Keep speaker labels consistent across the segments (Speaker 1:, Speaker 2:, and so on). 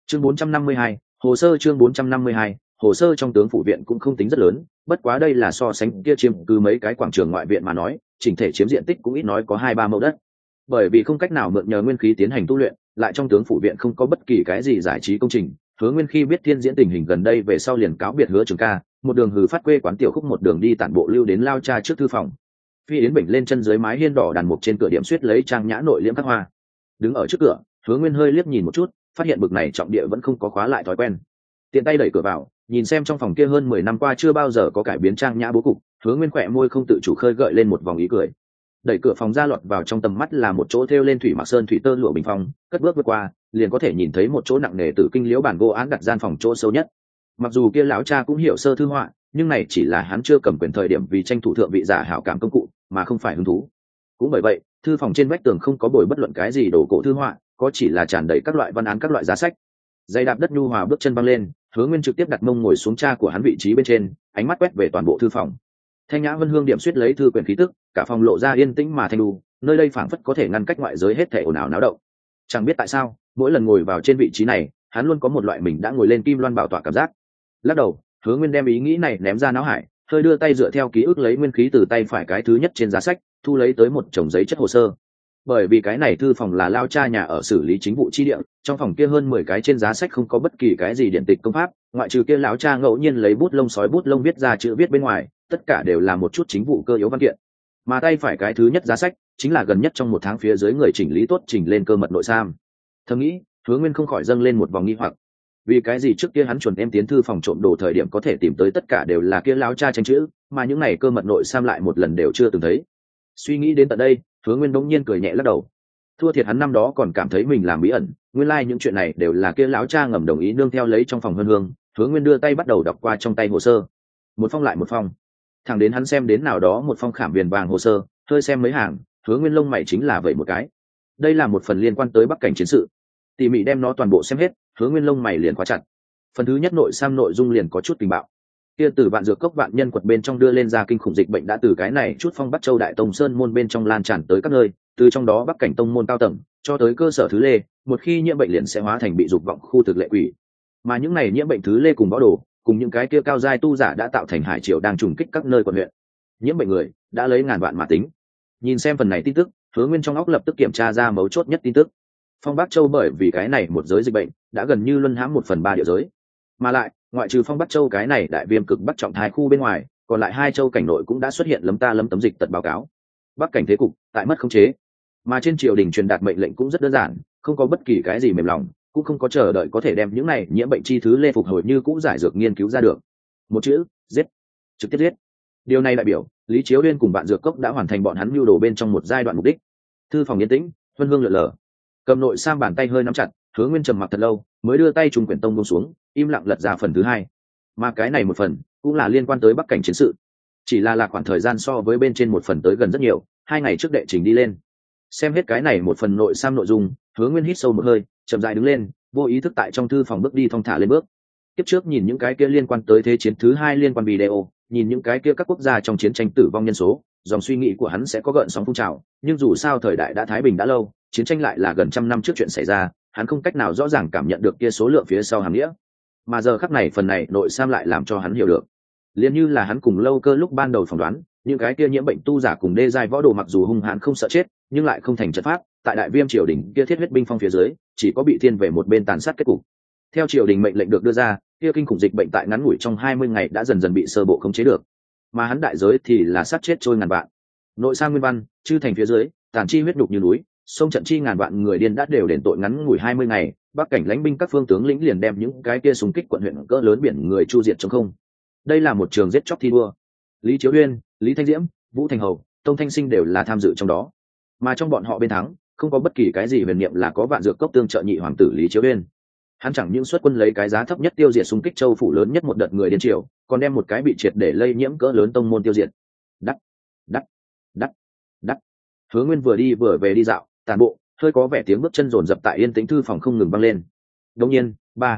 Speaker 1: Chương 452, hồ sơ chương 452, hồ sơ trong tướng phủ viện cũng không tính rất lớn, bất quá đây là so sánh kia chiếm cứ mấy cái quảng trường ngoại viện mà nói, chỉnh thể chiếm diện tích cũng ít nói có 2-3 mẫu đất. Bởi vì không cách nào mượn nhờ nguyên khí tiến hành tu luyện, lại trong tướng phủ viện không có bất kỳ cái gì giải trí công trình, Hứa Nguyên khi biết thiên diễn tình hình gần đây về sau liền cáo biệt Hứa Trường Ca, một đường hừ phát quê quán tiểu khúc một đường đi tản bộ lưu đến lao cha trước thư phòng. Phi Yến Bình lên chân dưới mái hiên đỏ đàn mục trên cửa điểm suýt lấy trang nhã nội liễm khắc hoa. Đứng ở trước cửa, Hứa Nguyên hơi liếc nhìn một chút, phát hiện bực này trọng địa vẫn không có khóa lại thói quen. Tiện tay đẩy cửa vào, nhìn xem trong phòng kia hơn 10 năm qua chưa bao giờ có cải biến trang nhã bố cục, Hứa Nguyên khỏe môi không tự chủ khơi gợi lên một vòng ý cười. Đẩy cửa phòng ra lọt vào trong tầm mắt là một chỗ thêu lên thủy mặc sơn thủy tơ lụa bình phong, cất bước vượt qua, liền có thể nhìn thấy một chỗ nặng nề tử kinh liễu bản gỗ án đặt gian phòng chỗ sâu nhất. Mặc dù kia lão cha cũng hiểu sơ thư họa, nhưng này chỉ là hắn chưa cầm quyền thời điểm vì tranh thủ thượng vị giả hảo cảm công cụ, mà không phải hứng thú. Cũng bởi vậy, thư phòng trên vách tường không có bồi bất luận cái gì đồ cổ thư họa, có chỉ là tràn đầy các loại văn án các loại giá sách. Dây đạp đất nhu hòa bước chân băng lên, Hứa Nguyên trực tiếp đặt mông ngồi xuống cha của hắn vị trí bên trên, ánh mắt quét về toàn bộ thư phòng. Thanh nhã vân hương điểm suýt lấy thư quyển khí tức, cả phòng lộ ra yên tĩnh mà thanh đu, nơi đây phảng phất có thể ngăn cách ngoại giới hết thể ồn ào náo động. Chẳng biết tại sao, mỗi lần ngồi vào trên vị trí này, hắn luôn có một loại mình đã ngồi lên kim loan bảo tọa cảm giác. Lắc đầu, Hứa Nguyên đem ý nghĩ này ném ra não hải, hơi đưa tay dựa theo ký ức lấy nguyên khí từ tay phải cái thứ nhất trên giá sách, thu lấy tới một chồng giấy chất hồ sơ. Bởi vì cái này thư phòng là lao cha nhà ở xử lý chính vụ chi địa, trong phòng kia hơn 10 cái trên giá sách không có bất kỳ cái gì điện tịch công pháp, ngoại trừ kia lão cha ngẫu nhiên lấy bút lông sói bút lông viết ra chữ viết bên ngoài, tất cả đều là một chút chính vụ cơ yếu văn kiện. Mà tay phải cái thứ nhất giá sách chính là gần nhất trong một tháng phía dưới người chỉnh lý tốt chỉnh lên cơ mật nội sam. Thầm nghĩ, Hứa Nguyên không khỏi dâng lên một vòng nghi hoặc. Vì cái gì trước kia hắn chuẩn em tiến thư phòng trộm đồ thời điểm có thể tìm tới tất cả đều là kia lão cha tranh chữ, mà những này cơ mật nội sam lại một lần đều chưa từng thấy. Suy nghĩ đến tận đây, Hứa Nguyên bỗng nhiên cười nhẹ lắc đầu. Thua thiệt hắn năm đó còn cảm thấy mình làm bí ẩn, nguyên lai những chuyện này đều là kia lão cha ngầm đồng ý nương theo lấy trong phòng hương hương. Hứa Nguyên đưa tay bắt đầu đọc qua trong tay hồ sơ, một phong lại một phong, thẳng đến hắn xem đến nào đó một phong khảm viền vàng hồ sơ, hơi xem mấy hàng, Hứa Nguyên lông mày chính là vậy một cái. Đây là một phần liên quan tới Bắc cảnh chiến sự. Tỉ mỉ đem nó toàn bộ xem hết, Hứa Nguyên lông mày liền khóa chặt. Phần thứ nhất nội sam nội dung liền có chút tình bạo. Kia từ vạn dược cốc vạn nhân quật bên trong đưa lên ra kinh khủng dịch bệnh đã từ cái này chút phong Bắc Châu Đại Tông Sơn môn bên trong lan tràn tới các nơi, từ trong đó Bắc cảnh tông môn cao tầng cho tới cơ sở thứ lê, một khi nhiễm bệnh liền sẽ hóa thành bị dục vọng khu thực lệ quỷ. Mà những này nhiễm bệnh thứ lê cùng võ đồ, cùng những cái kia cao giai tu giả đã tạo thành hải triều đang trùng kích các nơi quận huyện. Nhiễm bệnh người đã lấy ngàn vạn mà tính. Nhìn xem phần này tin tức, Hứa Nguyên trong óc lập tức kiểm tra ra mấu chốt nhất tin tức. Phong Bắc Châu bởi vì cái này một giới dịch bệnh đã gần như luân hãm 1/3 địa giới, mà lại ngoại trừ Phong Bắc Châu cái này đại viêm cực bắc trọng thái khu bên ngoài, còn lại 2 châu cảnh nội cũng đã xuất hiện lấm ta lấm tấm dịch tật báo cáo. Bắc cảnh thế cục tại mất khống chế, mà trên triều đình truyền đạt mệnh lệnh cũng rất đơn giản, không có bất kỳ cái gì mềm lòng, cũng không có chờ đợi có thể đem những này nhiễm bệnh chi thứ lê phục hồi như cũ giải dược nghiên cứu ra được. Một chữ, giết, trực tiếp giết. Điều này đại biểu Lý Chiếu Uyên cùng Vạn Dược Cốc đã hoàn thành bọn hắn mưu đồ bên trong một giai đoạn mục đích. Thư phòng yên tĩnh, huân hương lượn lờ, cầm nội sam bàn tay hơi nắm chặt, Hứa Nguyên trầm mặc thật lâu mới đưa tay trùng quyển tông buông xuống, im lặng lật ra phần thứ hai. Mà cái này một phần cũng là liên quan tới Bắc cảnh chiến sự, chỉ là khoảng thời gian so với bên trên một phần tới gần rất nhiều, 2 ngày trước đệ trình đi lên. Xem hết cái này một phần nội sam nội dung, Hứa Nguyên hít sâu một hơi, chậm rãi đứng lên, vô ý thức tại trong thư phòng bước đi thong thả lên bước. Kiếp trước nhìn những cái kia liên quan tới thế chiến thứ 2 liên quan video, nhìn những cái kia các quốc gia trong chiến tranh tử vong nhân số, dòng suy nghĩ của hắn sẽ có gợn sóng phun trào, nhưng dù sao thời đại đã thái bình đã lâu, chiến tranh lại là gần 100 năm trước chuyện xảy ra, hắn không cách nào rõ ràng cảm nhận được kia số lượng phía sau hàm nghĩa. Mà giờ khắc này phần này nội sam lại làm cho hắn hiểu được. Liền như là hắn cùng Lâu Cơ lúc ban đầu phỏng đoán, những cái kia nhiễm bệnh tu giả cùng đê giai võ đồ mặc dù hung hãn không sợ chết, nhưng lại không thành trận pháp, tại đại viêm triều đình kia thiết huyết binh phong phía dưới, chỉ có bị thiên về một bên tàn sát kết cục. Theo triều đình mệnh lệnh được đưa ra, kia kinh khủng dịch bệnh tại ngắn ngủi trong 20 ngày đã dần dần bị sơ bộ khống chế được, mà hắn đại giới thì là sát chết trôi ngàn vạn. Nội sang nguyên văn, chư thành phía dưới, tàn chi huyết nhục như núi, sông trận chi ngàn vạn người điên đã đều đền tội ngắn ngủi 20 ngày, Bắc cảnh lãnh binh các phương tướng lĩnh liền đem những cái kia xung kích quận huyện cỡ lớn biển người chu diệt trong không. Đây là một trường giết chóc thi đua. Lý Chiếu Uyên, Lý Thanh Diễm, Vũ Thành Hầu, Tông Thanh Sinh đều là tham dự trong đó. Mà trong bọn họ bên thắng, không có bất kỳ cái gì huyền niệm là có Vạn Dược Cốc tương trợ nhị hoàng tử Lý Chiếu Uyên. Hắn chẳng những xuất quân lấy cái giá thấp nhất tiêu diệt xung kích châu phủ lớn nhất một đợt người điên triều, còn đem một cái bị triệt để lây nhiễm cỡ lớn tông môn tiêu diệt. Đắc, đắc, đắc, đắc. Hứa Nguyên vừa đi vừa về đi dạo, tàn bộ, hơi có vẻ tiếng bước chân rồn rập tại yên tĩnh thư phòng không ngừng vang lên. Đột nhiên,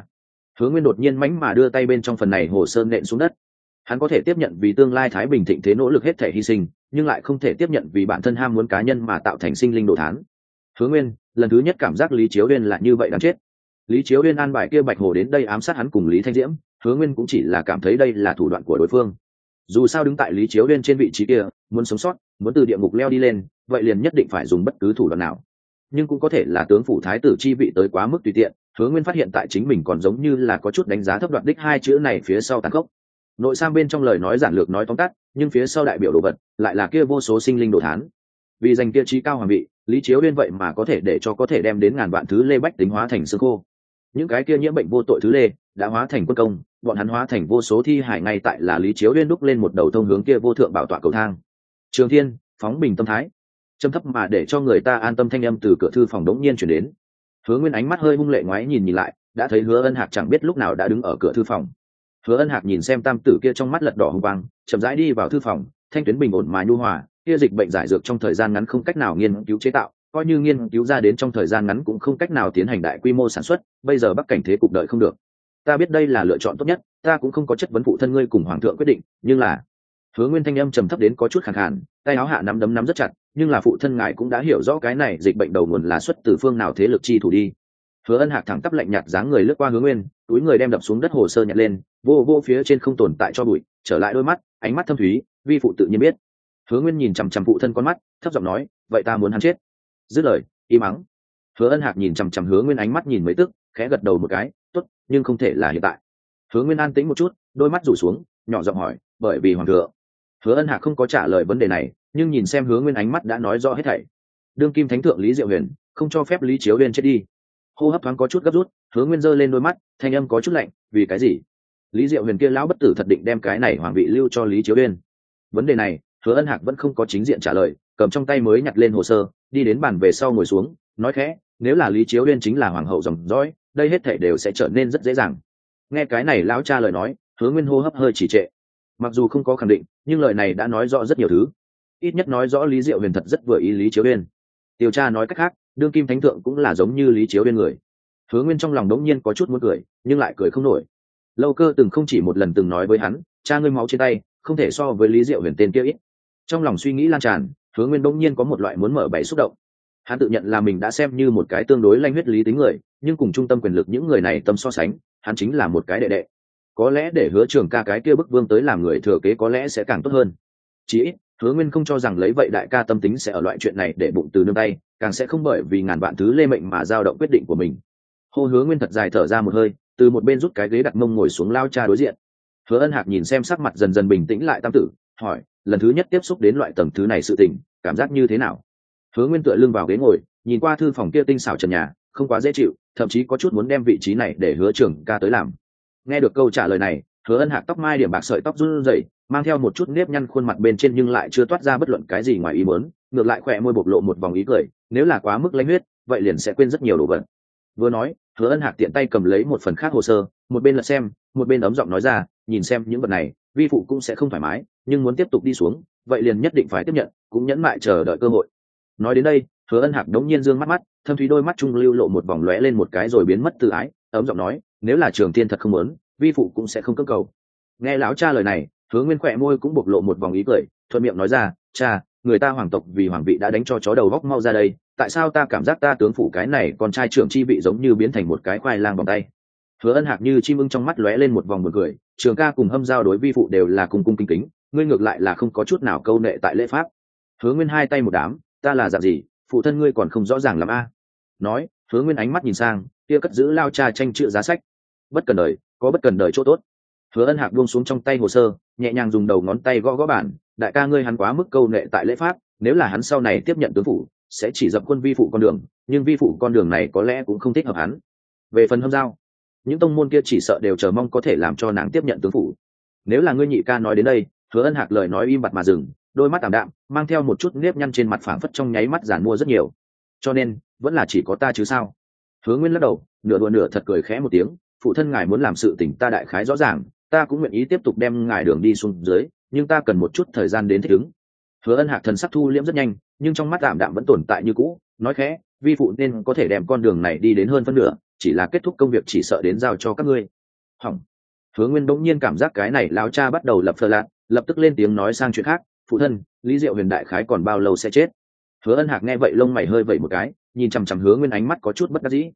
Speaker 1: Hứa Nguyên đột nhiên mãnh mà đưa tay bên trong phần này hồ sơ nện xuống đất. Hắn có thể tiếp nhận vì tương lai thái bình thịnh thế nỗ lực hết thể hy sinh, nhưng lại không thể tiếp nhận vì bản thân ham muốn cá nhân mà tạo thành sinh linh đồ thán. Hứa Nguyên lần thứ nhất cảm giác Lý Chiếu Uyên là như vậy đáng chết. Lý Chiếu Uyên an bài kia Bạch Hồ đến đây ám sát hắn cùng Lý Thanh Diễm, Hứa Nguyên cũng chỉ là cảm thấy đây là thủ đoạn của đối phương. Dù sao đứng tại Lý Chiếu Uyên trên vị trí kia, muốn sống sót, muốn từ địa ngục leo đi lên, vậy liền nhất định phải dùng bất cứ thủ đoạn nào. Nhưng cũng có thể là tướng phủ thái tử chi vị tới quá mức tùy tiện, Hứa Nguyên phát hiện tại chính mình còn giống như là có chút đánh giá thấp đoạt đích hai chữ này phía sau tàn khốc. Nội sam bên trong lời nói giản lược nói tóm tắt, nhưng phía sau đại biểu đồ vật lại là kia vô số sinh linh đồ thán. Vì giành kia trí cao hoàng vị, Lý Chiếu Uyên vậy mà có thể để cho có thể đem đến ngàn vạn thứ lê bách tính hóa thành xương khô. Những cái kia nhiễm bệnh vô tội thứ lê đã hóa thành quân công, bọn hắn hóa thành vô số thi hải ngay tại là Lý Chiếu Uyên đúc lên một đầu thông hướng kia vô thượng bảo tọa cầu thang. Trường Thiên, phóng bình tâm thái, trầm thấp mà để cho người ta an tâm thanh âm từ cửa thư phòng đống nhiên chuyển đến. Hứa Nguyên ánh mắt hơi hung lệ ngoái nhìn lại, đã thấy Hứa Ân Hạc chẳng biết lúc nào đã đứng ở cửa thư phòng. Hứa Ân Hạc nhìn xem tam tử kia trong mắt lật đỏ hồng quang, chậm rãi đi vào thư phòng, thanh tuyến bình ổn mà nhu hòa, kia dịch bệnh giải dược trong thời gian ngắn không cách nào nghiên cứu chế tạo, coi như nghiên cứu ra đến trong thời gian ngắn cũng không cách nào tiến hành đại quy mô sản xuất, bây giờ bắc cảnh thế cục đợi không được. Ta biết đây là lựa chọn tốt nhất, ta cũng không có chất vấn phụ thân ngươi cùng hoàng thượng quyết định, nhưng là Hứa Nguyên thanh âm trầm thấp đến có chút khàn khàn, tay áo hạ nắm rất chặt, nhưng là phụ thân ngài cũng đã hiểu rõ cái này dịch bệnh đầu nguồn là xuất từ phương nào thế lực chi thủ đi. Hứa Ân Hạc thẳng tắp lạnh nhạt dáng người lướt qua Hứa Nguyên, túi người đem đập xuống đất hồ sơ nhặt lên, vô phía trên không tồn tại cho bụi, trở lại đôi mắt, ánh mắt thâm thúy, vi phụ tự nhiên biết. Hứa Nguyên nhìn chằm chằm phụ thân con mắt, thấp giọng nói, vậy ta muốn hắn chết. Dứt lời, im mắng. Hứa Ân Hạc nhìn chằm chằm Hứa Nguyên ánh mắt nhìn mấy tức, khẽ gật đầu một cái, tốt, nhưng không thể là hiện tại. Hứa Nguyên an tĩnh một chút, đôi mắt rủ xuống, nhỏ giọng hỏi, bởi vì hoàng thượng. Hứa Ân Hạc không có trả lời vấn đề này, nhưng nhìn xem Hứa Nguyên ánh mắt đã nói rõ hết thảy. Đương kim thánh thượng Lý Diệu Huyền không cho phép Lý Chiếu Uyên chết đi. Hô hấp thoáng có chút gấp rút, Hứa Nguyên giơ lên đôi mắt, thanh âm có chút lạnh, vì cái gì? Lý Diệu Huyền kia lão bất tử thật định đem cái này hoàng vị lưu cho Lý Chiếu Uyên. Vấn đề này, Hứa Ân Hạc vẫn không có chính diện trả lời, cầm trong tay mới nhặt lên hồ sơ, đi đến bàn về sau ngồi xuống, nói khẽ, nếu là Lý Chiếu Uyên chính là hoàng hậu dòng dõi, đây hết thảy đều sẽ trở nên rất dễ dàng. Nghe cái này lão cha lời nói, Hứa Nguyên hô hấp hơi trì trệ. Mặc dù không có khẳng định, nhưng lời này đã nói rõ rất nhiều thứ, ít nhất nói rõ Lý Diệu Huyền thật rất vừa ý Lý Chiếu Uyên. Điều tra nói cách khác, đương kim thánh thượng cũng là giống như Lý Chiếu Uyên người. Hứa Nguyên trong lòng đống nhiên có chút muốn cười, nhưng lại cười không nổi. Lâu Cơ từng không chỉ một lần từng nói với hắn, cha ngươi máu trên tay, không thể so với Lý Diệu Huyền tên kia ít. Trong lòng suy nghĩ lan tràn, Hứa Nguyên đống nhiên có một loại muốn mở bày xúc động. Hắn tự nhận là mình đã xem như một cái tương đối lanh huyết lý tính người, nhưng cùng trung tâm quyền lực những người này tâm so sánh, hắn chính là một cái đệ đệ. Có lẽ để Hứa Trường Ca cái kia bức vương tới làm người thừa kế có lẽ sẽ càng tốt hơn. Chỉ ít, Hứa Nguyên không cho rằng lấy vậy đại ca tâm tính sẽ ở loại chuyện này để bụng từ nương tay, càng sẽ không bởi vì ngàn vạn thứ lê mệnh mà dao động quyết định của mình. Hô Hứa Nguyên thật dài thở ra một hơi, từ một bên rút cái ghế đặt mông ngồi xuống lao cha đối diện. Hứa Ân Hạc nhìn xem sắc mặt dần dần bình tĩnh lại tam tử, hỏi, lần thứ nhất tiếp xúc đến loại tầng thứ này sự tình, cảm giác như thế nào? Hứa Nguyên tựa lưng vào ghế ngồi, nhìn qua thư phòng kia tinh xảo trần nhà, không quá dễ chịu, thậm chí có chút muốn đem vị trí này để Hứa Trường Ca tới làm. Nghe được câu trả lời này, Hứa Ân Hạc tóc mai điểm bạc sợi tóc run rẩy, mang theo một chút nếp nhăn khuôn mặt bên trên nhưng lại chưa toát ra bất luận cái gì ngoài ý muốn, ngược lại khỏe môi bộc lộ một vòng ý cười, nếu là quá mức lãnh huyết, vậy liền sẽ quên rất nhiều đồ vật. Vừa nói, Hứa Ân Hạc tiện tay cầm lấy một phần khác hồ sơ, một bên lật xem, một bên ấm giọng nói ra, nhìn xem những vật này, vi phụ cũng sẽ không thoải mái, nhưng muốn tiếp tục đi xuống, vậy liền nhất định phải tiếp nhận, cũng nhẫn mại chờ đợi cơ hội. Nói đến đây, Hứa Ân Hạc đống nhiên dương mắt, thâm thúy đôi mắt trung lưu lộ một vòng lóe lên một cái rồi biến mất từ ái, ấm giọng nói, nếu là Trường Thiên thật không muốn, vi phụ cũng sẽ không cưỡng cầu. Nghe lão cha lời này, Hứa Nguyên khỏe môi cũng bộc lộ một vòng ý cười, thuận miệng nói ra, cha, người ta hoàng tộc vì hoàng vị đã đánh cho chó đầu góc mau ra đây, tại sao ta cảm giác ta tướng phủ cái này con trai trưởng chi vị giống như biến thành một cái khoai lang vòng tay? Hứa Ân Hạc như chim ưng trong mắt lóe lên một vòng buồn cười, Trường Ca cùng Hâm Giao đối vi phụ đều là cung cung kính kính, ngươi ngược lại là không có chút nào câu nệ tại lễ pháp. Hứa Nguyên hai tay một đám, ta là dạng gì, phụ thân ngươi còn không rõ ràng lắm a? Nói, Hứa Nguyên ánh mắt nhìn sang, kia cất giữ lao cha tranh chữ giá sách. Bất cần đời, có bất cần đời chỗ tốt. Hứa Ân Hạc buông xuống trong tay hồ sơ, nhẹ nhàng dùng đầu ngón tay gõ gõ bản, đại ca ngươi hắn quá mức câu nệ tại lễ pháp, nếu là hắn sau này tiếp nhận tướng phủ, sẽ chỉ dập quân vi phụ con đường, nhưng vi phụ con đường này có lẽ cũng không thích hợp hắn. Về phần Hâm Giao, những tông môn kia chỉ sợ đều chờ mong có thể làm cho nàng tiếp nhận tướng phủ. Nếu là ngươi nhị ca nói đến đây, Hứa Ân Hạc lời nói im bặt mà dừng, đôi mắt ảm đạm, mang theo một chút nếp nhăn trên mặt phảng phất trong nháy mắt giàn mua rất nhiều. Cho nên, vẫn là chỉ có ta chứ sao? Hứa Nguyên lắc đầu, nửa đùa nửa thật cười khẽ một tiếng, phụ thân ngài muốn làm sự tình ta đại khái rõ ràng, ta cũng nguyện ý tiếp tục đem ngài đường đi xuống dưới, nhưng ta cần một chút thời gian đến thích ứng. Hứa Ân Hạc thần sắc thu liễm rất nhanh, nhưng trong mắt ảm đạm vẫn tồn tại như cũ, nói khẽ, vi phụ nên có thể đem con đường này đi đến hơn phân nửa, chỉ là kết thúc công việc chỉ sợ đến giao cho các ngươi. Hỏng. Hứa Nguyên bỗng nhiên cảm giác cái này lão cha bắt đầu lập phờ lạt, lập tức lên tiếng nói sang chuyện khác, phụ thân, Lý Diệu Huyền đại khái còn bao lâu sẽ chết? Hứa Ân Hạc nghe vậy lông mày hơi vẩy một cái, nhìn chằm chằm Hứa Nguyên ánh mắt có chút bất đắc dĩ.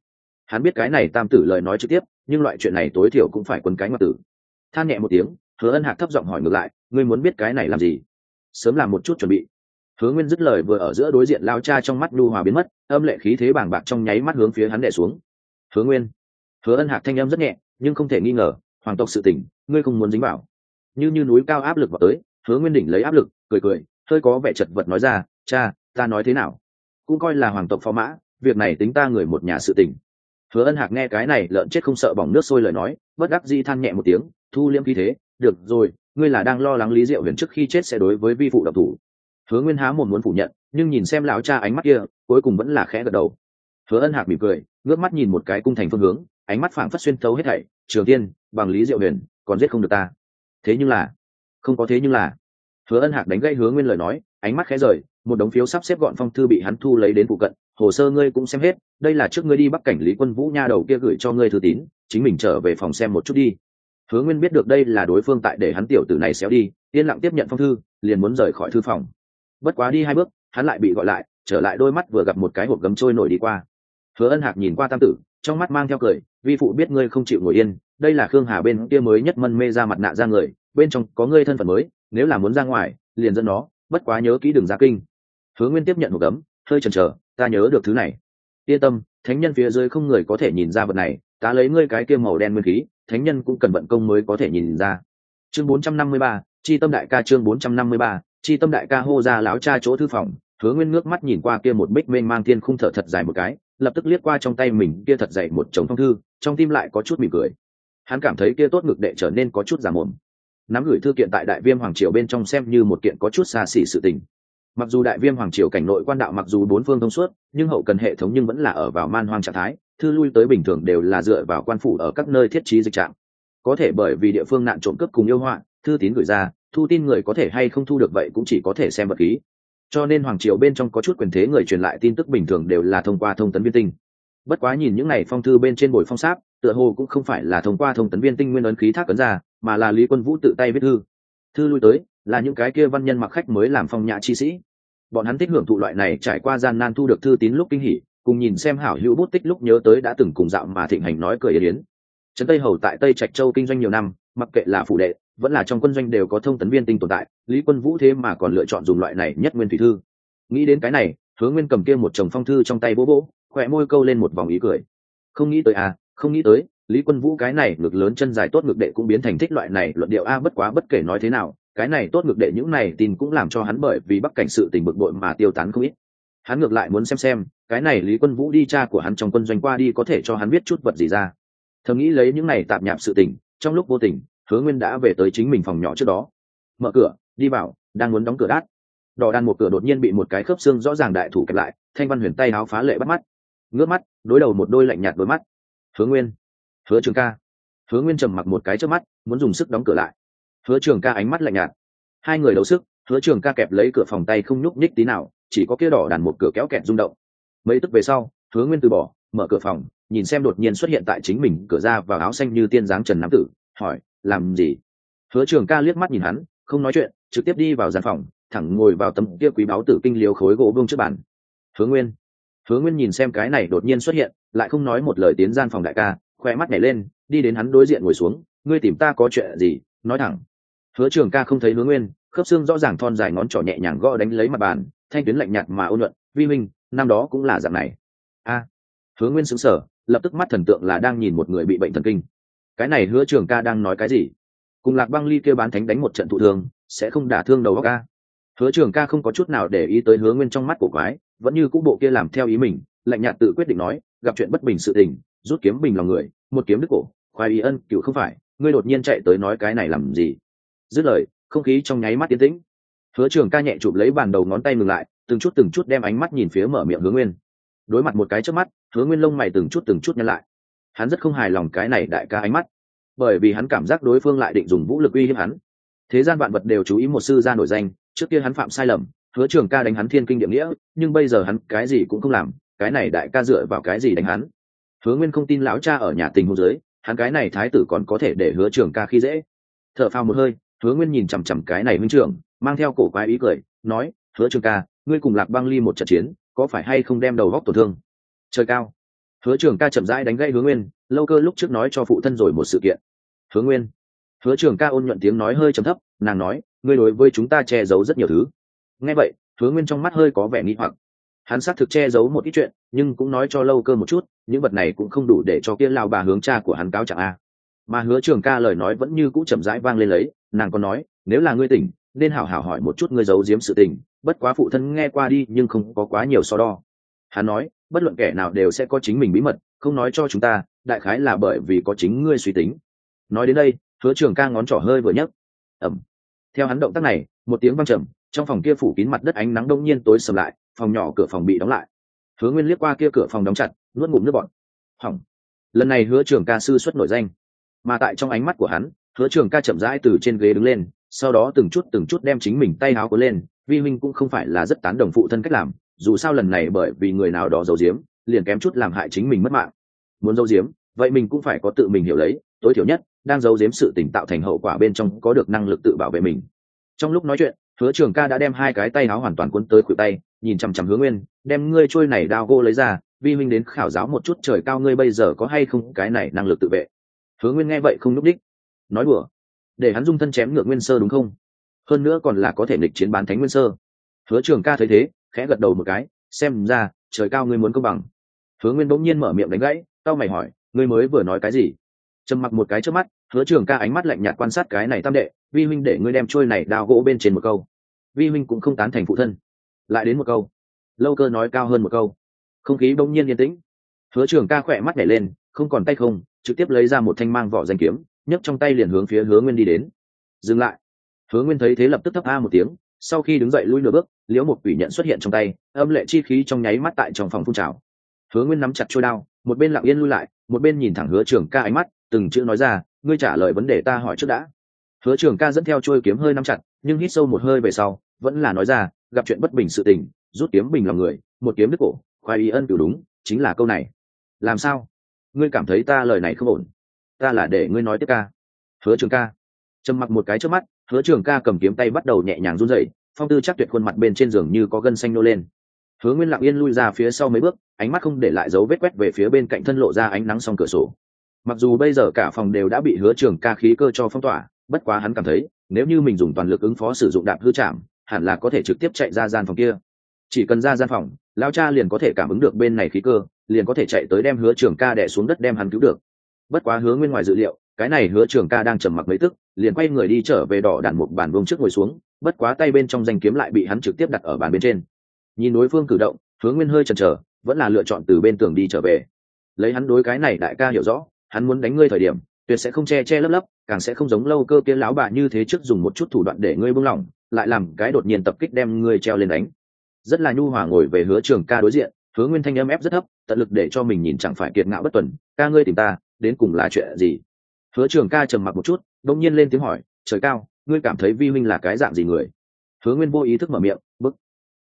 Speaker 1: Hắn biết cái này tam tử lời nói trực tiếp, nhưng loại chuyện này tối thiểu cũng phải quấn cái ngoại tử. Than nhẹ một tiếng, Hứa Ân Hạc thấp giọng hỏi ngược lại, ngươi muốn biết cái này làm gì? Sớm làm một chút chuẩn bị. Hứa Nguyên dứt lời vừa ở giữa đối diện lao cha trong mắt nhu hòa biến mất, âm lệ khí thế bàng bạc trong nháy mắt hướng phía hắn đè xuống. Hứa Nguyên. Hứa Ân Hạc thanh âm rất nhẹ, nhưng không thể nghi ngờ, hoàng tộc sự tình, ngươi không muốn dính vào. Như núi cao áp lực vào tới, Hứa Nguyên đỉnh lấy áp lực, cười, hơi có vẻ chật vật nói ra, cha, ta nói thế nào? Cũng coi là hoàng tộc phó mã, việc này tính ta người một nhà sự tình. Hứa Ân Hạc nghe cái này lợn chết không sợ bỏng nước sôi lời nói, bất đắc dĩ than nhẹ một tiếng, thu liêm khí thế, được rồi, ngươi là đang lo lắng Lý Diệu Huyền trước khi chết sẽ đối với vi phụ độc thủ. Hứa Nguyên há mồm muốn phủ nhận, nhưng nhìn xem lão cha ánh mắt kia, cuối cùng vẫn là khẽ gật đầu. Hứa Ân Hạc mỉm cười, ngước mắt nhìn một cái cung thành phương hướng, ánh mắt phảng phất xuyên thấu hết thảy, Trường Tiên, bằng Lý Diệu Huyền, còn giết không được ta. Thế nhưng là, không có thế nhưng là. Hứa Ân Hạc đánh gây Hứa Nguyên lời nói, ánh mắt khẽ rời, một đống phiếu sắp xếp gọn phong thư bị hắn thu lấy đến phụ cận, hồ sơ ngươi cũng xem hết, đây là trước ngươi đi Bắc Cảnh Lý Quân Vũ nha đầu kia gửi cho ngươi thư tín, chính mình trở về phòng xem một chút đi. Hứa Nguyên biết được đây là đối phương tại để hắn tiểu tử này xéo đi, yên lặng tiếp nhận phong thư, liền muốn rời khỏi thư phòng. Bất quá đi 2 bước, hắn lại bị gọi lại, trở lại đôi mắt vừa gặp một cái hộp gấm trôi nổi đi qua. Hứa Ân Hạc nhìn qua tam tử, trong mắt mang theo cười, vi phụ biết ngươi không chịu ngồi yên, đây là Khương Hà bên kia mới nhất mân mê ra mặt nạ ra người, bên trong có ngươi thân phận mới, nếu là muốn ra ngoài, liền dẫn nó, bất quá nhớ kỹ đừng ra kinh. Hứa Nguyên tiếp nhận hộp gấm, hơi chần chờ, ta nhớ được thứ này. Yên tâm, thánh nhân phía dưới không người có thể nhìn ra vật này, ta lấy ngươi cái kia màu đen nguyên khí, thánh nhân cũng cần vận công mới có thể nhìn ra. Chương 453, chi tâm đại ca chương 453, chi tâm đại ca hô ra lão cha chỗ thư phòng. Hứa Nguyên ngước mắt nhìn qua kia một bích mênh mang thiên khung thở thật dài một cái, lập tức liếc qua trong tay mình kia thật dày một chồng phong thư, trong tim lại có chút mỉm cười. Hắn cảm thấy kia tốt ngực đệ trở nên có chút giả mồm. Nắm gửi thư kiện tại Đại Viêm hoàng triều bên trong xem như một kiện có chút xa xỉ sự tình. Mặc dù Đại Viêm hoàng triều cảnh nội quan đạo mặc dù bốn phương thông suốt, nhưng hậu cần hệ thống nhưng vẫn là ở vào man hoang trạng thái, thư lui tới bình thường đều là dựa vào quan phủ ở các nơi thiết trí dịch trạm. Có thể bởi vì địa phương nạn trộm cướp cùng yêu họa, thư tín gửi ra, thu tin người có thể hay không thu được vậy cũng chỉ có thể xem vật khí. Cho nên hoàng triều bên trong có chút quyền thế người truyền lại tin tức bình thường đều là thông qua thông tấn viên tinh. Bất quá nhìn những này phong thư bên trên bồi phong sáp, tựa hồ cũng không phải là thông qua thông tấn viên tinh nguyên ấn khí thác ấn ra, mà là Lý Quân Vũ tự tay viết thư. Thư lui tới là những cái kia văn nhân mặc khách mới làm phong nhã chi sĩ. Bọn hắn thích hưởng thụ loại này trải qua gian nan thu được thư tín lúc kinh hỉ, cùng nhìn xem hảo hữu bút tích lúc nhớ tới đã từng cùng dạo mà thịnh hành nói cười yến. Trấn Tây Hầu tại Tây Trạch Châu kinh doanh nhiều năm, mặc kệ là phủ đệ, vẫn là trong quân doanh đều có thông tấn viên tinh tồn tại, Lý Quân Vũ thế mà còn lựa chọn dùng loại này nhất nguyên thủy thư. Nghĩ đến cái này, Hứa Nguyên cầm kia một chồng phong thư trong tay bố bố, khỏe môi câu lên một vòng ý cười. Không nghĩ tới à, không nghĩ tới, Lý Quân Vũ cái này ngực lớn chân dài tốt ngực đệ cũng biến thành thích loại này luận điệu a, bất quá bất kể nói thế nào, cái này tốt ngực đệ những này tin cũng làm cho hắn bởi vì Bắc Cảnh sự tình bực bội mà tiêu tán không ít. Hắn ngược lại muốn xem cái này Lý Quân Vũ đi cha của hắn trong quân doanh qua đi có thể cho hắn biết chút vật gì ra. Thầm nghĩ lấy những này tạp nhạp sự tình, trong lúc vô tình, Hứa Nguyên đã về tới chính mình phòng nhỏ trước đó. Mở cửa, đi vào, đang muốn đóng cửa đát. Đỏ đan một cửa đột nhiên bị một cái khớp xương rõ ràng đại thủ kẹp lại, Thanh Văn Huyền tay áo phá lệ bắt mắt. Ngước mắt, đối đầu một đôi lạnh nhạt đôi mắt. Hứa Nguyên, Hứa Trường ca. Hứa Nguyên trầm mặc một cái trước mắt, muốn dùng sức đóng cửa lại. Hứa Trường ca ánh mắt lạnh nhạt. Hai người đấu sức, Hứa Trường ca kẹp lấy cửa phòng tay không nhúc nhích tí nào, chỉ có kia đỏ đàn một cửa kéo kẹt rung động. Mấy tức về sau, Hứa Nguyên từ bỏ, mở cửa phòng, nhìn xem đột nhiên xuất hiện tại chính mình cửa ra vào áo xanh như tiên dáng trần nam tử, hỏi, làm gì? Hứa Trường ca liếc mắt nhìn hắn, không nói chuyện, trực tiếp đi vào gian phòng, thẳng ngồi vào tấm kia quý báu tử kinh liếu khối gỗ vương trước bàn. Hứa Nguyên nhìn xem cái này đột nhiên xuất hiện, lại không nói một lời tiến gian phòng đại ca, khoe mắt nhảy lên, đi đến hắn đối diện ngồi xuống, ngươi tìm ta có chuyện gì, nói thẳng. Hứa Trường ca không thấy Hứa Nguyên, khớp xương rõ ràng thon dài ngón trỏ nhẹ nhàng gõ đánh lấy mặt bàn, thanh tuyến lạnh nhạt mà ôn nhuận, vi minh, năm đó cũng là dạng này. A. Hứa Nguyên sững sờ, lập tức mắt thần tượng là đang nhìn một người bị bệnh thần kinh. Cái này Hứa Trường ca đang nói cái gì? Cùng Lạc Băng Ly kêu bán thánh đánh một trận thụ thương, sẽ không đả thương đầu óc ca. Hứa Trường ca không có chút nào để ý tới Hứa Nguyên trong mắt của quái, vẫn như cũ bộ kia làm theo ý mình, lạnh nhạt tự quyết định nói, gặp chuyện bất bình sự tình, rút kiếm bình lòng người, một kiếm đứt cổ, khoái ý ân cựu không phải, ngươi đột nhiên chạy tới nói cái này làm gì? Dứt lời, không khí trong nháy mắt tiến tĩnh. Hứa Trường ca nhẹ chụp lấy bàn đầu ngón tay ngừng lại, từng chút đem ánh mắt nhìn phía mở miệng Hứa Nguyên. Đối mặt một cái trước mắt, Hứa Nguyên lông mày từng chút nhăn lại. Hắn rất không hài lòng cái này đại ca ánh mắt, bởi vì hắn cảm giác đối phương lại định dùng vũ lực uy hiếp hắn. Thế gian vạn vật đều chú ý một sư gia nổi danh, trước kia hắn phạm sai lầm, Hứa Trường ca đánh hắn thiên kinh địa nghĩa, nhưng bây giờ hắn cái gì cũng không làm, cái này đại ca dựa vào cái gì đánh hắn? Hứa Nguyên không tin lão cha ở nhà tình huống dưới, hắn cái này thái tử còn có thể để Hứa Trường ca khi dễ. Thở phào một hơi, Hứa Nguyên nhìn chằm chằm cái này huynh trưởng, mang theo cổ quái ý cười, nói, Hứa Trường ca, ngươi cùng Lạc Băng Ly một trận chiến, có phải hay không đem đầu góc tổn thương? Trời cao. Hứa Trường Ca chậm rãi đánh gãy Hứa Nguyên, Lâu Cơ lúc trước nói cho phụ thân rồi một sự kiện. Hứa Nguyên. Hứa Trường Ca ôn nhuận tiếng nói hơi trầm thấp, nàng nói, ngươi đối với chúng ta che giấu rất nhiều thứ. Nghe vậy, Hứa Nguyên trong mắt hơi có vẻ nghi hoặc. Hắn xác thực che giấu một ít chuyện, nhưng cũng nói cho Lâu Cơ một chút, những vật này cũng không đủ để cho kia lao bà hướng cha của hắn cáo trạng a. Mà Hứa Trường Ca lời nói vẫn như cũ chậm rãi vang lên lấy, nàng còn nói, nếu là ngươi tỉnh, nên hảo hảo hỏi một chút ngươi giấu giếm sự tình, bất quá phụ thân nghe qua đi nhưng không có quá nhiều so đo. Hắn nói, bất luận kẻ nào đều sẽ có chính mình bí mật, không nói cho chúng ta, đại khái là bởi vì có chính ngươi suy tính. Nói đến đây, Hứa Trường Ca ngón trỏ hơi vừa nhấc. Ầm. Theo hắn động tác này, một tiếng vang trầm, trong phòng kia phủ kín mặt đất ánh nắng đông nhiên tối sầm lại, phòng nhỏ cửa phòng bị đóng lại. Hứa Nguyên liếc qua kia cửa phòng đóng chặt, nuốt ngụm nước bọt. Hỏng. Lần này Hứa Trường Ca sư xuất nổi danh. Mà tại trong ánh mắt của hắn, Hứa Trường Ca chậm rãi từ trên ghế đứng lên, sau đó từng chút đem chính mình tay áo cuốn lên. Vi huynh cũng không phải là rất tán đồng phụ thân cách làm, dù sao lần này bởi vì người nào đó giấu giếm, liền kém chút làm hại chính mình mất mạng. Muốn giấu giếm, vậy mình cũng phải có tự mình hiểu lấy, tối thiểu nhất, đang giấu giếm sự tình tạo thành hậu quả bên trong có được năng lực tự bảo vệ mình. Trong lúc nói chuyện, Hứa Trường Ca đã đem hai cái tay áo hoàn toàn cuốn tới khuỷu tay, nhìn chằm chằm Hứa Nguyên, đem ngươi trôi này đao gỗ lấy ra, vi huynh đến khảo giáo một chút trời cao ngươi bây giờ có hay không cái này năng lực tự vệ. Hứa Nguyên nghe vậy không núp đích, nói đùa, để hắn dung thân chém ngược Nguyên Sơ đúng không? Hơn nữa còn là có thể nghịch chiến bán thánh Nguyên Sơ. Hứa Trường Ca thấy thế, khẽ gật đầu một cái, xem ra trời cao ngươi muốn công bằng. Hứa Nguyên bỗng nhiên mở miệng đánh gãy, tao mày hỏi, ngươi mới vừa nói cái gì? Trầm mặc một cái trước mắt, Hứa Trường Ca ánh mắt lạnh nhạt quan sát cái này tam đệ, vi huynh để ngươi đem trôi này đao gỗ bên trên một câu, vi huynh cũng không tán thành phụ thân. Lại đến một câu, Lâu Cơ nói cao hơn một câu. Không khí bỗng nhiên yên tĩnh. Hứa Trường Ca khỏe mắt nhảy lên, không còn tay không, trực tiếp lấy ra một thanh mang vỏ danh kiếm, nhấc trong tay liền hướng phía Hứa Nguyên đi đến. Dừng lại. Hứa Nguyên thấy thế lập tức thấp a một tiếng, sau khi đứng dậy lui nửa bước, liễu một quỷ nhận xuất hiện trong tay, âm lệ chi khí trong nháy mắt tại trong phòng phun trào. Hứa Nguyên nắm chặt chuôi đao, một bên lặng yên lui lại, một bên nhìn thẳng Hứa Trường Ca ánh mắt, từng chữ nói ra, ngươi trả lời vấn đề ta hỏi trước đã. Hứa Trường Ca dẫn theo chuôi kiếm hơi nắm chặt, nhưng hít sâu một hơi về sau, vẫn là nói ra, gặp chuyện bất bình sự tình, rút kiếm bình lòng người, một kiếm đứt cổ, khoái ý ân cửu đúng, chính là câu này. Làm sao? Ngươi cảm thấy ta lời này không ổn? Ta là để ngươi nói tiếp ca. Hứa Trường Ca trầm mặc một cái trước mắt, Hứa Trường Ca cầm kiếm tay bắt đầu nhẹ nhàng run rẩy, phong tư chắc tuyệt khuôn mặt bên trên giường như có gân xanh nô lên. Hứa Nguyên lặng yên lui ra phía sau mấy bước, ánh mắt không để lại dấu vết quét về phía bên cạnh thân lộ ra ánh nắng song cửa sổ. Mặc dù bây giờ cả phòng đều đã bị Hứa Trường Ca khí cơ cho phong tỏa, bất quá hắn cảm thấy, nếu như mình dùng toàn lực ứng phó sử dụng đạp hư trảm, hẳn là có thể trực tiếp chạy ra gian phòng kia. Chỉ cần ra gian phòng, lão cha liền có thể cảm ứng được bên này khí cơ, liền có thể chạy tới đem Hứa Trường Ca đè xuống đất đem hắn cứu được. Bất quá Hứa Nguyên ngoài dự liệu, cái này Hứa Trường Ca đang trầm mặc mấy tức, liền quay người đi trở về đỏ đàn một bàn vuông trước ngồi xuống, bất quá tay bên trong danh kiếm lại bị hắn trực tiếp đặt ở bàn bên trên. Nhìn đối phương cử động, Hứa Nguyên hơi chần chờ, vẫn là lựa chọn từ bên tường đi trở về. Lấy hắn đối cái này đại ca hiểu rõ, hắn muốn đánh ngươi thời điểm, tuyệt sẽ không che che lấp lấp, càng sẽ không giống Lâu Cơ kia lão bà như thế trước dùng một chút thủ đoạn để ngươi buông lỏng, lại làm cái đột nhiên tập kích đem ngươi treo lên đánh. Rất là nhu hòa ngồi về Hứa Trường Ca đối diện, Hứa Nguyên thanh âm ép rất thấp, tận lực để cho mình nhìn chẳng phải kiệt ngạo bất tuần, ca ngươi tìm ta, đến cùng là chuyện gì? Hứa Trường Ca trầm mặc một chút, đột nhiên lên tiếng hỏi, trời cao, ngươi cảm thấy vi huynh là cái dạng gì người? Hứa Nguyên vô ý thức mở miệng, bức.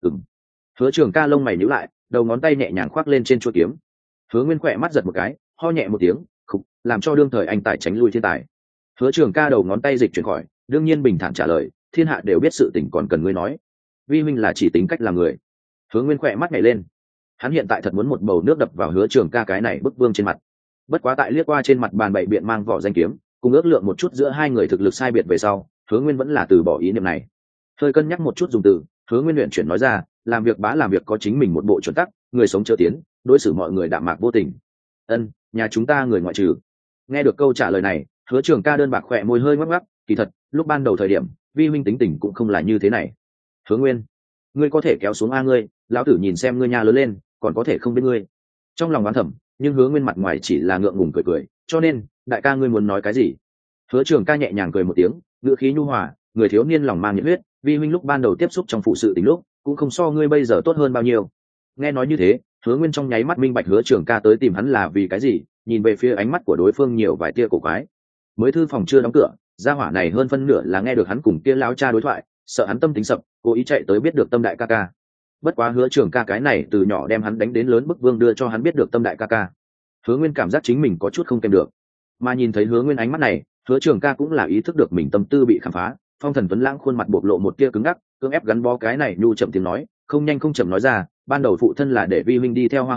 Speaker 1: Hứa Trường Ca lông mày nhíu lại, đầu ngón tay nhẹ nhàng khoác lên trên chuôi kiếm. Hứa Nguyên khỏe mắt giật một cái, ho nhẹ một tiếng, khục, làm cho đương thời anh tài tránh lui thiên tài. Hứa Trường Ca đầu ngón tay dịch chuyển khỏi, đương nhiên bình thản trả lời, thiên hạ đều biết sự tình còn cần ngươi nói. Vi huynh là chỉ tính cách làm người. Hứa Nguyên khỏe mắt nhảy lên. Hắn hiện tại thật muốn một bầu nước đập vào Hứa Trường Ca cái này bức vương trên mặt. Bất quá tại liếc qua trên mặt bàn bậy biện mang vỏ danh kiếm, cùng ước lượng một chút giữa hai người thực lực sai biệt về sau, Hứa Nguyên vẫn là từ bỏ ý niệm này. Hơi cân nhắc một chút dùng từ, Hứa Nguyên luyện chuyển nói ra, làm việc bá làm việc có chính mình một bộ chuẩn tắc, người sống chớ tiến, đối xử mọi người đạm mạc vô tình. Ân, nhà chúng ta người ngoại trừ. Nghe được câu trả lời này, Hứa Trường Ca đơn bạc khỏe môi hơi ngoắc ngoắc, kỳ thật, lúc ban đầu thời điểm, vi huynh tính tình cũng không là như thế này. Hứa Nguyên, ngươi có thể kéo xuống a ngươi, lão tử nhìn xem ngươi nhà lớn lên, còn có thể không biết ngươi. Trong lòng oán thầm, nhưng Hứa Nguyên mặt ngoài chỉ là ngượng ngùng cười cười, cho nên, đại ca ngươi muốn nói cái gì? Hứa Trường Ca nhẹ nhàng cười một tiếng, ngữ khí nhu hòa, người thiếu niên lòng mang nhiệt huyết, vi huynh lúc ban đầu tiếp xúc trong phụ sự tình lúc, cũng không so ngươi bây giờ tốt hơn bao nhiêu. Nghe nói như thế, Hứa Nguyên trong nháy mắt minh bạch Hứa Trường Ca tới tìm hắn là vì cái gì, nhìn về phía ánh mắt của đối phương nhiều vài tia cổ quái. Mới thư phòng chưa đóng cửa, gia hỏa này hơn phân nửa là nghe được hắn cùng kia lão cha đối thoại, sợ hắn tâm tính sập, cố ý chạy tới biết được tâm đại ca ca. Bất quá Hứa Trường Ca cái này từ nhỏ đem hắn đánh đến lớn bức vương đưa cho hắn biết được tâm đại ca ca. Hứa Nguyên cảm giác chính mình có chút không kèm được, mà nhìn thấy Hứa Nguyên ánh mắt này, Hứa Trường Ca cũng là ý thức được mình tâm tư bị khám phá, phong thần tuấn lãng khuôn mặt bộc lộ một tia cứng ngắc, cưỡng ép gắn bó cái này nhu chậm tiếng nói, không nhanh không chậm nói ra, ban đầu phụ thân là để vi huynh đi theo hoa hồng,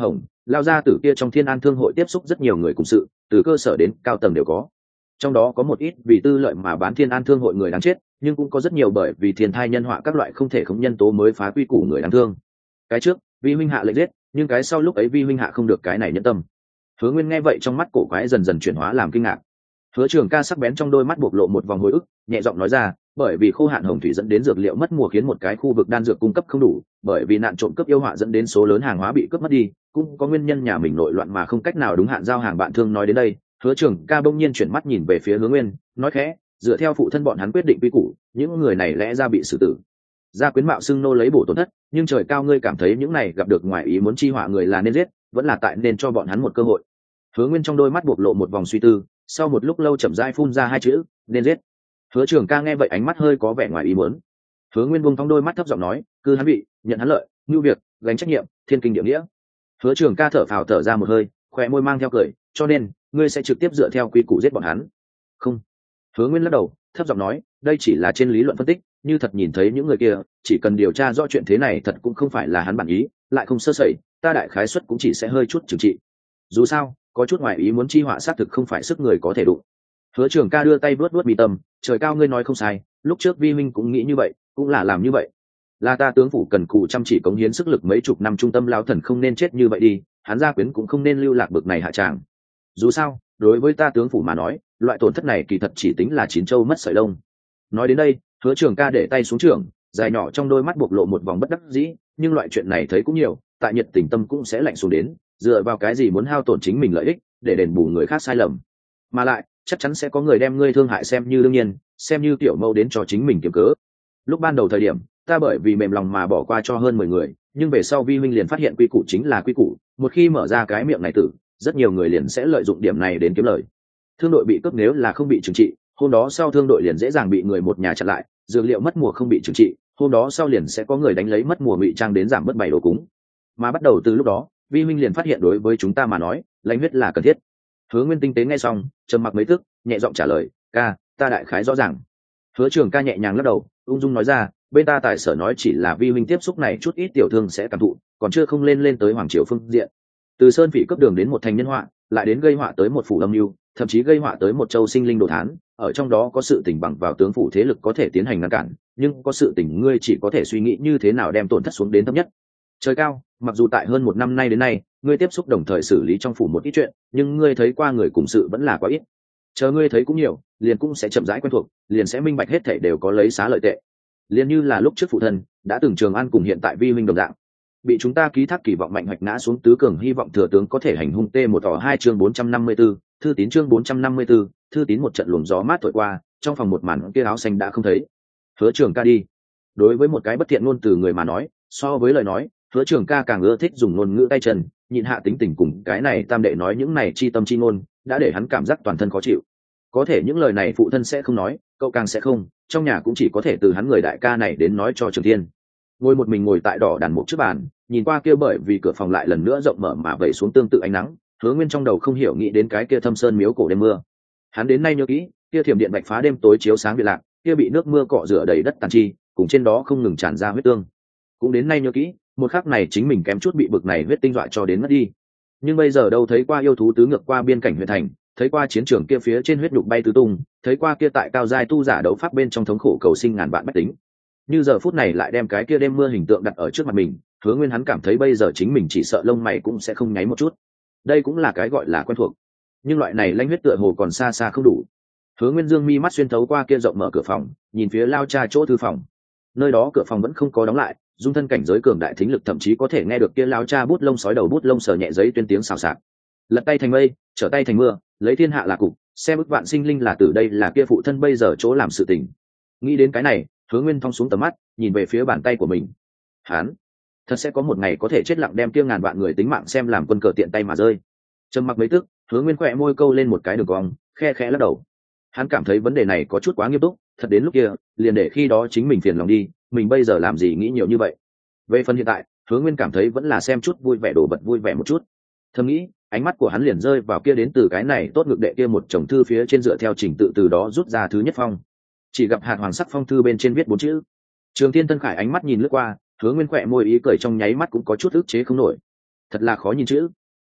Speaker 1: lao ra từ kia trong Thiên An Thương hội tiếp xúc rất nhiều người cùng sự, từ cơ sở đến cao tầng đều có. Trong đó có một ít vì tư lợi mà bán Thiên An Thương hội người đáng chết, nhưng cũng có rất nhiều bởi vì thiên thai nhân họa các loại không thể khống nhân tố mới phá quy củ người đáng thương. Cái trước, vi huynh hạ lệnh giết, nhưng cái sau lúc ấy vi huynh hạ không được cái này nhẫn tâm. Hứa Nguyên nghe vậy trong mắt cổ quái dần dần chuyển hóa làm kinh ngạc. Hứa Trường Ca sắc bén trong đôi mắt bộc lộ một vòng hồi ức, nhẹ giọng nói ra, bởi vì khô hạn hồng thủy dẫn đến dược liệu mất mùa khiến một cái khu vực đan dược cung cấp không đủ, bởi vì nạn trộm cướp yêu họa dẫn đến số lớn hàng hóa bị cướp mất đi, cũng có nguyên nhân nhà mình nội loạn mà không cách nào đúng hạn giao hàng. Bạn thương nói đến đây, Hứa Trường Ca bỗng nhiên chuyển mắt nhìn về phía Hứa Nguyên, nói khẽ, dựa theo phụ thân bọn hắn quyết định quy củ, những người này lẽ ra bị xử tử. Gia Quyến mạo xưng nô lấy bổ tổn thất, nhưng trời cao ngươi cảm thấy những này gặp được ngoài ý muốn chi họa người là nên giết, vẫn là tại nên cho bọn hắn một cơ hội. Hứa Nguyên trong đôi mắt bộc lộ một vòng suy tư, sau một lúc lâu chậm rãi phun ra hai chữ, nên giết. Hứa Trường Ca nghe vậy ánh mắt hơi có vẻ ngoài ý muốn. Hứa Nguyên buông thong đôi mắt thấp giọng nói, cứ hắn bị, nhận hắn lợi, nhu việc, gánh trách nhiệm, thiên kinh địa nghĩa. Hứa Trường Ca thở phào thở ra một hơi, khóe môi mang theo cười, cho nên ngươi sẽ trực tiếp dựa theo quy củ giết bọn hắn. Không. Hứa Nguyên lắc đầu, thấp giọng nói, đây chỉ là trên lý luận phân tích, như thật nhìn thấy những người kia, chỉ cần điều tra rõ chuyện thế này thật cũng không phải là hắn bản ý, lại không sơ sẩy, ta đại khái suất cũng chỉ sẽ hơi chút trừng trị. Dù sao, có chút ngoài ý muốn chi họa xác thực không phải sức người có thể đụng. Hứa Trường Ca đưa tay vuốt vuốt mi tâm, trời cao ngươi nói không sai, lúc trước vi minh cũng nghĩ như vậy, cũng là làm như vậy. Là ta tướng phủ cần cù chăm chỉ cống hiến sức lực mấy chục năm, trung tâm lão thần không nên chết như vậy đi, hắn Gia Quyến cũng không nên lưu lạc bực này hạ tràng. Dù sao, đối với ta tướng phủ mà nói, loại tổn thất này kỳ thật chỉ tính là chín châu mất sợi lông. Nói đến đây, Hứa Trường Ca để tay xuống trường, dài nhỏ trong đôi mắt bộc lộ một vòng bất đắc dĩ, nhưng loại chuyện này thấy cũng nhiều, tại nhiệt tình tâm cũng sẽ lạnh xuống đến, dựa vào cái gì muốn hao tổn chính mình lợi ích để đền bù người khác sai lầm. Mà lại chắc chắn sẽ có người đem ngươi thương hại xem như đương nhiên, xem như tiểu mâu đến cho chính mình kiếm cớ. Lúc ban đầu thời điểm ta bởi vì mềm lòng mà bỏ qua cho hơn 10 người, nhưng về sau vi huynh liền phát hiện quy củ chính là quy củ, một khi mở ra cái miệng này tử, rất nhiều người liền sẽ lợi dụng điểm này đến kiếm lời. Thương đội bị cướp nếu là không bị trừng trị, hôm đó sau thương đội liền dễ dàng bị người một nhà chặn lại, dược liệu mất mùa không bị trừng trị, hôm đó sau liền sẽ có người đánh lấy mất mùa ngụy trang đến giảm bớt bày đồ cúng. Mà bắt đầu từ lúc đó, vi huynh liền phát hiện đối với chúng ta mà nói, lãnh huyết là cần thiết. Hứa Nguyên tinh tế nghe xong, trầm mặc mấy tức, nhẹ giọng trả lời, ca, ta đại khái rõ ràng. Hứa Trường Ca nhẹ nhàng lắc đầu, ung dung nói ra, bên ta tại sở nói chỉ là vi huynh tiếp xúc này chút ít tiểu thương sẽ cảm thụ, còn chưa không lên tới hoàng triều phương diện. Từ sơn phỉ cấp đường đến một thành nhân họa, lại đến gây họa tới một phủ âm mưu, thậm chí gây họa tới một châu sinh linh đồ thán, ở trong đó có sự tình bằng vào tướng phủ thế lực có thể tiến hành ngăn cản, nhưng có sự tình ngươi chỉ có thể suy nghĩ như thế nào đem tổn thất xuống đến thấp nhất. Trời cao, mặc dù tại hơn 1 năm nay đến nay, ngươi tiếp xúc đồng thời xử lý trong phủ một ít chuyện, nhưng ngươi thấy qua người cùng sự vẫn là quá ít. Chờ ngươi thấy cũng nhiều, liền cũng sẽ chậm rãi quen thuộc, liền sẽ minh bạch hết thảy đều có lấy xá lợi tệ. Liền như là lúc trước phụ thân đã từng Trường An cùng hiện tại vi huynh đồng dạng, bị chúng ta ký thác kỳ vọng mạnh hoạch ngã xuống tứ cường, hy vọng thừa tướng có thể hành hung T1 tỏ 2 chương 454, thư tín chương 454, thư tín. Một trận luồng gió mát thổi qua, trong phòng một màn kia áo xanh đã không thấy. Hứa Trường Ca đi. Đối với một cái bất thiện ngôn từ người mà nói, so với lời nói, Hứa Trường Ca càng ưa thích dùng ngôn ngữ tay chân, nhịn hạ tính tình cùng cái này tam đệ nói những này chi tâm chi ngôn, đã để hắn cảm giác toàn thân khó chịu. Có thể những lời này phụ thân sẽ không nói, cậu càng sẽ không, trong nhà cũng chỉ có thể từ hắn người đại ca này đến nói cho Trường Thiên. Ngồi một mình ngồi tại đỏ đàn mục trước bàn, nhìn qua kia bởi vì cửa phòng lại lần nữa rộng mở mà vẩy xuống tương tự ánh nắng, Hứa Nguyên trong đầu không hiểu nghĩ đến cái kia Thâm Sơn miếu cổ đêm mưa. Hắn đến nay nhớ kỹ, kia thiểm điện bạch phá đêm tối chiếu sáng biệt lạc, kia bị nước mưa cọ rửa đầy đất tàn chi, cùng trên đó không ngừng tràn ra huyết tương. Cũng đến nay nhớ kỹ, một khắc này chính mình kém chút bị bực này huyết tinh dọa cho đến mất đi. Nhưng bây giờ đâu thấy qua yêu thú tứ ngược qua biên cảnh huyện thành, thấy qua chiến trường kia phía trên huyết nhục bay tứ tung, thấy qua kia tại cao giai tu giả đấu pháp bên trong thống khổ cầu sinh ngàn vạn bách tính. Như giờ phút này lại đem cái kia đêm mưa hình tượng đặt ở trước mặt mình, Hứa Nguyên hắn cảm thấy bây giờ chính mình chỉ sợ lông mày cũng sẽ không nháy một chút. Đây cũng là cái gọi là quen thuộc, nhưng loại này lãnh huyết tựa hồ còn xa xa không đủ. Hứa Nguyên dương mi mắt xuyên thấu qua kia rộng mở cửa phòng, nhìn phía lao cha chỗ thư phòng. Nơi đó cửa phòng vẫn không có đóng lại, dung thân cảnh giới cường đại thính lực thậm chí có thể nghe được kia lao cha bút lông sói đầu bút lông sờ nhẹ giấy tuyên tiếng xào xạc. Lật tay thành mây, trở tay thành mưa, lấy thiên hạ là cục, xem ức vạn sinh linh là tử, đây là kia phụ thân bây giờ chỗ làm sự tình. Nghĩ đến cái này, Hứa Nguyên thong xuống tầm mắt, nhìn về phía bàn tay của mình. Hắn thật sẽ có một ngày có thể chết lặng đem kia ngàn vạn người tính mạng xem làm quân cờ tiện tay mà rơi. Trầm mặc mấy tức, Hứa Nguyên khẽ môi câu lên một cái đường cong, khe khẽ lắc đầu. Hắn cảm thấy vấn đề này có chút quá nghiêm túc, thật đến lúc kia, liền để khi đó chính mình phiền lòng đi, mình bây giờ làm gì nghĩ nhiều như vậy. Về phần hiện tại, Hứa Nguyên cảm thấy vẫn là xem chút vui vẻ đồ vật vui vẻ một chút. Thầm nghĩ, ánh mắt của hắn liền rơi vào kia đến từ cái này tốt ngực đệ kia một chồng thư phía trên, dựa theo trình tự từ đó rút ra thứ nhất phong. Chỉ gặp hạt hoàng sắc phong thư bên trên viết 4 chữ. Trường Thiên Tân Khải ánh mắt nhìn lướt qua, Hứa Nguyên khẽ môi ý cười trong nháy mắt cũng có chút ức chế không nổi. Thật là khó nhìn chữ.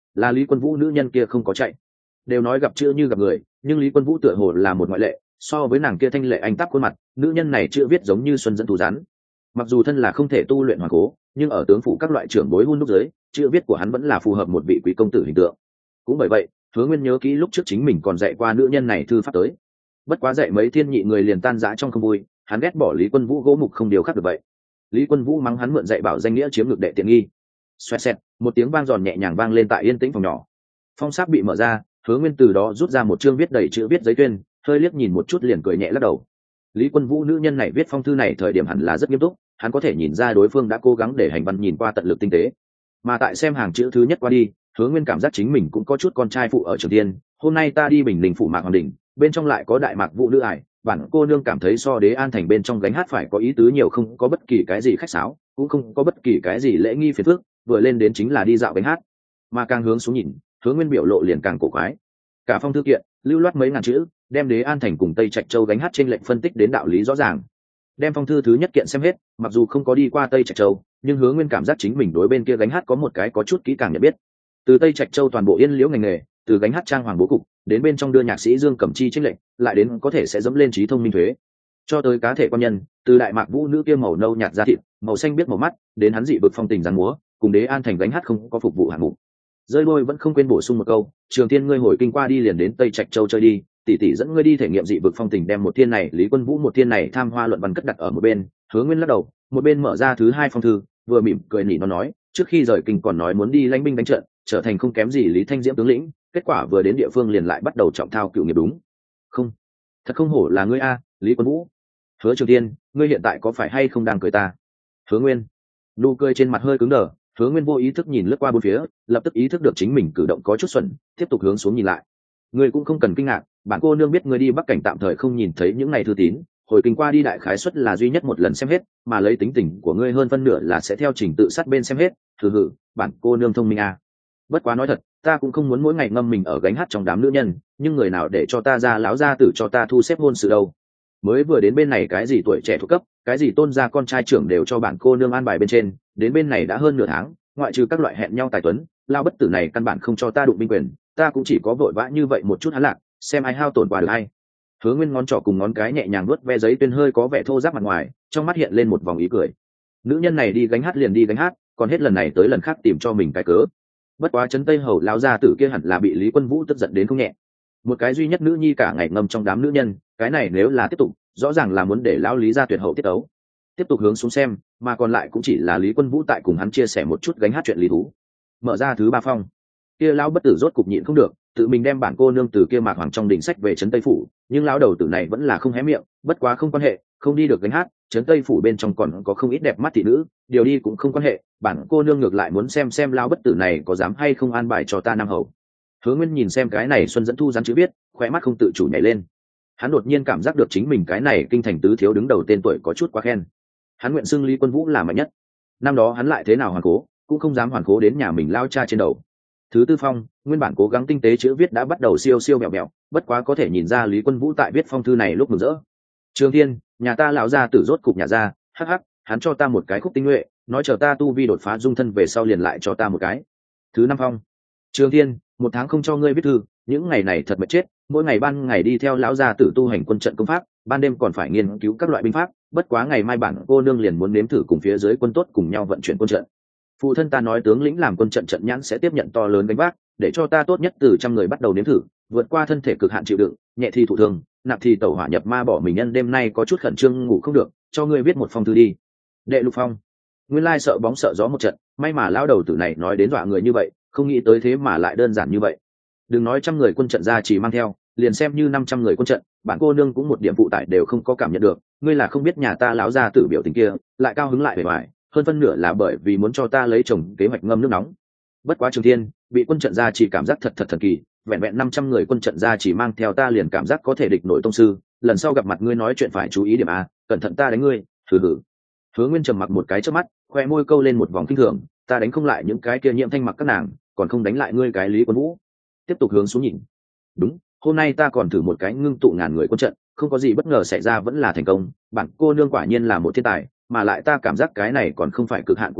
Speaker 1: là Lý Quân Vũ nữ nhân kia không có chạy. Đều nói gặp chữ như gặp người, nhưng Lý Quân Vũ tựa hồ là một ngoại lệ, so với nàng kia thanh lệ anh táp khuôn mặt, nữ nhân này chữ viết giống như xuân dẫn thú rắn. Mặc dù thân là không thể tu luyện hoàn cố, nhưng ở tướng phủ các loại trưởng bối hun đúc dưới, chữ viết của hắn vẫn là phù hợp một vị quý công tử hình tượng. Cũng bởi vậy, Hứa Nguyên nhớ kỹ lúc trước chính mình còn dạy qua nữ nhân này thư pháp tới. Bất quá dạy mấy thiên nhị người liền tan rã trong không vui, hắn ghét bỏ Lý Quân Vũ gỗ mục không điều khắc được vậy. Lý Quân Vũ mắng hắn mượn dạy bảo danh nghĩa chiếm ngược đệ tiện nghi. Xoẹt xẹt, một tiếng vang giòn nhẹ nhàng vang lên tại yên tĩnh phòng nhỏ. Phong sáp bị mở ra, Hứa Nguyên từ đó rút ra một chương viết đầy chữ viết giấy tuyên, hơi liếc nhìn một chút liền cười nhẹ lắc đầu. Lý Quân Vũ nữ nhân này viết phong thư này thời điểm hẳn là rất nghiêm túc, hắn có thể nhìn ra đối phương đã cố gắng để hành văn nhìn qua tận lực tinh tế. Mà tại xem hàng chữ thứ nhất qua đi, Hứa Nguyên cảm giác chính mình cũng có chút con trai phụ ở Trường Tiên. Hôm nay ta đi Bình Đình phủ Mạc Hoàng Đình, bên trong lại có đại mạc vũ nữ ải, bản cô nương cảm thấy so Đế An thành bên trong gánh hát phải có ý tứ nhiều, không có bất kỳ cái gì khách sáo, cũng không có bất kỳ cái gì lễ nghi phiền phức, vừa lên đến chính là đi dạo gánh hát. Mà càng hướng xuống nhìn, Hứa Nguyên biểu lộ liền càng cổ quái. Cả phong thư kiện lưu loát mấy ngàn chữ, đem Đế An thành cùng Tây Trạch Châu gánh hát trên lệnh phân tích đến đạo lý rõ ràng. Đem phong thư thứ nhất kiện xem hết, mặc dù không có đi qua Tây Trạch Châu, nhưng Hứa Nguyên cảm giác chính mình đối bên kia gánh hát có một cái có chút kỹ càng nhận biết. Từ Tây Trạch Châu toàn bộ yên liễu ngành nghề, từ gánh hát trang hoàng bố cục đến bên trong đưa nhạc sĩ Dương Cẩm Chi trích lệnh, lại đến có thể sẽ dẫm lên trí thông minh thuế, cho tới cá thể quan nhân, từ đại mạc vũ nữ kia màu nâu nhạt da thịt, màu xanh biết màu mắt, đến hắn dị vực phong tình giàn múa, cùng Đế An thành gánh hát không có phục vụ hạng mục. Rơi đôi vẫn không quên bổ sung một câu, Trường Thiên ngươi hồi kinh qua đi liền đến Tây Trạch Châu chơi đi, tỷ tỷ dẫn ngươi đi thể nghiệm dị vực phong tình. Đem một thiên này Lý Quân Vũ một thiên này tham hoa luận văn cất đặt ở một bên, Hứa Nguyên lắc đầu, một bên mở ra thứ hai phong thư, vừa mỉm cười nỉ nó nói, trước khi rời kinh còn nói muốn đi lãnh binh đánh trận, trở thành không kém gì Lý Thanh Diễm tướng lĩnh, kết quả vừa đến địa phương liền lại bắt đầu trọng thao cựu nghiệp. Đúng không? Thật không hổ là ngươi a, Lý Quân Vũ. Hứa Trường Thiên, ngươi hiện tại có phải hay không đang cười ta? Hứa Nguyên, nụ cười trên mặt hơi cứng đờ. Hứa Nguyên vô ý thức nhìn lướt qua bốn phía, lập tức ý thức được chính mình cử động có chút xuẩn, tiếp tục hướng xuống nhìn lại. Ngươi cũng không cần kinh ngạc, bản cô nương biết ngươi đi Bắc Cảnh tạm thời không nhìn thấy những ngày thư tín, hồi kinh qua đi đại khái suất là duy nhất một lần xem hết, mà lấy tính tình của ngươi hơn phân nửa là sẽ theo trình tự sát bên xem hết. Hừ, bản cô nương thông minh à. Bất quá nói thật, ta cũng không muốn mỗi ngày ngâm mình ở gánh hát trong đám nữ nhân, nhưng người nào để cho ta ra láo ra tử cho ta thu xếp hôn sự đâu. Mới vừa đến bên này cái gì tuổi trẻ thuộc cấp, cái gì tôn gia con trai trưởng đều cho bản cô nương an bài bên trên, đến bên này đã hơn nửa tháng, ngoại trừ các loại hẹn nhau tài tuấn, lao bất tử này căn bản không cho ta đụng binh quyền, ta cũng chỉ có vội vã như vậy một chút hắn lạc, xem ai hao tổn qua được hay. Hứa Nguyên ngón trỏ cùng ngón cái nhẹ nhàng nuốt ve giấy tuyên, hơi có vẻ thô ráp mặt ngoài, trong mắt hiện lên một vòng ý cười. Nữ nhân này đi gánh hát liền đi gánh hát, còn hết lần này tới lần khác tìm cho mình cái cớ. Bất quá Trấn Tây hầu lão gia tử kia hẳn là bị Lý Quân Vũ tức giận đến không nhẹ. Một cái duy nhất nữ nhi cả ngày ngâm trong đám nữ nhân, cái này nếu là tiếp tục, rõ ràng là muốn để lão Lý gia tuyệt hậu tiết tấu. Tiếp tục hướng xuống xem, mà còn lại cũng chỉ là Lý Quân Vũ tại cùng hắn chia sẻ một chút gánh hát chuyện lý thú. Mở ra thứ ba phong, kia lão bất tử rốt cục nhịn không được, tự mình đem bản cô nương từ kia Mạc Hoàng trong đình sách về Trấn Tây phủ, nhưng lão đầu tử này vẫn là không hé miệng. Bất quá không quan hệ, không đi được gánh hát, Trấn Tây phủ bên trong còn có không ít đẹp mắt thị nữ, điều đi cũng không quan hệ, bản cô nương ngược lại muốn xem lão bất tử này có dám hay không an bài cho ta nam hầu. Hứa Nguyên nhìn xem cái này xuân dẫn thu rắn chữ viết, khóe mắt không tự chủ nhảy lên. Hắn đột nhiên cảm giác được chính mình cái này kinh thành tứ thiếu đứng đầu tên tuổi có chút quá khen. Hắn nguyện xưng Lý Quân Vũ là mạnh nhất. Năm đó hắn lại thế nào hoàn cố, cũng không dám hoàn cố đến nhà mình lao cha trên đầu. Thứ tư phong, nguyên bản cố gắng tinh tế chữ viết đã bắt đầu siêu siêu mẹo mẹo, bất quá có thể nhìn ra Lý Quân Vũ tại viết phong thư này lúc mừng rỡ. Trường Thiên, nhà ta lão gia tử rốt cục nhà ra, hắc hắc, hắn cho ta một cái khúc tinh nhuệ, nói chờ ta tu vi đột phá dung thân về sau liền lại cho ta một cái. Thứ năm phong, Trường Thiên, một tháng không cho ngươi viết thư, những ngày này thật mệt chết, mỗi ngày ban ngày đi theo lão gia tử tu hành quân trận công pháp, ban đêm còn phải nghiên cứu các loại binh pháp, bất quá ngày mai bản cô nương liền muốn nếm thử cùng phía dưới quân tốt cùng nhau vận chuyển quân trận. Phụ thân ta nói tướng lĩnh làm quân trận trận nhãn sẽ tiếp nhận to lớn gánh vác, để cho ta tốt nhất từ trăm người bắt đầu nếm thử, vượt qua thân thể cực hạn chịu đựng, nhẹ thì thụ thương, nặng thì tẩu hỏa nhập ma bỏ mình. Nhân đêm nay có chút khẩn trương ngủ không được, cho ngươi viết một phong thư đi. Đệ lục phong, nguyên lai sợ bóng sợ gió một trận, may mà lão đầu tử này nói đến dọa người như vậy, không nghĩ tới thế mà lại đơn giản như vậy. Đừng nói trăm người quân trận ra chỉ mang theo, liền xem như 500 người quân trận, bản cô nương cũng một điểm phụ tải đều không có cảm nhận được. Ngươi là không biết nhà ta lão gia tử biểu tình kia, lại cao hứng lại bề ngoài, hơn phân nửa là bởi vì muốn cho ta lấy chồng kế hoạch ngâm nước nóng. Bất quá Trường Thiên, bị quân trận ra chỉ cảm giác thật thần kỳ, vẹn vẹn 500 người quân trận ra chỉ mang theo ta liền cảm giác có thể địch nổi tông sư, lần sau gặp mặt ngươi nói chuyện phải chú ý điểm a, cẩn thận ta đánh ngươi. Hừ. Hứa Nguyên trầm mặc một cái chớp mắt, khoe môi câu lên một vòng kinh thường, ta đánh không lại những cái kia nhiễm thanh mặc các nàng, còn không đánh lại ngươi cái Lý Quân Vũ. Tiếp tục hướng xuống nhìn. Đúng, hôm nay ta còn thử một cái ngưng tụ ngàn người quân trận, không có gì bất ngờ xảy ra vẫn là thành công, bản cô nương quả nhiên là một thiên tài, mà lại ta cảm giác cái này còn không phải cực hạn của ta,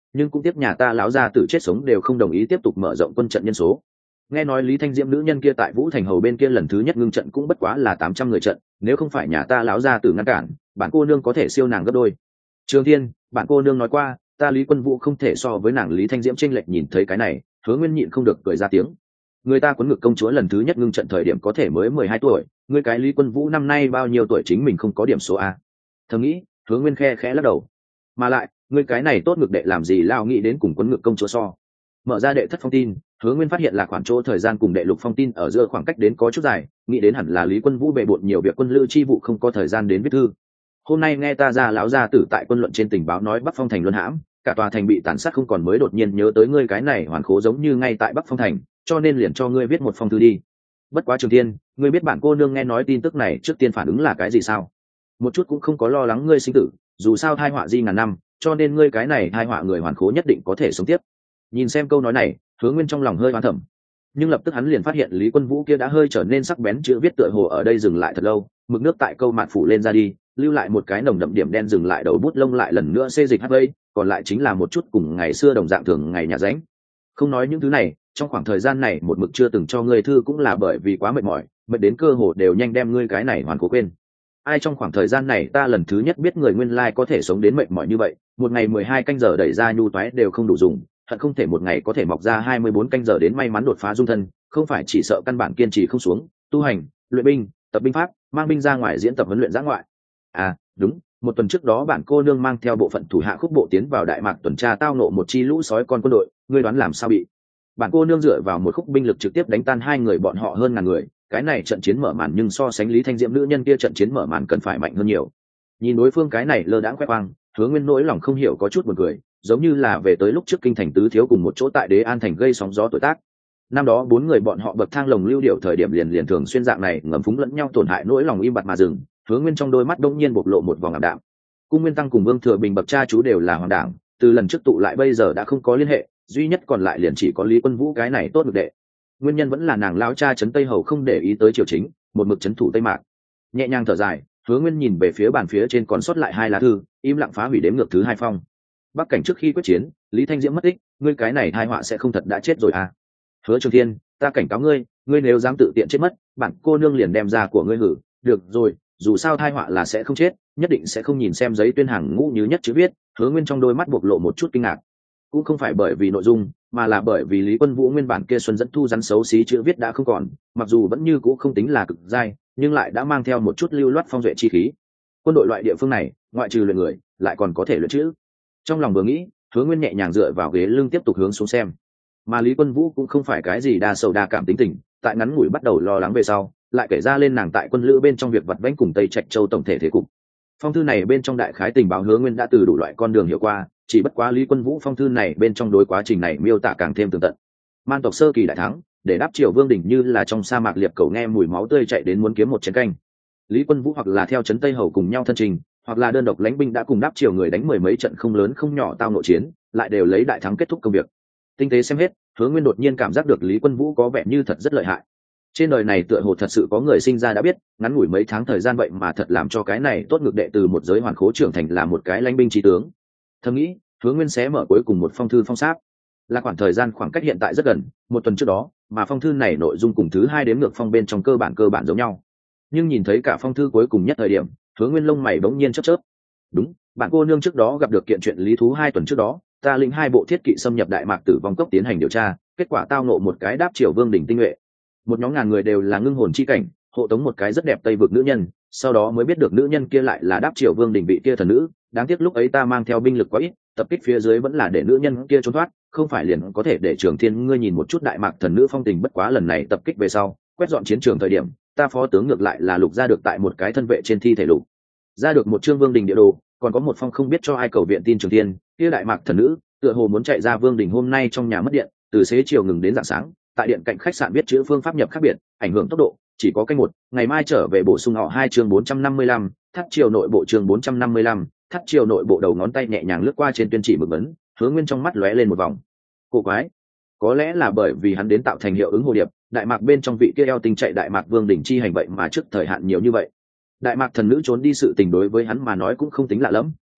Speaker 1: nhưng cũng tiếc nhà ta lão gia tử chết sống đều không đồng ý tiếp tục mở rộng quân trận nhân số. Nghe nói Lý Thanh Diễm nữ nhân kia tại Vũ Thành hầu bên kia lần thứ nhất ngưng trận cũng bất quá là 800 người trận, nếu không phải nhà ta lão gia tử ngăn cản, bản cô nương có thể siêu nàng gấp đôi. Trường Thiên, bản cô nương nói qua, ta Lý Quân Vũ không thể so với nàng Lý Thanh Diễm chênh lệch. Nhìn thấy cái này, Hứa Nguyên nhịn không được cười ra tiếng. Người ta Quấn Ngực công chúa lần thứ nhất ngưng trận thời điểm có thể mới 12 tuổi, ngươi cái Lý Quân Vũ năm nay bao nhiêu tuổi chính mình không có điểm số a? Thầm nghĩ, Hứa Nguyên khẽ lắc đầu. Mà lại, ngươi cái này tốt ngực đệ làm gì lao nghĩ đến cùng Quấn Ngực công chúa so? Mở ra đệ thất phong tin, Hứa Nguyên phát hiện là khoảng chỗ thời gian cùng đệ lục phong tin ở giữa khoảng cách đến có chút dài, nghĩ đến hẳn là Lý Quân Vũ bề bộn nhiều việc quân lữ chi vụ không có thời gian đến viết thư. Hôm nay nghe ta ra lão gia tử tại quân luận trên tình báo nói Bắc Phong thành luân hãm, cả tòa thành bị tàn sát không còn, mới đột nhiên nhớ tới ngươi cái này hoàn khố giống như ngay tại Bắc Phong thành, cho nên liền cho ngươi viết một phong thư đi. Bất quá Trường Thiên, ngươi biết bản cô nương nghe nói tin tức này trước tiên phản ứng là cái gì sao? Một chút cũng không có lo lắng ngươi sinh tử, dù sao thai họa di ngàn năm, cho nên ngươi cái này thai họa người hoàn khố nhất định có thể sống tiếp. Nhìn xem câu nói này, Hứa Nguyên trong lòng hơi oán thầm, nhưng lập tức hắn liền phát hiện Lý Quân Vũ kia đã hơi trở nên sắc bén, chữ viết tựa hồ ở đây dừng lại thật lâu, mực nước tại câu mạn phủ lên ra đi, lưu lại một cái nồng đậm điểm đen, dừng lại đầu bút lông lại lần nữa xê dịch hắt vây, còn lại chính là một chút cùng ngày xưa đồng dạng thường ngày nhà ránh. Không nói những thứ này, trong khoảng thời gian này một mực chưa từng cho ngươi thư cũng là bởi vì quá mệt mỏi, mệt đến cơ hồ đều nhanh đem ngươi cái này hoàn cố quên. Ai trong khoảng thời gian này ta lần thứ nhất biết người nguyên lai có thể sống đến mệt mỏi như vậy, một ngày 12 canh giờ đẩy ra nhu toái đều không đủ dùng, hận không thể một ngày có thể mọc ra 24 canh giờ đến may mắn đột phá dung thân, không phải chỉ sợ căn bản kiên trì không xuống, tu hành, luyện binh, tập binh pháp, mang binh ra ngoài diễn tập huấn luyện giã ngoại. À, đúng, một tuần trước đó bản cô nương mang theo bộ phận thủ hạ khúc bộ tiến vào Đại Mạc tuần tra, tao nộ một chi lũ sói con quân đội, ngươi đoán làm sao bị? Bản cô nương dựa vào một khúc binh lực trực tiếp đánh tan hai người bọn họ hơn ngàn người, cái này trận chiến mở màn nhưng so sánh Lý Thanh Diễm nữ nhân kia trận chiến mở màn cần phải mạnh hơn nhiều. Nhìn đối phương cái này lơ đãng khoe khoang, Hứa Nguyên nỗi lòng không hiểu có chút buồn cười, giống như là về tới lúc trước kinh thành tứ thiếu cùng một chỗ tại Đế An thành gây sóng gió tuổi tác. Năm đó bốn người bọn họ bậc thang lồng lưu điệu thời điểm liền thường xuyên dạng này ngầm phúng lẫn nhau, tổn hại nỗi lòng im bặt mà dừng. Hứa Nguyên trong đôi mắt đông nhiên bộc lộ một vòng ảm đạm. Cung Nguyên Tăng cùng Vương Thừa Bình bậc cha chú đều là hoàng đảng, từ lần trước tụ lại bây giờ đã không có liên hệ, duy nhất còn lại liền chỉ có Lý Quân Vũ cái này tốt ngực đệ. Nguyên nhân vẫn là nàng lão cha trấn Tây Hầu không để ý tới triều chính, một mực trấn thủ Tây Mạc. Nhẹ nhàng thở dài, Hứa Nguyên nhìn về phía bàn phía trên còn sót lại hai lá thư, im lặng phá hủy đếm ngược thứ hai phong. Bắc cảnh trước khi quyết chiến, Lý Thanh Diễm mất tích, ngươi cái này tai họa sẽ không thật đã chết rồi à? Hứa Trường Thiên, ta cảnh cáo ngươi, ngươi nếu dám tự tiện chết mất, bản cô nương liền đem ra của ngươi hử. Được rồi, dù sao tai họa là sẽ không chết, nhất định sẽ không. Nhìn xem giấy tuyên hàng ngũ như nhất chữ viết, Hứa Nguyên trong đôi mắt bộc lộ một chút kinh ngạc. Cũng không phải bởi vì nội dung, mà là bởi vì Lý Quân Vũ nguyên bản kia xuân dẫn thu rắn xấu xí chữ viết đã không còn, mặc dù vẫn như cũ không tính là cực dai, nhưng lại đã mang theo một chút lưu loát phong duệ chi khí. Quân đội loại địa phương này, ngoại trừ luyện người, lại còn có thể luyện chữ. Trong lòng vừa nghĩ, Hứa Nguyên nhẹ nhàng dựa vào ghế lưng tiếp tục hướng xuống xem. Mà Lý Quân Vũ cũng không phải cái gì đa sầu đa cảm tính tình, tại ngắn ngủi bắt đầu lo lắng về sau, lại kể ra lên nàng tại quân lữ bên trong việc vặt vãnh cùng Tây Trạch Châu tổng thể thế cục. Phong thư này bên trong đại khái tình báo Hứa Nguyên đã từ đủ loại con đường hiểu qua, chỉ bất quá Lý Quân Vũ phong thư này bên trong đối quá trình này miêu tả càng thêm tường tận. Man tộc sơ kỳ đại thắng, để đáp triều Vương đỉnh như là trong sa mạc liệp cầu nghe mùi máu tươi chạy đến muốn kiếm một chén canh. Lý Quân Vũ hoặc là theo trấn Tây Hầu cùng nhau thân trình, hoặc là đơn độc lãnh binh đã cùng đáp triều người đánh mười mấy trận không lớn không nhỏ tao nội chiến, lại đều lấy đại thắng kết thúc công việc. Tinh tế xem hết, Hứa Nguyên đột nhiên cảm giác được Lý Quân Vũ có vẻ như thật rất lợi hại. Trên đời này tựa hồ thật sự có người sinh ra đã biết, ngắn ngủi mấy tháng thời gian vậy mà thật làm cho cái này tốt ngực đệ từ một giới hoàn khố trưởng thành là một cái lãnh binh trí tướng. Thầm nghĩ, Hứa Nguyên xé mở cuối cùng một phong thư phong sáp. Là khoảng thời gian khoảng cách hiện tại rất gần, một tuần trước đó, mà phong thư này nội dung cùng thứ hai đếm ngược phong bên trong cơ bản giống nhau. Nhưng nhìn thấy cả phong thư cuối cùng nhất thời điểm, Hứa Nguyên lông mày bỗng nhiên chớp chớp. Đúng, bạn cô nương trước đó gặp được kiện chuyện lý thú 2 tuần trước đó, ta lĩnh 2 bộ thiết kỵ xâm nhập Đại Mạc Tử Vong Cốc tiến hành điều tra, kết quả tao ngộ một cái đáp triều Vương đỉnh tinh nhuệ. Một nhóm ngàn người đều là ngưng hồn chi cảnh, hộ tống một cái rất đẹp Tây vực nữ nhân, sau đó mới biết được nữ nhân kia lại là đáp triều Vương đỉnh vị kia thần nữ, đáng tiếc lúc ấy ta mang theo binh lực quá ít, tập kích phía dưới vẫn là để nữ nhân kia trốn thoát, không phải liền có thể để Trường Thiên ngươi nhìn một chút Đại Mạc thần nữ phong tình. Bất quá lần này tập kích về sau, quét dọn chiến trường thời điểm, ta phó tướng ngược lại là lục ra được tại một cái thân vệ trên thi thể lục ra được một chương Vương đỉnh địa đồ, còn có một phong không biết cho ai cầu viện tin Trường Thiên, kia Đại Mạc thần nữ tựa hồ muốn chạy ra Vương đỉnh hôm nay trong nhà mất điện, từ xế chiều ngừng đến rạng sáng, tại điện cạnh khách sạn viết chữ phương pháp nhập khác biệt, ảnh hưởng tốc độ, chỉ có canh một, ngày mai trở về bổ sung họ 2 chương 455, thắt chiều nội bộ chương 455, thắt chiều nội bộ. Đầu ngón tay nhẹ nhàng lướt qua trên tuyên chỉ mực ấn, Hứa Nguyên trong mắt lóe lên một vòng cổ quái. Có lẽ là bởi vì hắn đến tạo thành hiệu ứng hồ điệp, Đại Mạc bên trong vị kia eo tinh chạy Đại Mạc Vương đỉnh chi hành vậy mà trước thời hạn nhiều như vậy. Đại Mạc thần nữ trốn đi sự tình đối với hắn mà nói cũng không tính lạ lẫm,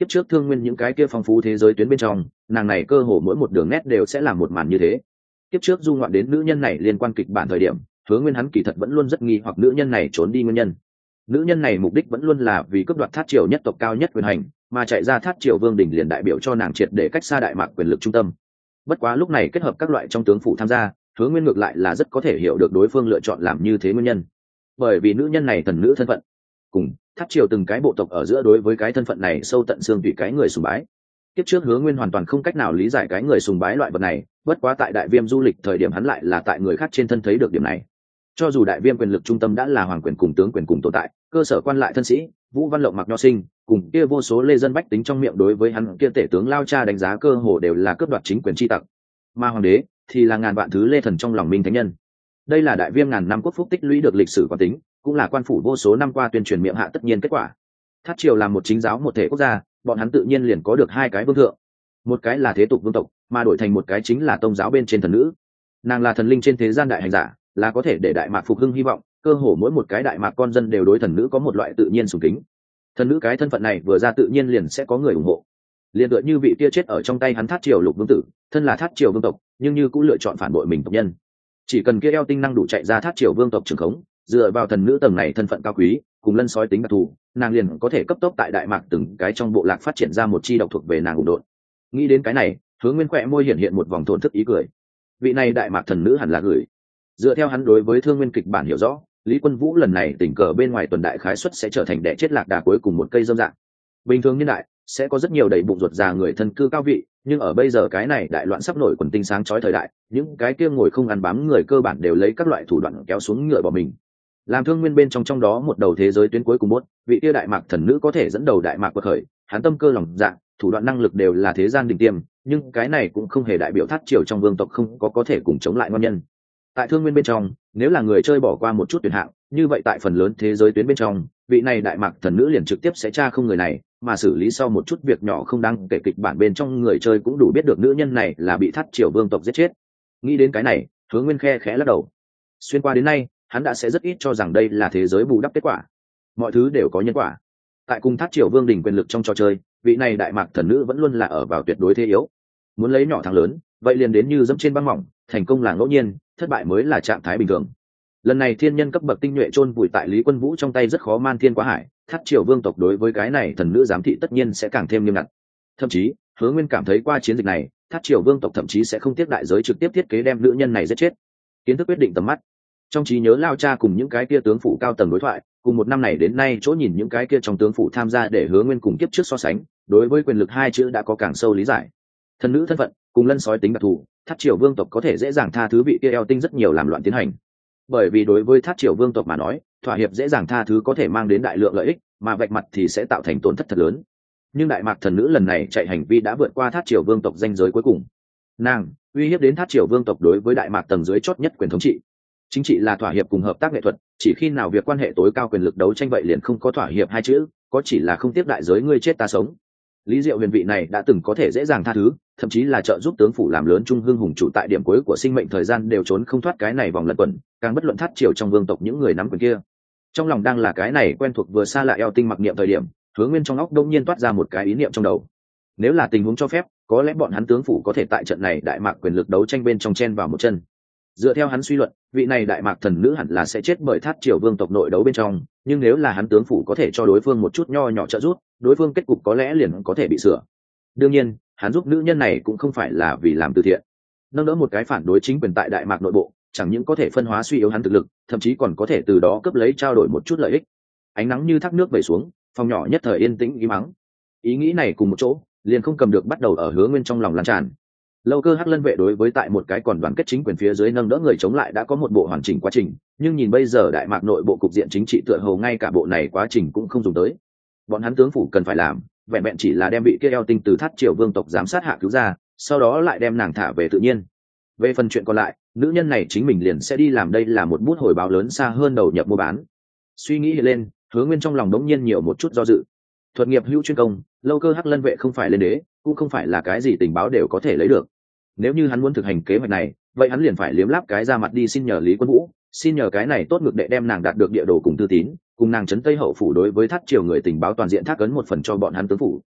Speaker 1: kiếp trước Thương Nguyên những cái kia phong phú thế giới tuyến bên trong, nàng này cơ hồ mỗi một đường nét đều sẽ làm một màn như thế. Kiếp trước du ngoạn đến nữ nhân này liên quan kịch bản thời điểm, Hứa Nguyên hắn kỳ thật vẫn luôn rất nghi hoặc nữ nhân này trốn đi nguyên nhân. Nữ nhân này mục đích vẫn luôn là vì cướp đoạt Thát Triều nhất tộc cao nhất quyền hành, mà chạy ra Thát Triều Vương đình liền đại biểu cho nàng triệt để cách xa Đại Mạc quyền lực trung tâm. Bất quá lúc này kết hợp các loại trong tướng phủ tham gia, Hứa Nguyên ngược lại là rất có thể hiểu được đối phương lựa chọn làm như thế nguyên nhân. Bởi vì nữ nhân này thần nữ thân phận, cùng Thát Triều từng cái bộ tộc ở giữa đối với cái thân phận này sâu tận xương tùy cái người sùng bái. Kiếp trước Hứa Nguyên hoàn toàn không cách nào lý giải cái người sùng bái loại vật này, bất quá tại Đại Viêm du lịch thời điểm hắn lại là tại người khác trên thân thấy được điểm này. Cho dù Đại Viêm quyền lực trung tâm đã là hoàng quyền cùng tướng quyền cùng tồn tại, cơ sở quan lại thân sĩ, Vũ Văn Lộng mặc nho sinh, cùng kia vô số lê dân bách tính trong miệng đối với hắn kia tể tướng lao cha đánh giá cơ hồ đều là cướp đoạt chính quyền chi tặc. Mà hoàng đế thì là ngàn vạn thứ lê thần trong lòng minh thánh nhân. Đây là Đại Viêm ngàn năm quốc phúc tích lũy được lịch sử quán tính, cũng là quan phủ vô số năm qua tuyên truyền miệng hạ tất nhiên kết quả. Thát Triều làm một chính giáo một thể quốc gia, bọn hắn tự nhiên liền có được hai cái vương thượng, một cái là thế tục vương tộc, mà đổi thành một cái chính là tông giáo bên trên thần nữ. Nàng là thần linh trên thế gian đại hành giả, là có thể để Đại Mạc phục hưng hy vọng, cơ hồ mỗi một cái Đại Mạc con dân đều đối thần nữ có một loại tự nhiên sùng kính. Thần nữ cái thân phận này vừa ra tự nhiên liền sẽ có người ủng hộ. Liên tựa như vị kia chết ở trong tay hắn Thát Triều Lục vương tử, thân là Thát Triều vương tộc, nhưng như cũng lựa chọn phản bội mình tộc nhân. Chỉ cần kia eo tinh năng đủ chạy ra Thát Triều vương tộc trường khống, dựa vào thần nữ tầng này thân phận cao quý, cùng lân sói tính đặc thù, nàng liền có thể cấp tốc tại Đại Mạc từng cái trong bộ lạc phát triển ra một chi độc thuộc về nàng ủng độn. Nghĩ đến cái này, Hứa Nguyên khỏe môi hiện một vòng thổn thức ý cười. Vị này Đại Mạc thần nữ hẳn là gửi. Dựa theo hắn đối với Thương Nguyên kịch bản hiểu rõ, Lý Quân Vũ lần này tình cờ bên ngoài tuần đại khái suất sẽ trở thành đẻ chết lạc đà cuối cùng một cây dâm dạng. Bình thường niên đại sẽ có rất nhiều đầy bụng ruột già người thân cư cao vị, nhưng ở bây giờ cái này đại loạn sắp nổi quần tinh sáng chói thời đại, những cái kia ngồi không ăn bám người cơ bản đều lấy các loại thủ đoạn kéo xuống ngựa bỏ mình. Làm Thương Nguyên bên trong đó một đầu thế giới tuyến cuối cùng một, vị kia Đại Mạc thần nữ có thể dẫn đầu Đại Mạc quật khởi, hắn tâm cơ lòng dạ, thủ đoạn năng lực đều là thế gian đỉnh tiêm, nhưng cái này cũng không hề đại biểu Thát Triều trong vương tộc không có thể cùng chống lại ngon nhân. Tại Thương Nguyên bên trong, nếu là người chơi bỏ qua một chút tuyển hạng, như vậy tại phần lớn thế giới tuyến bên trong, vị này Đại Mạc thần nữ liền trực tiếp sẽ tra không người này, mà xử lý sau một chút việc nhỏ không đáng kể kịch bản bên trong người chơi cũng đủ biết được nữ nhân này là bị Thát Triều vương tộc giết chết. Nghĩ đến cái này, Hứa Nguyên khẽ lắc đầu. Xuyên qua đến nay, hắn đã sẽ rất ít cho rằng đây là thế giới bù đắp kết quả. Mọi thứ đều có nhân quả. Tại cùng Thát Triều vương đình quyền lực trong trò chơi, vị này Đại Mạc thần nữ vẫn luôn là ở vào tuyệt đối thế yếu. Muốn lấy nhỏ thắng lớn, vậy liền đến như dẫm trên băng mỏng, thành công là ngẫu nhiên, thất bại mới là trạng thái bình thường. Lần này thiên nhân cấp bậc tinh nhuệ chôn vùi tại Lý Quân Vũ trong tay rất khó man thiên quá hải, Thát Triều vương tộc đối với cái này thần nữ giám thị tất nhiên sẽ càng thêm nghiêm ngặt. Thậm chí, Hứa Nguyên cảm thấy qua chiến dịch này, Thát Triều vương tộc thậm chí sẽ không tiếc đại giới trực tiếp thiết kế đem nữ nhân này giết chết. Kiến thức quyết định tầm mắt. Trong trí nhớ lao cha cùng những cái kia tướng phủ cao tầng đối thoại, cùng một năm này đến nay chỗ nhìn những cái kia trong tướng phủ tham gia để Hứa Nguyên cùng kiếp trước so sánh, đối với quyền lực hai chữ đã có càng sâu lý giải. Thần nữ thân phận cùng lân sói tính đặc thù, Thát Triều vương tộc có thể dễ dàng tha thứ vị kia eo tinh rất nhiều làm loạn tiến hành. Bởi vì đối với Thát Triều vương tộc mà nói, thỏa hiệp dễ dàng tha thứ có thể mang đến đại lượng lợi ích, mà vạch mặt thì sẽ tạo thành tổn thất thật lớn. Nhưng Đại Mạc thần nữ lần này chạy hành vi đã vượt qua Thát Triều vương tộc ranh giới cuối cùng. Nàng uy hiếp đến Thát Triều vương tộc đối với Đại Mạc tầng dưới chót nhất quyền thống trị. Chính trị là thỏa hiệp cùng hợp tác nghệ thuật, chỉ khi nào việc quan hệ tối cao quyền lực đấu tranh vậy liền không có thỏa hiệp hai chữ, có chỉ là không tiếp đại giới ngươi chết ta sống. Lý Diệu Huyền vị này đã từng có thể dễ dàng tha thứ, thậm chí là trợ giúp tướng phủ làm lớn trung hưng hùng chủ tại điểm cuối của sinh mệnh thời gian đều trốn không thoát cái này vòng lẩn quẩn, càng bất luận Thát Triều trong vương tộc những người nắm quyền kia. Trong lòng đang là cái này quen thuộc vừa xa lạ eo tinh mặc niệm thời điểm, Hứa Nguyên trong óc đông nhiên toát ra một cái ý niệm trong đầu. Nếu là tình huống cho phép, có lẽ bọn hắn tướng phủ có thể tại trận này Đại Mạc quyền lực đấu tranh bên trong chen vào một chân. Dựa theo hắn suy luận, vị này Đại Mạc thần nữ hẳn là sẽ chết bởi Thát Triều vương tộc nội đấu bên trong, nhưng nếu là hắn tướng phủ có thể cho đối phương một chút nho nhỏ trợ giúp, đối phương kết cục có lẽ liền có thể bị sửa. Đương nhiên, hắn giúp nữ nhân này cũng không phải là vì làm từ thiện. Nâng đỡ một cái phản đối chính quyền tại Đại Mạc nội bộ, chẳng những có thể phân hóa suy yếu hắn thực lực, thậm chí còn có thể từ đó cướp lấy trao đổi một chút lợi ích. Ánh nắng như thác nước về xuống, phòng nhỏ nhất thời yên tĩnh im mắng. Ý nghĩ này cùng một chỗ, liền không cầm được bắt đầu ở Hứa Nguyên trong lòng lan tràn. Lâu Cơ Hắc Lân vệ đối với tại một cái còn đoàn kết chính quyền phía dưới nâng đỡ người chống lại đã có một bộ hoàn chỉnh quá trình, nhưng nhìn bây giờ Đại Mạc nội bộ cục diện chính trị tựa hồ ngay cả bộ này quá trình cũng không dùng tới. Bọn hắn tướng phủ cần phải làm, vẹn vẹn chỉ là đem bị kia eo tinh từ Thát Triều vương tộc giám sát hạ cứu ra, sau đó lại đem nàng thả về tự nhiên. Về phần chuyện còn lại, nữ nhân này chính mình liền sẽ đi làm, đây là một bút hồi báo lớn xa hơn đầu nhập mua bán. Suy nghĩ hiện lên, Hứa Nguyên trong lòng đống nhiên nhiều một chút do dự. Thuật nghiệp hữu chuyên công, Lâu Cơ Hắc Lân vệ không phải lên đế, cũng không phải là cái gì tình báo đều có thể lấy được. Nếu như hắn muốn thực hành kế hoạch này, vậy hắn liền phải liếm láp cái ra mặt đi xin nhờ Lý Quân Vũ, xin nhờ cái này tốt ngược đệ đem nàng đạt được địa đồ cùng thư tín, cùng nàng trấn Tây hậu phủ đối với Thát Triều người tình báo toàn diện thác ấn một phần cho bọn hắn tướng phủ.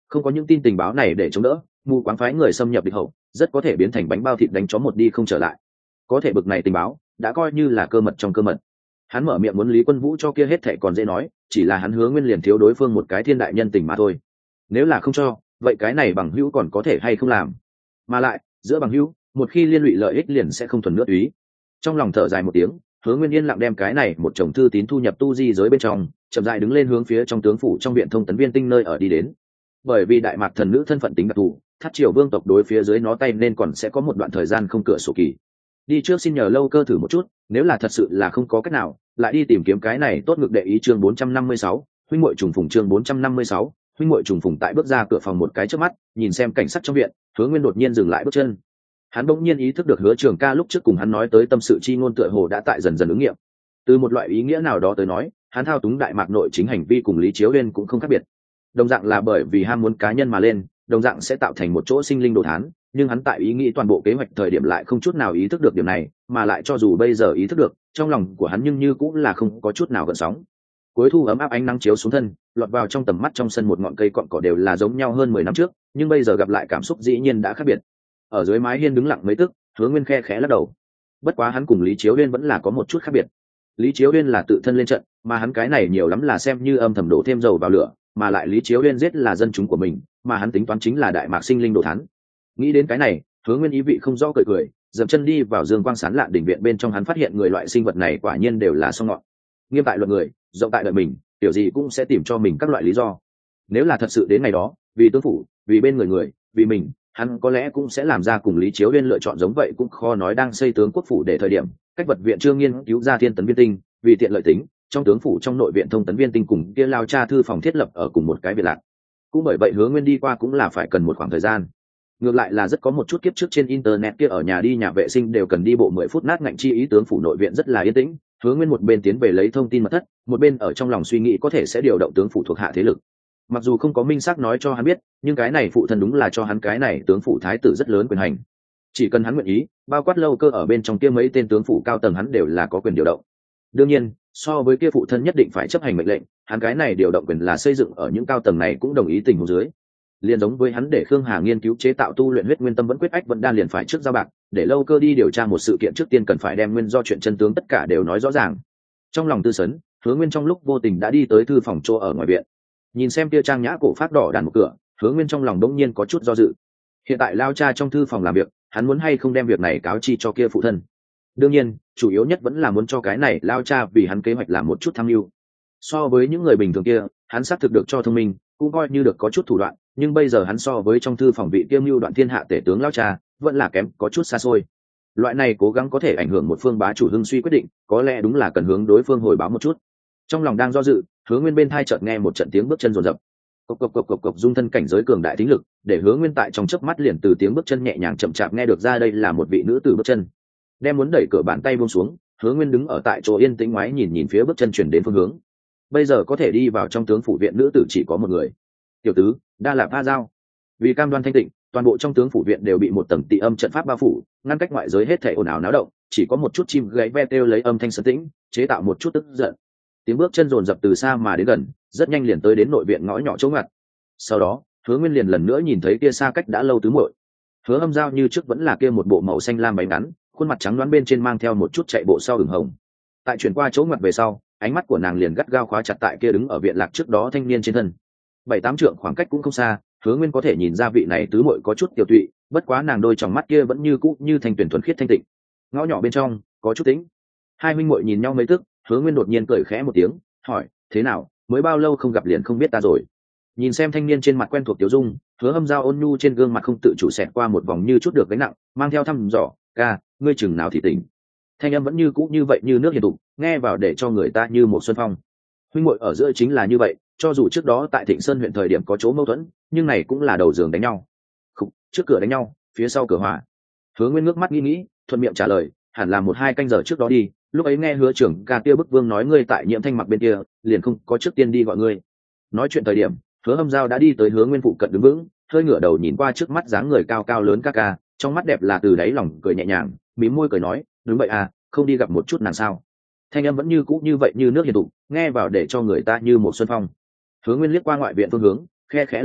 Speaker 1: Không có những tin tình báo này để chống đỡ, mù quáng phái người xâm nhập địch hậu rất có thể biến thành bánh bao thịt đánh chó một đi không trở lại. Có thể bực này tình báo đã coi như là cơ mật trong cơ mật. Hắn mở miệng muốn Lý Quân Vũ cho kia hết thệ còn dễ nói, chỉ là hắn Hứa Nguyên liền thiếu đối phương một cái thiên đại nhân tình mà thôi. Nếu là không cho, vậy cái này bằng hữu còn có thể hay không làm? Mà lại, giữa bằng hữu, một khi liên lụy lợi ích liền sẽ không thuần nước úy. Trong lòng thở dài một tiếng, Hứa Nguyên yên lặng đem cái này một chồng thư tín thu nhập tu di giới bên trong, chậm rãi đứng lên hướng phía trong tướng phủ trong viện thông tấn viên tinh nơi ở đi đến. Bởi vì đại mạc thần nữ thân phận tính đặc thù, Thát Triều vương tộc đối phía dưới nó tay nên còn sẽ có một đoạn thời gian không cửa sổ kỳ. Đi trước xin nhờ Lâu Cơ thử một chút, nếu là thật sự là không có cách nào, lại đi tìm kiếm cái này tốt ngược đệ ý chương 456, huynh muội trùng phùng chương 456, huynh muội trùng phùng tại bước ra cửa phòng một cái trước mắt, nhìn xem cảnh sắc trong viện, Hứa Nguyên đột nhiên dừng lại bước chân. Hắn bỗng nhiên ý thức được Hứa Trường Ca lúc trước cùng hắn nói tới tâm sự chi ngôn tựa hồ đã tại dần dần ứng nghiệm. Từ một loại ý nghĩa nào đó tới nói, hắn thao túng đại mạc nội chính hành vi cùng Lý Chiếu Uyên cũng không khác biệt. Đồng dạng là bởi vì ham muốn cá nhân mà lên, đồng dạng sẽ tạo thành một chỗ sinh linh đồ thán, nhưng hắn tại ý nghĩ toàn bộ kế hoạch thời điểm lại không chút nào ý thức được điểm này, mà lại cho dù bây giờ ý thức được, trong lòng của hắn nhưng như cũng là không có chút nào gợn sóng. Cuối thu ấm áp ánh nắng chiếu xuống thân, lọt vào trong tầm mắt trong sân một ngọn cây cọn cỏ đều là giống nhau hơn 10 năm trước, nhưng bây giờ gặp lại cảm xúc dĩ nhiên đã khác biệt. Ở dưới mái hiên đứng lặng mấy tức, Hứa Nguyên khe khẽ lắc đầu. Bất quá hắn cùng Lý Chiếu Uyên vẫn là có một chút khác biệt. Lý Chiếu Uyên là tự thân lên trận, mà hắn cái này nhiều lắm là xem như âm thầm đổ thêm dầu vào lửa, mà lại Lý Chiếu Uyên giết là dân chúng của mình, mà hắn tính toán chính là đại mạc sinh linh đồ thán. Nghĩ đến cái này, Hứa Nguyên ý vị không rõ cười cười, dậm chân đi vào dương quang sáng lạn đỉnh viện bên trong, hắn phát hiện người loại sinh vật này quả nhiên đều là song ngọn. Nghiêm tại luận người, rộng tại đợi mình, kiểu gì cũng sẽ tìm cho mình các loại lý do. Nếu là thật sự đến ngày đó, vì tướng phủ, vì bên người, vì mình, hắn có lẽ cũng sẽ làm ra cùng Lý Chiếu Uyên lựa chọn giống vậy, cũng khó nói. Đang xây tướng quốc phủ để thời điểm, cách vật viện Trương nghiên cứu ra thiên tấn viên tinh, vì tiện lợi tính, trong tướng phủ trong nội viện thông tấn viên tinh cùng kia lao cha thư phòng thiết lập ở cùng một cái biệt lạc. Cũng bởi vậy Hứa Nguyên đi qua cũng là phải cần một khoảng thời gian. Ngược lại là rất có một chút kiếp trước trên internet kia ở nhà đi nhà vệ sinh đều cần đi bộ 10 phút nát ngạnh chi ý tướng phủ nội viện rất là yên tĩnh. Hứa Nguyên một bên tiến về lấy thông tin mật thất, một bên ở trong lòng suy nghĩ có thể sẽ điều động tướng phủ thuộc hạ thế lực. Mặc dù không có minh xác nói cho hắn biết, nhưng cái này phụ thân đúng là cho hắn cái này tướng phủ thái tử rất lớn quyền hành. Chỉ cần hắn nguyện ý, bao quát Lâu Cơ ở bên trong kia mấy tên tướng phủ cao tầng hắn đều là có quyền điều động. Đương nhiên, so với kia phụ thân nhất định phải chấp hành mệnh lệnh, hắn cái này điều động quyền là xây dựng ở những cao tầng này cũng đồng ý tình huống dưới. Liên giống với hắn để Khương Hà nghiên cứu chế tạo tu luyện huyết nguyên tâm vẫn quyết ách vẫn đan liền phải trước giao bạc, để Lâu Cơ đi điều tra một sự kiện trước tiên cần phải đem nguyên do chuyện chân tướng tất cả đều nói rõ ràng. Trong lòng tư sấn, Hứa Nguyên trong lúc vô tình đã đi tới thư phòng chỗ ở ngoài viện. Nhìn xem kia trang nhã cổ phát đỏ đàn một cửa, Hứa Nguyên trong lòng đống nhiên có chút do dự. Hiện tại lao cha trong thư phòng làm việc, hắn muốn hay không đem việc này cáo chi cho kia phụ thân. Đương nhiên, chủ yếu nhất vẫn là muốn cho cái này lao cha vì hắn kế hoạch làm một chút tham mưu. So với những người bình thường kia, hắn xác thực được cho thông minh, cũng coi như được có chút thủ đoạn, nhưng bây giờ hắn so với trong thư phòng vị kiêm mưu đoạn thiên hạ tể tướng lao cha, vẫn là kém có chút xa xôi. Loại này cố gắng có thể ảnh hưởng một phương bá chủ hưng suy quyết định, có lẽ đúng là cần hướng đối phương hồi báo một chút. Trong lòng đang do dự, Hứa Nguyên bên thai chợt nghe một trận tiếng bước chân rồn rập. Cộc cộc cộc cộc cộc, dung thân cảnh giới cường đại tính lực, để Hứa Nguyên tại trong chớp mắt liền từ tiếng bước chân nhẹ nhàng chậm chạp nghe được ra đây là một vị nữ tử bước chân. Đem muốn đẩy cửa bàn tay buông xuống, Hứa Nguyên đứng ở tại chỗ yên tĩnh ngoái nhìn nhìn phía bước chân chuyển đến phương hướng. Bây giờ có thể đi vào trong tướng phủ viện nữ tử chỉ có một người. Tiểu tứ, Đa Lạp A Giao. Vì cam đoan thanh tịnh, toàn bộ trong tướng phủ viện đều bị một tầng tị âm trận pháp bao phủ, ngăn cách ngoại giới hết thảy ồn ào náo động, chỉ có một chút chim gáy ve kêu lấy âm thanh sơn tĩnh, chế tạo một chút tức giận. Tiếng bước chân dồn dập từ xa mà đến gần, rất nhanh liền tới đến nội viện ngõ nhỏ chỗ ngặt. Sau đó, Hứa Nguyên liền lần nữa nhìn thấy kia xa cách đã lâu tứ muội. Hứa Âm Giao như trước vẫn là kia một bộ màu xanh lam váy ngắn, khuôn mặt trắng đoán bên trên mang theo một chút chạy bộ sau ửng hồng. Tại chuyển qua chỗ ngoặt về sau, ánh mắt của nàng liền gắt gao khóa chặt tại kia đứng ở viện lạc trước đó thanh niên trên thân. 7-8 trượng khoảng cách cũng không xa, Hứa Nguyên có thể nhìn ra vị này tứ muội có chút tiểu tụy, bất quá nàng đôi tròng mắt kia vẫn như cũ như thanh tuyển thuần khiết thanh tịnh. Ngõ nhỏ bên trong có chút tĩnh. Hai huynh muội nhìn nhau mấy tức, Hứa Nguyên đột nhiên cười khẽ một tiếng, hỏi: "Thế nào, mới bao lâu không gặp liền không biết ta rồi?" Nhìn xem thanh niên trên mặt quen thuộc tiểu dung, Hứa Âm Giao ôn nhu trên gương mặt không tự chủ xẹt qua một vòng như chút được gánh nặng, mang theo thăm dò: "Ca, ngươi chừng nào thì tỉnh?" Thanh âm vẫn như cũ như vậy như nước hiền tục, nghe vào để cho người ta như một xuân phong. Huynh muội ở giữa chính là như vậy, cho dù trước đó tại Thịnh Sơn huyện thời điểm có chỗ mâu thuẫn, nhưng này cũng là đầu giường đánh nhau. Khục, trước cửa đánh nhau, phía sau cửa hòa. Hứa Nguyên ngước mắt nghĩ, thuận miệng trả lời: "Hẳn là 1-2 canh giờ trước đó đi, lúc ấy nghe Hứa trưởng ca kia bức vương nói ngươi tại Nhiễm Thanh Mặc bên kia, liền không có trước tiên đi gọi ngươi." Nói chuyện thời điểm, Hứa Âm Giao đã đi tới Hứa Nguyên phụ cận đứng vững, hơi ngửa đầu nhìn qua trước mắt dáng người cao cao lớn ca, trong mắt đẹp là từ đáy lòng cười nhẹ nhàng, mím môi cười nói: "Đúng vậy à, không đi gặp một chút nàng sao?" Thanh âm vẫn như cũ như vậy như nước hiền tục, nghe vào để cho người ta như một xuân phong. Hứa Nguyên liếc qua ngoại viện phương hướng, khe khẽ lắc đầu,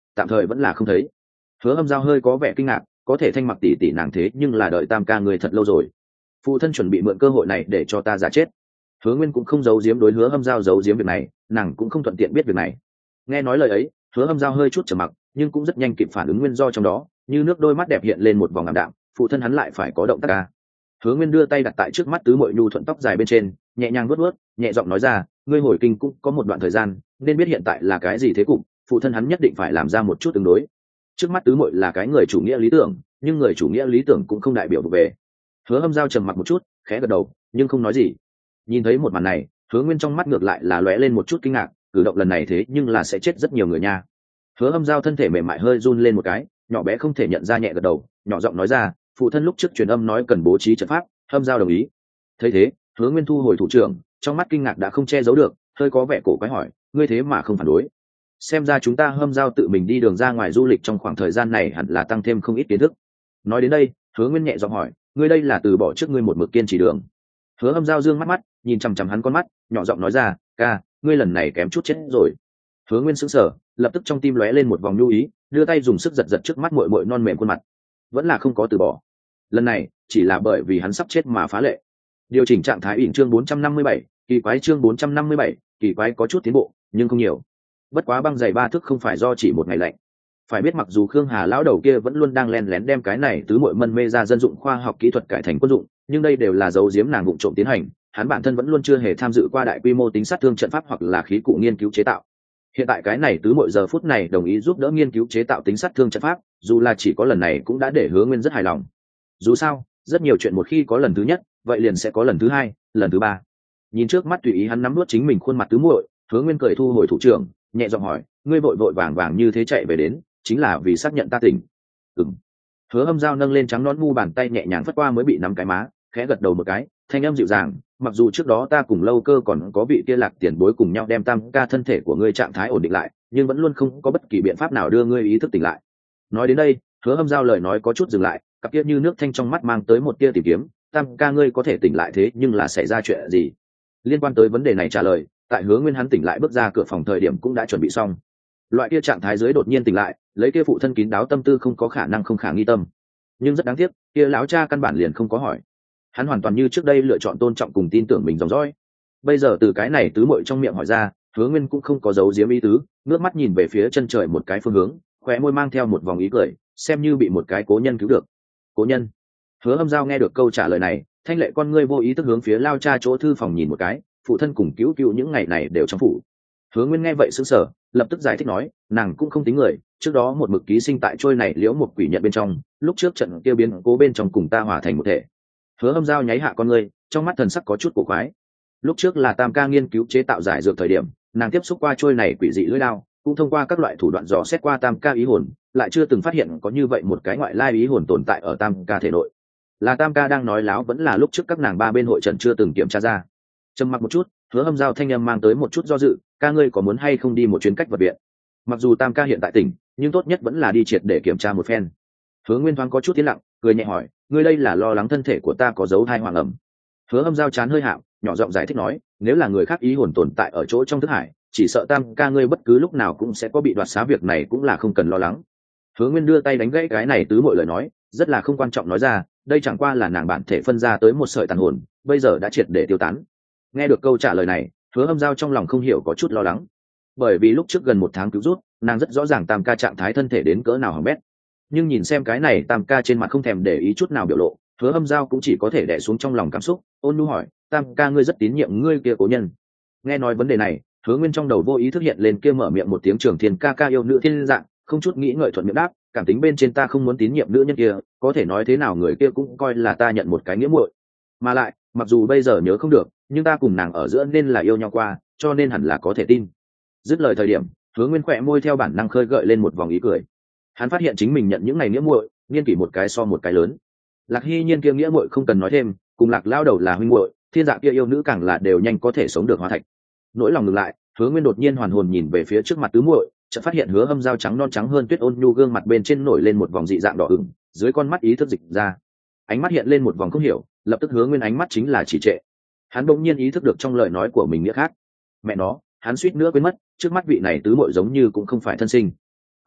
Speaker 1: tạm thời vẫn là không thấy. Hứa Hâm Giao hơi có vẻ kinh ngạc, có thể Thanh Mặc tỷ tỷ nàng thế nhưng là đợi tam ca người thật lâu rồi. Phụ thân chuẩn bị mượn cơ hội này để cho ta giả chết. Hứa Nguyên cũng không giấu giếm đối Hứa Hâm Giao giấu giếm việc này, nàng cũng không thuận tiện biết việc này. Nghe nói lời ấy, Hứa Hâm Giao hơi chút trầm mặc, nhưng cũng rất nhanh kịp phản ứng nguyên do trong đó, như nước đôi mắt đẹp hiện lên một vòng ảm đạm, phụ thân hắn lại phải có động tác ca. Hứa Nguyên đưa tay đặt tại trước mắt tứ muội nhu thuận tóc dài bên trên, nhẹ nhàng vuốt vuốt, nhẹ giọng nói ra, ngươi hồi kinh cũng có một đoạn thời gian, nên biết hiện tại là cái gì thế cục, phụ thân hắn nhất định phải làm ra một chút tương đối. Trước mắt tứ muội là cái người chủ nghĩa lý tưởng, nhưng người chủ nghĩa lý tưởng cũng không đại biểu về. Hứa Hâm Giao trầm mặc một chút, khẽ gật đầu, nhưng không nói gì. Nhìn thấy một màn này, Hứa Nguyên trong mắt ngược lại là lóe lên một chút kinh ngạc, cử động lần này thế nhưng là sẽ chết rất nhiều người nha. Hứa Hâm Giao thân thể mềm mại hơi run lên một cái, nhỏ bé không thể nhận ra nhẹ gật đầu, nhỏ giọng nói ra, phụ thân lúc trước truyền âm nói cần bố trí trận pháp, Hâm Giao đồng ý. Thấy thế, Hứa Nguyên thu hồi thủ trưởng, trong mắt kinh ngạc đã không che giấu được, hơi có vẻ cổ quái hỏi, ngươi thế mà không phản đối? Xem ra chúng ta Hâm Giao tự mình đi đường ra ngoài du lịch trong khoảng thời gian này hẳn là tăng thêm không ít kiến thức. Nói đến đây, Hứa Nguyên nhẹ giọng hỏi, ngươi đây là từ bỏ trước ngươi một mực kiên trì đường? Hứa Hâm Giao dương mắt mắt, nhìn chằm chằm hắn con mắt, nhỏ giọng nói ra, ca, ngươi lần này kém chút chết rồi. Hứa Nguyên sững sờ, lập tức trong tim lóe lên một vòng nhu ý, đưa tay dùng sức giật giật trước mắt muội muội non mềm khuôn mặt. Vẫn là không có từ bỏ. Lần này, chỉ là bởi vì hắn sắp chết mà phá lệ. Điều chỉnh trạng thái ỉn chương 457, kỳ quái chương 457, kỳ quái có chút tiến bộ, nhưng không nhiều. Bất quá băng dày 3 thước không phải do chỉ một ngày lạnh. Phải biết mặc dù Khương Hà lão đầu kia vẫn luôn đang lén lén đem cái này tứ muội mân mê ra dân dụng khoa học kỹ thuật cải thành quân dụng, nhưng đây đều là giấu giếm nàng vụng trộm tiến hành, hắn bản thân vẫn luôn chưa hề tham dự qua đại quy mô tính sát thương trận pháp hoặc là khí cụ nghiên cứu chế tạo. Hiện tại cái này tứ muội giờ phút này đồng ý giúp đỡ nghiên cứu chế tạo tính sát thương trận pháp, dù là chỉ có lần này cũng đã để Hứa Nguyên rất hài lòng. Dù sao, rất nhiều chuyện một khi có lần thứ nhất, vậy liền sẽ có lần thứ hai, lần thứ ba. Nhìn trước mắt tùy ý hắn nắm nuốt chính mình khuôn mặt tứ muội, Hứa Nguyên cười thu hồi thủ trưởng, nhẹ giọng hỏi, ngươi vội vội vàng vàng như thế chạy về đến, chính là vì xác nhận ta tỉnh? Ừm. Hứa Hâm Giao nâng lên trắng nõn mu bàn tay nhẹ nhàng phất qua mới bị nắm cái má, khẽ gật đầu một cái, thanh âm dịu dàng, mặc dù trước đó ta cùng Lâu Cơ còn có vị kia Lạc tiền bối cùng nhau đem tam ca thân thể của ngươi trạng thái ổn định lại, nhưng vẫn luôn không có bất kỳ biện pháp nào đưa ngươi ý thức tỉnh lại. Nói đến đây, Hứa Hâm Giao lời nói có chút dừng lại, cặp kia như nước thanh trong mắt mang tới một tia tìm kiếm, tam ca ngươi có thể tỉnh lại thế nhưng là xảy ra chuyện gì? Liên quan tới vấn đề này trả lời, tại Hứa Nguyên hắn tỉnh lại bước ra cửa phòng thời điểm cũng đã chuẩn bị xong. Loại kia trạng thái dưới đột nhiên tỉnh lại, lấy kia phụ thân kín đáo tâm tư không có khả năng không khả nghi tâm. Nhưng rất đáng tiếc, kia lão cha căn bản liền không có hỏi. Hắn hoàn toàn như trước đây lựa chọn tôn trọng cùng tin tưởng mình dòng dõi. Bây giờ từ cái này tứ muội trong miệng hỏi ra, Hứa Nguyên cũng không có giấu giếm ý tứ, ngước mắt nhìn về phía chân trời một cái phương hướng, khóe môi mang theo một vòng ý cười, xem như bị một cái cố nhân cứu được. Cố nhân? Hứa Hâm Giao nghe được câu trả lời này, thanh lệ con ngươi vô ý thức hướng phía lao cha chỗ thư phòng nhìn một cái, phụ thân cùng cứu cứu những ngày này đều trong phủ. Hứa Nguyên nghe vậy sững sờ, lập tức giải thích nói, nàng cũng không tính người, trước đó một mực ký sinh tại trôi này liễu một quỷ nhận bên trong, lúc trước trận kia biến cố bên trong cùng ta hòa thành một thể. Hứa Hâm Giao nháy hạ con ngươi, trong mắt thần sắc có chút cổ quái. Lúc trước là tam ca nghiên cứu chế tạo giải dược thời điểm, nàng tiếp xúc qua trôi này quỷ dị lưỡi đao, cũng thông qua các loại thủ đoạn dò xét qua tam ca ý hồn, lại chưa từng phát hiện có như vậy một cái ngoại lai ý hồn tồn tại ở tam ca thể nội. Là tam ca đang nói láo vẫn là lúc trước các nàng ba bên hội trần chưa từng kiểm tra ra? Trầm mặc một chút, Hứa Hâm Giao thanh âm mang tới một chút do dự, ca ngươi có muốn hay không đi một chuyến cách vật viện? Mặc dù tam ca hiện tại tỉnh, nhưng tốt nhất vẫn là đi triệt để kiểm tra một phen. Hứa Nguyên thoáng có chút tiến lặng, cười nhẹ hỏi, ngươi đây là lo lắng thân thể của ta có dấu thai hoàng ẩm? Hứa Hâm Giao chán hơi hạo, nhỏ giọng giải thích nói, nếu là người khác ý hồn tồn tại ở chỗ trong thức hải, chỉ sợ tam ca ngươi bất cứ lúc nào cũng sẽ có bị đoạt xá, việc này cũng là không cần lo lắng. Hứa Nguyên đưa tay đánh gãy cái này tứ muội lời nói, rất là không quan trọng nói ra, đây chẳng qua là nàng bản thể phân ra tới một sợi tàn hồn, bây giờ đã triệt để tiêu tán. Nghe được câu trả lời này, Hứa Hâm Giao trong lòng không hiểu có chút lo lắng, bởi vì lúc trước gần 1 tháng cứu rút, nàng rất rõ ràng tam ca trạng thái thân thể đến cỡ nào hỏng bét. Nhưng nhìn xem cái này tam ca trên mặt không thèm để ý chút nào biểu lộ, Hứa Hâm Giao cũng chỉ có thể đè xuống trong lòng cảm xúc, ôn nhu hỏi, tam ca ngươi rất tín nhiệm ngươi kia cố nhân? Nghe nói vấn đề này, Hứa Nguyên trong đầu vô ý thức hiện lên kia mở miệng một tiếng Trường Thiên ca ca yêu nữ thiên dạng, không chút nghĩ ngợi thuận miệng đáp, cảm tính bên trên ta không muốn tín nhiệm nữ nhân kia, có thể nói thế nào người kia cũng coi là ta nhận một cái nghĩa muội. Mà lại, mặc dù bây giờ nhớ không được, nhưng ta cùng nàng ở giữa nên là yêu nhau qua, cho nên hẳn là có thể tin. Dứt lời thời điểm, Hứa Nguyên khỏe môi theo bản năng khơi gợi lên một vòng ý cười. Hắn phát hiện chính mình nhận những này nghĩa muội, niên kỷ một cái so một cái lớn. Lạc Hy Nhiên kia nghĩa muội không cần nói thêm, cùng Lạc lao đầu là huynh muội, thiên dạ kia yêu nữ càng là đều nhanh có thể sống được hóa thạch. Nỗi lòng ngừng lại, Hứa Nguyên đột nhiên hoàn hồn nhìn về phía trước mặt tứ muội, chợt phát hiện Hứa Hâm Giao trắng non trắng hơn tuyết ôn nhu gương mặt bên trên nổi lên một vòng dị dạng đỏ ửng, dưới con mắt ý thức dịch ra, ánh mắt hiện lên một vòng không hiểu, lập tức Hứa Nguyên ánh mắt chính là chỉ trệ. Hắn bỗng nhiên ý thức được trong lời nói của mình nghĩa khác. Mẹ nó, hắn suýt nữa quên mất, trước mắt vị này tứ muội giống như cũng không phải thân sinh.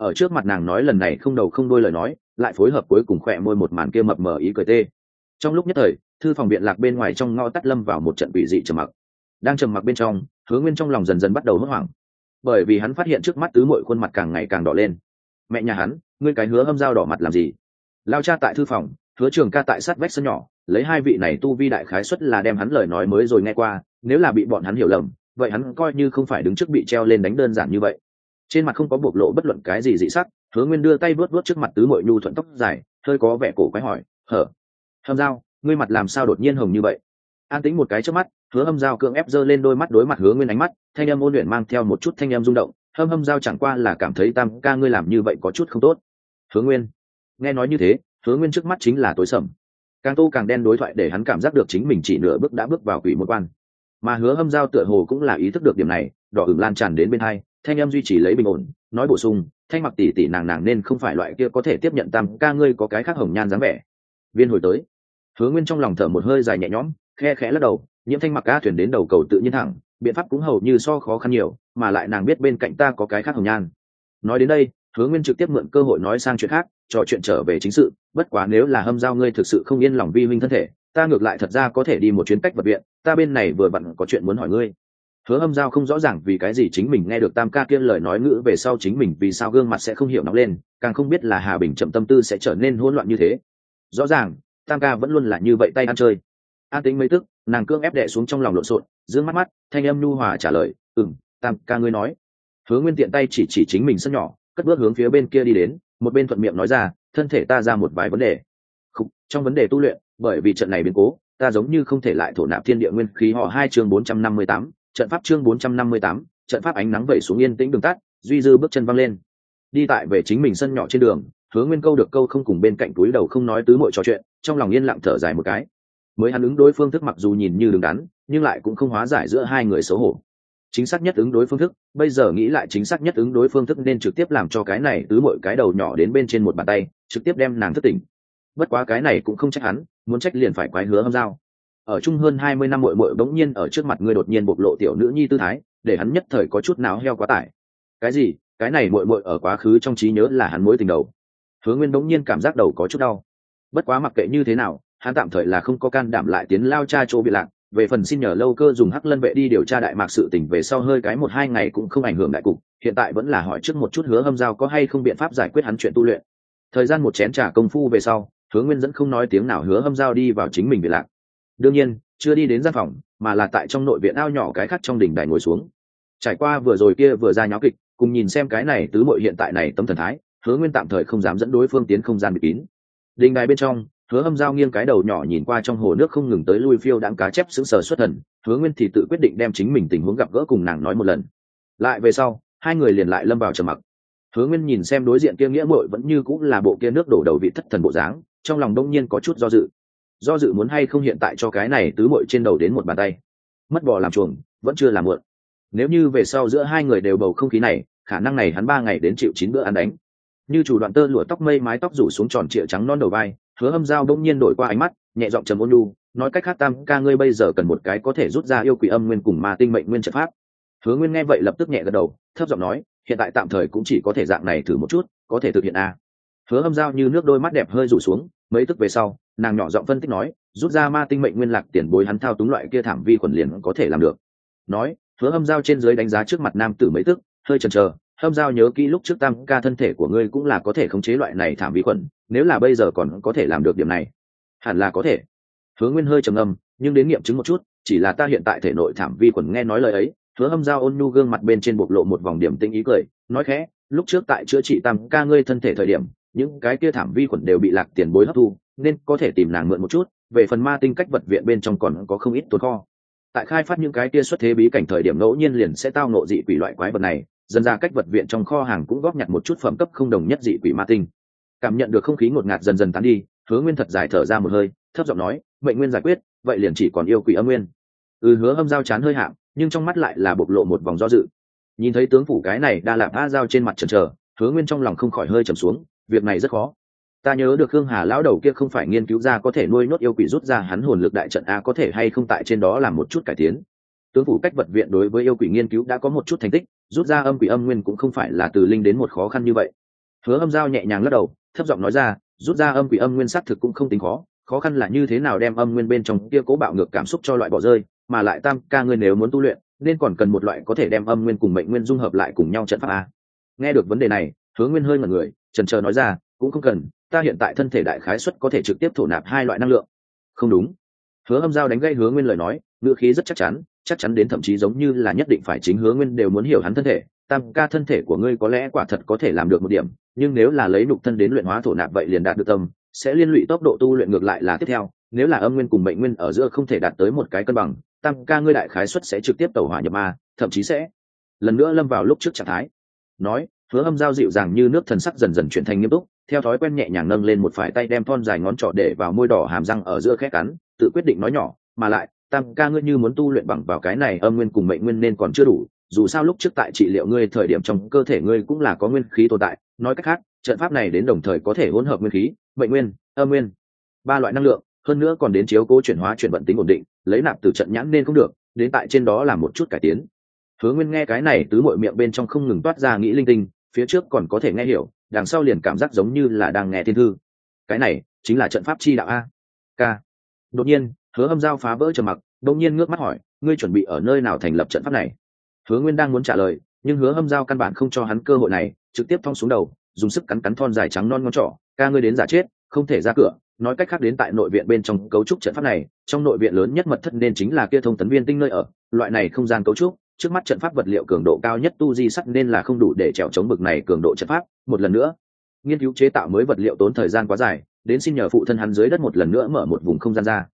Speaker 1: ở trước mặt nàng nói lần này không đầu không đuôi lời nói, lại phối hợp cuối cùng khỏe môi một màn kia mập mờ ý cười tê. Trong lúc nhất thời, thư phòng viện lạc bên ngoài trong ngõ tắt lâm vào một trận quỷ dị trầm mặc. Đang trầm mặc bên trong, Hứa Nguyên trong lòng dần dần bắt đầu hốt hoảng, bởi vì hắn phát hiện trước mắt tứ muội khuôn mặt càng ngày càng đỏ lên. Mẹ nhà hắn, ngươi cái Hứa Hâm Dao đỏ mặt làm gì? Lao cha tại thư phòng, Hứa Trường Ca tại sát vách sân nhỏ, lấy hai vị này tu vi đại khái suất là đem hắn lời nói mới rồi nghe qua, nếu là bị bọn hắn hiểu lầm, vậy hắn coi như không phải đứng trước bị treo lên đánh đơn giản như vậy. Trên mặt không có bộc lộ bất luận cái gì dị sắc, Hứa Nguyên đưa tay vuốt vuốt trước mặt tứ muội nhu thuận tóc dài, hơi có vẻ cổ quái hỏi, "Hở? Hâm Dao, ngươi mặt làm sao đột nhiên hồng như vậy?" An tĩnh một cái trước mắt, Hứa Hâm Dao cưỡng ép giơ lên đôi mắt đối mặt Hứa Nguyên ánh mắt, thanh âm ôn luyện mang theo một chút thanh âm rung động, Hâm Dao chẳng qua là cảm thấy Tam ca ngươi làm như vậy có chút không tốt. Hứa Nguyên. Nghe nói như thế, Hứa Nguyên trước mắt chính là tối sầm. Càng tu càng đen đối thoại để hắn cảm giác được chính mình chỉ nửa bước đã bước vào quỷ một quan. Mà Hứa Hâm Dao tựa hồ cũng là ý thức được điểm này, đỏ ửng lan tràn đến bên hai, thanh âm duy trì lấy bình ổn, nói bổ sung, Thanh Mặc tỷ tỷ nàng nên không phải loại kia có thể tiếp nhận Tam ca ngươi có cái khác hồng nhan dáng vẻ. Viên hồi tới. Hứa Nguyên trong lòng thở một hơi dài nhẹ nhõm, khe khẽ lắc đầu, Nhiễm Thanh Mặc ca thuyền đến đầu cầu tự nhiên thẳng, biện pháp cũng hầu như so khó khăn nhiều, mà lại nàng biết bên cạnh ta có cái khác hồng nhan. Nói đến đây, Hứa Nguyên trực tiếp mượn cơ hội nói sang chuyện khác, trò chuyện trở về chính sự, bất quá nếu là Hâm Dao ngươi thực sự không yên lòng vi huynh thân thể, ta ngược lại thật ra có thể đi một chuyến cách vật viện, ta bên này vừa vặn có chuyện muốn hỏi ngươi. Hứa Hâm Dao không rõ ràng vì cái gì chính mình nghe được Tam ca kia lời nói ngữ về sau chính mình vì sao gương mặt sẽ không hiểu nóng lên, càng không biết là Hà Bình chậm tâm tư sẽ trở nên hỗn loạn như thế. Rõ ràng, Tam ca vẫn luôn là như vậy tay ăn chơi. An tính mấy tức, nàng cương ép đè xuống trong lòng lộn xộn, dương mắt mắt, thanh âm nhu hòa trả lời, Tam ca ngươi nói. Hứa Nguyên tiện tay chỉ chính mình sân nhỏ, cất bước hướng phía bên kia đi đến, một bên thuận miệng nói ra, thân thể ta ra một vài vấn đề. Không, trong vấn đề tu luyện, bởi vì trận này biến cố, ta giống như không thể lại thổ nạp thiên địa nguyên khí họ 2 chương 458, trận pháp chương 458, trận pháp ánh nắng vẩy xuống yên tĩnh đường tắt, duy dư bước chân văng lên. Đi tại về chính mình sân nhỏ trên đường, Hứa Nguyên câu được câu không cùng bên cạnh túi đầu không nói tứ muội trò chuyện, trong lòng yên lặng thở dài một cái. Mới hắn ứng đối phương thức mặc dù nhìn như đứng đắn, nhưng lại cũng không hóa giải giữa hai người xấu hổ. Chính xác nhất ứng đối phương thức, bây giờ nghĩ lại chính xác nhất ứng đối phương thức nên trực tiếp làm cho cái này tứ muội cái đầu nhỏ đến bên trên một bàn tay, trực tiếp đem nàng thức tỉnh. Bất quá cái này cũng không trách hắn, muốn trách liền phải quái Hứa Hâm Dao. Ở chung hơn 20 năm muội muội bỗng nhiên ở trước mặt ngươi đột nhiên bộc lộ tiểu nữ nhi tư thái, để hắn nhất thời có chút náo heo quá tải. Cái gì? Cái này muội muội ở quá khứ trong trí nhớ là hắn mối tình đầu. Hứa Nguyên bỗng nhiên cảm giác đầu có chút đau. Bất quá mặc kệ như thế nào, hắn tạm thời là không có can đảm lại tiến lao cha chỗ bị lạc. Về phần xin nhờ Lâu Cơ dùng Hắc Lân vệ đi điều tra đại mạc sự tình về sau hơi cái 1-2 ngày cũng không ảnh hưởng đại cục, hiện tại vẫn là hỏi trước một chút Hứa Hâm Dao có hay không biện pháp giải quyết hắn chuyện tu luyện. Thời gian một chén trà công phu về sau, Hứa Nguyên dẫn không nói tiếng nào Hứa Hâm Dao đi vào chính mình bị lạc. Đương nhiên, chưa đi đến gian phòng, mà là tại trong nội viện ao nhỏ cái khác trong đỉnh đài ngồi xuống. Trải qua vừa rồi kia vừa ra nháo kịch, cùng nhìn xem cái này tứ muội hiện tại này tấm thần thái, Hứa Nguyên tạm thời không dám dẫn đối phương tiến không gian bị kín. Đỉnh đài bên trong, Hứa Hâm Dao nghiêng cái đầu nhỏ nhìn qua trong hồ nước không ngừng tới lui phiêu đãng cá chép sững sờ xuất thần, Hứa Nguyên thì tự quyết định đem chính mình tình huống gặp gỡ cùng nàng nói một lần. Lại về sau, hai người liền lại lâm vào trầm mặc. Hứa Nguyên nhìn xem đối diện kia nghĩa muội vẫn như cũng là bộ kia nước đổ đầu vị thất thần bộ dáng, trong lòng đông nhiên có chút do dự. Do dự muốn hay không hiện tại cho cái này tứ muội trên đầu đến một bàn tay. Mất bò làm chuồng, vẫn chưa làm muộn. Nếu như về sau giữa hai người đều bầu không khí này, khả năng này hắn 3 ngày đến chịu 9 bữa ăn đánh. Như chủ đoạn tơ lụa tóc mây mái tóc rủ xuống tròn trịa trắng non đầu vai, Hứa Hâm Dao bỗng nhiên đổi qua ánh mắt, nhẹ giọng trầm ôn nhu, nói cách khác Tam ca ngươi bây giờ cần một cái có thể rút ra yêu quỷ âm nguyên cùng ma tinh mệnh nguyên trận pháp. Hứa Nguyên nghe vậy lập tức nhẹ gật đầu, thấp giọng nói, hiện tại tạm thời cũng chỉ có thể dạng này thử một chút, có thể thực hiện à. Hứa Hâm Dao như nước đôi mắt đẹp hơi rủ xuống, mấy tức về sau, nàng nhỏ giọng phân tích nói, rút ra ma tinh mệnh nguyên lạc tiền bối hắn thao túng loại kia thảm vi khuẩn liền có thể làm được. Nói, Hứa Hâm Dao trên dưới đánh giá trước mặt nam tử mấy tức, hơi chần chờ, Hâm Dao nhớ kỹ lúc trước Tam ca thân thể của ngươi cũng là có thể khống chế loại này thảm vi khuẩn, nếu là bây giờ còn có thể làm được điểm này, hẳn là có thể. Hứa Nguyên hơi trầm ngâm, nhưng đến nghiệm chứng một chút, chỉ là ta hiện tại thể nội thảm vi khuẩn nghe nói lời ấy, Hứa Hâm Dao ôn nhu gương mặt bên trên bộc lộ một vòng điểm tinh ý cười, nói khẽ, lúc trước tại chữa trị Tam ca ngươi thân thể thời điểm, những cái kia thảm vi khuẩn đều bị lạc tiền bối hấp thu, nên có thể tìm nàng mượn một chút. Về phần ma tinh cách vật viện bên trong còn có không ít tồn kho. Tại khai phát những cái kia xuất thế bí cảnh thời điểm ngẫu nhiên liền sẽ tao ngộ dị quỷ loại quái vật này, dần ra cách vật viện trong kho hàng cũng góp nhặt một chút phẩm cấp không đồng nhất dị quỷ ma tinh. Cảm nhận được không khí ngột ngạt dần dần tán đi, Hứa Nguyên thật dài thở ra một hơi, thấp giọng nói, mệnh nguyên giải quyết, vậy liền chỉ còn yêu quỷ âm nguyên. Hứa Hâm Dao chán hơi hạng, nhưng trong mắt lại là bộc lộ một vòng do dự. Nhìn thấy tướng phủ cái này đa lạp a dao trên mặt chần chờ, Hứa Nguyên trong lòng không khỏi hơi trầm xuống, việc này rất khó. Ta nhớ được Khương Hà lão đầu kia không phải nghiên cứu ra có thể nuôi nốt yêu quỷ rút ra hắn hồn lực đại trận a, có thể hay không tại trên đó làm một chút cải tiến. Tướng phủ cách vật viện đối với yêu quỷ nghiên cứu đã có một chút thành tích, rút ra âm quỷ âm nguyên cũng không phải là từ linh đến một khó khăn như vậy. Hứa Âm Giao nhẹ nhàng lắc đầu, thấp giọng nói ra, rút ra âm quỷ âm nguyên sắc thực cũng không tính khó, khó khăn là như thế nào đem âm nguyên bên trong kia cố bạo ngược cảm xúc cho loại bỏ rơi, mà lại Tam ca ngươi nếu muốn tu luyện, nên còn cần một loại có thể đem âm nguyên cùng mệnh nguyên dung hợp lại cùng nhau trận pháp a. Nghe được vấn đề này, Hứa Nguyên hơi ngẩn người, chần chờ nói ra, cũng không cần, ta hiện tại thân thể đại khái suất có thể trực tiếp thổ nạp hai loại năng lượng. Không đúng. Hứa Âm Giao đánh gây Hứa Nguyên lời nói, ngữ khí rất chắc chắn đến thậm chí giống như là nhất định phải chính Hứa Nguyên đều muốn hiểu hắn thân thể. Tam ca thân thể của ngươi có lẽ quả thật có thể làm được một điểm, nhưng nếu là lấy nhục thân đến luyện hóa thổ nạp vậy liền đạt được tâm, sẽ liên lụy tốc độ tu luyện ngược lại là tiếp theo. Nếu là âm nguyên cùng mệnh nguyên ở giữa không thể đạt tới một cái cân bằng, Tam ca ngươi đại khái suất sẽ trực tiếp tẩu hỏa nhập ma, thậm chí sẽ lần nữa lâm vào lúc trước trạng thái. Nói, Hứa Âm Giao dịu dàng như nước, thần sắc dần dần chuyển thành nghiêm túc, theo thói quen nhẹ nhàng nâng lên một phải tay đem thon dài ngón trỏ để vào môi đỏ hàm răng ở giữa khẽ cắn, tự quyết định nói nhỏ, mà lại, Tam ca ngươi như muốn tu luyện bằng vào cái này âm nguyên cùng mệnh nguyên nên còn chưa đủ, dù sao lúc trước tại trị liệu ngươi thời điểm trong cơ thể ngươi cũng là có nguyên khí tồn tại, nói cách khác, trận pháp này đến đồng thời có thể hỗn hợp nguyên khí, mệnh nguyên, âm nguyên, ba loại năng lượng, hơn nữa còn đến chiếu cố chuyển hóa chuyển vận tính ổn định, lấy nạp từ trận nhãn nên không được, đến tại trên đó là một chút cải tiến. Hứa Nguyên nghe cái này tứ mội miệng bên trong không ngừng toát ra nghĩ linh tinh, phía trước còn có thể nghe hiểu, đằng sau liền cảm giác giống như là đang nghe thiên thư. Cái này chính là trận pháp chi đạo a. K. Đột nhiên, Hứa Âm Giao phá vỡ trầm mặc, đột nhiên ngước mắt hỏi, ngươi chuẩn bị ở nơi nào thành lập trận pháp này? Hứa Nguyên đang muốn trả lời, nhưng Hứa Âm Giao căn bản không cho hắn cơ hội này, trực tiếp thong xuống đầu, dùng sức cắn cắn thon dài trắng non ngón trỏ, ca ngươi đến giả chết, không thể ra cửa, nói cách khác đến tại nội viện bên trong cấu trúc trận pháp này, trong nội viện lớn nhất mật thất nên chính là kia thông tấn viên tinh nơi ở, loại này không gian cấu trúc, trước mắt trận pháp vật liệu cường độ cao nhất tu di sắt nên là không đủ để trèo chống bực này cường độ trận pháp, một lần nữa nghiên cứu chế tạo mới vật liệu tốn thời gian quá dài, đến xin nhờ phụ thân hắn dưới đất một lần nữa mở một vùng không gian ra.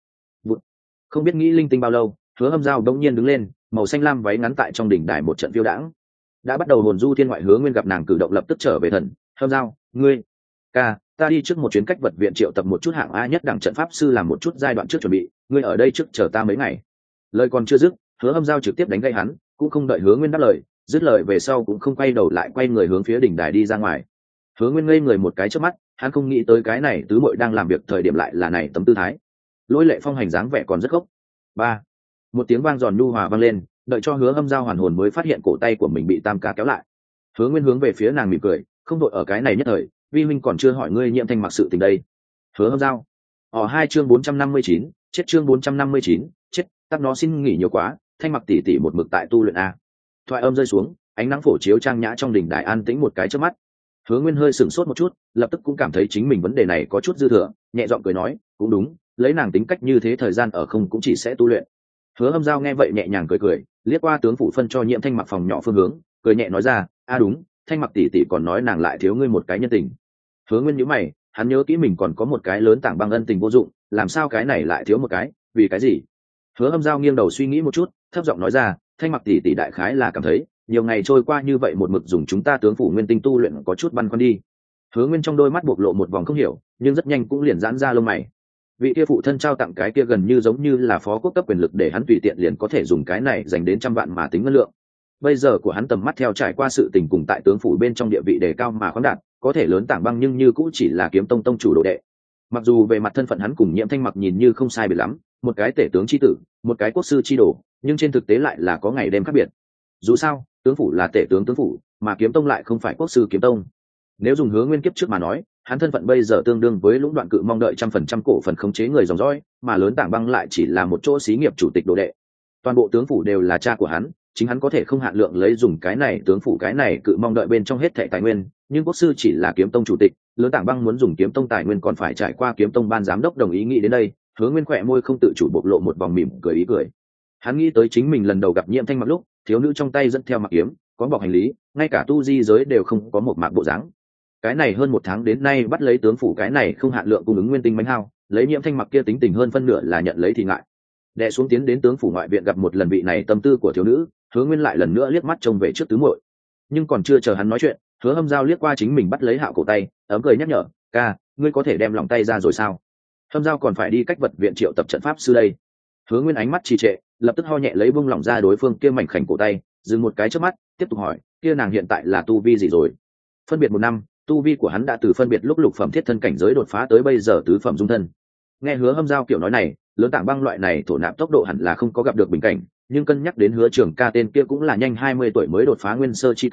Speaker 1: Không biết nghĩ linh tinh bao lâu, Hứa Âm Giao đống nhiên đứng lên, màu xanh lam váy ngắn tại trong đỉnh đài một trận phiêu đãng, đã bắt đầu hồn du thiên ngoại. Hứa Nguyên gặp nàng cử động lập tức trở về thần. Âm Giao, ngươi, ca, ta đi trước một chuyến cách vật viện triệu tập một chút hạng A nhất đẳng trận pháp sư làm một chút giai đoạn trước chuẩn bị, ngươi ở đây trước chờ ta mấy ngày. Lời còn chưa dứt, Hứa Âm Giao trực tiếp đánh gây hắn, cũng không đợi Hứa Nguyên đáp lời, dứt lời về sau cũng không quay đầu lại, quay người hướng phía đỉnh đài đi ra ngoài. Hứa Nguyên ngây người một cái trước mắt, hắn không nghĩ tới cái này tứ muội đang làm việc thời điểm lại là này tấm tư thái. Lỗi lệ phong hành dáng vẻ còn rất gốc. Ba, một tiếng vang giòn nhu hòa vang lên, đợi cho Hứa Âm Giao hoàn hồn mới phát hiện cổ tay của mình bị Tam ca kéo lại. Hứa Nguyên hướng về phía nàng mỉm cười, không đội ở cái này nhất thời, vi huynh còn chưa hỏi ngươi Nhiễm Thanh mặc sự tình đây. Hứa Âm Giao. Hai chương 459, chết chương 459, chết, tắc nó xin nghỉ nhiều quá, Thanh mặc tỷ tỷ một mực tại tu luyện a. Thoại âm rơi xuống, ánh nắng phổ chiếu trang nhã trong đỉnh đài an tĩnh một cái chớp mắt. Hứa Nguyên hơi sửng sốt một chút, lập tức cũng cảm thấy chính mình vấn đề này có chút dư thừa, nhẹ giọng cười nói, cũng đúng, lấy nàng tính cách như thế thời gian ở không cũng chỉ sẽ tu luyện. Hứa Âm Giao nghe vậy nhẹ nhàng cười, liếc qua tướng phủ phân cho Nhiễm Thanh mặc phòng nhỏ phương hướng, cười nhẹ nói ra, đúng, Thanh mặc tỷ tỷ còn nói nàng lại thiếu ngươi một cái nhân tình. Hứa Nguyên nhíu mày, hắn nhớ kỹ mình còn có một cái lớn tảng băng ân tình vô dụng, làm sao cái này lại thiếu một cái, vì cái gì? Hứa Âm Giao nghiêng đầu suy nghĩ một chút, thấp giọng nói ra, Thanh mặc tỷ tỷ đại khái là cảm thấy nhiều ngày trôi qua như vậy một mực dùng chúng ta tướng phủ nguyên tinh tu luyện có chút băn khoăn đi. Hứa Nguyên trong đôi mắt bộc lộ một vòng không hiểu, nhưng rất nhanh cũng liền giãn ra lông mày. Vị kia phụ thân trao tặng cái kia gần như giống như là phó quốc cấp quyền lực để hắn tùy tiện liền có thể dùng cái này dành đến trăm vạn mà tính ngân lượng. Bây giờ của hắn tầm mắt theo trải qua sự tình cùng tại tướng phủ bên trong địa vị đề cao mà khoáng đạt, có thể lớn tảng băng nhưng như cũng chỉ là kiếm tông tông chủ đồ đệ. Mặc dù về mặt thân phận hắn cùng Nhiễm Thanh mặc nhìn như không sai biệt lắm, một cái tể tướng chi tử, một cái quốc sư chi đồ, nhưng trên thực tế lại là có ngày đêm khác biệt. Dù sao, tướng phủ là tể tướng tướng phủ, mà kiếm tông lại không phải quốc sư kiếm tông. Nếu dùng Hứa Nguyên kiếp trước mà nói, hắn thân phận bây giờ tương đương với lũng đoạn cự mong đợi 100% cổ phần khống chế người dòng dõi, mà lớn tảng băng lại chỉ là một chỗ xí nghiệp chủ tịch đồ đệ. Toàn bộ tướng phủ đều là cha của hắn, chính hắn có thể không hạn lượng lấy dùng cái này tướng phủ cái này cự mong đợi bên trong hết thảy tài nguyên, nhưng quốc sư chỉ là kiếm tông chủ tịch, lớn tảng băng muốn dùng kiếm tông tài nguyên còn phải trải qua kiếm tông ban giám đốc đồng ý. Nghĩ đến đây, Hứa Nguyên khỏe môi không tự chủ bộc lộ một vòng mỉm cười ý cười. Hắn nghĩ tới chính mình lần đầu gặp Nhiễm Thanh mặc lúc, thiếu nữ trong tay dẫn theo mặc kiếm, có bọc hành lý, ngay cả tu di giới đều không có một mạc bộ dáng. Cái này hơn một tháng đến nay bắt lấy tướng phủ cái này không hạn lượng cung ứng nguyên tinh bánh hao, lấy Nhiễm Thanh mặc kia tính tình hơn phân nửa là nhận lấy thì ngại. Đệ xuống tiến đến tướng phủ ngoại viện gặp một lần vị này tâm tư của thiếu nữ, Hứa Nguyên lại lần nữa liếc mắt trông về trước tứ muội. Nhưng còn chưa chờ hắn nói chuyện, Hứa Âm Giao liếc qua chính mình bắt lấy Hạo cổ tay, ấm cười nhắc nhở, ca, ngươi có thể đem lòng tay ra rồi sao? Âm Giao còn phải đi cách vật viện triệu tập trận pháp sư đây. Hứa Nguyên ánh mắt trì trệ, lập tức ho nhẹ lấy bung lỏng ra đối phương kia mảnh khảnh cổ tay, dừng một cái trước mắt, tiếp tục hỏi, kia nàng hiện tại là tu vi gì rồi? Phân biệt một năm, tu vi của hắn đã từ phân biệt lúc lục phẩm thiết thân cảnh giới đột phá tới bây giờ tứ phẩm dung thân. Nghe Hứa Âm Giao kiểu nói này, lớn tảng băng loại này thổ nạp tốc độ hẳn là không có gặp được bình cảnh, nhưng cân nhắc đến Hứa Trường ca tên kia cũng là nhanh 20 tuổi mới đột phá nguyên sơ chi cảnh,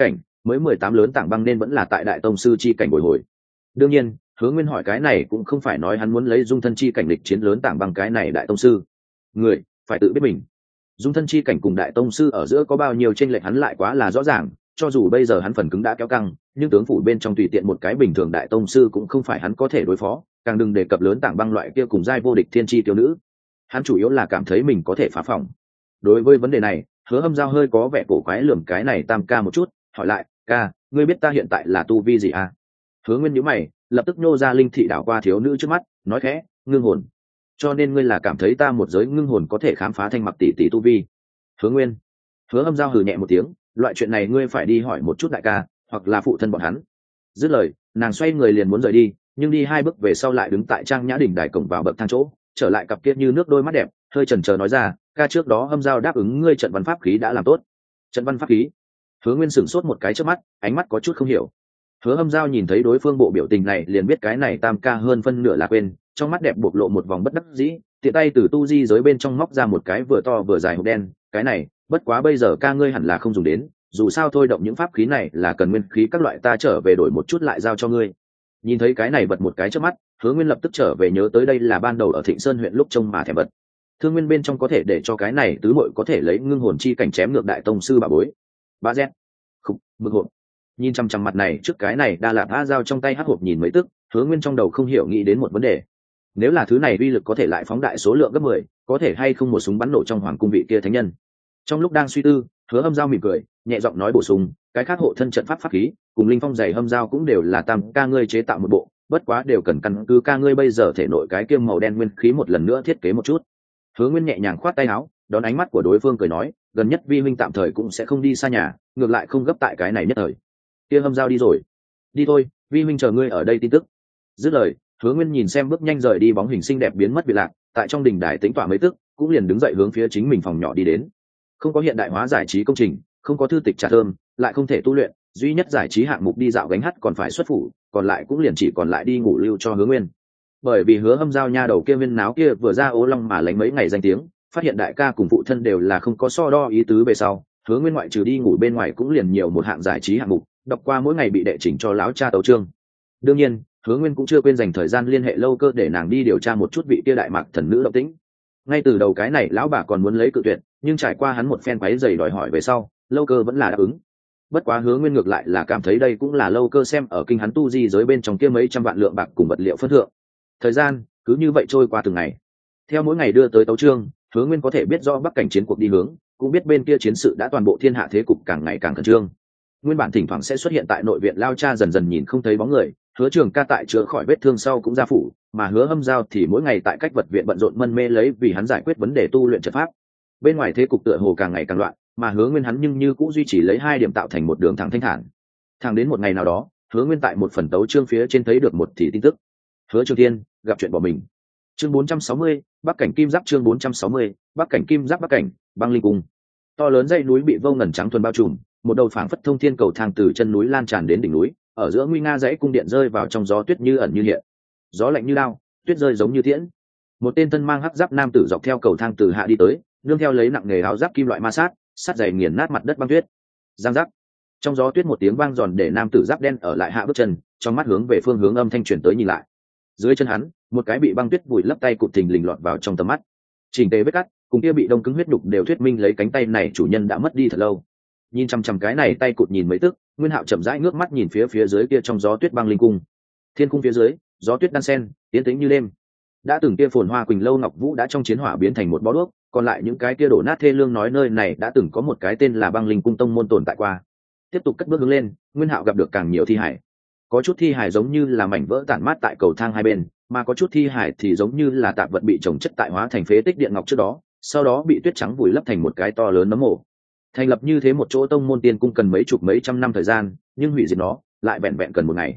Speaker 1: mới 18 lớn tảng băng nên vẫn là tại đại tông sư chi cảnh bồi hồi. Đương nhiên Hứa Nguyên hỏi cái này cũng không phải nói hắn muốn lấy dung thân chi cảnh lịch chiến lớn tảng băng cái này đại tông sư, người phải tự biết mình. Dung thân chi cảnh cùng đại tông sư ở giữa có bao nhiêu chênh lệch hắn lại quá là rõ ràng, cho dù bây giờ hắn phần cứng đã kéo căng, nhưng tướng phủ bên trong tùy tiện một cái bình thường đại tông sư cũng không phải hắn có thể đối phó, càng đừng đề cập lớn tảng băng loại kia cùng giai vô địch thiên chi tiểu nữ. Hắn chủ yếu là cảm thấy mình có thể phá phòng. Đối với vấn đề này, Hứa Hâm Giao hơi có vẻ cổ quái lườm cái này Tam ca một chút, hỏi lại, ca, ngươi biết ta hiện tại là tu vi gì à? Hứa Nguyên nhíu mày, lập tức nhô ra linh thị đảo qua thiếu nữ trước mắt, nói khẽ, ngưng hồn. Cho nên ngươi là cảm thấy ta một giới ngưng hồn có thể khám phá thanh mặc tỷ tỷ tu vi? Hứa Nguyên. Hứa Hâm Giao hừ nhẹ một tiếng, loại chuyện này ngươi phải đi hỏi một chút đại ca, hoặc là phụ thân bọn hắn. Dứt lời, nàng xoay người liền muốn rời đi, nhưng đi 2 bước về sau lại đứng tại Trang Nhã đỉnh đài cổng vào bậc thang chỗ, trở lại cặp kia như nước đôi mắt đẹp, hơi chần chờ nói ra, ca, trước đó Hâm Giao đáp ứng ngươi trận văn pháp khí đã làm tốt. Trận văn pháp khí? Hứa Nguyên sửng sốt một cái trước mắt, ánh mắt có chút không hiểu. Hứa Hâm Giao nhìn thấy đối phương bộ biểu tình này liền biết cái này Tam ca hơn phân nửa là quên, trong mắt đẹp bộc lộ một vòng bất đắc dĩ, tiện tay từ tu di giới bên trong móc ra một cái vừa to vừa dài hộp đen, cái này, bất quá bây giờ ca ngươi hẳn là không dùng đến, dù sao thôi động những pháp khí này là cần nguyên khí các loại, ta trở về đổi một chút lại giao cho ngươi. Nhìn thấy cái này bật một cái trước mắt, Hứa Nguyên lập tức trở về nhớ tới đây là ban đầu ở Thịnh Sơn huyện lúc trông mà thẻ vật. Thương nguyên bên trong có thể để cho cái này tứ muội có thể lấy ngưng hồn chi cảnh chém ngược đại tông sư bà bối. Ba Z. Khục, mực hộp. Nhìn chăm chăm mặt này trước cái này Đa Lạp A Giao trong tay hắc hộp nhìn mấy tức, Hứa Nguyên trong đầu không hiểu nghĩ đến một vấn đề. Nếu là thứ này uy lực có thể lại phóng đại số lượng gấp 10, có thể hay không một súng bắn nổ trong hoàng cung vị kia thánh nhân. Trong lúc đang suy tư, Hứa Hâm Giao mỉm cười, nhẹ giọng nói bổ sung, cái khác hộ thân trận pháp pháp khí, cùng linh phong giày Hâm Giao cũng đều là Tam ca ngươi chế tạo một bộ, bất quá đều cần căn cứ ca ngươi bây giờ thể nội cái kiêm màu đen nguyên khí một lần nữa thiết kế một chút. Hứa Nguyên nhẹ nhàng khoát tay áo, đón ánh mắt của đối phương cười nói, gần nhất vi huynh tạm thời cũng sẽ không đi xa nhà, ngược lại không gấp tại cái này nhất thời. Kia Hâm Giao đi rồi. Đi thôi, vi huynh chờ ngươi ở đây tin tức. Dứt lời, Hứa Nguyên nhìn xem bước nhanh rời đi bóng hình xinh đẹp biến mất biệt lạc, tại trong đình đài tính tọa mấy tức, cũng liền đứng dậy hướng phía chính mình phòng nhỏ đi đến. Không có hiện đại hóa giải trí công trình, không có thư tịch trà thơm, lại không thể tu luyện, duy nhất giải trí hạng mục đi dạo gánh hát còn phải xuất phủ, còn lại cũng liền chỉ còn lại đi ngủ lưu cho Hứa Nguyên. Bởi vì Hứa Hâm Giao nha đầu kia viên náo kia vừa ra Ô Long mà lấy mấy ngày danh tiếng, phát hiện đại ca cùng phụ thân đều là không có so đo ý tứ về sau, Hứa Nguyên ngoại trừ đi ngủ bên ngoài cũng liền nhiều một hạng giải trí hạng mục, đọc qua mỗi ngày bị đệ chỉnh cho láo cha tấu chương. Đương nhiên, Hứa Nguyên cũng chưa quên dành thời gian liên hệ Lâu Cơ để nàng đi điều tra một chút vị kia đại mạc thần nữ động tĩnh. Ngay từ đầu cái này lão bà còn muốn lấy cự tuyệt, nhưng trải qua hắn một phen quấy giày đòi hỏi về sau, Lâu Cơ vẫn là đáp ứng. Bất quá Hứa Nguyên ngược lại là cảm thấy đây cũng là Lâu Cơ xem ở kinh hắn tu di giới bên trong kia mấy trăm vạn lượng bạc cùng vật liệu phân thượng. Thời gian cứ như vậy trôi qua từng ngày. Theo mỗi ngày đưa tới tấu chương, Hứa Nguyên có thể biết rõ bắc cảnh chiến cuộc đi hướng, cũng biết bên kia chiến sự đã toàn bộ thiên hạ thế cục càng ngày càng khẩn trương. Nguyên bản thỉnh thoảng sẽ xuất hiện tại nội viện lao cha dần dần nhìn không thấy bóng người, Hứa Trường Ca tại chữa khỏi vết thương sau cũng ra phủ, mà Hứa Hâm Giao thì mỗi ngày tại cách vật viện bận rộn mân mê lấy vì hắn giải quyết vấn đề tu luyện trận pháp. Bên ngoài thế cục tựa hồ càng ngày càng loạn, mà Hứa Nguyên hắn nhưng như cũng duy trì lấy 2 điểm tạo thành một đường thẳng thanh thản. Thẳng đến một ngày nào đó, Hứa Nguyên tại một phần tấu chương phía trên thấy được một thì tin tức. Hứa Trường Thiên gặp chuyện bỏ mình. Chương 460, Bắc cảnh Kim Giáp. Chương 460, Bắc cảnh Kim Giáp. Bắc cảnh Băng Linh Cung. To lớn dãy núi bị vô ngần trắng thuần bao trùm, một đầu phảng phất thông thiên cầu thang từ chân núi lan tràn đến đỉnh núi, ở giữa nguy nga dãy cung điện rơi vào trong gió tuyết như ẩn như hiện. Gió lạnh như lao, tuyết rơi giống như tiễn. Một tên thân mang hắc giáp nam tử dọc theo cầu thang từ hạ đi tới, nương theo lấy nặng nghề áo giáp kim loại ma sát, sát dày nghiền nát mặt đất băng tuyết. Giang giáp. Trong gió tuyết một tiếng vang giòn để nam tử giáp đen ở lại hạ bước chân, trong mắt hướng về phương hướng âm thanh truyền tới nhìn lại. Dưới chân hắn, một cái bị băng tuyết vùi lấp tay cụt thình lình lọt vào trong tầm mắt. Chỉnh tề vết cắt, cùng kia bị đông cứng huyết đục đều thuyết minh lấy cánh tay này chủ nhân đã mất đi thật lâu. Nhìn chằm chằm cái này tay cụt nhìn mấy tức, Nguyên Hạo chậm rãi ngước mắt nhìn phía dưới kia trong gió tuyết băng linh cung. Thiên cung phía dưới, gió tuyết đan sen, tiến tĩnh như đêm. Đã từng kia phồn hoa quỳnh lâu ngọc vũ đã trong chiến hỏa biến thành một bó đuốc, còn lại những cái kia đổ nát thê lương nói nơi này đã từng có một cái tên là băng linh cung tông môn tồn tại qua. Tiếp tục cất bước hướng lên, Nguyên Hạo gặp được càng nhiều thi hải. Có chút thi hải giống như là mảnh vỡ tản mát tại cầu thang hai bên, mà có chút thi hải thì giống như là tạp vật bị trồng chất tại hóa thành phế tích điện ngọc trước đó, sau đó bị tuyết trắng vùi lấp thành một cái to lớn nấm mồ. Thành lập như thế một chỗ tông môn tiên cung cần mấy chục mấy trăm năm thời gian, nhưng hủy diệt nó lại vẹn vẹn cần một ngày.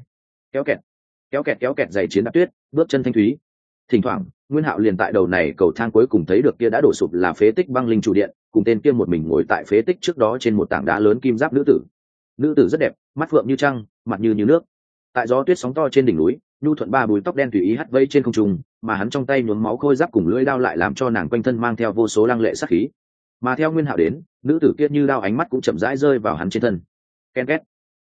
Speaker 1: Kéo kẹt giày chiến đạp tuyết, bước chân thanh thúy. Thỉnh thoảng, Nguyên Hạo liền tại đầu này cầu thang cuối cùng thấy được kia đã đổ sụp là phế tích băng linh chủ điện, cùng tên kia một mình ngồi tại phế tích trước đó trên một tảng đá lớn kim giáp nữ tử. Nữ tử rất đẹp, mắt phượng như trăng, mặt như nước. Tại gió tuyết sóng to trên đỉnh núi, nhu thuận ba búi tóc đen tùy ý hất vây trên không trung, mà hắn trong tay nhuốm máu khôi giáp cùng lưỡi đao lại làm cho nàng quanh thân mang theo vô số lăng lệ sát khí. Mà theo Nguyên Hạo đến, nữ tử kia như đao ánh mắt cũng chậm rãi rơi vào hắn trên thân. Ken két.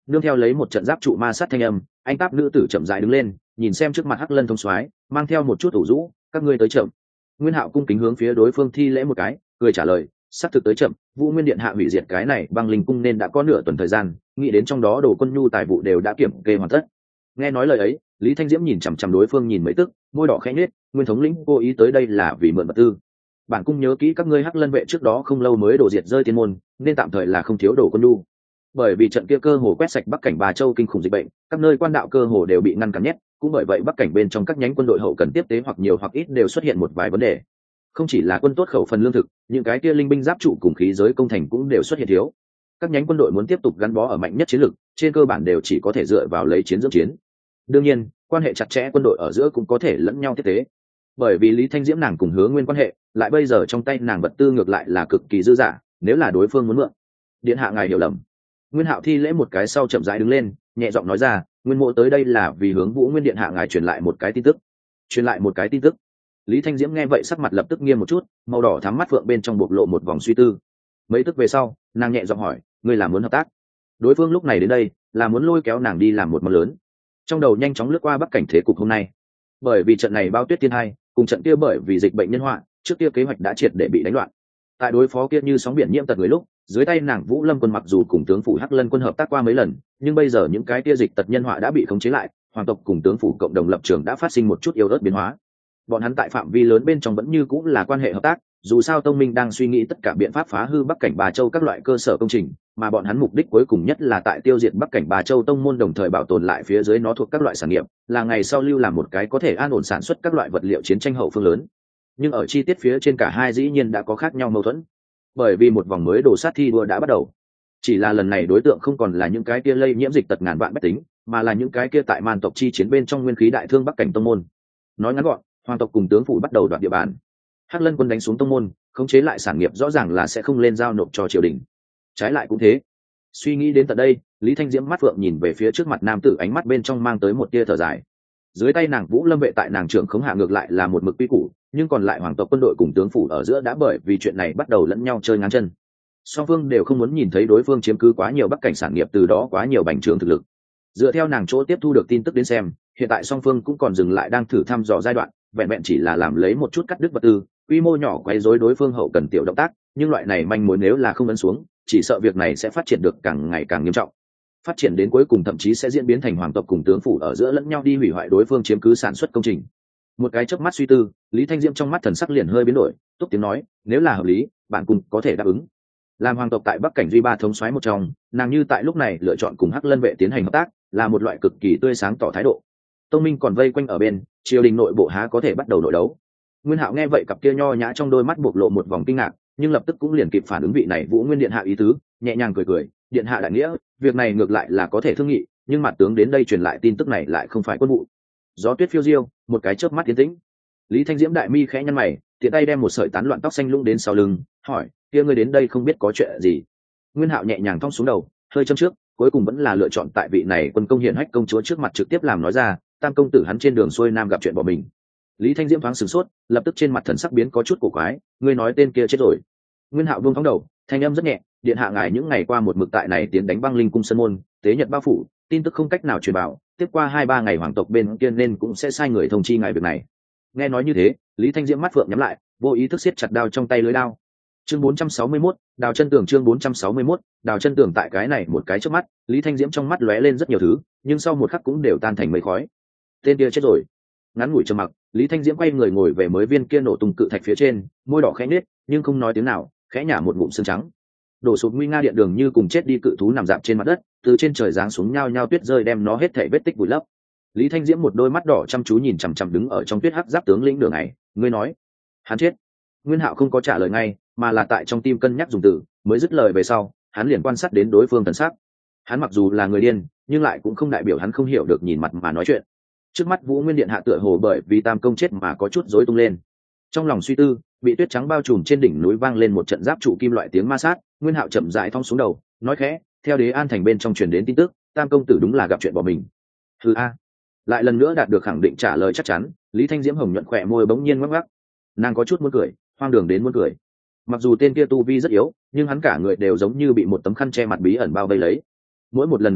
Speaker 1: nương theo lấy một trận giáp trụ ma sát thanh âm, anh táp nữ tử chậm rãi đứng lên, nhìn xem trước mặt Hắc Lân thông soái, mang theo một chút ủ rũ, các ngươi tới chậm. Nguyên Hạo cung kính hướng phía đối phương thi lễ một cái, cười trả lời, sắp thực tới chậm, Vũ Nguyên điện hạ hủy diệt cái này băng linh cung nên đã có nửa tuần thời gian, nghĩ đến trong đó đồ quân nhu tài vụ đều đã kiểm kê hoàn tất. Nghe nói lời ấy, Lý Thanh Diễm nhìn chằm chằm đối phương nhìn mấy tức, môi đỏ khẽ nhếch, Nguyên thống lĩnh cố ý tới đây là vì mượn vật tư. Bản cung nhớ kỹ các ngươi Hắc Lân vệ trước đó không lâu mới đổ diệt rơi tiên môn, nên tạm thời là không thiếu đồ quân nhu. Bởi vì trận kia cơ hồ quét sạch Bắc cảnh Bà Châu kinh khủng dịch bệnh, các nơi quan đạo cơ hồ đều bị ngăn cản nhét, cũng bởi vậy Bắc cảnh bên trong các nhánh quân đội hậu cần tiếp tế hoặc nhiều hoặc ít đều xuất hiện một vài vấn đề. Không chỉ là quân tốt khẩu phần lương thực, những cái kia linh binh giáp trụ cùng khí giới công thành cũng đều xuất hiện thiếu. Các nhánh quân đội muốn tiếp tục gắn bó ở mạnh nhất chiến lực, trên cơ bản đều chỉ có thể dựa vào lấy chiến dưỡng chiến. Đương nhiên, quan hệ chặt chẽ quân đội ở giữa cũng có thể lẫn nhau tiếp tế. Bởi vì Lý Thanh Diễm nàng cùng Hứa Nguyên quan hệ, lại bây giờ trong tay nàng vật tư ngược lại là cực kỳ dư dả, nếu là đối phương muốn mượn. Điện hạ ngài hiểu lầm. Nguyên Hạo thi lễ một cái sau chậm rãi đứng lên, nhẹ giọng nói ra, Nguyên Mộ tới đây là vì hướng Vũ Nguyên điện hạ ngài truyền lại một cái tin tức. Truyền lại một cái tin tức. Lý Thanh Diễm nghe vậy sắc mặt lập tức nghiêm một chút, màu đỏ thắm mắt phượng bên trong bộc lộ một vòng suy tư. Mấy tức về sau, nàng nhẹ giọng hỏi, ngươi là muốn hợp tác? Đối phương lúc này đến đây, là muốn lôi kéo nàng đi làm một món lớn. Trong đầu nhanh chóng lướt qua Bắc cảnh thế cục hôm nay. Bởi vì trận này bao tuyết thiên hai, cùng trận kia bởi vì dịch bệnh nhân họa, trước kia kế hoạch đã triệt để bị đánh loạn. Tại đối phó kia như sóng biển nhiễm tật người lúc, dưới tay nàng Vũ Lâm quân mặc dù cùng tướng phủ Hắc Lân quân hợp tác qua mấy lần, nhưng bây giờ những cái kia dịch tật nhân họa đã bị khống chế lại, hoàng tộc cùng tướng phủ cộng đồng lập trường đã phát sinh một chút yếu ớt biến hóa. Bọn hắn tại phạm vi lớn bên trong vẫn như cũng là quan hệ hợp tác, dù sao tông minh đang suy nghĩ tất cả biện pháp phá hư Bắc cảnh Bà Châu các loại cơ sở công trình, mà bọn hắn mục đích cuối cùng nhất là tại tiêu diệt Bắc cảnh Bà Châu tông môn, đồng thời bảo tồn lại phía dưới nó thuộc các loại sản nghiệp, là ngày sau lưu làm một cái có thể an ổn sản xuất các loại vật liệu chiến tranh hậu phương lớn. Nhưng ở chi tiết phía trên cả hai dĩ nhiên đã có khác nhau mâu thuẫn, bởi vì một vòng mới đổ sát thi đua đã bắt đầu. Chỉ là lần này đối tượng không còn là những cái kia lây nhiễm dịch tật ngàn vạn bách tính, mà là những cái kia tại man tộc chi chiến bên trong nguyên khí đại thương Bắc cảnh tông môn. Nói ngắn gọn, hoàng tộc cùng tướng phủ bắt đầu đoạt địa bàn. Hắc Lân quân đánh xuống tông môn, khống chế lại sản nghiệp rõ ràng là sẽ không lên giao nộp cho triều đình. Trái lại cũng thế. Suy nghĩ đến tận đây, Lý Thanh Diễm mắt phượng nhìn về phía trước mặt nam tử, ánh mắt bên trong mang tới một tia thở dài. Dưới tay nàng Vũ Lâm vệ tại nàng trưởng khống hạ ngược lại là một mực quy củ, nhưng còn lại hoàng tộc quân đội cùng tướng phủ ở giữa đã bởi vì chuyện này bắt đầu lẫn nhau chơi ngang chân. Song phương đều không muốn nhìn thấy đối phương chiếm cứ quá nhiều Bắc cảnh sản nghiệp, từ đó quá nhiều bành trướng thực lực. Dựa theo nàng chỗ tiếp thu được tin tức đến xem, hiện tại song phương cũng còn dừng lại đang thử thăm dò giai đoạn, vẹn vẹn chỉ là làm lấy một chút cắt đứt vật tư, quy mô nhỏ quấy rối đối phương hậu cần tiểu động tác, nhưng loại này manh mối nếu là không ấn xuống, chỉ sợ việc này sẽ phát triển được càng ngày càng nghiêm trọng. Phát triển đến cuối cùng thậm chí sẽ diễn biến thành hoàng tộc cùng tướng phủ ở giữa lẫn nhau đi hủy hoại đối phương chiếm cứ sản xuất công trình. Một cái chớp mắt suy tư, Lý Thanh Diễm trong mắt thần sắc liền hơi biến đổi, túc tiếng nói, nếu là hợp lý, bạn cùng có thể đáp ứng. Làm hoàng tộc tại Bắc cảnh duy ba thống soái một trong, nàng như tại lúc này lựa chọn cùng Hắc Lân vệ tiến hành hợp tác, là một loại cực kỳ tươi sáng tỏ thái độ. Tông minh còn vây quanh ở bên, triều đình nội bộ há có thể bắt đầu nội đấu. Nguyên Hạo nghe vậy, cặp kia nho nhã trong đôi mắt bộc lộ một vòng kinh ngạc, nhưng lập tức cũng liền kịp phản ứng vị này Vũ Nguyên điện hạ ý tứ, nhẹ nhàng cười cười, điện hạ đại nghĩa, việc này ngược lại là có thể thương nghị, nhưng mặt tướng đến đây truyền lại tin tức này lại không phải quân vụ. Gió tuyết phiêu diêu, một cái chớp mắt tiến tĩnh. Lý Thanh Diễm đại mi khẽ nhăn mày, tiện tay đem một sợi tán loạn tóc xanh lũng đến sau lưng, hỏi, kia ngươi đến đây không biết có chuyện gì? Nguyên Hạo nhẹ nhàng thong xuống đầu, hơi châm trước, cuối cùng vẫn là lựa chọn tại vị này quân công hiển hách công chúa trước mặt trực tiếp làm nói ra, tam công tử hắn trên đường xuôi nam gặp chuyện bỏ mình. Lý Thanh Diễm thoáng sửng sốt, lập tức trên mặt thần sắc biến có chút cổ quái, ngươi nói tên kia chết rồi? Nguyên Hạo buông thõng đầu, thanh âm rất nhẹ, điện hạ ngài những ngày qua một mực tại này tiến đánh băng linh cung sân môn, tế nhật bao phủ, tin tức không cách nào truyền bảo, tiếp qua 2-3 ngày hoàng tộc bên kia nên cũng sẽ sai người thông chi ngài việc này. Nghe nói như thế, Lý Thanh Diễm mắt phượng nhắm lại, vô ý thức siết chặt đao trong tay lưới đao. Chương 461, đào chân tường. Chương 461, đào chân tường. Tại cái này một cái trước mắt, Lý Thanh Diễm trong mắt lóe lên rất nhiều thứ, nhưng sau một khắc cũng đều tan thành mây khói. Tên kia chết rồi. Ngắn ngủi trầm mặc, Lý Thanh Diễm quay người ngồi về mới viên kia nổ tung cự thạch phía trên, môi đỏ khẽ nhếch, nhưng không nói tiếng nào, khẽ nhả một ngụm sương trắng. Đổ sụp nguy nga điện đường như cùng chết đi cự thú nằm dạp trên mặt đất, từ trên trời giáng xuống nhao nhao tuyết rơi đem nó hết thảy vết tích vùi lấp. Lý Thanh Diễm một đôi mắt đỏ chăm chú nhìn chằm chằm đứng ở trong tuyết hắc giáp tướng lĩnh đường này, ngươi nói, hắn chết. Nguyên Hạo không có trả lời ngay, mà là tại trong tim cân nhắc dùng từ, mới dứt lời về sau, hắn liền quan sát đến đối phương thần sắc. Hắn mặc dù là người điên, nhưng lại cũng không đại biểu hắn không hiểu được nhìn mặt mà nói chuyện. Trước mắt Vũ Nguyên điện hạ tựa hồ bởi vì tam công chết mà có chút rối tung lên. Trong lòng suy tư, bị tuyết trắng bao trùm trên đỉnh núi vang lên một trận giáp trụ kim loại tiếng ma sát, Nguyên Hạo chậm rãi thong xuống đầu, nói khẽ, theo Đế An thành bên trong truyền đến tin tức, tam công tử đúng là gặp chuyện bỏ mình. Hừ a. Lại lần nữa đạt được khẳng định trả lời chắc chắn, Lý Thanh Diễm hồng nhuận khỏe môi bỗng nhiên ngoắc ngoắc. Nàng có chút muốn cười, hoang đường đến muốn cười. Mặc dù tên kia tu vi rất yếu, nhưng hắn cả người đều giống như bị một tấm khăn che mặt bí ẩn bao vây lấy. Mỗi một lần đào móc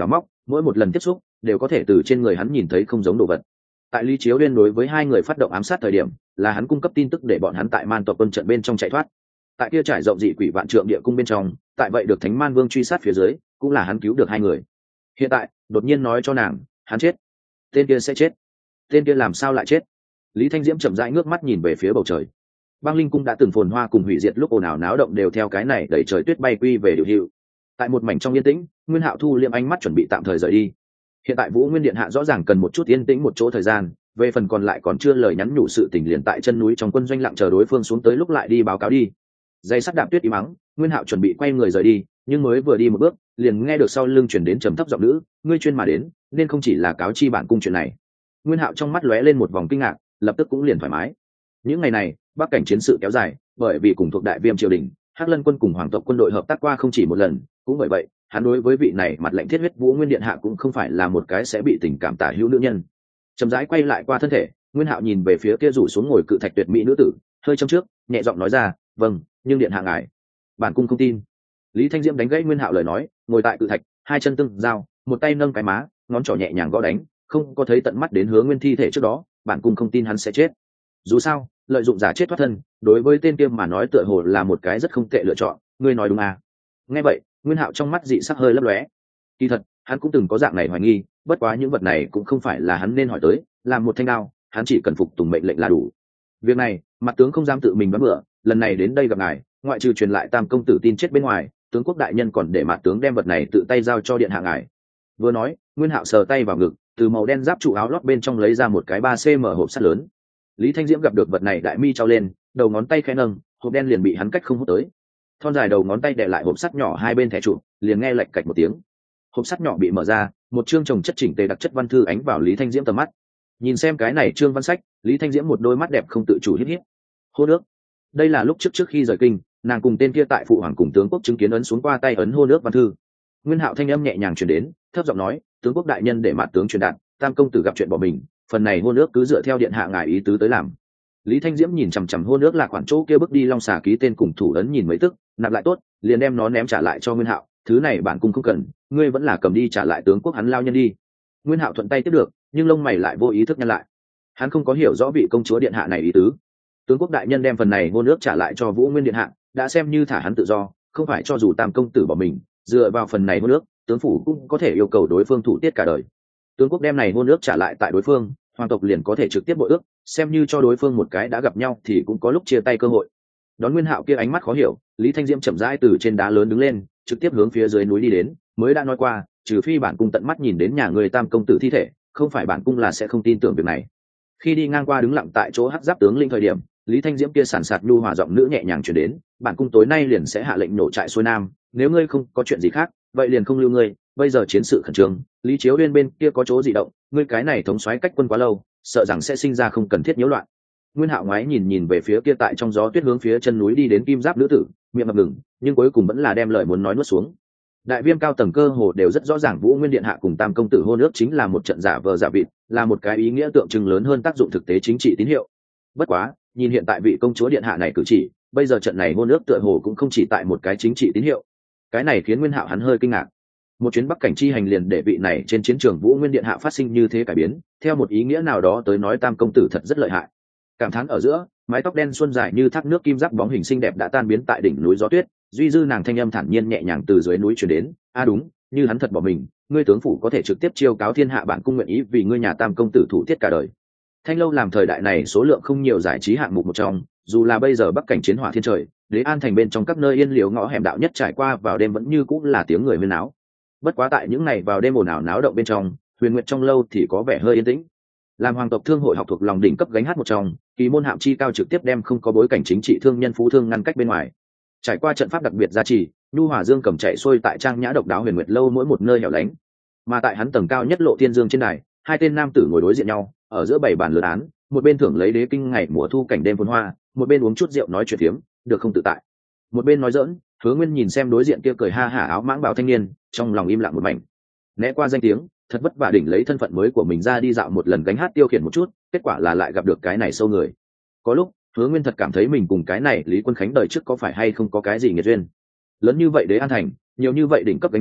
Speaker 1: mỗi một lần tiếp xúc đều có thể từ trên người hắn nhìn thấy không giống đồ vật. Tại Lý Chiếu Uyên đối với hai người phát động ám sát thời điểm, là hắn cung cấp tin tức để bọn hắn tại man tộc quân trận bên trong chạy thoát. Tại kia trải rộng dị quỷ vạn trượng địa cung bên trong, tại vậy được Thánh Man Vương truy sát phía dưới, cũng là hắn cứu được hai người. Hiện tại đột nhiên nói cho nàng hắn chết, tên kia sẽ chết. Tên kia làm sao lại chết? Lý Thanh Diễm chậm rãi ngước mắt nhìn về phía bầu trời. Băng Linh cung đã từng phồn hoa cùng hủy diệt lúc ồn ào náo động đều theo cái này đẩy trời tuyết bay quy về điều hữu. Tại một mảnh trong yên tĩnh, Nguyên Hạo thu liệm ánh mắt chuẩn bị tạm thời rời đi. Hiện tại Vũ Nguyên Điện hạ rõ ràng cần một chút yên tĩnh một chỗ thời gian, về phần còn lại còn chưa lời nhắn nhủ sự tình liền tại chân núi trong quân doanh lặng chờ đối phương xuống tới lúc lại đi báo cáo đi. Dây sắt đạp tuyết im mắng, Nguyên Hạo chuẩn bị quay người rời đi, nhưng mới vừa đi một bước, liền nghe được sau lưng chuyển đến trầm thấp giọng nữ, ngươi chuyên mà đến, nên không chỉ là cáo chi bản cung chuyện này. Nguyên Hạo trong mắt lóe lên một vòng kinh ngạc, lập tức cũng liền thoải mái. Những ngày này, bắc cảnh chiến sự kéo dài, bởi vì cùng thuộc Đại Viêm triều đình, Hắc Lân quân cùng Hoàng tộc quân đội hợp tác qua không chỉ một lần, cũng bởi vậy, hắn đối với vị này mặt lạnh thiết huyết Vũ Nguyên Điện hạ cũng không phải là một cái sẽ bị tình cảm tả hữu nữ nhân. Chậm rãi quay lại qua thân thể, Nguyên Hạo nhìn về phía kia rủ xuống ngồi cự thạch tuyệt mỹ nữ tử, hơi trong trước, nhẹ giọng nói ra, "Vâng, nhưng điện hạ ngài, bản cung không tin." Lý Thanh Diễm đánh gãy Nguyên Hạo lời nói, ngồi tại cự thạch, hai chân tương giao, một tay nâng cái má, ngón trỏ nhẹ nhàng gõ đánh, không có thấy tận mắt đến Hứa Nguyên thi thể trước đó, bản cung không tin hắn sẽ chết. Dù sao, lợi dụng giả chết thoát thân, đối với tên kia mà nói tựa hồ là một cái rất không tệ lựa chọn, ngươi nói đúng à? Nghe vậy, Nguyên Hạo trong mắt dị sắc hơi lấp lóe. Kỳ thật, hắn cũng từng có dạng này hoài nghi, bất quá những vật này cũng không phải là hắn nên hỏi tới, làm một thanh đao, hắn chỉ cần phục tùng mệnh lệnh là đủ. Việc này, mặt tướng không dám tự mình đoán bựa, lần này đến đây gặp ngài, ngoại trừ truyền lại Tam công tử tin chết bên ngoài, tướng quốc đại nhân còn để mặt tướng đem vật này tự tay giao cho điện hạ ngài. Vừa nói, Nguyên Hạo sờ tay vào ngực, từ màu đen giáp trụ áo lót bên trong lấy ra một cái 3cm hộp sắt lớn. Lý Thanh Diễm gặp được vật này đại mi trao lên, đầu ngón tay khẽ nâng, hộp đen liền bị hắn cách không hút tới. Thon dài đầu ngón tay đè lại hộp sắt nhỏ hai bên thẻ trụ, liền nghe lạch cạch một tiếng. Hộp sắt nhỏ bị mở ra, một chương chồng chất chỉnh tề đặc chất văn thư ánh vào Lý Thanh Diễm tầm mắt. Nhìn xem cái này chương văn sách, Lý Thanh Diễm một đôi mắt đẹp không tự chủ híp híp. Hô nước. Đây là lúc trước khi rời kinh, nàng cùng tên kia tại phụ hoàng cùng tướng quốc chứng kiến ấn xuống qua tay ấn hô nước văn thư. Nguyên Hạo thanh âm nhẹ nhàng truyền đến, thấp giọng nói, tướng quốc đại nhân để mặt tướng truyền đạt, Tam công tử gặp chuyện bỏ mình, phần này hô nước cứ dựa theo điện hạ ngài ý tứ tới làm. Lý Thanh Diễm nhìn chằm chằm hô nước là khoản chỗ kia bước đi long xà ký tên cùng thủ ấn nhìn mấy tức, nạp lại tốt, liền đem nó ném trả lại cho Nguyên Hạo, thứ này bản cung không cần, ngươi vẫn là cầm đi trả lại tướng quốc hắn lao nhân đi. Nguyên Hạo thuận tay tiếp được, nhưng lông mày lại vô ý thức nhăn lại. Hắn không có hiểu rõ vị công chúa điện hạ này ý tứ. Tướng quốc đại nhân đem phần này hôn ước trả lại cho Vũ Nguyên điện hạ, đã xem như thả hắn tự do, không phải cho dù Tam công tử bỏ mình, dựa vào phần này hôn ước, tướng phủ cũng có thể yêu cầu đối phương thủ tiết cả đời. Tướng quốc đem này hôn ước trả lại tại đối phương, hoàng tộc liền có thể trực tiếp bội ước, xem như cho đối phương một cái đã gặp nhau thì cũng có lúc chia tay cơ hội. Đón Nguyên Hạo kia ánh mắt khó hiểu, Lý Thanh Diễm chậm rãi từ trên đá lớn đứng lên, trực tiếp hướng phía dưới núi đi đến, mới đã nói qua, trừ phi bản cung tận mắt nhìn đến nhà người Tam công tử thi thể, không phải bản cung là sẽ không tin tưởng việc này. Khi đi ngang qua đứng lặng tại chỗ hắc giáp tướng linh thời điểm, Lý Thanh Diễm kia sàn sạt nhu hòa giọng nữ nhẹ nhàng truyền đến, bản cung tối nay liền sẽ hạ lệnh nổ trại xuôi nam, nếu ngươi không có chuyện gì khác, vậy liền không lưu ngươi, bây giờ chiến sự khẩn trương, Lý Chiếu Uyên bên kia có chỗ dị động, ngươi cái này thống soái cách quân quá lâu, sợ rằng sẽ sinh ra không cần thiết nhiễu loạn. Nguyên Hạo ngoái nhìn về phía kia tại trong gió tuyết hướng phía chân núi đi đến kim giáp nữ tử, miệng ngập ngừng, nhưng cuối cùng vẫn là đem lời muốn nói nuốt xuống. Đại Viêm cao tầng cơ hồ đều rất rõ ràng Vũ Nguyên điện hạ cùng Tam công tử hôn ước chính là một trận giả vờ giả vịt, là một cái ý nghĩa tượng trưng lớn hơn tác dụng thực tế chính trị tín hiệu. Bất quá, nhìn hiện tại vị công chúa điện hạ này cử chỉ, bây giờ trận này hôn ước tựa hồ cũng không chỉ tại một cái chính trị tín hiệu. Cái này khiến Nguyên Hạo hắn hơi kinh ngạc. Một chuyến bắc cảnh chi hành liền để vị này trên chiến trường Vũ Nguyên điện hạ phát sinh như thế cải biến, theo một ý nghĩa nào đó tới nói Tam công tử thật rất lợi hại. Cảm thán ở giữa, mái tóc đen xuân dài như thác nước kim giáp bóng hình xinh đẹp đã tan biến tại đỉnh núi gió tuyết, duy dư nàng thanh âm thản nhiên nhẹ nhàng từ dưới núi truyền đến, đúng, như hắn thật bỏ mình, ngươi tướng phủ có thể trực tiếp chiêu cáo thiên hạ, bản cung nguyện ý vì ngươi nhà Tam công tử thủ tiết cả đời. Thanh lâu làm thời đại này số lượng không nhiều giải trí hạng mục một trong, dù là bây giờ bắc cảnh chiến hỏa thiên trời, Đế An thành bên trong các nơi yên liều ngõ hẻm đạo nhất trải qua vào đêm vẫn như cũng là tiếng người huyên náo. Bất quá tại những ngày vào đêm ồn ào náo động bên trong, Huyền Nguyệt trong lâu thì có vẻ hơi yên tĩnh. Làm hoàng tộc thương hội học thuộc lòng đỉnh cấp gánh hát một trong, kỳ môn hạm chi cao trực tiếp đem không có bối cảnh chính trị thương nhân phú thương ngăn cách bên ngoài. Trải qua trận pháp đặc biệt gia trì, nhu hòa dương cầm chạy xuôi tại trang nhã độc đáo Huyền Nguyệt lâu mỗi một nơi hẻo lánh. Mà tại hắn tầng cao nhất lộ thiên dương trên đài, hai tên nam tử ngồi đối diện nhau, ở giữa bảy bàn lượt án, một bên thưởng lấy đế kinh ngày mùa thu cảnh đêm phồn hoa, một bên uống chút rượu nói chuyện phiếm, được không tự tại. Một bên nói giỡn, Hứa Nguyên nhìn xem đối diện kia cười ha hả áo mãng bào thanh niên, trong lòng im lặng một mảnh. Né qua danh tiếng, thật vất vả đỉnh lấy thân phận mới của mình ra đi dạo một lần gánh hát tiêu khiển một chút, kết quả là lại gặp được cái này sâu người. Có lúc Hứa Nguyên thật cảm thấy mình cùng cái này Lý Quân Khánh đời trước có phải hay không có cái gì nghiệt duyên. Lớn như vậy Đế An thành, nhiều như vậy đỉnh cấp gánh hát,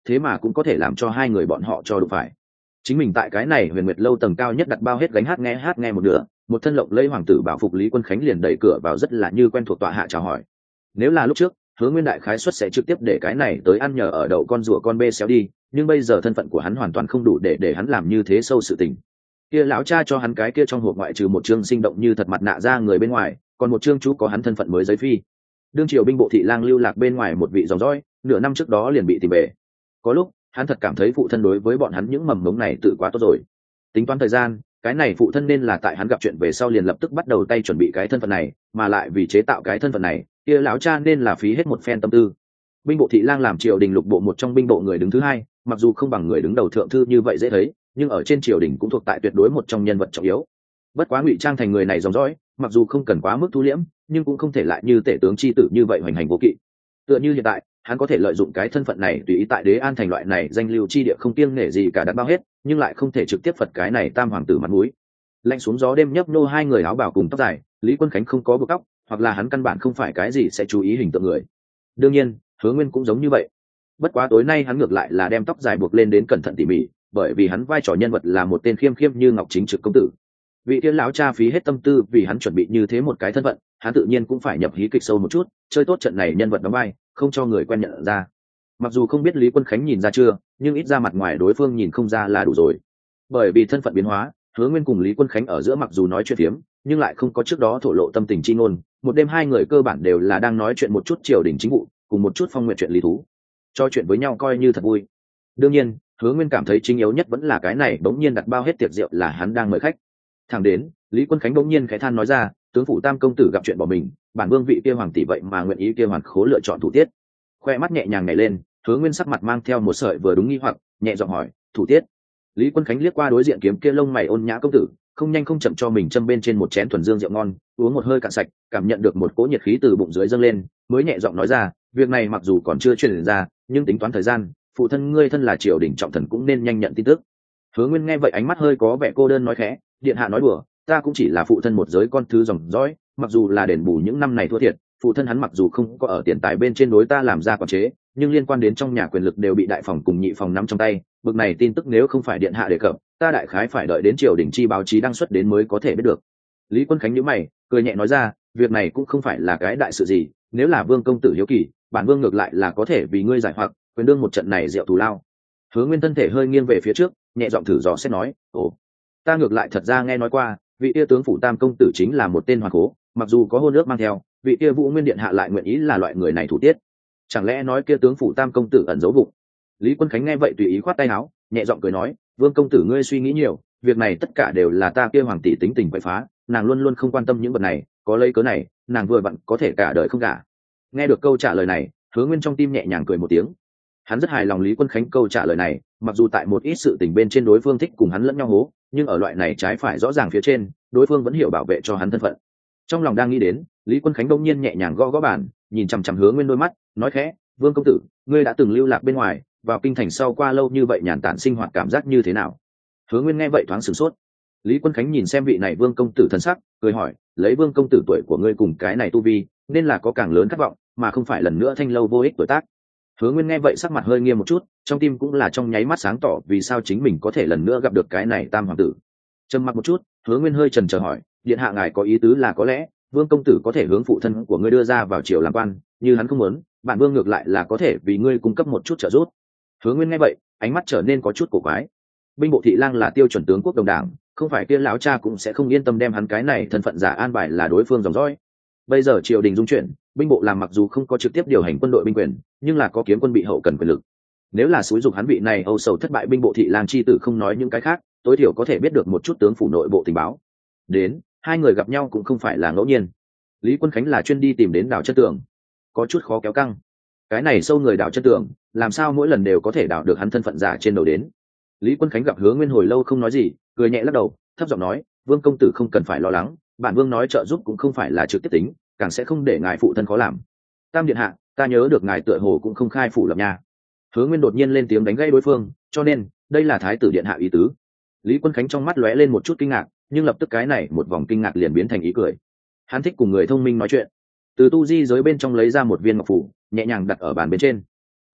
Speaker 1: thế mà cũng có thể làm cho hai người bọn họ cho đụng phải. Chính mình tại cái này Huyền Nguyệt lâu tầng cao nhất đặt bao hết gánh hát nghe một nửa, một thân lộng lẫy hoàng tử bảo phục Lý Quân Khánh liền đẩy cửa vào rất là như quen thuộc tọa hạ chào hỏi. Nếu là lúc trước, Hứa Nguyên đại khái suất sẽ trực tiếp để cái này tới ăn nhờ ở đậu con rùa con bê xéo đi, nhưng bây giờ thân phận của hắn hoàn toàn không đủ để hắn làm như thế sâu sự tình. Kia lão cha cho hắn cái kia trong hộp ngoại trừ một chương sinh động như thật mặt nạ ra người bên ngoài, còn một chương chú có hắn thân phận mới giấy phi. Đương triều binh bộ thị lang lưu lạc bên ngoài một vị dòng dõi, nửa năm trước đó liền bị tìm về. Có lúc, hắn thật cảm thấy phụ thân đối với bọn hắn những mầm mống này tự quá tốt rồi. Tính toán thời gian, cái này phụ thân nên là tại hắn gặp chuyện về sau liền lập tức bắt đầu tay chuẩn bị cái thân phận này, mà lại vì chế tạo cái thân phận này, kia lão cha nên là phí hết một phen tâm tư. Binh bộ thị lang làm triều đình lục bộ một trong binh bộ người đứng thứ hai, mặc dù không bằng người đứng đầu thượng thư như vậy dễ thấy, nhưng ở trên triều đình cũng thuộc tại tuyệt đối một trong nhân vật trọng yếu. Bất quá ngụy trang thành người này dòng dõi, mặc dù không cần quá mức thu liễm, nhưng cũng không thể lại như tể tướng chi tử như vậy hoành hành vô kỵ. Tựa như hiện tại, hắn có thể lợi dụng cái thân phận này tùy ý tại Đế An thành loại này danh lưu chi địa không kiêng nể gì cả đặt bao hết, nhưng lại không thể trực tiếp phật cái này tam hoàng tử mặt mũi. Lạnh xuống gió đêm nhấp nô hai người áo bào cùng tóc dài, Lý Quân Khánh không có buộc tóc, hoặc là hắn căn bản không phải cái gì sẽ chú ý hình tượng người. Đương nhiên, Hứa Nguyên cũng giống như vậy. Bất quá tối nay hắn ngược lại là đem tóc dài buộc lên đến cẩn thận tỉ mỉ, bởi vì hắn vai trò nhân vật là một tên khiêm khiêm như ngọc chính trực công tử. Vị tiên lão cha phí hết tâm tư vì hắn chuẩn bị như thế một cái thân phận, hắn tự nhiên cũng phải nhập hí kịch sâu một chút, chơi tốt trận này nhân vật đóng vai, không cho người quen nhận ra. Mặc dù không biết Lý Quân Khánh nhìn ra chưa, nhưng ít ra mặt ngoài đối phương nhìn không ra là đủ rồi. Bởi vì thân phận biến hóa, Hứa Nguyên cùng Lý Quân Khánh ở giữa mặc dù nói chuyện phiếm, nhưng lại không có trước đó thổ lộ tâm tình chi ngôn. Một đêm hai người cơ bản đều là đang nói chuyện một chút triều đình chính vụ, cùng một chút phong nguyện chuyện lý thú, cho chuyện với nhau coi như thật vui. Đương nhiên, Hứa Nguyên cảm thấy chính yếu nhất vẫn là cái này bỗng nhiên đặt bao hết tiệc rượu là hắn đang mời khách. Thẳng đến Lý Quân Khánh bỗng nhiên khẽ than nói ra, tướng phủ tam công tử gặp chuyện bỏ mình, bản vương vị kia hoàng tỷ vậy mà nguyện ý kia hoàn khố lựa chọn thủ tiết. Khoe mắt nhẹ nhàng nhảy lên, Hứa Nguyên sắc mặt mang theo một sợi vừa đúng nghi hoặc, nhẹ giọng hỏi, thủ tiết? Lý Quân Khánh liếc qua đối diện kiếm kia lông mày ôn nhã công tử, không nhanh không chậm cho mình châm bên trên một chén thuần dương rượu ngon, uống một hơi cạn sạch, cảm nhận được một cỗ nhiệt khí từ bụng dưới dâng lên, mới nhẹ giọng nói ra, việc này mặc dù còn chưa truyền ra, nhưng tính toán thời gian, phụ thân ngươi thân là triều đình trọng thần cũng nên nhanh nhận tin tức. Hứa Nguyên nghe vậy ánh mắt hơi có vẻ cô đơn nói khẽ, điện hạ nói đùa, ta cũng chỉ là phụ thân một giới con thứ dòng dõi, mặc dù là đền bù những năm này thua thiệt, phụ thân hắn mặc dù không có ở tiền tài bên trên đối ta làm ra quản chế, nhưng liên quan đến trong nhà quyền lực đều bị đại phòng cùng nhị phòng nắm trong tay, bực này tin tức nếu không phải điện hạ đề cập, ta đại khái phải đợi đến triều đình chi báo chí đăng xuất đến mới có thể biết được. Lý Quân Khánh nhíu mày, cười nhẹ nói ra, việc này cũng không phải là cái đại sự gì, nếu là vương công tử hiếu kỳ, bản vương ngược lại là có thể vì ngươi giải hoặc quyền đương một trận này rượu thù lao. Hứa Nguyên thân thể hơi nghiêng về phía trước, nhẹ giọng thử dò xét nói, ồ, ta ngược lại thật ra nghe nói qua, vị kia tướng phủ tam công tử chính là một tên hoàng cố, mặc dù có hôn ước mang theo, vị kia Vũ Nguyên điện hạ lại nguyện ý là loại người này thủ tiết, chẳng lẽ nói kia tướng phủ tam công tử ẩn giấu bụng? Lý Quân Khánh nghe vậy tùy ý khoát tay áo, nhẹ giọng cười nói, vương công tử ngươi suy nghĩ nhiều, việc này tất cả đều là ta kia hoàng tỷ tính tình quậy phá, nàng luôn luôn không quan tâm những vật này, có lấy cớ này, nàng vừa vặn có thể cả đời không cả. Nghe được câu trả lời này, Hứa Nguyên trong tim nhẹ nhàng cười một tiếng. Hắn rất hài lòng Lý Quân Khánh câu trả lời này, mặc dù tại một ít sự tình bên trên đối phương thích cùng hắn lẫn nhau hố, nhưng ở loại này trái phải rõ ràng phía trên, đối phương vẫn hiểu bảo vệ cho hắn thân phận. Trong lòng đang nghĩ đến, Lý Quân Khánh đông nhiên nhẹ nhàng gõ gõ bàn, nhìn chằm chằm Hứa Nguyên đôi mắt, nói khẽ, vương công tử, ngươi đã từng lưu lạc bên ngoài, vào kinh thành sau qua lâu như vậy nhàn tản sinh hoạt cảm giác như thế nào? Hứa Nguyên nghe vậy thoáng sửng sốt. Lý Quân Khánh nhìn xem vị này vương công tử thần sắc, cười hỏi, lấy vương công tử tuổi của ngươi cùng cái này tu vi, nên là có càng lớn khát vọng, mà không phải lần nữa thanh lâu vô ích tuổi tác. Hứa Nguyên nghe vậy sắc mặt hơi nghiêm một chút, trong tim cũng là trong nháy mắt sáng tỏ vì sao chính mình có thể lần nữa gặp được cái này tam hoàng tử. Trầm mặc một chút, Hứa Nguyên hơi chần chờ hỏi, điện hạ ngài có ý tứ là có lẽ vương công tử có thể hướng phụ thân của ngươi đưa ra vào triều làm quan, như hắn không muốn, bản vương ngược lại là có thể vì ngươi cung cấp một chút trợ giúp. Hứa Nguyên nghe vậy, ánh mắt trở nên có chút cổ quái. Binh bộ thị lang là tiêu chuẩn tướng quốc đồng đảng, không phải kia lão cha cũng sẽ không yên tâm đem hắn cái này thân phận giả an bài là đối phương dòng dõi. Bây giờ triều đình dung chuyển, binh bộ làm mặc dù không có trực tiếp điều hành quân đội binh quyền, nhưng là có kiếm quân bị hậu cần quyền lực. Nếu là xúi dục hắn vị này âu sầu thất bại binh bộ thị lang chi tử không nói những cái khác, tối thiểu có thể biết được một chút tướng phủ nội bộ tình báo. Đến, hai người gặp nhau cũng không phải là ngẫu nhiên. Lý Quân Khánh là chuyên đi tìm đến đào chân tường, có chút khó kéo căng. Cái này sâu người đào chân tường, làm sao mỗi lần đều có thể đào được hắn thân phận giả trên đầu đến? Lý Quân Khánh gặp Hứa Nguyên hồi lâu không nói gì, cười nhẹ lắc đầu, thấp giọng nói, vương công tử không cần phải lo lắng, bản vương nói trợ giúp cũng không phải là trực tiếp tính, càng sẽ không để ngài phụ thân khó làm. Tam điện hạ, ta nhớ được ngài tựa hồ cũng không khai phủ lập nhà. Hứa Nguyên đột nhiên lên tiếng đánh gãy đối phương, cho nên đây là thái tử điện hạ ý tứ. Lý Quân Khánh trong mắt lóe lên một chút kinh ngạc, nhưng lập tức cái này một vòng kinh ngạc liền biến thành ý cười. Hắn thích cùng người thông minh nói chuyện. Từ tu di giới bên trong lấy ra một viên ngọc phủ, nhẹ nhàng đặt ở bàn bên trên.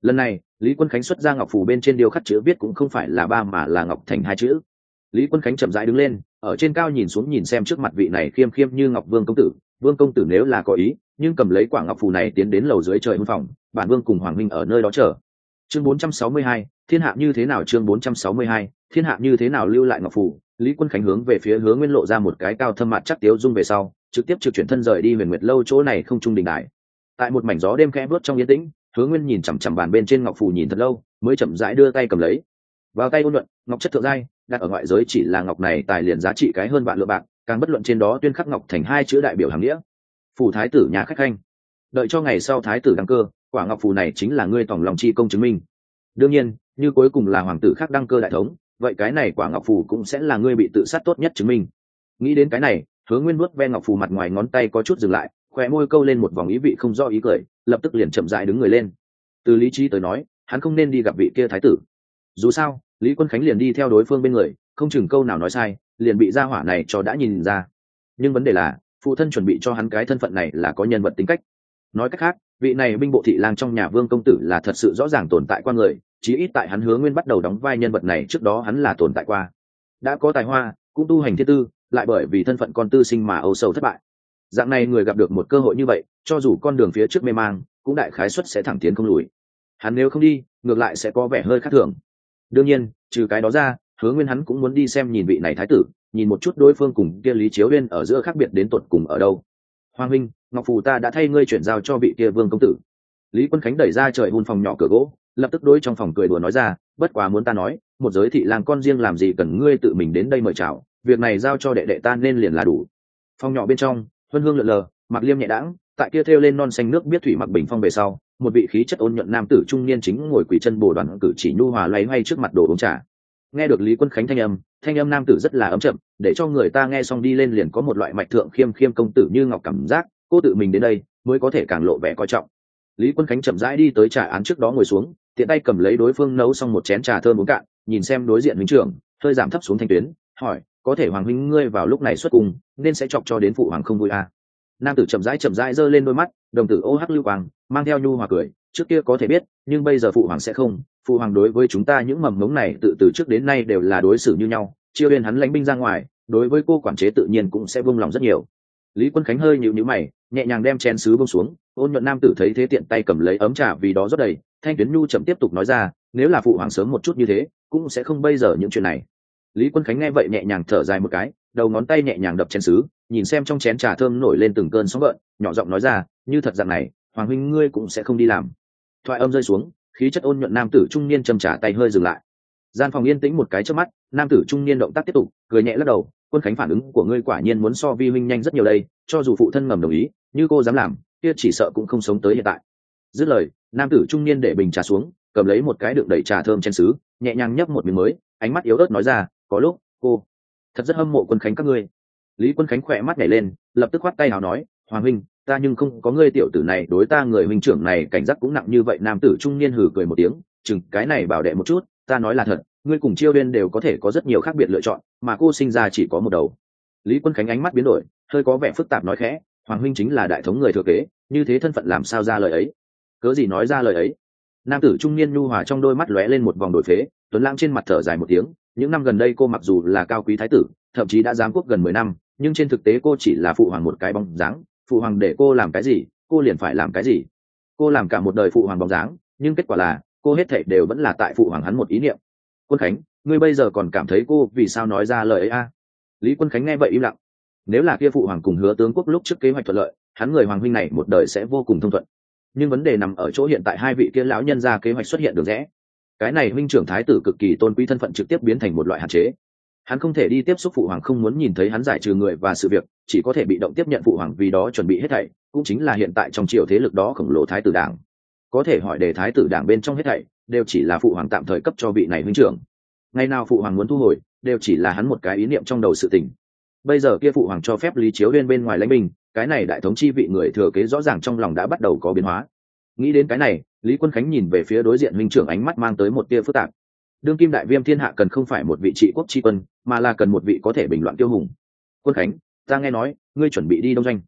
Speaker 1: Lần này Lý Quân Khánh xuất ra ngọc phù bên trên điêu khắc chữ viết cũng không phải là 3 mà là ngọc thành 2 chữ. Lý Quân Khánh chậm rãi đứng lên, ở trên cao nhìn xuống nhìn xem trước mặt vị này khiêm khiêm như ngọc vương công tử. Vương công tử nếu là có ý, nhưng cầm lấy quả ngọc phù này tiến đến lầu dưới trời hôn phòng, bản vương cùng hoàng minh ở nơi đó chờ. Chương 462, thiên hạ như thế nào? Chương 462, thiên hạ như thế nào? Lưu lại ngọc phù, Lý Quân Khánh hướng về phía Hứa Nguyên lộ ra một cái cao thâm mặt chắc tiếu dung về sau, trực tiếp trực chuyển thân rời đi Huyền Nguyệt lâu chỗ này không trung đình đài. Tại một mảnh gió đêm khẽ bước trong yên tĩnh, Hứa Nguyên nhìn chằm chằm bàn bên trên ngọc phù nhìn thật lâu, mới chậm rãi đưa tay cầm lấy. Vào tay ôn nhuận, ngọc chất thượng giai, đặt ở ngoại giới chỉ là ngọc này tài liền giá trị cái hơn vạn lượng bạc, càng bất luận trên đó tuyên khắc ngọc thành 2 chữ đại biểu hàng nghĩa. Phù thái tử nhà khách khanh, đợi cho ngày sau thái tử đăng cơ, quả ngọc phù này chính là ngươi tòng lòng chi công chứng minh. Đương nhiên, như cuối cùng là hoàng tử khác đăng cơ đại thống, vậy cái này quả ngọc phù cũng sẽ là ngươi bị tự sát tốt nhất chứng minh. Nghĩ đến cái này, Hứa Nguyên vuốt ve ngọc phù mặt ngoài ngón tay có chút dừng lại, khóe môi câu lên một vòng ý vị không rõ ý cười, lập tức liền chậm rãi đứng người lên. Từ lý trí tới nói, hắn không nên đi gặp vị kia thái tử. Dù sao, Lý Quân Khánh liền đi theo đối phương bên người, không chừng câu nào nói sai, liền bị gia hỏa này cho đã nhìn ra. Nhưng vấn đề là, phụ thân chuẩn bị cho hắn cái thân phận này là có nhân vật tính cách. Nói cách khác, vị này binh bộ thị lang trong nhà Vương công tử là thật sự rõ ràng tồn tại qua người, chí ít tại hắn Hứa Nguyên bắt đầu đóng vai nhân vật này trước đó hắn là tồn tại qua. Đã có tài hoa, cũng tu hành thiên tư, lại bởi vì thân phận con tư sinh mà âu sầu thất bại. Dạng này người gặp được một cơ hội như vậy, cho dù con đường phía trước mê mang, cũng đại khái suất sẽ thẳng tiến không lùi. Hắn nếu không đi, ngược lại sẽ có vẻ hơi khác thường. Đương nhiên, trừ cái đó ra, Hứa Nguyên hắn cũng muốn đi xem nhìn vị này thái tử, nhìn một chút đối phương cùng kia Lý Chiếu Uyên ở giữa khác biệt đến tột cùng ở đâu. Hoàng huynh, ngọc phù ta đã thay ngươi chuyển giao cho vị kia Vương công tử. Lý Quân Khánh đẩy ra trời hôn phòng nhỏ cửa gỗ, lập tức đối trong phòng cười đùa nói ra, bất quá muốn ta nói, một giới thị lang con riêng làm gì cần ngươi tự mình đến đây mời chào, việc này giao cho đệ đệ ta nên liền là đủ. Phòng nhỏ bên trong, huân hương lượn lờ, mặc liêm nhẹ đãng, tại kia thêu lên non xanh nước biết thủy mặc bình phong về sau, một vị khí chất ôn nhuận nam tử trung niên chính ngồi quỳ chân bồ đoàn cử chỉ nhu hòa loay hoay trước mặt đồ uống trà. Nghe được Lý Quân Khánh thanh âm nam tử rất là ấm chậm, để cho người ta nghe xong đi lên liền có một loại mạch thượng khiêm khiêm công tử như ngọc cảm giác, cô tự mình đến đây mới có thể càng lộ vẻ coi trọng. Lý Quân Khánh chậm rãi đi tới trà án trước đó ngồi xuống, tiện tay cầm lấy đối phương nấu xong một chén trà thơm uống cạn, nhìn xem đối diện huynh trưởng, hơi giảm thấp xuống thanh tuyến, hỏi, có thể hoàng huynh ngươi vào lúc này xuất cung, nên sẽ chọc cho đến phụ hoàng không vui à? Nam tử chậm rãi giơ lên đôi mắt, đồng tử ô hắc lưu quang, mang theo nhu hòa cười, trước kia có thể biết, nhưng bây giờ phụ hoàng sẽ không. Phụ hoàng đối với chúng ta những mầm ngống này từ trước đến nay đều là đối xử như nhau, Chiêu Uyên hắn lãnh binh ra ngoài, đối với cô quản chế tự nhiên cũng sẽ buông lòng rất nhiều. Lý Quân Khánh hơi nhíu nhíu mày, nhẹ nhàng đem chén sứ buông xuống, ôn nhuận nam tử thấy thế tiện tay cầm lấy ấm trà vì đó rót đầy, thanh tuyến nhu chậm tiếp tục nói ra, nếu là phụ hoàng sớm một chút như thế, cũng sẽ không bây giờ những chuyện này. Lý Quân Khánh nghe vậy nhẹ nhàng thở dài một cái, đầu ngón tay nhẹ nhàng đập chén sứ, nhìn xem trong chén trà thơm nổi lên từng cơn sóng gợn, nhỏ giọng nói ra, như thật dạng này, hoàng huynh ngươi cũng sẽ không đi làm. Thoại âm rơi xuống, khí chất ôn nhuận nam tử trung niên châm trà tay hơi dừng lại. Gian phòng yên tĩnh một cái chớp mắt, nam tử trung niên động tác tiếp tục, cười nhẹ lắc đầu, Quân Khánh phản ứng của ngươi quả nhiên muốn so vi huynh nhanh rất nhiều đây, cho dù phụ thân ngầm đồng ý, như cô dám làm, kia chỉ sợ cũng không sống tới hiện tại. Dứt lời, nam tử trung niên để bình trà xuống, cầm lấy một cái đựng đầy trà thơm chén sứ, nhẹ nhàng nhấp một miếng mới, ánh mắt yếu ớt nói ra, có lúc cô thật rất hâm mộ Quân Khánh các ngươi. Lý Quân Khánh khỏe mắt nhảy lên, lập tức khoát tay hào nói, hoàng huynh, ta nhưng không có ngươi tiểu tử này đối ta người huynh trưởng này cảnh giác cũng nặng như vậy. Nam tử trung niên hừ cười một tiếng, chừng cái này bảo đệ một chút, ta nói là thật, ngươi cùng Chiêu Uyên đều có thể có rất nhiều khác biệt lựa chọn, mà cô sinh ra chỉ có một đầu. Lý Quân Khánh ánh mắt biến đổi, hơi có vẻ phức tạp nói khẽ, hoàng huynh chính là đại thống người thừa kế, như thế thân phận làm sao ra lời ấy? Cớ gì nói ra lời ấy? Nam tử trung niên nhu hòa trong đôi mắt lóe lên một vòng đổi phế, tuấn lãng trên mặt thở dài một tiếng, những năm gần đây cô mặc dù là cao quý thái tử, thậm chí đã giám quốc gần 10 năm, nhưng trên thực tế cô chỉ là phụ hoàng một cái bóng dáng, phụ hoàng để cô làm cái gì, cô liền phải làm cái gì. Cô làm cả một đời phụ hoàng bóng dáng, nhưng kết quả là cô hết thảy đều vẫn là tại phụ hoàng hắn một ý niệm. Quân Khánh, ngươi bây giờ còn cảm thấy cô vì sao nói ra lời ấy a? Lý Quân Khánh nghe vậy im lặng. Nếu là kia phụ hoàng cùng Hứa tướng quốc lúc trước kế hoạch thuận lợi, hắn người hoàng huynh này một đời sẽ vô cùng thông thuận. Nhưng vấn đề nằm ở chỗ hiện tại hai vị kia lão nhân ra kế hoạch xuất hiện được rẽ. Cái này huynh trưởng thái tử cực kỳ tôn quý thân phận trực tiếp biến thành một loại hạn chế. Hắn không thể đi tiếp xúc phụ hoàng không muốn nhìn thấy hắn giải trừ người và sự việc, chỉ có thể bị động tiếp nhận phụ hoàng vì đó chuẩn bị hết thảy, cũng chính là hiện tại trong triều thế lực đó khổng lồ thái tử đảng. Có thể hỏi để thái tử đảng bên trong hết thảy đều chỉ là phụ hoàng tạm thời cấp cho vị này huynh trưởng. Ngày nào phụ hoàng muốn thu hồi, đều chỉ là hắn một cái ý niệm trong đầu sự tình. Bây giờ kia phụ hoàng cho phép Lý Chiếu Uyên bên ngoài lãnh binh, cái này đại thống chi vị người thừa kế rõ ràng trong lòng đã bắt đầu có biến hóa. Nghĩ đến cái này, Lý Quân Khánh nhìn về phía đối diện huynh trưởng ánh mắt mang tới một tia phức tạp. Đương kim đại viêm thiên hạ cần không phải một vị trị quốc tri quân, mà là cần một vị có thể bình loạn tiêu hùng. Quân Khánh, ta nghe nói ngươi chuẩn bị đi đông doanh.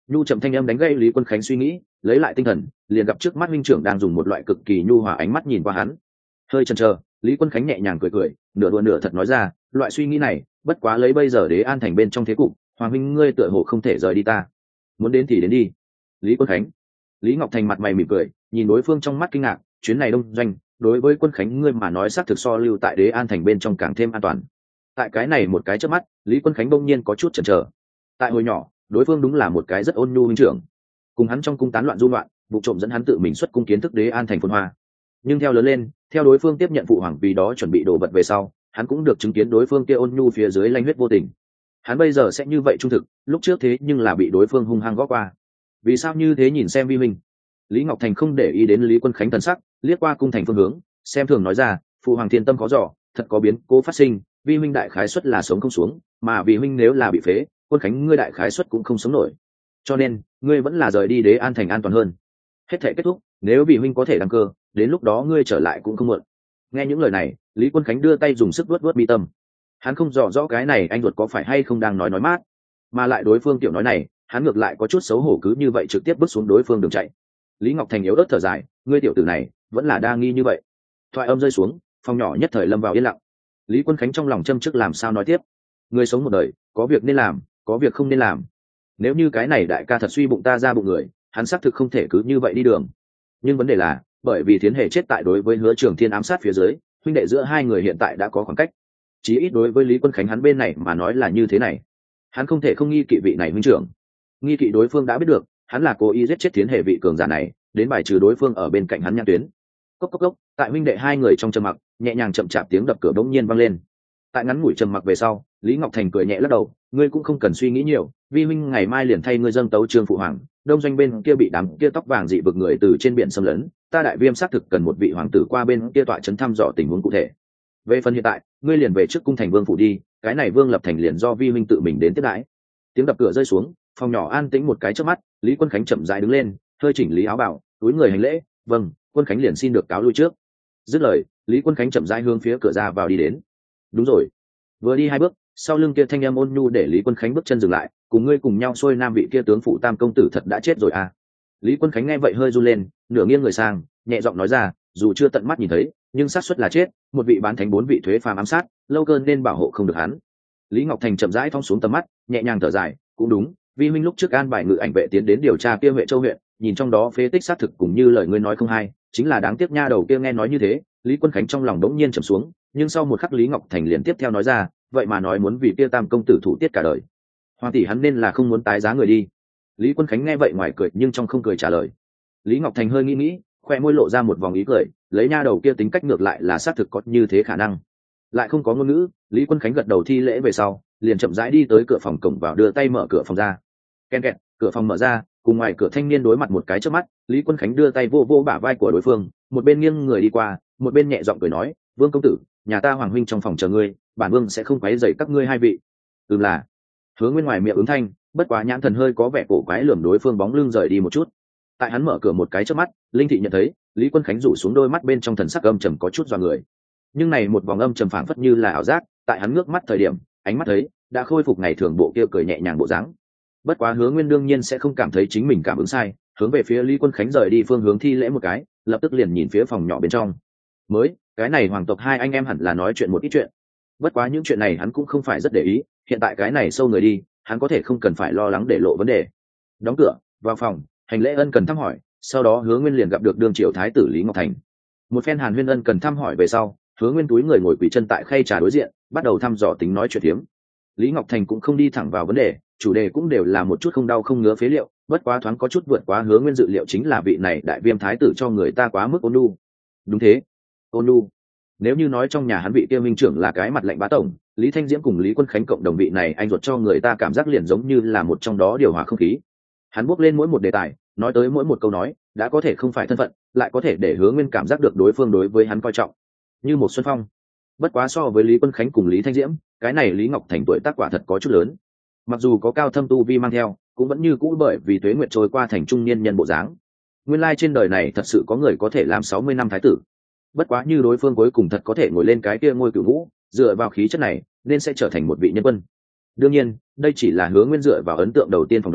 Speaker 1: Nhu chậm thanh âm đánh gây Lý Quân Khánh suy nghĩ, lấy lại tinh thần, liền gặp trước mắt huynh trưởng đang dùng một loại cực kỳ nhu hòa ánh mắt nhìn qua hắn. Hơi chần chờ, Lý Quân Khánh nhẹ nhàng cười cười, nửa đùa nửa thật nói ra, loại suy nghĩ này, bất quá lấy bây giờ Đế An thành bên trong thế cục, hoàng huynh ngươi tựa hồ không thể rời đi ta. Muốn đến thì đến đi. Lý Quân Khánh. Lý Ngọc Thành mặt mày mỉm cười, nhìn đối phương trong mắt kinh ngạc, chuyến này đông doanh, đối với Quân Khánh ngươi mà nói xác thực so lưu tại Đế An thành bên trong càng thêm an toàn. Tại cái này một cái chớp mắt, Lý Quân Khánh bỗng nhiên có chút chần chờ. Tại hồi nhỏ, đối phương đúng là một cái rất ôn nhu huynh trưởng, cùng hắn trong cung tán loạn du loạn, vụ trộm dẫn hắn tự mình xuất cung kiến thức Đế An thành phồn hoa. Nhưng theo lớn lên, theo đối phương tiếp nhận phụ hoàng vì đó chuẩn bị đồ vật về sau, hắn cũng được chứng kiến đối phương kia ôn nhu phía dưới lanh huyết vô tình. Hắn bây giờ sẽ như vậy trung thực, lúc trước thế nhưng là bị đối phương hung hăng gõ qua. Vì sao như thế nhìn xem vi huynh? Lý Ngọc Thành không để ý đến Lý Quân Khánh thần sắc, liếc qua cung thành phương hướng, xem thường nói ra, phụ hoàng thiên tâm khó dò, thật có biến cố phát sinh, vi huynh đại khái suất là sống không xuống, mà vì huynh nếu là bị phế, Quân Khánh ngươi đại khái suất cũng không sống nổi. Cho nên, ngươi vẫn là rời đi Đế An thành an toàn hơn. Hết thảy kết thúc, nếu vì huynh có thể đăng cơ, đến lúc đó ngươi trở lại cũng không muộn. Nghe những lời này, Lý Quân Khánh đưa tay dùng sức vuốt vuốt mi tâm. Hắn không rõ rõ cái này anh ruột có phải hay không đang nói mát, mà lại đối phương tiểu nói này, hắn ngược lại có chút xấu hổ cứ như vậy trực tiếp bước xuống đối phương đường chạy. Lý Ngọc Thành yếu ớt thở dài, ngươi tiểu tử này vẫn là đa nghi như vậy. Thoại âm rơi xuống, phòng nhỏ nhất thời lâm vào yên lặng. Lý Quân Khánh trong lòng châm trước làm sao nói tiếp. Người sống một đời, có việc nên làm, có việc không nên làm. Nếu như cái này đại ca thật suy bụng ta ra bụng người, hắn xác thực không thể cứ như vậy đi đường. Nhưng vấn đề là, bởi vì Thiến Hề chết tại đối với Hứa Trường Thiên ám sát phía dưới, huynh đệ giữa hai người hiện tại đã có khoảng cách. Chí ít đối với Lý Quân Khánh hắn bên này mà nói là như thế này. Hắn không thể không nghi kỵ vị này huynh trưởng. Nghi kỵ đối phương đã biết được, hắn là cố ý giết chết Thiến Hề vị cường giả này, đến bài trừ đối phương ở bên cạnh hắn nhãn tuyến. Cốc cốc cốc, tại huynh đệ hai người trong trầm mặc, nhẹ nhàng chậm chạp tiếng đập cửa bỗng nhiên vang lên. Tại ngắn ngủi trầm mặc về sau, Lý Ngọc Thành cười nhẹ lắc đầu, ngươi cũng không cần suy nghĩ nhiều, vi huynh ngày mai liền thay ngươi dâng tấu trương phụ hoàng, đông doanh bên kia bị đám kia tóc vàng dị vực người từ trên biển xâm lấn, ta đại viêm xác thực cần một vị hoàng tử qua bên kia tọa trấn thăm dò tình huống cụ thể. Về phần hiện tại, ngươi liền về trước cung thành vương phủ đi, cái này vương lập thành liền do vi huynh tự mình đến tiếp đãi. Tiếng đập cửa rơi xuống, phòng nhỏ an tĩnh một cái chớp mắt, Lý Quân Khánh chậm rãi đứng lên, hơi chỉnh lý áo bào, túi người hành lễ, vâng, Quân Khánh liền xin được cáo lui trước. Dứt lời, Lý Quân Khánh chậm rãi hướng phía cửa ra vào đi đến. Đúng rồi. Vừa đi hai bước, sau lưng kia thanh âm ôn nhu để Lý Quân Khánh bước chân dừng lại, cùng ngươi cùng nhau xuôi nam vị kia tướng phụ tam công tử thật đã chết rồi à? Lý Quân Khánh nghe vậy hơi run lên, nửa nghiêng người sang, nhẹ giọng nói ra, dù chưa tận mắt nhìn thấy, nhưng xác suất là chết, một vị bán thánh bốn vị thuế phàm ám sát, lâu cơn nên bảo hộ không được hắn. Lý Ngọc Thành chậm rãi thong xuống tầm mắt, nhẹ nhàng thở dài, cũng đúng, vi huynh lúc trước an bài ngự ảnh vệ tiến đến điều tra kia Huệ Châu huyện, nhìn trong đó phế tích xác thực cùng như lời ngươi nói không hay, chính là đáng tiếc nha đầu kia nghe nói như thế, Lý Quân Khánh trong lòng đống nhiên trầm xuống, nhưng sau một khắc Lý Ngọc Thành liền tiếp theo nói ra, vậy mà nói muốn vì kia tam công tử thủ tiết cả đời. Hoàng tỷ hắn nên là không muốn tái giá người đi. Lý Quân Khánh nghe vậy ngoài cười nhưng trong không cười trả lời. Lý Ngọc Thành hơi nghĩ, khoe môi lộ ra một vòng ý cười, lấy nha đầu kia tính cách ngược lại là xác thực có như thế khả năng. Lại không có ngôn ngữ, Lý Quân Khánh gật đầu thi lễ về sau, liền chậm rãi đi tới cửa phòng cổng vào đưa tay mở cửa phòng ra. Ken kẹt, cửa phòng mở ra, cùng ngoài cửa thanh niên đối mặt một cái trước mắt, Lý Quân Khánh đưa tay vô vô bả vai của đối phương, một bên nghiêng người đi qua, một bên nhẹ giọng cười nói, Vương công tử, nhà ta hoàng huynh trong phòng chờ ngươi, bản vương sẽ không quấy rầy các ngươi hai vị. Là. Hứa Nguyên ngoài miệng ứng thanh, bất quá nhãn thần hơi có vẻ cổ quái lườm đối phương bóng lưng rời đi một chút. Tại hắn mở cửa một cái trước mắt, Linh thị nhận thấy Lý Quân Khánh rủ xuống đôi mắt bên trong thần sắc âm trầm có chút dọa người. Nhưng này một vòng âm trầm phảng phất như là ảo giác, tại hắn ngước mắt thời điểm, ánh mắt thấy đã khôi phục ngày thường bộ kia cười nhẹ nhàng bộ dáng. Bất quá Hứa Nguyên đương nhiên sẽ không cảm thấy chính mình cảm ứng sai, hướng về phía Lý Quân Khánh rời đi phương hướng thi lễ một cái, lập tức liền nhìn phía phòng nhỏ bên trong. Cái này hoàng tộc hai anh em hẳn là nói chuyện một ít chuyện. Bất quá những chuyện này hắn cũng không phải rất để ý, hiện tại cái này sâu người đi, hắn có thể không cần phải lo lắng để lộ vấn đề. Đóng cửa, vào phòng, hành lễ ân cần thăm hỏi, sau đó Hứa Nguyên liền gặp được đương triều thái tử Lý Ngọc Thành. Một phen hàn huyên ân cần thăm hỏi về sau, Hứa Nguyên túi người ngồi quỳ chân tại khay trà đối diện, bắt đầu thăm dò tính nói chuyện tiếm. Lý Ngọc Thành cũng không đi thẳng vào vấn đề, chủ đề cũng đều là một chút không đau không ngứa phế liệu, bất quá thoáng có chút vượt quá Hứa Nguyên dự liệu chính là vị này đại viêm thái tử cho người ta quá mức ôn nhu. Đúng thế, ôn nhu. Nếu như nói trong nhà hắn vị kia minh trưởng là cái mặt lạnh bá tổng, Lý Thanh Diễm cùng Lý Quân Khánh cộng đồng vị này anh ruột cho người ta cảm giác liền giống như là một trong đó điều hòa không khí. Hắn bước lên mỗi một đề tài, nói tới mỗi một câu nói, đã có thể không phải thân phận, lại có thể để Hứa Nguyên cảm giác được đối phương đối với hắn coi trọng, như một xuân phong. Bất quá so với Lý Quân Khánh cùng Lý Thanh Diễm, cái này Lý Ngọc Thành tuổi tác quả thật có chút lớn. Mặc dù có cao thâm tu vi mang theo, cũng vẫn như cũ bởi vì tuế nguyệt trôi qua thành trung niên nhân bộ dáng. Nguyên lai trên đời này thật sự có người có thể làm 60 năm thái tử. Bất quá như đối phương cuối cùng thật có thể ngồi lên cái kia ngôi cửu ngũ, dựa vào khí chất này nên sẽ trở thành một vị nhân quân. Đương nhiên đây chỉ là Hứa Nguyên dựa vào ấn tượng đầu tiên phỏng đoán,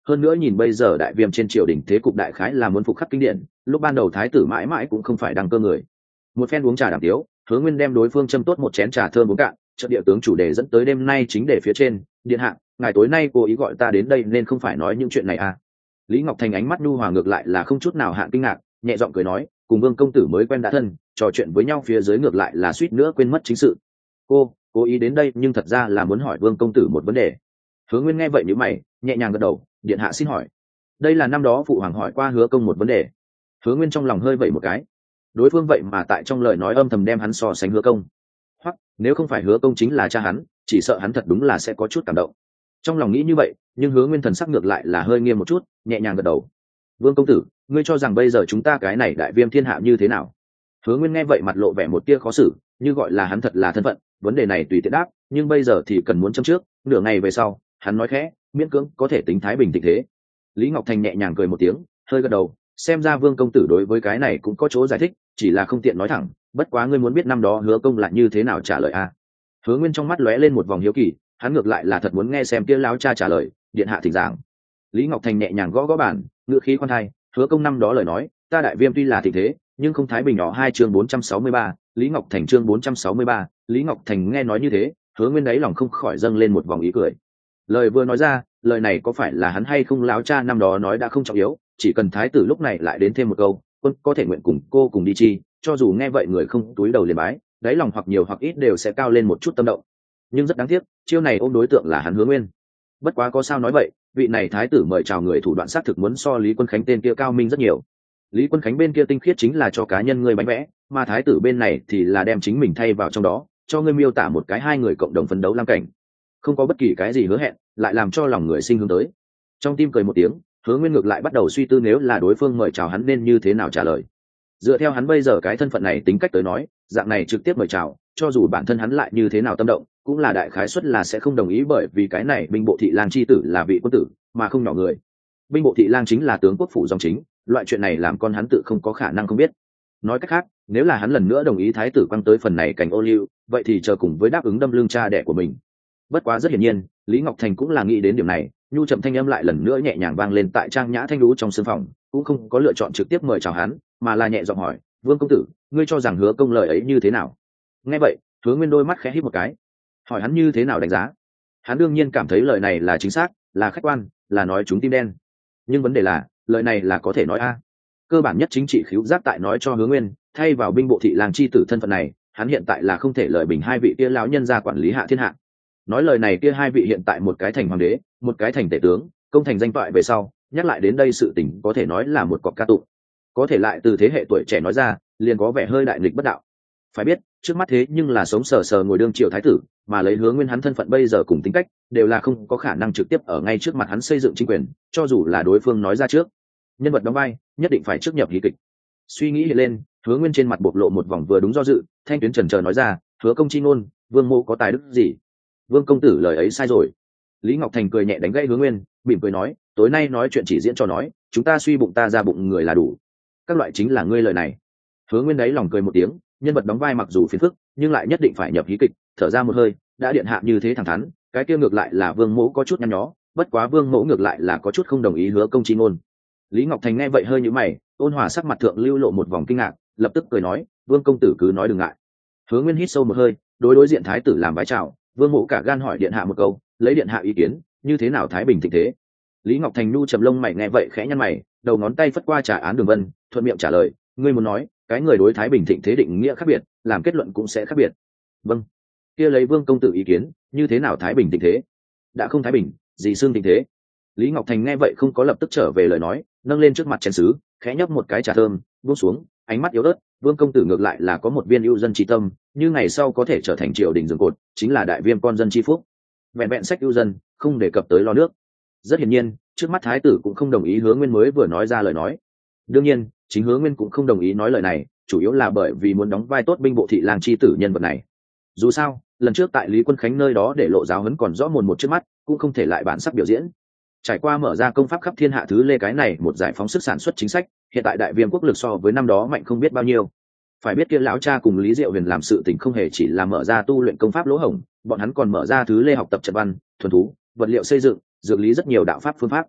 Speaker 1: hơn nữa nhìn bây giờ đại viêm trên triều đình thế cục đại khái là muốn phục khắc kinh điển, lúc ban đầu thái tử mãi mãi cũng không phải đăng cơ người. Một phen uống trà đàm tiếu, Hứa Nguyên đem đối phương châm tốt một chén trà thơm uống cạn, chợt địa tướng chủ đề dẫn tới đêm nay chính đề phía trên, điện hạ, ngài tối nay cố ý gọi ta đến đây nên không phải nói những chuyện này à? Lý Ngọc Thành ánh mắt nhu hòa ngược lại là không chút nào hạn kinh ngạc, nhẹ giọng cười nói, cùng Vương công tử mới quen đã thân, trò chuyện với nhau phía dưới ngược lại là suýt nữa quên mất chính sự. Cô cố ý đến đây nhưng thật ra là muốn hỏi Vương công tử một vấn đề. Hứa Nguyên nghe vậy nhíu mày, nhẹ nhàng gật đầu, điện hạ xin hỏi. Đây là năm đó phụ hoàng hỏi qua Hứa công một vấn đề. Hứa Nguyên trong lòng hơi vậy một cái, đối phương vậy mà tại trong lời nói âm thầm đem hắn so sánh Hứa công, hoặc nếu không phải Hứa công chính là cha hắn, chỉ sợ hắn thật đúng là sẽ có chút cảm động. Trong lòng nghĩ như vậy, nhưng Hứa Nguyên thần sắc ngược lại là hơi nghiêm một chút, nhẹ nhàng gật đầu. Vương công tử, ngươi cho rằng bây giờ chúng ta cái này đại viêm thiên hạ như thế nào? Hứa Nguyên nghe vậy mặt lộ vẻ một tia khó xử, như gọi là hắn thật là thân phận, vấn đề này tùy tiện đáp, nhưng bây giờ thì cần muốn châm trước, nửa ngày về sau, hắn nói khẽ, miễn cưỡng có thể tính thái bình tình thế. Lý Ngọc Thành nhẹ nhàng cười một tiếng, hơi gật đầu, xem ra Vương công tử đối với cái này cũng có chỗ giải thích, chỉ là không tiện nói thẳng, bất quá ngươi muốn biết năm đó Hứa công là như thế nào trả lời a? Hứa Nguyên trong mắt lóe lên một vòng hiếu kỳ, hắn ngược lại là thật muốn nghe xem kia lão cha trả lời, điện hạ thỉnh giảng. Lý Ngọc Thành nhẹ nhàng gõ gõ bàn, ngựa khí khoan thai, Hứa công năm đó lời nói, ta đại viêm tuy là tình thế, nhưng không thái bình nhỏ. 2 chương 463, Lý Ngọc Thành chương 463, Lý Ngọc Thành nghe nói như thế, Hứa Nguyên đáy lòng không khỏi dâng lên một vòng ý cười. Lời vừa nói ra, lời này có phải là hắn hay không, lão cha năm đó nói đã không trọng yếu, chỉ cần thái tử lúc này lại đến thêm một câu, quân có thể nguyện cùng cô cùng đi chi, cho dù nghe vậy người không túi đầu liền bái, đáy lòng hoặc nhiều hoặc ít đều sẽ cao lên một chút tâm động. Nhưng rất đáng tiếc, chiêu này ôm đối tượng là hắn Hứa Nguyên. Bất quá có sao nói vậy, vị này thái tử mời chào người thủ đoạn xác thực muốn so Lý Quân Khánh tên kia cao minh rất nhiều. Lý Quân Khánh bên kia tinh khiết chính là cho cá nhân ngươi bánh vẽ, mà thái tử bên này thì là đem chính mình thay vào trong đó, cho ngươi miêu tả một cái hai người cộng đồng phấn đấu lam cảnh, không có bất kỳ cái gì hứa hẹn, lại làm cho lòng người sinh hướng tới. Trong tim cười một tiếng, Hứa Nguyên ngược lại bắt đầu suy tư nếu là đối phương mời chào hắn nên như thế nào trả lời. Dựa theo hắn bây giờ cái thân phận này tính cách tới nói, dạng này trực tiếp mời chào, cho dù bản thân hắn lại như thế nào tâm động, cũng là đại khái suất là sẽ không đồng ý, bởi vì cái này binh bộ thị lang chi tử là vị quân tử, mà không nhỏ người. Binh bộ thị lang chính là tướng quốc phủ dòng chính, loại chuyện này làm con hắn tự không có khả năng không biết. Nói cách khác, nếu là hắn lần nữa đồng ý thái tử quăng tới phần này cảnh ô liu, vậy thì chờ cùng với đáp ứng đâm lưng cha đẻ của mình. Bất quá rất hiển nhiên, Lý Ngọc Thành cũng là nghĩ đến điểm này, nhu chậm thanh âm lại lần nữa nhẹ nhàng vang lên tại trang nhã thanh lũ trong sương phòng, cũng không có lựa chọn trực tiếp mời chào hắn, mà là nhẹ giọng hỏi, Vương công tử, ngươi cho rằng Hứa công lời ấy như thế nào? Nghe vậy, Hứa Nguyên đôi mắt khẽ híp một cái, hỏi hắn như thế nào đánh giá. Hắn đương nhiên cảm thấy lời này là chính xác, là khách quan, là nói chúng tim đen. Nhưng vấn đề là, lời này là có thể nói a? Cơ bản nhất chính trị khíu giác tại nói cho Hứa Nguyên, thay vào binh bộ thị lang chi tử thân phận này, hắn hiện tại là không thể lợi bình hai vị kia lão nhân gia quản lý hạ thiên hạ. Nói lời này kia hai vị hiện tại một cái thành hoàng đế, một cái thành tể tướng, công thành danh toại về sau, nhắc lại đến đây sự tình có thể nói là một cọc ca tụng. Có thể lại từ thế hệ tuổi trẻ nói ra, liền có vẻ hơi đại nghịch bất đạo. Phải biết, trước mắt thế nhưng là sống sờ sờ ngồi đương triều thái tử, mà lấy Hứa Nguyên hắn thân phận bây giờ cùng tính cách, đều là không có khả năng trực tiếp ở ngay trước mặt hắn xây dựng chính quyền, cho dù là đối phương nói ra trước. Nhân vật đóng vai, nhất định phải trước nhập hí kịch. Suy nghĩ hiện lên, Hứa Nguyên trên mặt bộc lộ một vòng vừa đúng do dự, thanh tuyến chần chờ nói ra, Hứa công chi ngôn, Vương mô có tài đức gì? Vương công tử lời ấy sai rồi. Lý Ngọc Thành cười nhẹ đánh gãy Hứa Nguyên, mỉm cười nói, tối nay nói chuyện chỉ diễn cho nói, chúng ta suy bụng ta ra bụng người là đủ. Các loại chính là ngươi lời này. Hứa Nguyên đấy lòng cười một tiếng, nhân vật đóng vai mặc dù phiền phức, nhưng lại nhất định phải nhập hí kịch, thở ra một hơi, đã điện hạ như thế thẳng thắn, cái kia ngược lại là Vương mỗ có chút nhăn nhó, bất quá Vương mỗ ngược lại là có chút không đồng ý Hứa công chi ngôn. Lý Ngọc Thành nghe vậy hơi nhíu mày, ôn hòa sắc mặt thượng lưu lộ một vòng kinh ngạc, lập tức cười nói, Vương công tử cứ nói đừng ngại. Hứa Nguyên hít sâu một hơi, đối diện thái tử làm vái chào, Vương mỗ cả gan hỏi điện hạ một câu, lấy điện hạ ý kiến, như thế nào thái bình thịnh thế? Lý Ngọc Thành nu trầm lông mày nghe vậy khẽ nhăn mày, đầu ngón tay phất qua trà án đường vân, thuận miệng trả lời, ngươi muốn nói, cái người đối thái bình thịnh thế định nghĩa khác biệt, làm kết luận cũng sẽ khác biệt. Vâng. Kia lấy Vương công tử ý kiến, như thế nào thái bình thịnh thế? Đã không thái bình, gì xương thịnh thế? Lý Ngọc Thành nghe vậy không có lập tức trở về lời nói, nâng lên trước mặt chén sứ, khẽ nhấp một cái trà thơm, buông xuống, ánh mắt yếu ớt, Vương công tử ngược lại là có một viên ưu dân tri tâm, như ngày sau có thể trở thành triều đình giường cột, chính là đại viêm con dân tri phúc. Vẹn vẹn sách ưu dân, không đề cập tới lo nước. Rất hiển nhiên, trước mắt thái tử cũng không đồng ý Hứa Nguyên mới vừa nói ra lời nói. Đương nhiên, chính Hứa Nguyên cũng không đồng ý nói lời này, chủ yếu là bởi vì muốn đóng vai tốt binh bộ thị lang chi tử nhân vật này. Dù sao, lần trước tại Lý Quân Khánh nơi đó để lộ giáo huấn còn rõ mồn một trước mắt, cũng không thể lại bản sắc biểu diễn. Trải qua mở ra công pháp khắp thiên hạ thứ lê cái này một giải phóng sức sản xuất chính sách, hiện tại đại viêm quốc lực so với năm đó mạnh không biết bao nhiêu. Phải biết kia lão cha cùng Lý Diệu Huyền làm sự tình không hề chỉ là mở ra tu luyện công pháp lỗ hổng, bọn hắn còn mở ra thứ lê học tập trận văn, thuần thú, vật liệu xây dựng, dược lý rất nhiều đạo pháp phương pháp.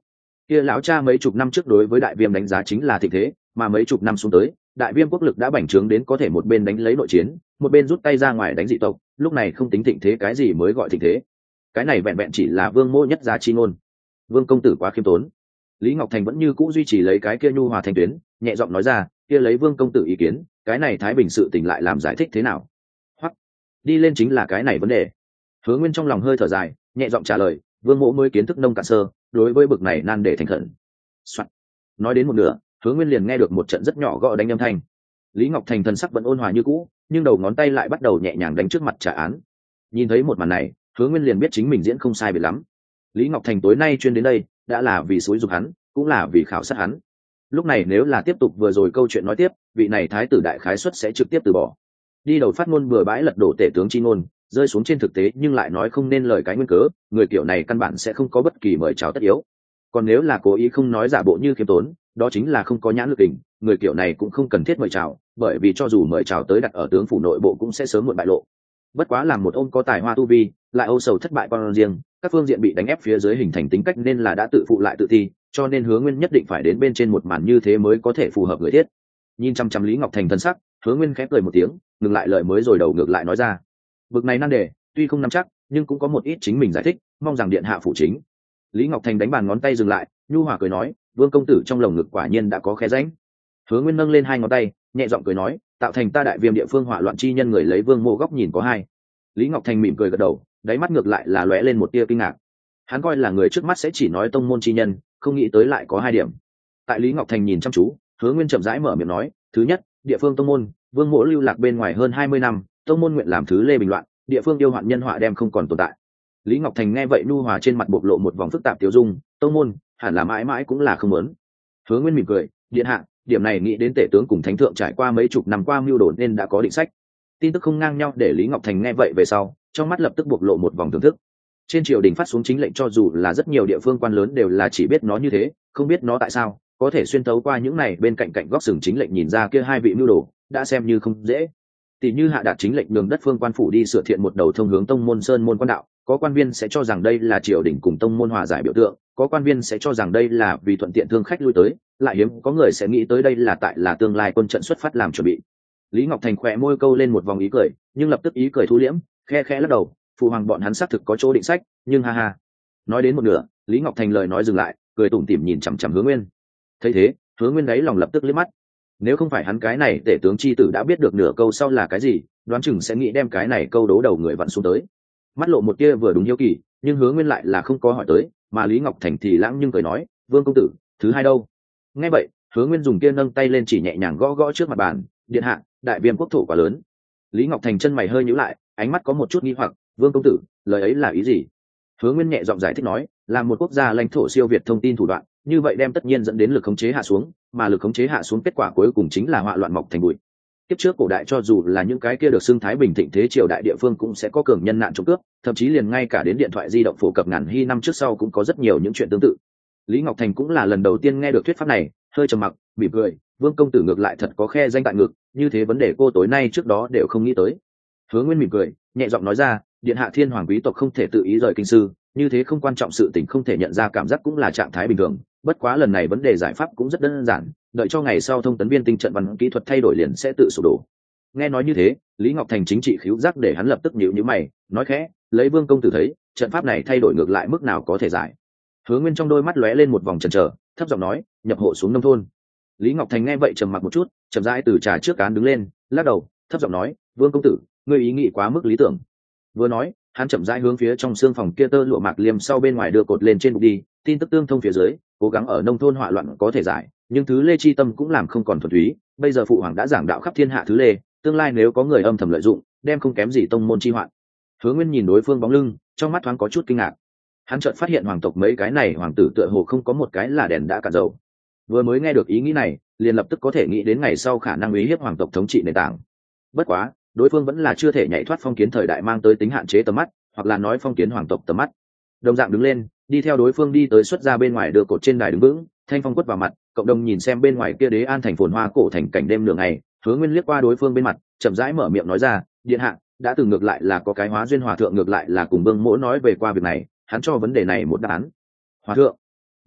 Speaker 1: kia lão cha mấy chục năm trước đối với đại viêm đánh giá chính là thịnh thế, mà mấy chục năm xuống tới đại viêm quốc lực đã bành trướng đến có thể một bên đánh lấy nội chiến, một bên rút tay ra ngoài đánh dị tộc, lúc này không tính thịnh thế cái gì mới gọi thịnh thế. Cái này vẹn vẹn chỉ là vương mô nhất giá chi ngôn. Vương công tử quá khiêm tốn. Lý Ngọc Thành vẫn như cũ duy trì lấy cái kia nhu hòa thanh tuyến, nhẹ giọng nói ra, kia lấy vương công tử ý kiến, cái này thái bình sự tình lại làm giải thích thế nào? Hoặc đi lên chính là cái này vấn đề. Hứa Nguyên trong lòng hơi thở dài, nhẹ giọng trả lời, vương mỗ mới kiến thức nông cạn sơ, đối với bực này nan để thành khẩn. Soạn. Nói đến một nửa, Hứa Nguyên liền nghe được một trận rất nhỏ gõ đánh âm thanh. Lý Ngọc Thành thần sắc vẫn ôn hòa như cũ, nhưng đầu ngón tay lại bắt đầu nhẹ nhàng đánh trước mặt trả án. Nhìn thấy một màn này, Hứa Nguyên liền biết chính mình diễn không sai biệt lắm. Lý Ngọc Thành tối nay chuyên đến đây, đã là vì xúi giục hắn, cũng là vì khảo sát hắn. Lúc này nếu là tiếp tục vừa rồi câu chuyện nói tiếp, vị này thái tử đại khái suất sẽ trực tiếp từ bỏ. Đi đầu phát ngôn bừa bãi lật đổ tể tướng chi ngôn, rơi xuống trên thực tế nhưng lại nói không nên lời cái nguyên cớ, người kiểu này căn bản sẽ không có bất kỳ mời chào tất yếu. Còn nếu là cố ý không nói giả bộ như khiêm tốn, đó chính là không có nhãn lực tình, người kiểu này cũng không cần thiết mời chào, bởi vì cho dù mời chào tới đặt ở tướng phủ nội bộ cũng sẽ sớm muộn bại lộ. Bất quá làm một ông có tài hoa tu vi, lại âu sầu thất bại con riêng, các phương diện bị đánh ép phía dưới hình thành tính cách nên là đã tự phụ lại tự ti, cho nên Hứa Nguyên nhất định phải đến bên trên một màn như thế mới có thể phù hợp người thiết. Nhìn chăm chăm Lý Ngọc Thành thân sắc, Hứa Nguyên khẽ cười một tiếng, ngừng lại lời mới rồi đầu ngược lại nói ra, bực này nan đề tuy không nắm chắc nhưng cũng có một ít chính mình giải thích, mong rằng điện hạ phụ chính. Lý Ngọc Thành đánh bàn ngón tay dừng lại, nhu hòa cười nói, vương công tử trong lồng ngực quả nhiên đã có khe rãnh. Hứa Nguyên nâng lên hai ngón tay, nhẹ giọng cười nói, tạo thành ta đại viêm địa phương hỏa loạn chi nhân người lấy vương mô góc nhìn có hai. Lý Ngọc Thành mỉm cười gật đầu, đáy mắt ngược lại là lóe lên một tia kinh ngạc. Hắn coi là người trước mắt sẽ chỉ nói tông môn chi nhân, không nghĩ tới lại có hai điểm. Tại Lý Ngọc Thành nhìn chăm chú, Hứa Nguyên chậm rãi mở miệng nói, thứ nhất, địa phương tông môn, vương mỗ lưu lạc bên ngoài hơn 20 năm, tông môn nguyện làm thứ lê bình loạn, địa phương yêu hoạn nhân họa đem không còn tồn tại. Lý Ngọc Thành nghe vậy nhu hòa trên mặt bộc lộ một vòng phức tạp tiêu dung, tông môn hẳn là mãi mãi cũng là không muốn. Hứa Nguyên mỉm cười, điện hạ, điểm này nghĩ đến tể tướng cùng thánh thượng trải qua mấy chục năm qua mưu đồ nên đã có định sách. Tin tức không ngang nhau để Lý Ngọc Thành nghe vậy về sau, trong mắt lập tức bộc lộ một vòng thưởng thức. Trên triều đình phát xuống chính lệnh cho dù là rất nhiều địa phương quan lớn đều là chỉ biết nó như thế, không biết nó tại sao có thể xuyên tấu qua những này bên cạnh cạnh góc sừng chính lệnh nhìn ra kia hai vị mưu đồ, đã xem như không dễ. Tỷ như hạ đạt chính lệnh đường đất phương quan phủ đi sửa thiện một đầu thông hướng tông môn sơn môn quan đạo, có quan viên sẽ cho rằng đây là triều đình cùng tông môn hòa giải biểu tượng, có quan viên sẽ cho rằng đây là vì thuận tiện thương khách lui tới, lại hiếm có người sẽ nghĩ tới đây là tại là tương lai quân trận xuất phát làm chuẩn bị. Lý Ngọc Thành khỏe môi câu lên một vòng ý cười, nhưng lập tức ý cười thu liễm, khe khẽ lắc đầu, phụ hoàng bọn hắn xác thực có chỗ định sách, nhưng ha ha. Nói đến một nửa, Lý Ngọc Thành lời nói dừng lại, cười tủm tỉm nhìn chằm chằm Hứa Nguyên. Thấy thế, Hứa Nguyên đấy lòng lập tức liếc mắt. Nếu không phải hắn cái này tể tướng chi tử đã biết được nửa câu sau là cái gì, đoán chừng sẽ nghĩ đem cái này câu đố đầu người vặn xuống tới. Mắt lộ một tia vừa đúng hiếu kỳ, nhưng Hứa Nguyên lại là không có hỏi tới, mà Lý Ngọc Thành thì lãng nhưng cười nói, vương công tử, thứ hai đâu? Nghe vậy, Hứa Nguyên dùng kia nâng tay lên chỉ nhẹ nhàng gõ gõ trước mặt bàn, điện hạ, đại viêm quốc thổ quá lớn. Lý Ngọc Thành chân mày hơi nhíu lại, ánh mắt có một chút nghi hoặc, vương công tử, lời ấy là ý gì? Hứa Nguyên nhẹ giọng giải thích nói, là một quốc gia lãnh thổ siêu việt thông tin thủ đoạn, như vậy đem tất nhiên dẫn đến lực khống chế hạ xuống, mà lực khống chế hạ xuống kết quả cuối cùng chính là họa loạn mọc thành bụi. Tiếp trước cổ đại cho dù là những cái kia được xưng thái bình thịnh thế triều đại địa phương cũng sẽ có cường nhân nạn trộm cướp, thậm chí liền ngay cả đến điện thoại di động phổ cập ngàn hy năm trước sau cũng có rất nhiều những chuyện tương tự. Lý Ngọc Thành cũng là lần đầu tiên nghe được thuyết pháp này, hơi trầm mặc, mỉm cười, vương công tử ngược lại thật có khe danh tại ngực, như thế vấn đề cô tối nay trước đó đều không nghĩ tới. Hứa Nguyên mỉm cười, nhẹ giọng nói ra, điện hạ thiên hoàng quý tộc không thể tự ý rời kinh sư, như thế không quan trọng sự tình không thể nhận ra cảm giác cũng là trạng thái bình thường, bất quá lần này vấn đề giải pháp cũng rất đơn giản, đợi cho ngày sau thông tấn viên tinh trận văn kỹ thuật thay đổi liền sẽ tự sụp đổ. Nghe nói như thế, Lý Ngọc Thành chính trị khíu giác để hắn lập tức nhíu nhíu mày, nói khẽ, lấy vương công tử thấy, trận pháp này thay đổi ngược lại mức nào có thể giải. Hứa Nguyên trong đôi mắt lóe lên một vòng chần chờ, thấp giọng nói, nhập hộ xuống nông thôn. Lý Ngọc Thành nghe vậy trầm mặc một chút, chậm rãi từ trà trước cán đứng lên, lắc đầu, thấp giọng nói, vương công tử, ngươi ý nghĩ quá mức lý tưởng. Vừa nói, hắn chậm rãi hướng phía trong xương phòng kia tơ lụa mạc liêm sau bên ngoài đưa cột lên trên bục đi, tin tức tương thông phía dưới, cố gắng ở nông thôn họa loạn có thể giải, nhưng thứ lê chi tâm cũng làm không còn thuần túy, bây giờ phụ hoàng đã giảng đạo khắp thiên hạ thứ lê, tương lai nếu có người âm thầm lợi dụng, đem không kém gì tông môn chi hoạn. Hứa Nguyên nhìn đối phương bóng lưng, trong mắt thoáng có chút kinh ngạc. Hắn chợt phát hiện hoàng tộc mấy cái này hoàng tử tựa hồ không có một cái là đèn đã cạn dầu. Vừa mới nghe được ý nghĩ này, liền lập tức có thể nghĩ đến ngày sau khả năng uy hiếp hoàng tộc thống trị nền tảng. Bất quá, đối phương vẫn là chưa thể nhảy thoát phong kiến thời đại mang tới tính hạn chế tầm mắt, hoặc là nói phong kiến hoàng tộc tầm mắt. Đồng dạng đứng lên, đi theo đối phương đi tới xuất ra bên ngoài đưa cột trên đài đứng vững, thanh phong quất vào mặt, cộng đồng nhìn xem bên ngoài kia đế an thành phồn hoa cổ thành cảnh đêm nửa ngày. Hứa Nguyên liếc qua đối phương bên mặt, chậm rãi mở miệng nói ra, điện hạ, đã từng ngược lại là có cái Hóa Duyên hòa thượng ngược lại là cùng Vương Mỗ nói về qua việc này, hắn cho vấn đề này một đáp án. Hòa thượng? Đúng,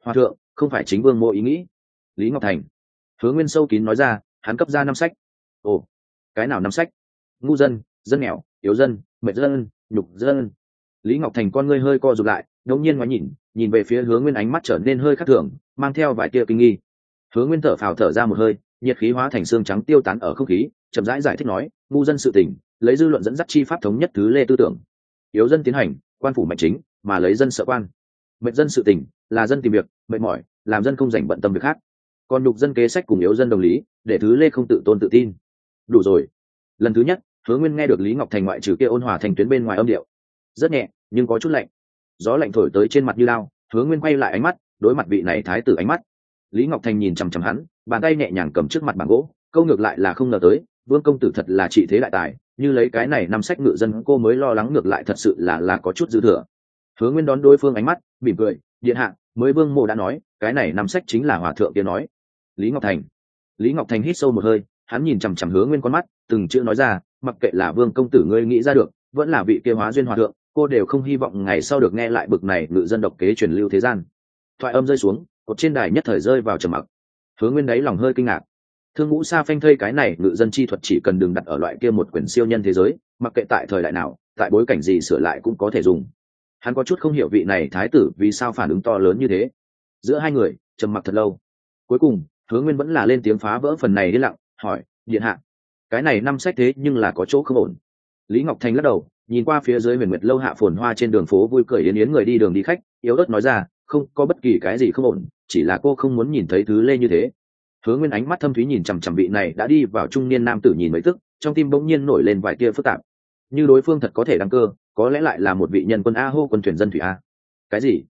Speaker 1: Hòa thượng, không phải chính vương mô ý nghĩ. Lý Ngọc Thành. Hứa Nguyên sâu kín nói ra, hắn cấp ra 5 sách. Ồ, cái nào 5 sách? Ngu dân, dân nghèo, yếu dân, mệt dân, nhục dân. Lý Ngọc Thành con ngươi hơi co rụt lại, đột nhiên ngoái nhìn về phía Hứa Nguyên, ánh mắt trở nên hơi khác thường, mang theo vài tia kinh nghi. Hứa Nguyên thở phào thở ra một hơi, nhiệt khí hóa thành xương trắng tiêu tán ở không khí, chậm rãi giải thích nói, ngu dân sự tình, lấy dư luận dẫn dắt chi pháp thống nhất thứ lê tư tưởng. Yếu dân tiến hành, quan phủ mạnh chính, mà lấy dân sợ quan. Mệt dân sự tình, là dân tìm việc, mệt mỏi, làm dân không dành bận tâm việc khác. Còn nhục dân kế sách cùng yếu dân đồng lý, để thứ lê không tự tôn tự tin. Đủ rồi. Lần thứ nhất, Hứa Nguyên nghe được Lý Ngọc Thành ngoại trừ kia ôn hòa thành tuyến bên ngoài âm điệu, rất nhẹ nhưng có chút lạnh. Gió lạnh thổi tới trên mặt như lao, Hứa Nguyên quay lại ánh mắt, đối mặt vị này thái tử ánh mắt. Lý Ngọc Thành nhìn chằm chằm hắn, bàn tay nhẹ nhàng cầm trước mặt bảng gỗ, câu ngược lại là không ngờ tới, Vương công tử thật là trị thế đại tài, như lấy cái này năm sách ngự dân cô mới lo lắng ngược lại thật sự là có chút dư thừa. Hứa Nguyên đón đối phương ánh mắt, mỉm cười, điện hạ, mới Vương mộ đã nói, cái này năm sách chính là hòa thượng kia nói. Lý Ngọc Thành hít sâu một hơi, hắn nhìn chằm chằm Hứa Nguyên con mắt, từng chữ nói ra, mặc kệ là Vương công tử ngươi nghĩ ra được, vẫn là vị kia hóa duyên hòa thượng, cô đều không hy vọng ngày sau được nghe lại bực này ngự dân độc kế truyền lưu thế gian. Thoại âm rơi xuống, cột trên đài nhất thời rơi vào trầm mặc. Hứa Nguyên đáy lòng hơi kinh ngạc. Thương Ngũ Sa phanh thây cái này ngự dân chi thuật chỉ cần đừng đặt ở loại kia một quyển siêu nhân thế giới, mặc kệ tại thời đại nào, tại bối cảnh gì sửa lại cũng có thể dùng. Hắn có chút không hiểu vị này thái tử vì sao phản ứng to lớn như thế. Giữa hai người trầm mặc thật lâu, cuối cùng Hứa Nguyên vẫn là lên tiếng phá vỡ phần này đi lặng, hỏi, điện hạ, cái này năm sách thế nhưng là có chỗ không ổn. Lý Ngọc Thành lắc đầu, nhìn qua phía dưới Huyền Nguyệt lâu hạ phồn hoa trên đường phố vui cười yến yến người đi đường đi khách, yếu ớt nói ra, không có bất kỳ cái gì không ổn, chỉ là cô không muốn nhìn thấy thứ lê như thế. Hứa Nguyên ánh mắt thâm thúy nhìn chằm chằm vị này đã đi vào trung niên nam tử nhìn mấy tức, trong tim bỗng nhiên nổi lên vài tia phức tạp. Như đối phương thật có thể đăng cơ, có lẽ lại là một vị nhân quân a hô quân thuyền dân thủy a. Cái gì?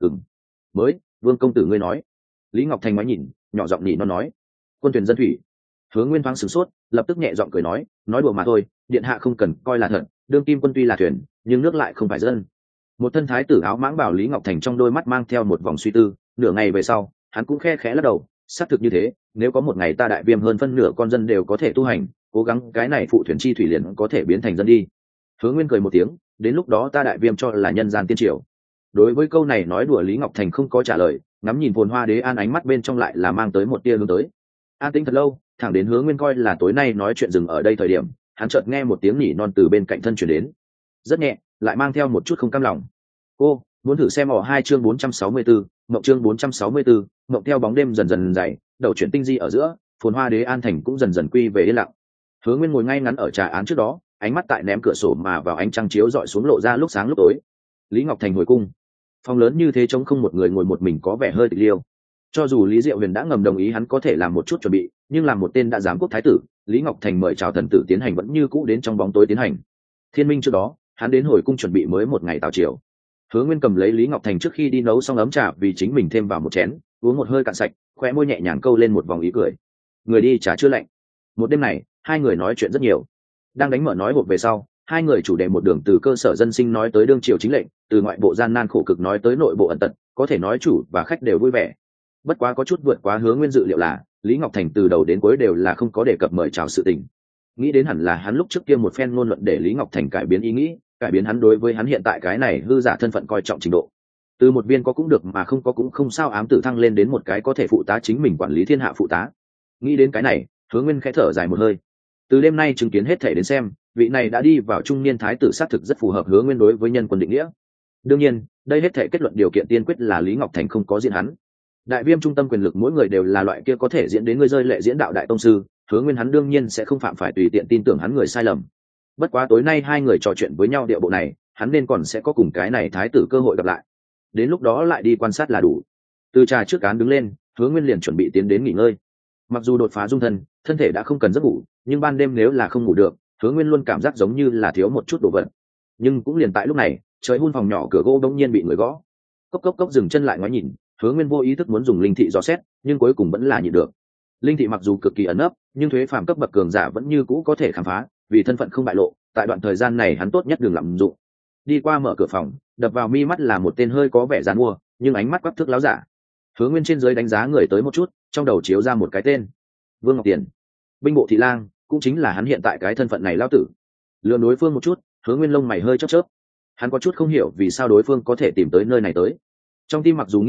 Speaker 1: Mới, Vương công tử ngươi nói. Lý Ngọc Thành ngoái nhìn, nhỏ giọng nhị nó nói, quân thuyền dân thủy. Hứa Nguyên thoáng sửng sốt, lập tức nhẹ giọng cười nói đùa mà thôi, điện hạ không cần coi là thật, đương kim quân tuy là thuyền, nhưng nước lại không phải dân. Một thân thái tử áo mãng bảo Lý Ngọc Thành trong đôi mắt mang theo một vòng suy tư, nửa ngày về sau, hắn cũng khe khẽ lắc đầu, xác thực như thế, nếu có một ngày ta đại viêm hơn phân nửa con dân đều có thể tu hành, cố gắng cái này phụ thuyền chi thủy liền có thể biến thành dân đi. Hứa Nguyên cười một tiếng, đến lúc đó ta đại viêm cho là nhân gian tiên triều. Đối với câu này nói đùa Lý Ngọc Thành không có trả lời, ngắm nhìn phồn hoa đế an ánh mắt bên trong lại là mang tới một tia hướng tới. An tĩnh thật lâu, thẳng đến Hứa Nguyên coi là tối nay nói chuyện dừng ở đây thời điểm, hắn chợt nghe một tiếng nhỉ non từ bên cạnh thân truyền đến, rất nhẹ, lại mang theo một chút không cam lòng. Cô muốn thử xem họ 2 chương 464, mộng chương 464, mộng theo bóng đêm dần dần dày, đầu chuyển tinh di ở giữa, phồn hoa đế an thành cũng dần dần quy về yên lặng. Hứa Nguyên ngồi ngay ngắn ở trà án trước đó, ánh mắt tại ném cửa sổ mà vào ánh trăng chiếu dọi xuống lộ ra lúc sáng lúc tối. Lý Ngọc Thành hồi cung, phòng lớn như thế trông không một người ngồi một mình có vẻ hơi tịch liêu. Cho dù Lý Diệu Huyền đã ngầm đồng ý hắn có thể làm một chút chuẩn bị, nhưng làm một tên đã giám quốc thái tử, Lý Ngọc Thành mời chào thần tử tiến hành vẫn như cũ đến trong bóng tối tiến hành. Thiên minh trước đó, hắn đến hồi cung chuẩn bị mới một ngày tào chiều. Hứa Nguyên cầm lấy Lý Ngọc Thành trước khi đi nấu xong ấm trà vì chính mình thêm vào một chén, uống một hơi cạn sạch, khóe môi nhẹ nhàng câu lên một vòng ý cười. Người đi trà chưa lạnh. Một đêm này, hai người nói chuyện rất nhiều. Đang đánh mở nói hộp về sau, hai người chủ đề một đường từ cơ sở dân sinh nói tới đương triều chính lệnh, từ ngoại bộ gian nan khổ cực nói tới nội bộ ẩn tật, có thể nói chủ và khách đều vui vẻ. Bất quá có chút vượt quá Hứa Nguyên dự liệu là, Lý Ngọc Thành từ đầu đến cuối đều là không có đề cập mời chào sự tình. Nghĩ đến hẳn là hắn lúc trước kia một phen ngôn luận để Lý Ngọc Thành cải biến ý nghĩ, cải biến hắn đối với hắn hiện tại cái này hư giả thân phận coi trọng trình độ. Từ một viên có cũng được mà không có cũng không sao ám tử thăng lên đến một cái có thể phụ tá chính mình quản lý thiên hạ phụ tá. Nghĩ đến cái này, Hứa Nguyên khẽ thở dài một hơi. Từ đêm nay chứng kiến hết thể đến xem, vị này đã đi vào trung niên thái tử xác thực rất phù hợp Hứa Nguyên đối với nhân quân định nghĩa. Đương nhiên, đây hết thể kết luận điều kiện tiên quyết là Lý Ngọc Thành không có diện hắn. Đại viêm trung tâm quyền lực mỗi người đều là loại kia có thể diễn đến người rơi lệ diễn đạo đại tông sư, Hứa Nguyên hắn đương nhiên sẽ không phạm phải tùy tiện tin tưởng hắn người sai lầm. Bất quá tối nay hai người trò chuyện với nhau điệu bộ này, hắn nên còn sẽ có cùng cái này thái tử cơ hội gặp lại. Đến lúc đó lại đi quan sát là đủ. Từ trà trước án đứng lên, Hứa Nguyên liền chuẩn bị tiến đến nghỉ ngơi. Mặc dù đột phá dung thân thể đã không cần giấc ngủ, nhưng ban đêm nếu là không ngủ được, Hứa Nguyên luôn cảm giác giống như là thiếu một chút đồ vật. Nhưng cũng liền tại lúc này, trời hun phòng nhỏ cửa gỗ bỗng nhiên bị người gõ. Cốc cốc cốc dừng chân lại ngoái nhìn, Hứa Nguyên vô ý thức muốn dùng linh thị dò xét, nhưng cuối cùng vẫn là nhịn được. Linh thị mặc dù cực kỳ ẩn nấp, nhưng thuế phàm cấp bậc cường giả vẫn như cũ có thể khám phá, vì thân phận không bại lộ, tại đoạn thời gian này hắn tốt nhất đừng lạm dụng. Đi qua mở cửa phòng, đập vào mi mắt là một tên hơi có vẻ giàn mua, nhưng ánh mắt quắc thước láo giả. Hứa Nguyên trên dưới đánh giá người tới một chút, trong đầu chiếu ra một cái tên: Vương Ngọc Tiền, binh bộ thị lang, cũng chính là hắn hiện tại cái thân phận này lao tử. Lừa đối phương một chút, Hứa Nguyên lông mày hơi chớp chớp. Hắn có chút không hiểu vì sao đối phương có thể tìm tới nơi này tới. Trong tim mặc dù nghi hoặc,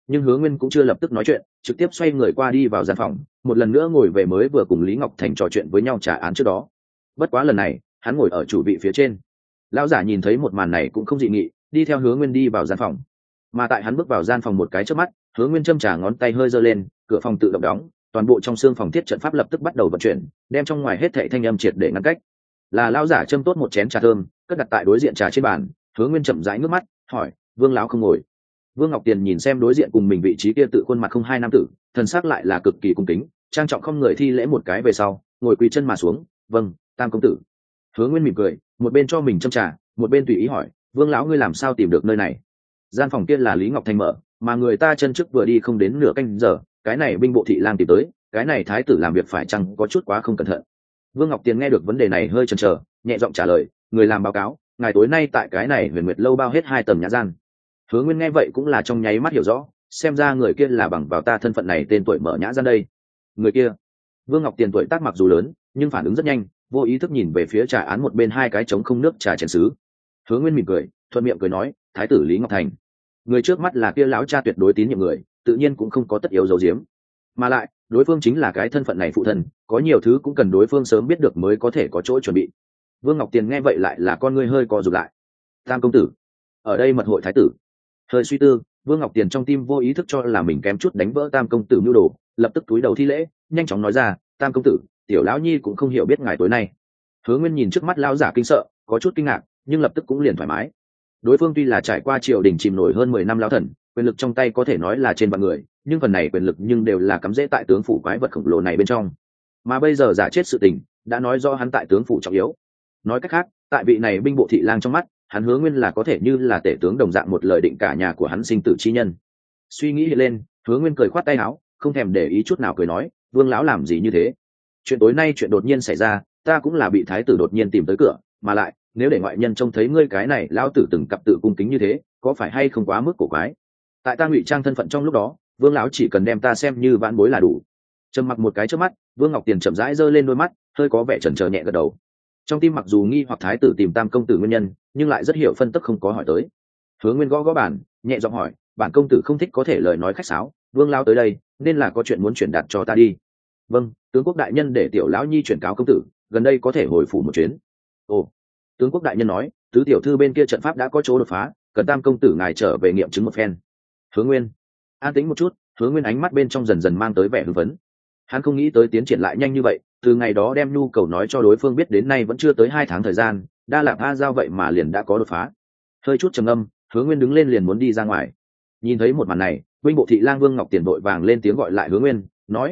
Speaker 1: nhưng Hứa Nguyên cũng chưa lập tức nói chuyện, trực tiếp xoay người qua đi vào gian phòng, một lần nữa ngồi về mới vừa cùng Lý Ngọc Thành trò chuyện với nhau trả án trước đó. Bất quá lần này hắn ngồi ở chủ vị phía trên. Lão giả nhìn thấy một màn này cũng không dị nghị, đi theo Hứa Nguyên đi vào gian phòng. Mà tại hắn bước vào gian phòng một cái chớp mắt, Hứa Nguyên châm trà ngón tay hơi giơ lên, cửa phòng tự động đóng, toàn bộ trong xương phòng thiết trận pháp lập tức bắt đầu vận chuyển, đem trong ngoài hết thảy thanh âm triệt để ngăn cách. Là lão giả châm tốt một chén trà thơm, cất đặt tại đối diện trà trên bàn. Hứa Nguyên chậm rãi ngước mắt, hỏi: "Vương lão không ngồi?" Vương Ngọc Tiền nhìn xem đối diện cùng mình vị trí kia tự khuôn mặt không hai nam tử, thần sắc lại là cực kỳ cung kính, trang trọng không người thi lễ một cái về sau, ngồi quỳ chân mà xuống. "Vâng, Tam công tử." Hứa Nguyên mỉm cười, một bên cho mình châm trà, một bên tùy ý hỏi: "Vương lão ngươi làm sao tìm được nơi này?" Gian phòng kia là Lý Ngọc Thành mở, mà người ta chân trước vừa đi không đến nửa canh giờ, cái này binh bộ thị lang tìm tới, cái này thái tử làm việc phải chăng có chút quá không cẩn thận. Vương Ngọc Tiền nghe được vấn đề này hơi chần chờ, nhẹ giọng trả lời: "Người làm báo cáo, ngài tối nay tại cái này Huyền Nguyệt lâu bao hết 2 tầng nhã gian." Hứa Nguyên nghe vậy cũng là trong nháy mắt hiểu rõ, xem ra người kia là bằng vào ta thân phận này tên tuổi mở nhã gian đây. Người kia? Vương Ngọc Tiền tuổi tác mặc dù lớn, nhưng phản ứng rất nhanh, vô ý thức nhìn về phía trà án một bên 2 cái trống không nước trà chén sứ. Hứa Nguyên mỉm cười, thuận miệng cười nói: "Thái tử Lý Ngọc Thành." Người trước mắt là kia lão cha tuyệt đối tín nhiệm người, tự nhiên cũng không có tất yếu giấu giếm. Mà lại, đối phương chính là cái thân phận này phụ thân, có nhiều thứ cũng cần đối phương sớm biết được mới có thể có chỗ chuẩn bị. Vương Ngọc Tiền nghe vậy lại là con ngươi hơi co rụt lại. "Tam công tử, ở đây mật hội thái tử." Hơi suy tư, Vương Ngọc Tiền trong tim vô ý thức cho là mình kém chút đánh vỡ Tam công tử mưu đồ, lập tức cúi đầu thi lễ, nhanh chóng nói ra: "Tam công tử, tiểu lão nhi cũng không hiểu biết ngài tối nay." Hứa Nguyên nhìn trước mắt lão giả kinh sợ, có chút kinh ngạc, nhưng lập tức cũng liền thoải mái. Đối phương tuy là trải qua triều đình chìm nổi hơn 10 năm lão thần, quyền lực trong tay có thể nói là trên vạn người, nhưng phần này quyền lực nhưng đều là cắm rễ tại tướng phủ quái vật khổng lồ này bên trong. Mà bây giờ giả chết sự tình, đã nói rõ hắn tại tướng phủ trọng yếu. Nói cách khác, tại vị này binh bộ thị lang trong mắt, hắn Hứa Nguyên là có thể như là tể tướng đồng dạng một lời định cả nhà của hắn sinh tử chi nhân. Suy nghĩ lên, Hứa Nguyên cười khoát tay áo, không thèm để ý chút nào cười nói: "Vương lão làm gì như thế? Chuyện tối nay chuyện đột nhiên xảy ra, ta cũng là bị thái tử đột nhiên tìm tới cửa, mà lại, nếu để ngoại nhân trông thấy ngươi cái này lão tử từng cặp tự cung kính như thế, có phải hay không quá mức cổ quái? Tại ta ngụy trang thân phận trong lúc đó, Vương lão chỉ cần đem ta xem như vãn bối là đủ." Trầm mặc một cái trước mắt, Vương Ngọc Tiền chậm rãi giơ lên đôi mắt, hơi có vẻ chần chờ nhẹ gật đầu. Trong tim mặc dù nghi hoặc thái tử tìm Tam công tử nguyên nhân, nhưng lại rất hiểu phân tức không có hỏi tới. Hứa Nguyên gõ gõ bàn, nhẹ giọng hỏi: "Bản công tử không thích có thể lời nói khách sáo, Vương lão tới đây, nên là có chuyện muốn truyền đạt cho ta đi." "Vâng, tướng quốc đại nhân để tiểu lão nhi chuyển cáo công tử, gần đây có thể hồi phủ một chuyến." "Ồ." Tướng quốc đại nhân nói: "Tứ tiểu thư bên kia trận pháp đã có chỗ đột phá, cần Tam công tử ngài trở về nghiệm chứng một phen." Hứa Nguyên an tĩnh một chút, Hứa Nguyên ánh mắt bên trong dần dần mang tới vẻ hưng phấn. Hắn không nghĩ tới tiến triển lại nhanh như vậy, từ ngày đó đem nhu cầu nói cho đối phương biết đến nay vẫn chưa tới 2 tháng thời gian, Đa Lạp A Giao vậy mà liền đã có đột phá. Hơi chút trầm ngâm, Hứa Nguyên đứng lên liền muốn đi ra ngoài. Nhìn thấy một màn này, binh bộ thị lang Vương Ngọc Tiền vội vàng lên tiếng gọi lại Hứa Nguyên, nói: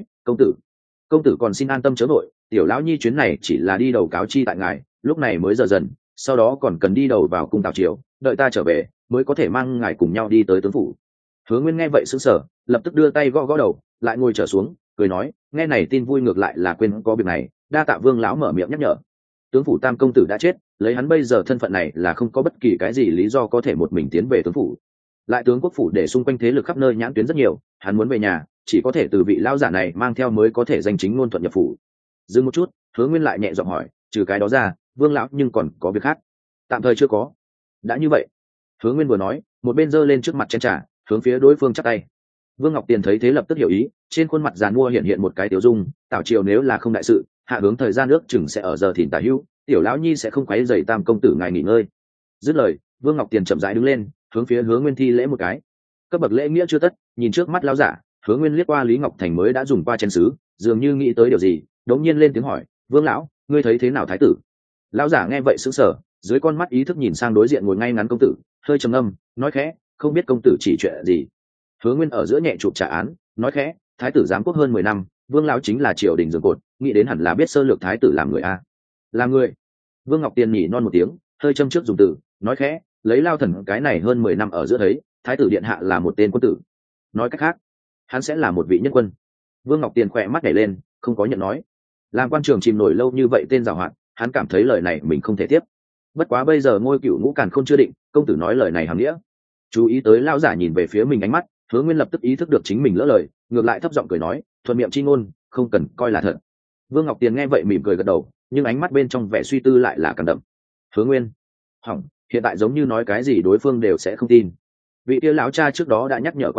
Speaker 1: công tử còn xin an tâm chớ vội, tiểu lão nhi chuyến này chỉ là đi đầu cáo chi tại ngài, lúc này mới giờ dần, sau đó còn cần đi đầu vào cung Tào Triều, đợi ta trở về mới có thể mang ngài cùng nhau đi tới tướng phủ." Hứa Nguyên nghe vậy sững sờ, lập tức đưa tay gõ gõ đầu, lại ngồi trở xuống, cười nói: "Nghe này tin vui ngược lại là quên có việc này, đa tạ Vương lão mở miệng nhắc nhở. Tướng phủ Tam công tử đã chết, lấy hắn bây giờ thân phận này là không có bất kỳ cái gì lý do có thể một mình tiến về tướng phủ. Lại tướng quốc phủ để xung quanh thế lực khắp nơi nhãn tuyến rất nhiều, hắn muốn về nhà, chỉ có thể từ vị lão giả này mang theo mới có thể danh chính ngôn thuận nhập phủ." Dừng một chút, Hứa Nguyên lại nhẹ giọng hỏi: "Trừ cái đó ra, Vương lão nhưng còn có việc khác?" "Tạm thời chưa có." "Đã như vậy." Hứa Nguyên vừa nói, một bên giơ lên trước mặt chén trà, hướng phía đối phương chắp tay. Vương Ngọc Tiền thấy thế lập tức hiểu ý, trên khuôn mặt giàn mua hiện hiện một cái tiểu dung, Tảo Triều nếu là không đại sự, hạ hướng thời gian nước chừng sẽ ở giờ thìn tả hữu, tiểu lão nhi sẽ không quấy rầy Tam công tử ngài nghỉ ngơi. Dứt lời, Vương Ngọc Tiền chậm rãi đứng lên, hướng phía Hứa Nguyên thi lễ một cái. Cấp bậc lễ nghĩa chưa tất, nhìn trước mắt lão giả, Hứa Nguyên liếc qua Lý Ngọc Thành mới đã dùng qua chén sứ, dường như nghĩ tới điều gì, đống nhiên lên tiếng hỏi: "Vương lão, ngươi thấy thế nào thái tử?" Lão giả nghe vậy sững sờ, dưới con mắt ý thức nhìn sang đối diện ngồi ngay ngắn công tử, hơi trầm ngâm, nói khẽ: "Không biết công tử chỉ chuyện gì?" Hứa Nguyên ở giữa nhẹ chụp trả án, nói khẽ: "Thái tử giám quốc hơn 10 năm, Vương lão chính là triều đình giường cột, nghĩ đến hẳn là biết sơ lược thái tử làm người a." "Làm người?" Vương Ngọc Tiền nhỉ non một tiếng, hơi châm trước dùng từ, nói khẽ: "Lấy Lao thần cái này hơn 10 năm ở giữa thấy, thái tử điện hạ là một tên quân tử. Nói cách khác, hắn sẽ là một vị nhân quân." Vương Ngọc Tiền khỏe mắt nhảy lên, không có nhận nói. Làm quan trường chìm nổi lâu như vậy tên giàu hạn, hắn cảm thấy lời này mình không thể tiếp. Bất quá bây giờ ngôi cửu ngũ càn khôn chưa định, công tử nói lời này hàm nghĩa. Chú ý tới lão giả nhìn về phía mình ánh mắt, Hứa Nguyên lập tức ý thức được chính mình lỡ lời, ngược lại thấp giọng cười nói: "Thuận miệng chi ngôn, không cần coi là thật." Vương Ngọc Tiền nghe vậy mỉm cười gật đầu, nhưng ánh mắt bên trong vẻ suy tư lại là càng đậm. Hứa Nguyên, hỏng, hiện tại giống như nói cái gì đối phương đều sẽ không tin. Vị kia lão cha trước đó đã nhắc nhở qua hắn,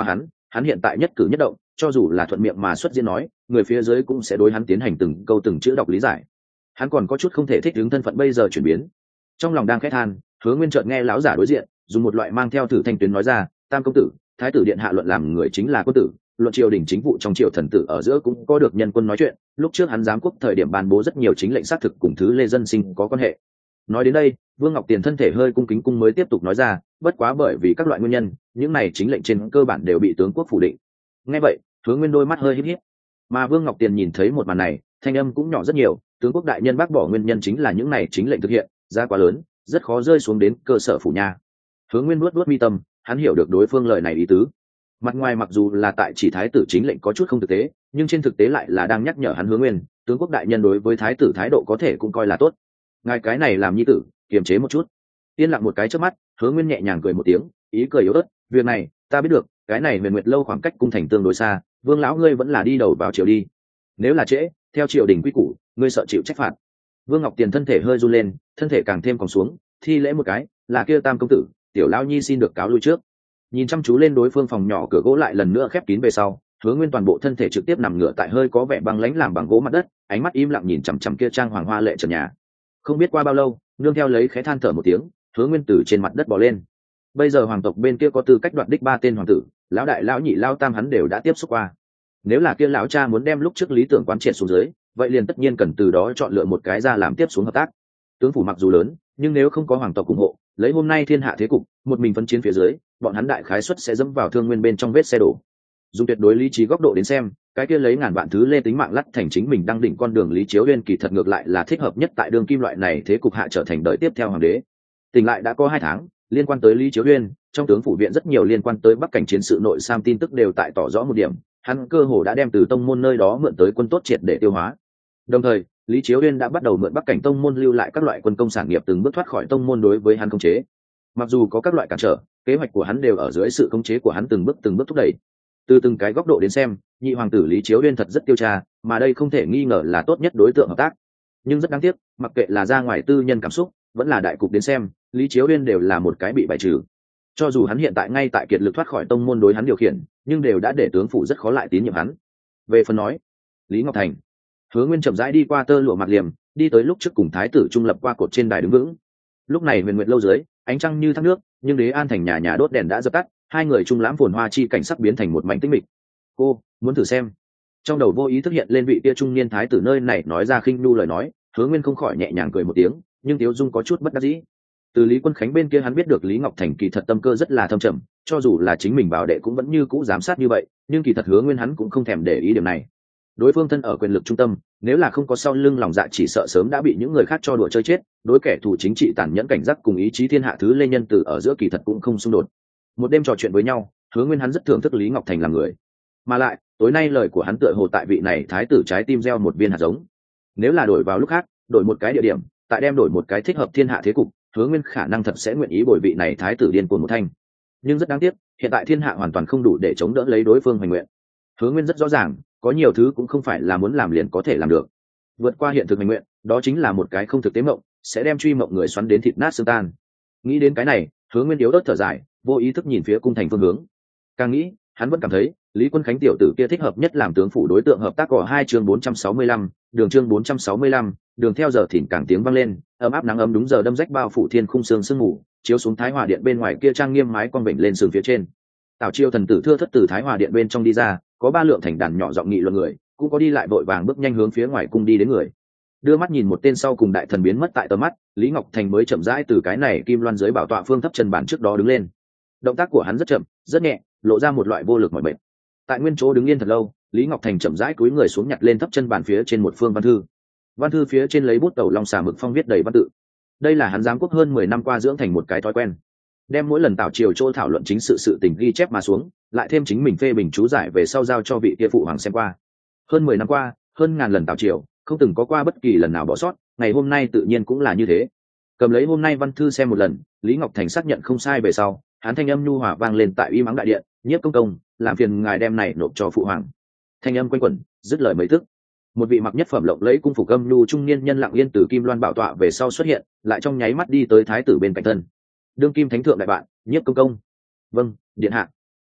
Speaker 1: hắn hiện tại nhất cử nhất động cho dù là thuận miệng mà xuất diễn nói, người phía dưới cũng sẽ đối hắn tiến hành từng câu từng chữ đọc lý giải. Hắn còn có chút không thể thích ứng thân phận bây giờ chuyển biến. Trong lòng đang khẽ than, Hứa Nguyên chợt nghe lão giả đối diện dùng một loại mang theo thử thanh tuyến nói ra, tam công tử, thái tử điện hạ luận làm người chính là quân tử, luận triều đình chính vụ trong triều thần tử ở giữa cũng có được nhân quân nói chuyện, lúc trước hắn giám quốc thời điểm ban bố rất nhiều chính lệnh xác thực cùng thứ Lê dân sinh có quan hệ. Nói đến đây, Vương Ngọc Tiền thân thể hơi cung kính cung mới tiếp tục nói ra, bất quá bởi vì các loại nguyên nhân, những này chính lệnh trên cơ bản đều bị tướng quốc phủ định. Nghe vậy, Hứa Nguyên đôi mắt hơi híp híp. Mà Vương Ngọc Tiền nhìn thấy một màn này, thanh âm cũng nhỏ rất nhiều, tướng quốc đại nhân bác bỏ nguyên nhân chính là những này chính lệnh thực hiện ra quá lớn, rất khó rơi xuống đến cơ sở phủ nha. Hứa Nguyên nuốt mi tâm, hắn hiểu được đối phương lời này ý tứ. Mặt ngoài mặc dù là tại chỉ thái tử chính lệnh có chút không thực tế, nhưng trên thực tế lại là đang nhắc nhở hắn Hứa Nguyên, tướng quốc đại nhân đối với thái tử thái độ có thể cũng coi là tốt. Ngài cái này làm nhi tử, kiềm chế một chút. Yên lặng một cái trước mắt, Hứa Nguyên nhẹ nhàng cười một tiếng, ý cười yếu ớt, việc này ta biết được, cái này Huyền Nguyệt lâu khoảng cách cung thành tương đối xa, Vương lão ngươi vẫn là đi đầu vào triều đi. Nếu là trễ, theo triều đình quy củ, ngươi sợ chịu trách phạt. Vương Ngọc Tiền thân thể hơi run lên, thân thể càng thêm còng xuống, thi lễ một cái, là kia tam công tử, tiểu lão nhi xin được cáo lui trước. Nhìn chăm chú lên đối phương phòng nhỏ cửa gỗ lại lần nữa khép kín về sau, Hứa Nguyên toàn bộ thân thể trực tiếp nằm ngửa tại hơi có vẻ băng lãnh làm bằng gỗ mặt đất, ánh mắt im lặng nhìn chằm chằm kia trang hoàng hoa lệ trần nhà. Không biết qua bao lâu, nương theo lấy khẽ than thở một tiếng, Hứa Nguyên từ trên mặt đất bò lên. Bây giờ hoàng tộc bên kia có tư cách đoạt đích 3 tên hoàng tử, lão đại, lão nhị, lão tam hắn đều đã tiếp xúc qua. Nếu là kia lão cha muốn đem lúc trước lý tưởng quán triệt xuống dưới, vậy liền tất nhiên cần từ đó chọn lựa một cái ra làm tiếp xuống hợp tác. Tướng phủ mặc dù lớn, nhưng nếu không có hoàng tộc ủng hộ, lấy hôm nay thiên hạ thế cục, một mình phân chiến phía dưới, bọn hắn đại khái suất sẽ dẫm vào thương nguyên bên trong vết xe đổ. Dùng tuyệt đối lý trí góc độ đến xem, cái kia lấy ngàn vạn thứ lê tính mạng lắt thành chính mình đang đỉnh con đường Lý Chiếu Uyên kỳ thật ngược lại là thích hợp nhất tại đường kim loại này thế cục hạ trở thành đời tiếp theo hoàng đế. Tỉnh lại đã có 2 tháng, liên quan tới Lý Chiếu Uyên, trong tướng phủ viện rất nhiều liên quan tới Bắc cảnh chiến sự nội sam tin tức đều tại tỏ rõ một điểm, hắn cơ hồ đã đem từ tông môn nơi đó mượn tới quân tốt triệt để tiêu hóa. Đồng thời, Lý Chiếu Uyên đã bắt đầu mượn Bắc cảnh tông môn lưu lại các loại quân công sản nghiệp từng bước thoát khỏi tông môn đối với hắn khống chế. Mặc dù có các loại cản trở, kế hoạch của hắn đều ở dưới sự khống chế của hắn từng bước thúc đẩy. Từ từng cái góc độ đến xem, nhị hoàng tử Lý Chiếu Uyên thật rất tiêu tra, mà đây không thể nghi ngờ là tốt nhất đối tượng hợp tác. Nhưng rất đáng tiếc, mặc kệ là ra ngoài tư nhân cảm xúc, vẫn là đại cục đến xem, Lý Chiếu Uyên đều là một cái bị bài trừ. Cho dù hắn hiện tại ngay tại kiệt lực thoát khỏi tông môn đối hắn điều khiển, nhưng đều đã để tướng phủ rất khó lại tín nhiệm hắn. Về phần nói, Lý Ngọc Thành, Hứa Nguyên chậm rãi đi qua tơ lụa mặc liềm, đi tới lúc trước cùng thái tử trung lập qua cột trên đài đứng vững. Lúc này Huyền Nguyệt lâu dưới, ánh trăng như thác nước, nhưng Đế An thành nhà nhà đốt đèn đã dập tắt, hai người trung lãm phồn hoa chi cảnh sắc biến thành một mảnh tĩnh mịch. Cô muốn thử xem? Trong đầu vô ý thức hiện lên vị kia trung niên thái tử nơi này nói ra khinh nu lời nói, Hứa Nguyên không khỏi nhẹ nhàng cười một tiếng, nhưng Tiếu Dung có chút bất đắc dĩ. Từ Lý Quân Khánh bên kia hắn biết được Lý Ngọc Thành kỳ thật tâm cơ rất là thâm trầm, cho dù là chính mình bảo đệ cũng vẫn như cũ giám sát như vậy, nhưng kỳ thật Hứa Nguyên hắn cũng không thèm để ý điểm này. Đối phương thân ở quyền lực trung tâm, nếu là không có sau lưng lòng dạ chỉ sợ sớm đã bị những người khác cho đùa chơi chết, đối kẻ thù chính trị tàn nhẫn cảnh giác cùng ý chí thiên hạ thứ lê nhân từ ở giữa kỳ thật cũng không xung đột. Một đêm trò chuyện với nhau, Hứa Nguyên hắn rất thưởng thức Lý Ngọc Thành làm người, mà lại tối nay lời của hắn tựa hồ tại vị này thái tử trái tim gieo một viên hạt giống. Nếu là đổi vào lúc khác, đổi một cái địa điểm, tại đem đổi một cái thích hợp thiên hạ thế cục, Hứa Nguyên khả năng thật sẽ nguyện ý bồi vị này thái tử điên cuồng một thanh. Nhưng rất đáng tiếc, hiện tại thiên hạ hoàn toàn không đủ để chống đỡ lấy đối phương hoành nguyện. Hứa Nguyên rất rõ ràng, có nhiều thứ cũng không phải là muốn làm liền có thể làm được. Vượt qua hiện thực hoành nguyện, đó chính là một cái không thực tế mộng, sẽ đem truy mộng người xoắn đến thịt nát xương tan. Nghĩ đến cái này, Hứa Nguyên yếu ớt thở dài, vô ý thức nhìn phía cung thành phương hướng. Càng nghĩ, hắn vẫn cảm thấy Lý Quân Khánh tiểu tử kia thích hợp nhất làm tướng phủ đối tượng hợp tác. Cỏ 2 chương 465, đường chương 465, đường theo giờ thỉnh càng tiếng vang lên, ấm áp nắng ấm đúng giờ đâm rách bao phủ thiên khung sương sương ngủ, chiếu xuống Thái Hòa điện bên ngoài kia trang nghiêm mái cong vểnh lên sườn phía trên. Tào Chiêu thần tử thưa thất từ Thái Hòa điện bên trong đi ra, có 3 lượng thành đàn nhỏ giọng nghị luận người, cũng có đi lại vội vàng bước nhanh hướng phía ngoài cung đi đến người. Đưa mắt nhìn một tên sau cùng đại thần biến mất tại tầm mắt, Lý Ngọc Thành mới chậm rãi từ cái này kim loan dưới bảo tọa phương thấp chân bàn trước đó đứng lên. Động tác của hắn rất chậm, rất nhẹ, lộ ra một loại vô lực mỏi mệt. Tại nguyên chỗ đứng yên thật lâu, Lý Ngọc Thành chậm rãi cúi người xuống nhặt lên thấp chân bàn phía trên một phương văn thư. Văn thư phía trên lấy bút tẩu long xà mực phong viết đầy văn tự. Đây là hắn giám quốc hơn 10 năm qua dưỡng thành một cái thói quen, đem mỗi lần Tào Triều chỗ thảo luận chính sự tình ghi chép mà xuống, lại thêm chính mình phê bình chú giải về sau giao cho vị kia phụ hoàng xem qua. Hơn 10 năm qua, hơn ngàn lần Tào Triều, không từng có qua bất kỳ lần nào bỏ sót, ngày hôm nay tự nhiên cũng là như thế. Cầm lấy hôm nay văn thư xem một lần, Lý Ngọc Thành xác nhận không sai về sau, hắn thanh âm nhu hòa vang lên tại uy mắng đại điện, Nhiếp công công, làm phiền ngài đem này nộp cho phụ hoàng. Thanh âm quanh quẩn, dứt lời mấy tức, một vị mặc nhất phẩm lộng lẫy cung phục âm nhu trung niên nhân lặng yên từ kim loan bảo tọa về sau xuất hiện, lại trong nháy mắt đi tới thái tử bên cạnh thân. Đương kim thánh thượng đại bạn, Nhiếp công công. Vâng, điện hạ.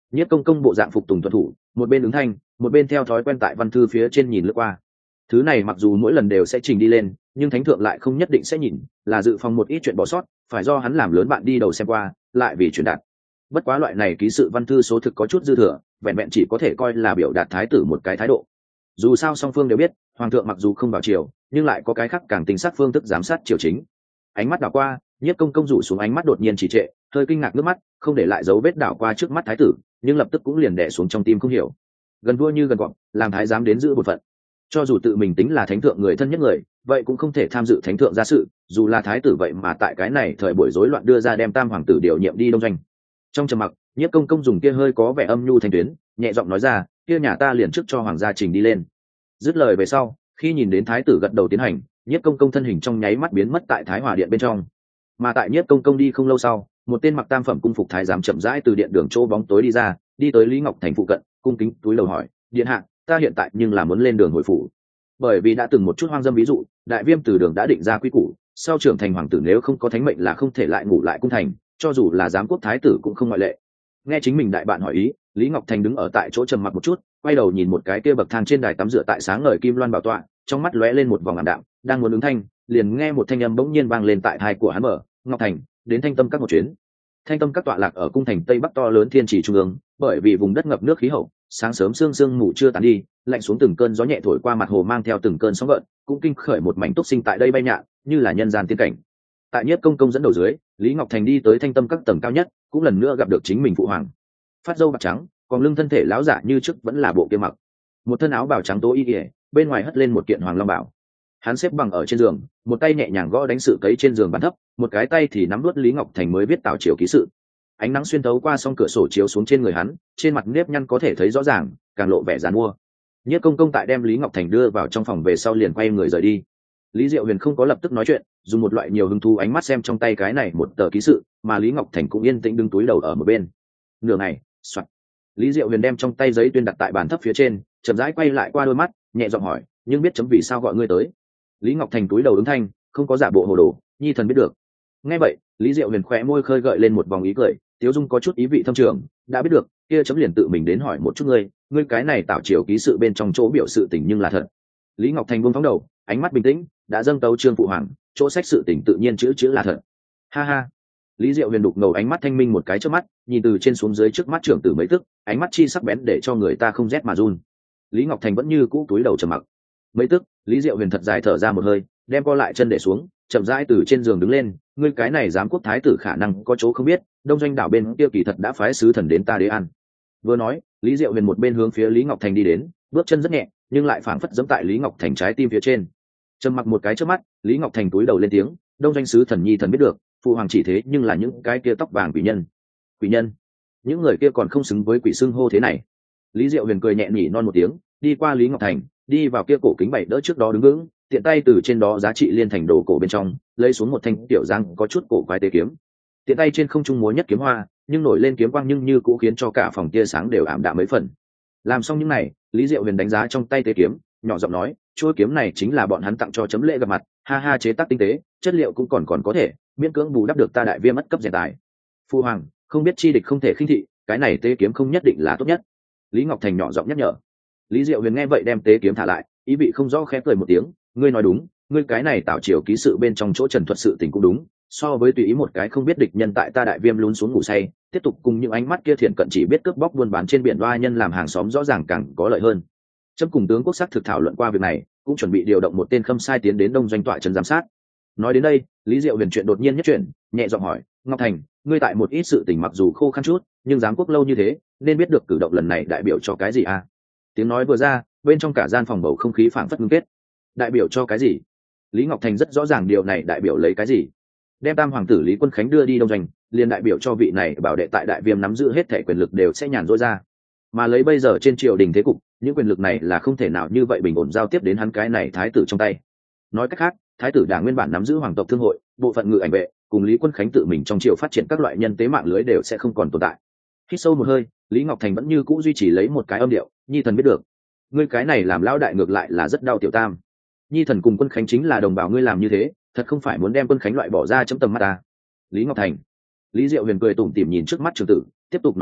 Speaker 1: Nhiếp công công bộ dạng phục tùng tuân thủ, một bên ứng thanh, một bên theo thói quen tại văn thư phía trên nhìn lướt qua. Thứ này mặc dù mỗi lần đều sẽ trình đi lên, nhưng thánh thượng lại không nhất định sẽ nhìn, là dự phòng một ít chuyện bỏ sót, phải do hắn làm lớn bạn đi đầu xem qua, lại vì truyền đạt. Bất quá loại này ký sự văn thư số thực có chút dư thừa, vẹn vẹn chỉ có thể coi là biểu đạt thái tử một cái thái độ. Dù sao song phương đều biết, hoàng thượng mặc dù không vào triều, nhưng lại có cái khác càng tính sát phương thức giám sát triều chính. Ánh mắt đảo qua, Nhiếp công công rủ xuống ánh mắt đột nhiên trì trệ, hơi kinh ngạc nước mắt, không để lại dấu vết đảo qua trước mắt thái tử, nhưng lập tức cũng liền đè xuống trong tim không hiểu. Gần vua như gần cọp, làm thái giám đến giữ bổn phận. Cho dù tự mình tính là thánh thượng người thân nhất người, vậy cũng không thể tham dự thánh thượng gia sự, dù là thái tử vậy mà tại cái này thời buổi rối loạn đưa ra đem tam hoàng tử điều nhiệm đi đông doanh. Trong trầm mặc, Nhiếp công công dùng kia hơi có vẻ âm nhu thanh tuyến, nhẹ giọng nói ra, kia nhà ta liền trước cho hoàng gia trình đi lên. Dứt lời về sau, khi nhìn đến thái tử gật đầu tiến hành, Nhiếp công công thân hình trong nháy mắt biến mất tại thái hòa điện bên trong. Mà tại Nhiếp công công đi không lâu sau, một tên mặc tam phẩm cung phục thái giám chậm rãi từ điện đường chỗ bóng tối đi ra, đi tới Lý Ngọc Thành phụ cận, cung kính túi lầu hỏi, điện hạ, ta hiện tại nhưng là muốn lên đường hồi phủ. Bởi vì đã từng một chút hoang dâm ví dụ, đại viêm từ đường đã định ra quy củ, sau trưởng thành hoàng tử nếu không có thánh mệnh là không thể lại ngủ lại cung thành, cho dù là giám quốc thái tử cũng không ngoại lệ. Nghe chính mình đại bạn hỏi ý, Lý Ngọc Thành đứng ở tại chỗ trầm mặc một chút, quay đầu nhìn một cái kia bậc thang trên đài tắm rửa tại sáng ngời kim loan bảo tọa, trong mắt lóe lên một vòng ảm đạm, đang muốn ứng thanh, liền nghe một thanh âm bỗng nhiên vang lên tại tai của hắn mở, Ngọc Thành, đến Thanh Tâm các một chuyến. Thanh Tâm các tọa lạc ở cung thành tây bắc to lớn thiên trì trung ương, bởi vì vùng đất ngập nước khí hậu, sáng sớm sương sương mù chưa tàn đi, lạnh xuống từng cơn gió nhẹ thổi qua mặt hồ mang theo từng cơn sóng gợn, cũng kinh khởi một mảnh túc sinh tại đây bay nhạn, như là nhân gian tiên cảnh. Tại Nhiếp công công dẫn đầu dưới, Lý Ngọc Thành đi tới Thanh Tâm các tầng cao nhất, cũng lần nữa gặp được chính mình phụ hoàng. Phát râu bạc trắng, còn lưng thân thể lão giả như trước vẫn là bộ kia mặc, một thân áo bào trắng tố y ỉa, bên ngoài hất lên một kiện hoàng long bảo. Hắn xếp bằng ở trên giường, một tay nhẹ nhàng gõ đánh sự cấy trên giường bàn thấp, một cái tay thì nắm đuốt Lý Ngọc Thành mới viết tảo chiều ký sự. Ánh nắng xuyên thấu qua song cửa sổ chiếu xuống trên người hắn, trên mặt nếp nhăn có thể thấy rõ ràng, càng lộ vẻ giàn mua. Nhiếp công công tại đem Lý Ngọc Thành đưa vào trong phòng về sau liền quay người rời đi. Lý Diệu Huyền không có lập tức nói chuyện, dùng một loại nhiều hứng thú ánh mắt xem trong tay cái này một tờ ký sự, mà Lý Ngọc Thành cũng yên tĩnh đứng túi đầu ở một bên. Nửa ngày, soạt. Lý Diệu Huyền đem trong tay giấy tuyên đặt tại bàn thấp phía trên, chậm rãi quay lại qua đôi mắt, nhẹ giọng hỏi, nhưng biết chấm vì sao gọi ngươi tới. Lý Ngọc Thành túi đầu ứng thanh, không có giả bộ hồ đồ, nhi thần biết được. Nghe vậy, Lý Diệu Huyền khóe môi khơi gợi lên một vòng ý cười, tiếu dung có chút ý vị thâm trường, đã biết được, kia chấm liền tự mình đến hỏi một chút ngươi cái này tạo chiều ký sự bên trong chỗ biểu sự tình nhưng là thật. Lý Ngọc Thành buông phóng đầu, ánh mắt bình tĩnh, đã dâng tấu trương phụ hoàng, chỗ sách sự tình tự nhiên chữ là thật. Ha ha. Lý Diệu Huyền đục ngầu ánh mắt thanh minh một cái trước mắt, nhìn từ trên xuống dưới trước mắt trưởng tử mấy tức, ánh mắt chi sắc bén để cho người ta không rét mà run. Lý Ngọc Thành vẫn như cũ túi đầu trầm mặc. Mấy tức, Lý Diệu Huyền thật dài thở ra một hơi, đem co lại chân để xuống, chậm rãi từ trên giường đứng lên, ngươi cái này giám quốc thái tử khả năng có chỗ không biết, đông doanh đảo bên kia kỳ thật đã phái sứ thần đến ta đế an. Vừa nói, Lý Diệu Huyền một bên hướng phía Lý Ngọc Thành đi đến, bước chân rất nhẹ, nhưng lại phảng phất giẫm tại Lý Ngọc Thành trái tim phía trên. Trầm mặc một cái trước mắt, Lý Ngọc Thành cúi đầu lên tiếng, đông doanh sứ thần nhi thần biết được, phụ hoàng chỉ thế nhưng là những cái kia tóc vàng quỷ nhân. Quỷ nhân? Những người kia còn không xứng với quỷ xưng hô thế này. Lý Diệu Huyền cười nhẹ nhỉ non một tiếng, đi qua Lý Ngọc Thành, đi vào kia cổ kính bảy đỡ trước đó đứng vững, tiện tay từ trên đó giá trị liên thành đồ cổ bên trong lấy xuống một thanh tiểu giang có chút cổ quái tế kiếm, tiện tay trên không trung múa nhất kiếm hoa, nhưng nổi lên kiếm quang nhưng như cũ khiến cho cả phòng tia sáng đều ảm đạm mấy phần. Làm xong những này, Lý Diệu Huyền đánh giá trong tay tế kiếm, nhỏ giọng nói, chuôi kiếm này chính là bọn hắn tặng cho chấm lễ gặp mặt, ha ha, chế tác tinh tế, chất liệu cũng còn có thể miễn cưỡng bù đắp được ta đại viêm mất cấp rèn tài. Phu hoàng, không biết chi địch không thể khinh thị, cái này tế kiếm không nhất định là tốt nhất. Lý Ngọc Thành nhỏ giọng nhắc nhở. Lý Diệu Huyền nghe vậy đem tế kiếm thả lại, ý vị không rõ khẽ cười một tiếng, ngươi nói đúng, ngươi cái này tạo chiều ký sự bên trong chỗ trần thuật sự tình cũng đúng, so với tùy ý một cái không biết địch nhân tại ta đại viêm lún xuống ngủ say, tiếp tục cùng những ánh mắt kia thiện cận chỉ biết cướp bóc buôn bán trên biển đoa nhân làm hàng xóm rõ ràng càng có lợi hơn. Trâm cùng tướng quốc sắc thực thảo luận qua việc này, cũng chuẩn bị điều động một tên khâm sai tiến đến đông doanh tọa trấn giám sát. Nói đến đây, Lý Diệu Huyền chuyện đột nhiên nhất chuyển, nhẹ giọng hỏi, Ngọc Thành, ngươi tại một ít sự tình mặc dù khô khan chút, nhưng giám quốc lâu như thế, nên biết được cử động lần này đại biểu cho cái gì à? Tiếng nói vừa ra, bên trong cả gian phòng bầu không khí phảng phất ngưng kết. Đại biểu cho cái gì? Lý Ngọc Thành rất rõ ràng điều này đại biểu lấy cái gì. Đem tam hoàng tử Lý Quân Khánh đưa đi đông doanh, liền đại biểu cho vị này bảo đệ tại đại viêm nắm giữ hết thể quyền lực đều sẽ nhàn rỗi ra. Mà lấy bây giờ trên triều đình thế cục, những quyền lực này là không thể nào như vậy bình ổn giao tiếp đến hắn cái này thái tử trong tay. Nói cách khác, thái tử đảng nguyên bản nắm giữ hoàng tộc thương hội, bộ phận ngự ảnh vệ, cùng Lý Quân Khánh tự mình trong triều phát triển các loại nhân tế mạng lưới đều sẽ không còn tồn tại. Hít sâu một hơi, Lý Ngọc Thành vẫn như cũ duy trì lấy một cái âm điệu, nhi thần biết được. Ngươi cái này làm lão đại ngược lại là rất đau tiểu tam. Nhi thần cùng Quân Khánh chính là đồng bào, ngươi làm như thế, thật không phải muốn đem Quân Khánh loại bỏ ra chấm tầm mắt ta. Lý Ngọc Thành. Lý Diệu Huyền cười tủm tỉm nhìn trước mắt trường tử, tiếp tục nói ra,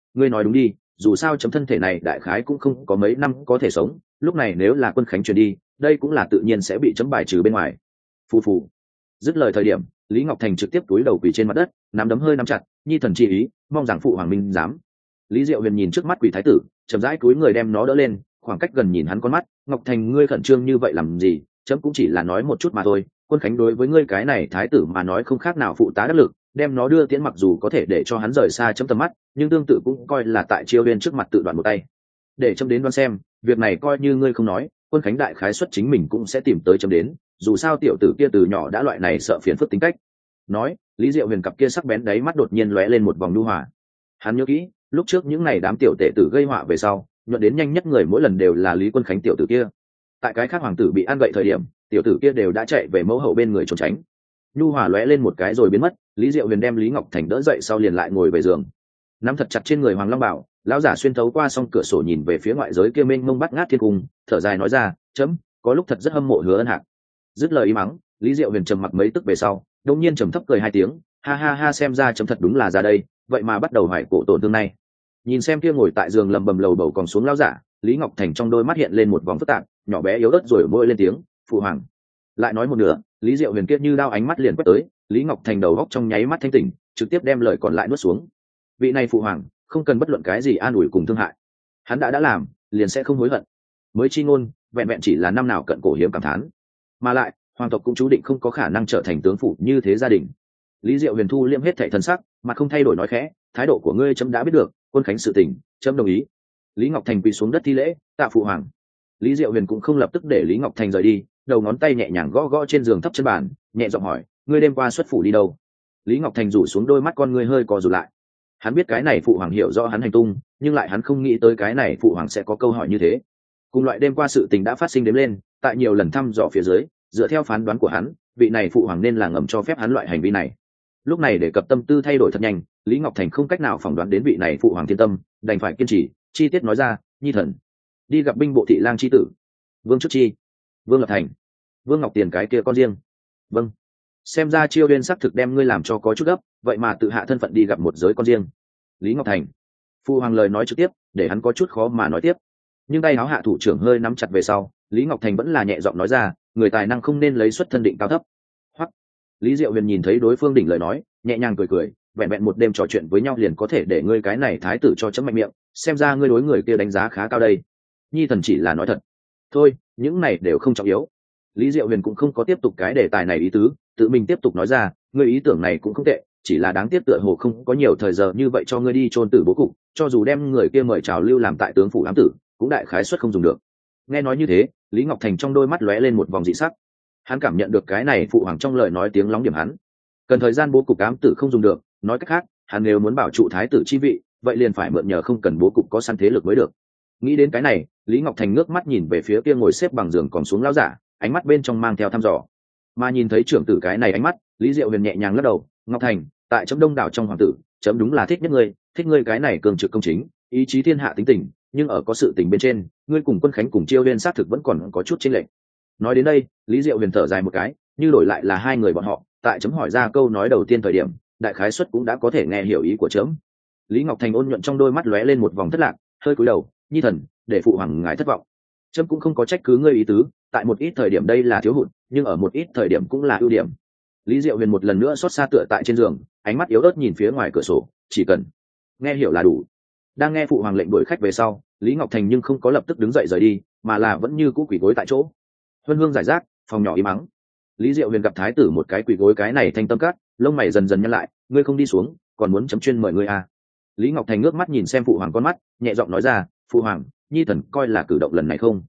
Speaker 1: ngươi nói đúng đi, dù sao chấm thân thể này đại khái cũng không có mấy năm có thể sống, lúc này nếu là Quân Khánh truyền đi, đây cũng là tự nhiên sẽ bị chấm bài trừ bên ngoài. Phù phù. Dứt lời thời điểm, Lý Ngọc Thành trực tiếp cúi đầu quỳ trên mặt đất, nắm đấm hơi nắm chặt, nhi thần chi ý, mong rằng phụ hoàng minh dám. Lý Diệu Huyền nhìn trước mắt quỳ thái tử, chậm rãi cúi người đem nó đỡ lên, khoảng cách gần nhìn hắn con mắt. Ngọc Thành, ngươi khẩn trương như vậy làm gì? Chấm cũng chỉ là nói một chút mà thôi. Quân Khánh đối với ngươi cái này thái tử mà nói không khác nào phụ tá đắc lực, đem nó đưa tiễn mặc dù có thể để cho hắn rời xa chấm tầm mắt, nhưng tương tự cũng coi là tại Chiêu Uyên trước mặt tự đoạn một tay. Để chấm đến đoán xem, việc này coi như ngươi không nói, Quân Khánh đại khái xuất chính mình cũng sẽ tìm tới chấm đến, dù sao tiểu tử kia từ nhỏ đã loại này sợ phiền phức tính cách. Nói, Lý Diệu Huyền cặp kia sắc bén đáy mắt đột nhiên lóe lên một vòng nhu hòa. Hắn nhớ kỹ, lúc trước những ngày đám tiểu tể tử gây họa về sau, nhuận đến nhanh nhất người mỗi lần đều là Lý Quân Khánh tiểu tử kia. Tại cái khác hoàng tử bị ăn gậy thời điểm, tiểu tử kia đều đã chạy về mẫu hậu bên người trốn tránh. Nhu hòa lóe lên một cái rồi biến mất. Lý Diệu Huyền đem Lý Ngọc Thành đỡ dậy sau liền lại ngồi về giường, nắm thật chặt trên người Hoàng Long Bảo. Lão giả xuyên thấu qua song cửa sổ nhìn về phía ngoại giới kia mênh mông bát ngát thiên cung, thở dài nói ra, chấm có lúc thật rất hâm mộ Hứa Ân Hạc. Dứt lời ý mắng, Lý Diệu Huyền trầm mặc mấy tức về sau, đột nhiên trầm thấp cười hai tiếng, ha ha ha, xem ra chấm thật đúng là ra đây, vậy mà bắt đầu hoài cổ tổn thương này. Nhìn xem kia ngồi tại giường lầm bầm lầu bầu còn xuống lão giả, Lý Ngọc Thành trong đôi mắt hiện lên một vòng phức tạp, nhỏ bé yếu ớt rồi môi lên tiếng, phụ hoàng. Lại nói một nửa, Lý Diệu Huyền kia như đao ánh mắt liền quét tới, Lý Ngọc Thành đầu góc trong nháy mắt thanh tỉnh, trực tiếp đem lời còn lại nuốt xuống. Vị này phụ hoàng không cần bất luận cái gì an ủi cùng thương hại, hắn đã làm liền sẽ không hối hận. Mới chi ngôn vẹn vẹn chỉ là năm nào cận cổ hiếm cảm thán, mà lại hoàng tộc cũng chú định không có khả năng trở thành tướng phủ như thế gia đình. Lý Diệu Huyền thu liêm hết thảy thần sắc, mà không thay đổi nói khẽ, thái độ của ngươi chấm đã biết được, Quân Khánh sự tình chấm đồng ý. Lý Ngọc Thành quỳ xuống đất thi lễ, tạ phụ hoàng. Lý Diệu Huyền cũng không lập tức để Lý Ngọc Thành rời đi, đầu ngón tay nhẹ nhàng gõ gõ trên giường thấp chân bàn, nhẹ giọng hỏi, ngươi đêm qua xuất phủ đi đâu? Lý Ngọc Thành rủ xuống đôi mắt con ngươi hơi co rụt lại. Hắn biết cái này phụ hoàng hiểu rõ hắn hành tung, nhưng lại hắn không nghĩ tới cái này phụ hoàng sẽ có câu hỏi như thế. Cùng loại đêm qua sự tình đã phát sinh đếm lên, tại nhiều lần thăm dò phía dưới, dựa theo phán đoán của hắn, vị này phụ hoàng nên là ngầm cho phép hắn loại hành vi này. Lúc này để cập tâm tư thay đổi thật nhanh, Lý Ngọc Thành không cách nào phỏng đoán đến vị này phụ hoàng thiên tâm, đành phải kiên trì, chi tiết nói ra, nhi thần đi gặp binh bộ thị lang chi tử Vương Trước Chi, Vương Lập Thành, Vương Ngọc Tiền cái kia con riêng. Vâng. Xem ra Chiêu Uyên xác thực đem ngươi làm cho có chút gấp, vậy mà tự hạ thân phận đi gặp một giới con riêng. Lý Ngọc Thành. Phụ hoàng lời nói trực tiếp, để hắn có chút khó mà nói tiếp. Nhưng tay áo hạ thủ trưởng hơi nắm chặt về sau, Lý Ngọc Thành vẫn là nhẹ giọng nói ra, người tài năng không nên lấy xuất thân định cao thấp. Hoặc. Lý Diệu Huyền nhìn thấy đối phương đỉnh lời nói, nhẹ nhàng cười cười, vẹn vẹn một đêm trò chuyện với nhau liền có thể để ngươi cái này thái tử cho chấm mạnh miệng, xem ra ngươi đối người kia đánh giá khá cao đây. Nhi thần chỉ là nói thật. Thôi, những này đều không trọng yếu. Lý Diệu Huyền cũng không có tiếp tục cái đề tài này ý tứ, tự mình tiếp tục nói ra, ngươi ý tưởng này cũng không tệ, chỉ là đáng tiếc tựa hồ không có nhiều thời giờ như vậy cho ngươi đi chôn tử bố cục, cho dù đem người kia mời chào lưu làm tại tướng phủ ám tử, cũng đại khái suất không dùng được. Nghe nói như thế, Lý Ngọc Thành trong đôi mắt lóe lên một vòng dị sắc. Hắn cảm nhận được cái này phụ hoàng trong lời nói tiếng lóng điểm hắn. Cần thời gian bố cục ám tử không dùng được, nói cách khác, hắn nếu muốn bảo trụ thái tử chi vị, vậy liền phải mượn nhờ không cần bố cục có săn thế lực mới được. Nghĩ đến cái này, Lý Ngọc Thành ngước mắt nhìn về phía kia ngồi xếp bằng giường còn xuống lão giả, ánh mắt bên trong mang theo thăm dò. Mà nhìn thấy trưởng tử cái này ánh mắt, Lý Diệu Huyền nhẹ nhàng lắc đầu, Ngọc Thành, tại chấm đông đảo trong hoàng tử, chấm đúng là thích nhất ngươi, thích ngươi cái này cường trực công chính, ý chí thiên hạ tính tình, nhưng ở có sự tình bên trên, ngươi cùng Quân Khánh cùng Chiêu Uyên xác thực vẫn còn có chút chênh lệch. Nói đến đây, Lý Diệu Huyền thở dài một cái, như đổi lại là hai người bọn họ, tại chấm hỏi ra câu nói đầu tiên thời điểm, đại khái suất cũng đã có thể nghe hiểu ý của chấm. Lý Ngọc Thành ôn nhuận trong đôi mắt lóe lên một vòng thất lạc, hơi cúi đầu, nhi thần, để phụ hoàng ngài thất vọng. Chấm cũng không có trách cứ ngươi ý tứ, tại một ít thời điểm đây là thiếu hụt, nhưng ở một ít thời điểm cũng là ưu điểm. Lý Diệu Huyền một lần nữa xót xa tựa tại trên giường, ánh mắt yếu ớt nhìn phía ngoài cửa sổ, chỉ cần nghe hiểu là đủ. Đang nghe phụ hoàng lệnh đuổi khách về sau, Lý Ngọc Thành nhưng không có lập tức đứng dậy rời đi, mà là vẫn như cũ quỳ gối tại chỗ. Huân hương giải rác, phòng nhỏ im mắng. Lý Diệu Huyền gặp thái tử một cái quỳ gối cái này thanh tâm cắt, lông mày dần dần nhăn lại, ngươi không đi xuống, còn muốn chấm chuyên mời ngươi à? Lý Ngọc Thành ngước mắt nhìn xem phụ hoàng con mắt, nhẹ giọng nói ra, phụ hoàng, nhi thần coi là cử động lần này không.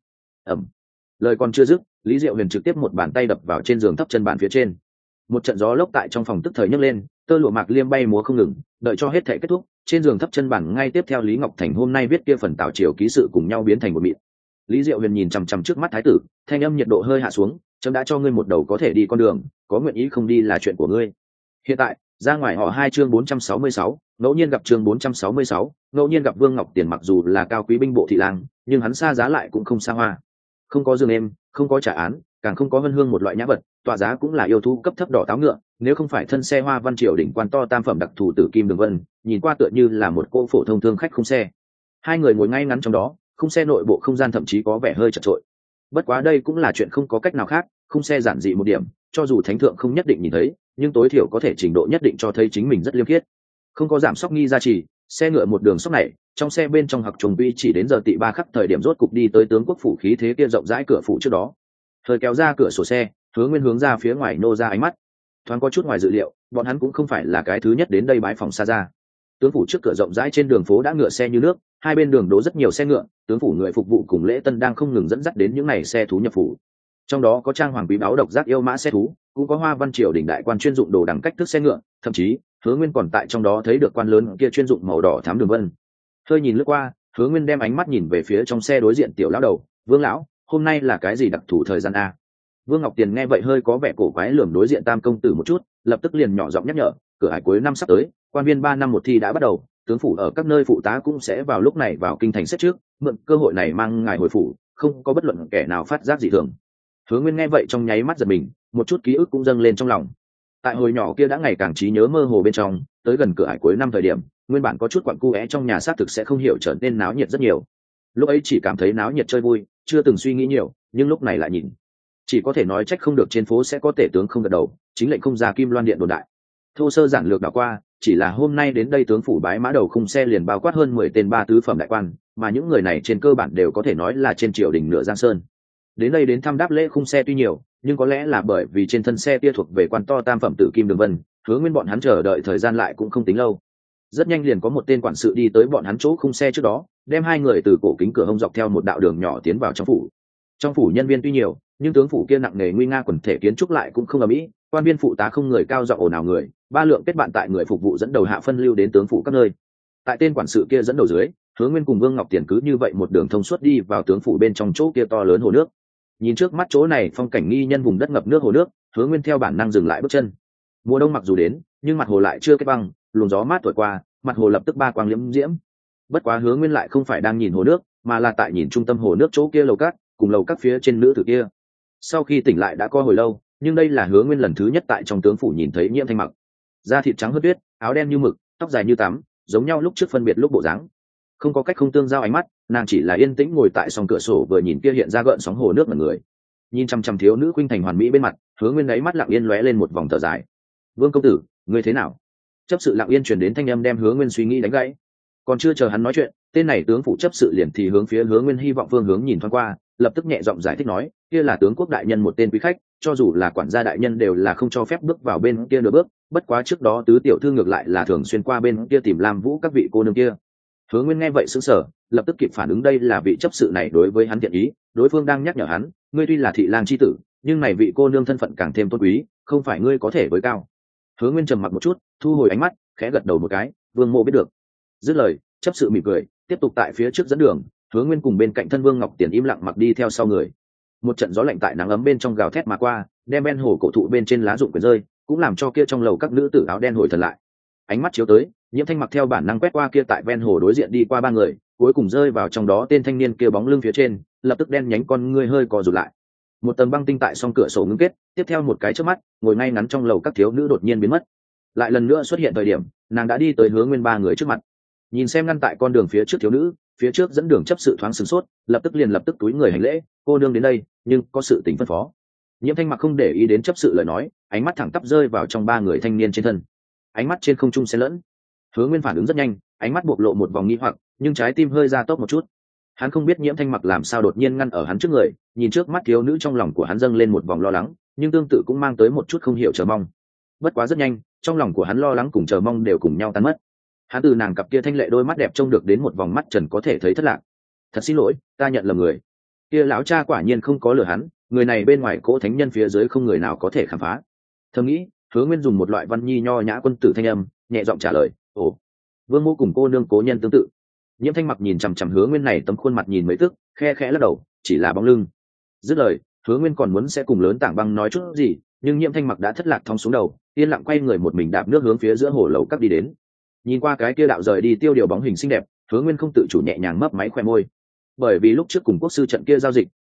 Speaker 1: Lời còn chưa dứt, Lý Diệu Huyền trực tiếp một bàn tay đập vào trên giường thấp chân bàn phía trên. Một trận gió lốc tại trong phòng tức thời nhấc lên, tơ lụa mạc liêm bay múa không ngừng, đợi cho hết thể kết thúc, trên giường thấp chân bàn ngay tiếp theo Lý Ngọc Thành hôm nay viết kia phần Tào Triều ký sự cùng nhau biến thành một mịn. Lý Diệu Huyền nhìn chằm chằm trước mắt thái tử, thanh âm nhiệt độ hơi hạ xuống, chấm đã cho ngươi một đầu có thể đi con đường, có nguyện ý không đi là chuyện của ngươi. Hiện tại, ra ngoài họ 2 chương 466, ngẫu nhiên gặp chương 466, ngẫu nhiên gặp Vương Ngọc Tiền mặc dù là cao quý binh bộ thị lang, nhưng hắn xa giá lại cũng không xa hoa. Không có giường êm, không có trả án, càng không có vân hương một loại nhã vật, tọa giá cũng là yêu thú cấp thấp đỏ táo ngựa, nếu không phải thân xe hoa văn triều đỉnh quan to tam phẩm đặc thù tử kim đường vân, nhìn qua tựa như là một cô phổ thông thương khách khung xe. Hai người ngồi ngay ngắn trong đó, khung xe nội bộ không gian thậm chí có vẻ hơi chật chội. Bất quá đây cũng là chuyện không có cách nào khác, khung xe giản dị một điểm, cho dù thánh thượng không nhất định nhìn thấy, nhưng tối thiểu có thể trình độ nhất định cho thấy chính mình rất liêm khiết. Không có giảm sóc nghi gia trì, xe ngựa một đường sóc này, trong xe bên trong Hặc Trùng Vi chỉ đến giờ tị ba khắc thời điểm rốt cục đi tới tướng quốc phủ khí thế kia rộng rãi cửa phủ trước đó. Thời kéo ra cửa sổ xe, Hứa Nguyên hướng ra phía ngoài nô ra ánh mắt. Thoáng có chút ngoài dự liệu, bọn hắn cũng không phải là cái thứ nhất đến đây bái phòng xa ra. Tướng phủ trước cửa rộng rãi trên đường phố đã ngựa xe như nước, hai bên đường đỗ rất nhiều xe ngựa, tướng phủ người phục vụ cùng lễ tân đang không ngừng dẫn dắt đến những này xe thú nhập phủ. Trong đó có trang hoàng quý báu độc giác yêu mã xe thú, cũng có hoa văn triều đỉnh đại quan chuyên dụng đồ đẳng cách thức xe ngựa, thậm chí Hứa Nguyên còn tại trong đó thấy được quan lớn kia chuyên dụng màu đỏ thắm đường vân. Hơi nhìn lướt qua, Hứa Nguyên đem ánh mắt nhìn về phía trong xe đối diện tiểu lão đầu, Vương lão, hôm nay là cái gì đặc thù thời gian a? Vương Ngọc Tiền nghe vậy hơi có vẻ cổ quái lườm đối diện Tam công tử một chút, lập tức liền nhỏ giọng nhắc nhở, cửa hải cuối năm sắp tới, quan viên 3 năm một thi đã bắt đầu, tướng phủ ở các nơi phụ tá cũng sẽ vào lúc này vào kinh thành xét trước, mượn cơ hội này mang ngài hồi phủ, không có bất luận kẻ nào phát giác gì thường. Hứa Nguyên nghe vậy trong nháy mắt giật mình, một chút ký ức cũng dâng lên trong lòng. Tại hồi nhỏ kia đã ngày càng trí nhớ mơ hồ bên trong, tới gần cửa hải cuối năm thời điểm, nguyên bản có chút quặn cu é trong nhà xác thực sẽ không hiểu trở nên náo nhiệt rất nhiều. Lúc ấy chỉ cảm thấy náo nhiệt chơi vui, chưa từng suy nghĩ nhiều, nhưng lúc này lại nhìn, chỉ có thể nói trách không được trên phố sẽ có tể tướng không gật đầu, chính lệnh không ra Kim Loan điện đồn đại. Thô sơ giản lược đảo qua, chỉ là hôm nay đến đây tướng phủ bái mã đầu khung xe liền bao quát hơn 10 tên ba tứ phẩm đại quan, mà những người này trên cơ bản đều có thể nói là trên triều đình nửa Giang Sơn. Đến đây đến thăm đáp lễ khung xe tuy nhiều, nhưng có lẽ là bởi vì trên thân xe kia thuộc về quan to tam phẩm tử kim đường vân, Hứa Nguyên bọn hắn chờ đợi thời gian lại cũng không tính lâu. Rất nhanh liền có một tên quản sự đi tới bọn hắn chỗ khung xe trước đó, đem hai người từ cổ kính cửa hông dọc theo một đạo đường nhỏ tiến vào trong phủ. Trong phủ nhân viên tuy nhiều, nhưng tướng phủ kia nặng nề nguy nga quần thể kiến trúc lại cũng không ầm ĩ, quan viên phụ tá không người cao giọng ồn ào người, ba lượng kết bạn tại người phục vụ dẫn đầu hạ phân lưu đến tướng phủ các nơi. Tại tên quản sự kia dẫn đầu dưới, Hứa Nguyên cùng Vương Ngọc Tiền cứ như vậy một đường thông suốt đi vào tướng phủ bên trong chỗ kia to lớn hồ nước. Nhìn trước mắt chỗ này phong cảnh nghi nhân vùng đất ngập nước hồ nước, Hứa Nguyên theo bản năng dừng lại bước chân. Mùa đông mặc dù đến, nhưng mặt hồ lại chưa kết băng, luồng gió mát thổi qua, mặt hồ lập tức ba quang liễm diễm. Bất quá Hứa Nguyên lại không phải đang nhìn hồ nước, mà là tại nhìn trung tâm hồ nước chỗ kia lầu cát, cùng lầu các phía trên nữ tử kia. Sau khi tỉnh lại đã có hồi lâu, nhưng đây là Hứa Nguyên lần thứ nhất tại trong tướng phủ nhìn thấy Nhiễm Thanh mặc. Da thịt trắng hơn tuyết, áo đen như mực, tóc dài như tắm, giống nhau lúc trước phân biệt lúc bộ dáng. Không có cách không tương giao ánh mắt, nàng chỉ là yên tĩnh ngồi tại song cửa sổ vừa nhìn kia hiện ra gợn sóng hồ nước mà người. Nhìn chăm chăm thiếu nữ khuynh thành hoàn mỹ bên mặt, Hứa Nguyên đáy mắt lặng yên lóe lên một vòng thở dài. Vương công tử, ngươi thế nào? Chấp sự lặng yên truyền đến thanh âm đem Hứa Nguyên suy nghĩ đánh gãy. Còn chưa chờ hắn nói chuyện, tên này tướng phủ chấp sự liền thì hướng phía Hứa Nguyên hy vọng phương hướng nhìn thoáng qua, lập tức nhẹ giọng giải thích nói, kia là tướng quốc đại nhân một tên quý khách, cho dù là quản gia đại nhân đều là không cho phép bước vào bên kia nửa bước, bất quá trước đó tứ tiểu thư ngược lại là thường xuyên qua bên kia tìm Lam Vũ các vị cô nương kia. Hứa Nguyên nghe vậy sững sờ, lập tức kịp phản ứng đây là vị chấp sự này đối với hắn thiện ý, đối phương đang nhắc nhở hắn, ngươi tuy là thị lang chi tử, nhưng này vị cô nương thân phận càng thêm tôn quý, không phải ngươi có thể với cao. Hứa Nguyên trầm mặc một chút, thu hồi ánh mắt, khẽ gật đầu một cái, Vương mộ biết được. Dứt lời, chấp sự mỉm cười, tiếp tục tại phía trước dẫn đường. Hứa Nguyên cùng bên cạnh thân Vương Ngọc Tiền im lặng mặc đi theo sau người. Một trận gió lạnh tại nắng ấm bên trong gào thét mà qua, đem ben hồ cổ thụ bên trên lá rụng quyển rơi, cũng làm cho kia trong lầu các nữ tử áo đen hồi thần lại. Ánh mắt chiếu tới, Nhiễm Thanh mặc theo bản năng quét qua kia tại ven hồ đối diện đi qua ba người, cuối cùng rơi vào trong đó tên thanh niên kia bóng lưng phía trên, lập tức đen nhánh con ngươi hơi co rụt lại. Một tầng băng tinh tại song cửa sổ ngưng kết, tiếp theo một cái chớp mắt, ngồi ngay ngắn trong lầu các thiếu nữ đột nhiên biến mất. Lại lần nữa xuất hiện thời điểm, nàng đã đi tới Hứa Nguyên ba người trước mặt. Nhìn xem ngăn tại con đường phía trước thiếu nữ, phía trước dẫn đường chấp sự thoáng sửng sốt, lập tức túi người hành lễ, cô nương đến đây, nhưng có sự tình phân phó. Nhiễm Thanh mặc không để ý đến chấp sự lời nói, ánh mắt thẳng tắp rơi vào trong ba người thanh niên trên thân. Ánh mắt trên không trung xen lẫn. Hứa Nguyên phản ứng rất nhanh, ánh mắt bộc lộ một vòng nghi hoặc, nhưng trái tim hơi ra tốc một chút. Hắn không biết Nhiễm Thanh mặc làm sao đột nhiên ngăn ở hắn trước người, nhìn trước mắt thiếu nữ trong lòng của hắn dâng lên một vòng lo lắng, nhưng tương tự cũng mang tới một chút không hiểu chờ mong. Bất quá rất nhanh, trong lòng của hắn lo lắng cùng chờ mong đều cùng nhau tan mất. Hắn từ nàng cặp kia thanh lệ đôi mắt đẹp trông được đến một vòng mắt trần có thể thấy thất lạc. Thật xin lỗi, ta nhận lầm người. Kia lão cha quả nhiên không có lừa hắn, người này bên ngoài cỗ thánh nhân phía dưới không người nào có thể khám phá. Thầm nghĩ, Hứa Nguyên dùng một loại văn nhi nho nhã quân tử thanh âm, nhẹ giọng trả lời, ồ, Vương mô cùng cô nương cố nhân tương tự. Nhiễm Thanh mặc nhìn chằm chằm Hứa Nguyên này tấm khuôn mặt nhìn mấy tức, khe khẽ lắc đầu, chỉ là bóng lưng. Dứt lời, Hứa Nguyên còn muốn sẽ cùng lớn tảng băng nói chút gì, nhưng Nhiễm Thanh mặc đã thất lạc thong xuống đầu, yên lặng quay người một mình đạp nước hướng phía giữa hồ lầu các đi đến. Nhìn qua cái kia đạo rời đi tiêu điều bóng hình xinh đẹp, Hứa Nguyên không tự chủ nhẹ nhàng mấp máy khoe môi. Bởi vì lúc trước cùng quốc sư trận kia giao dịch,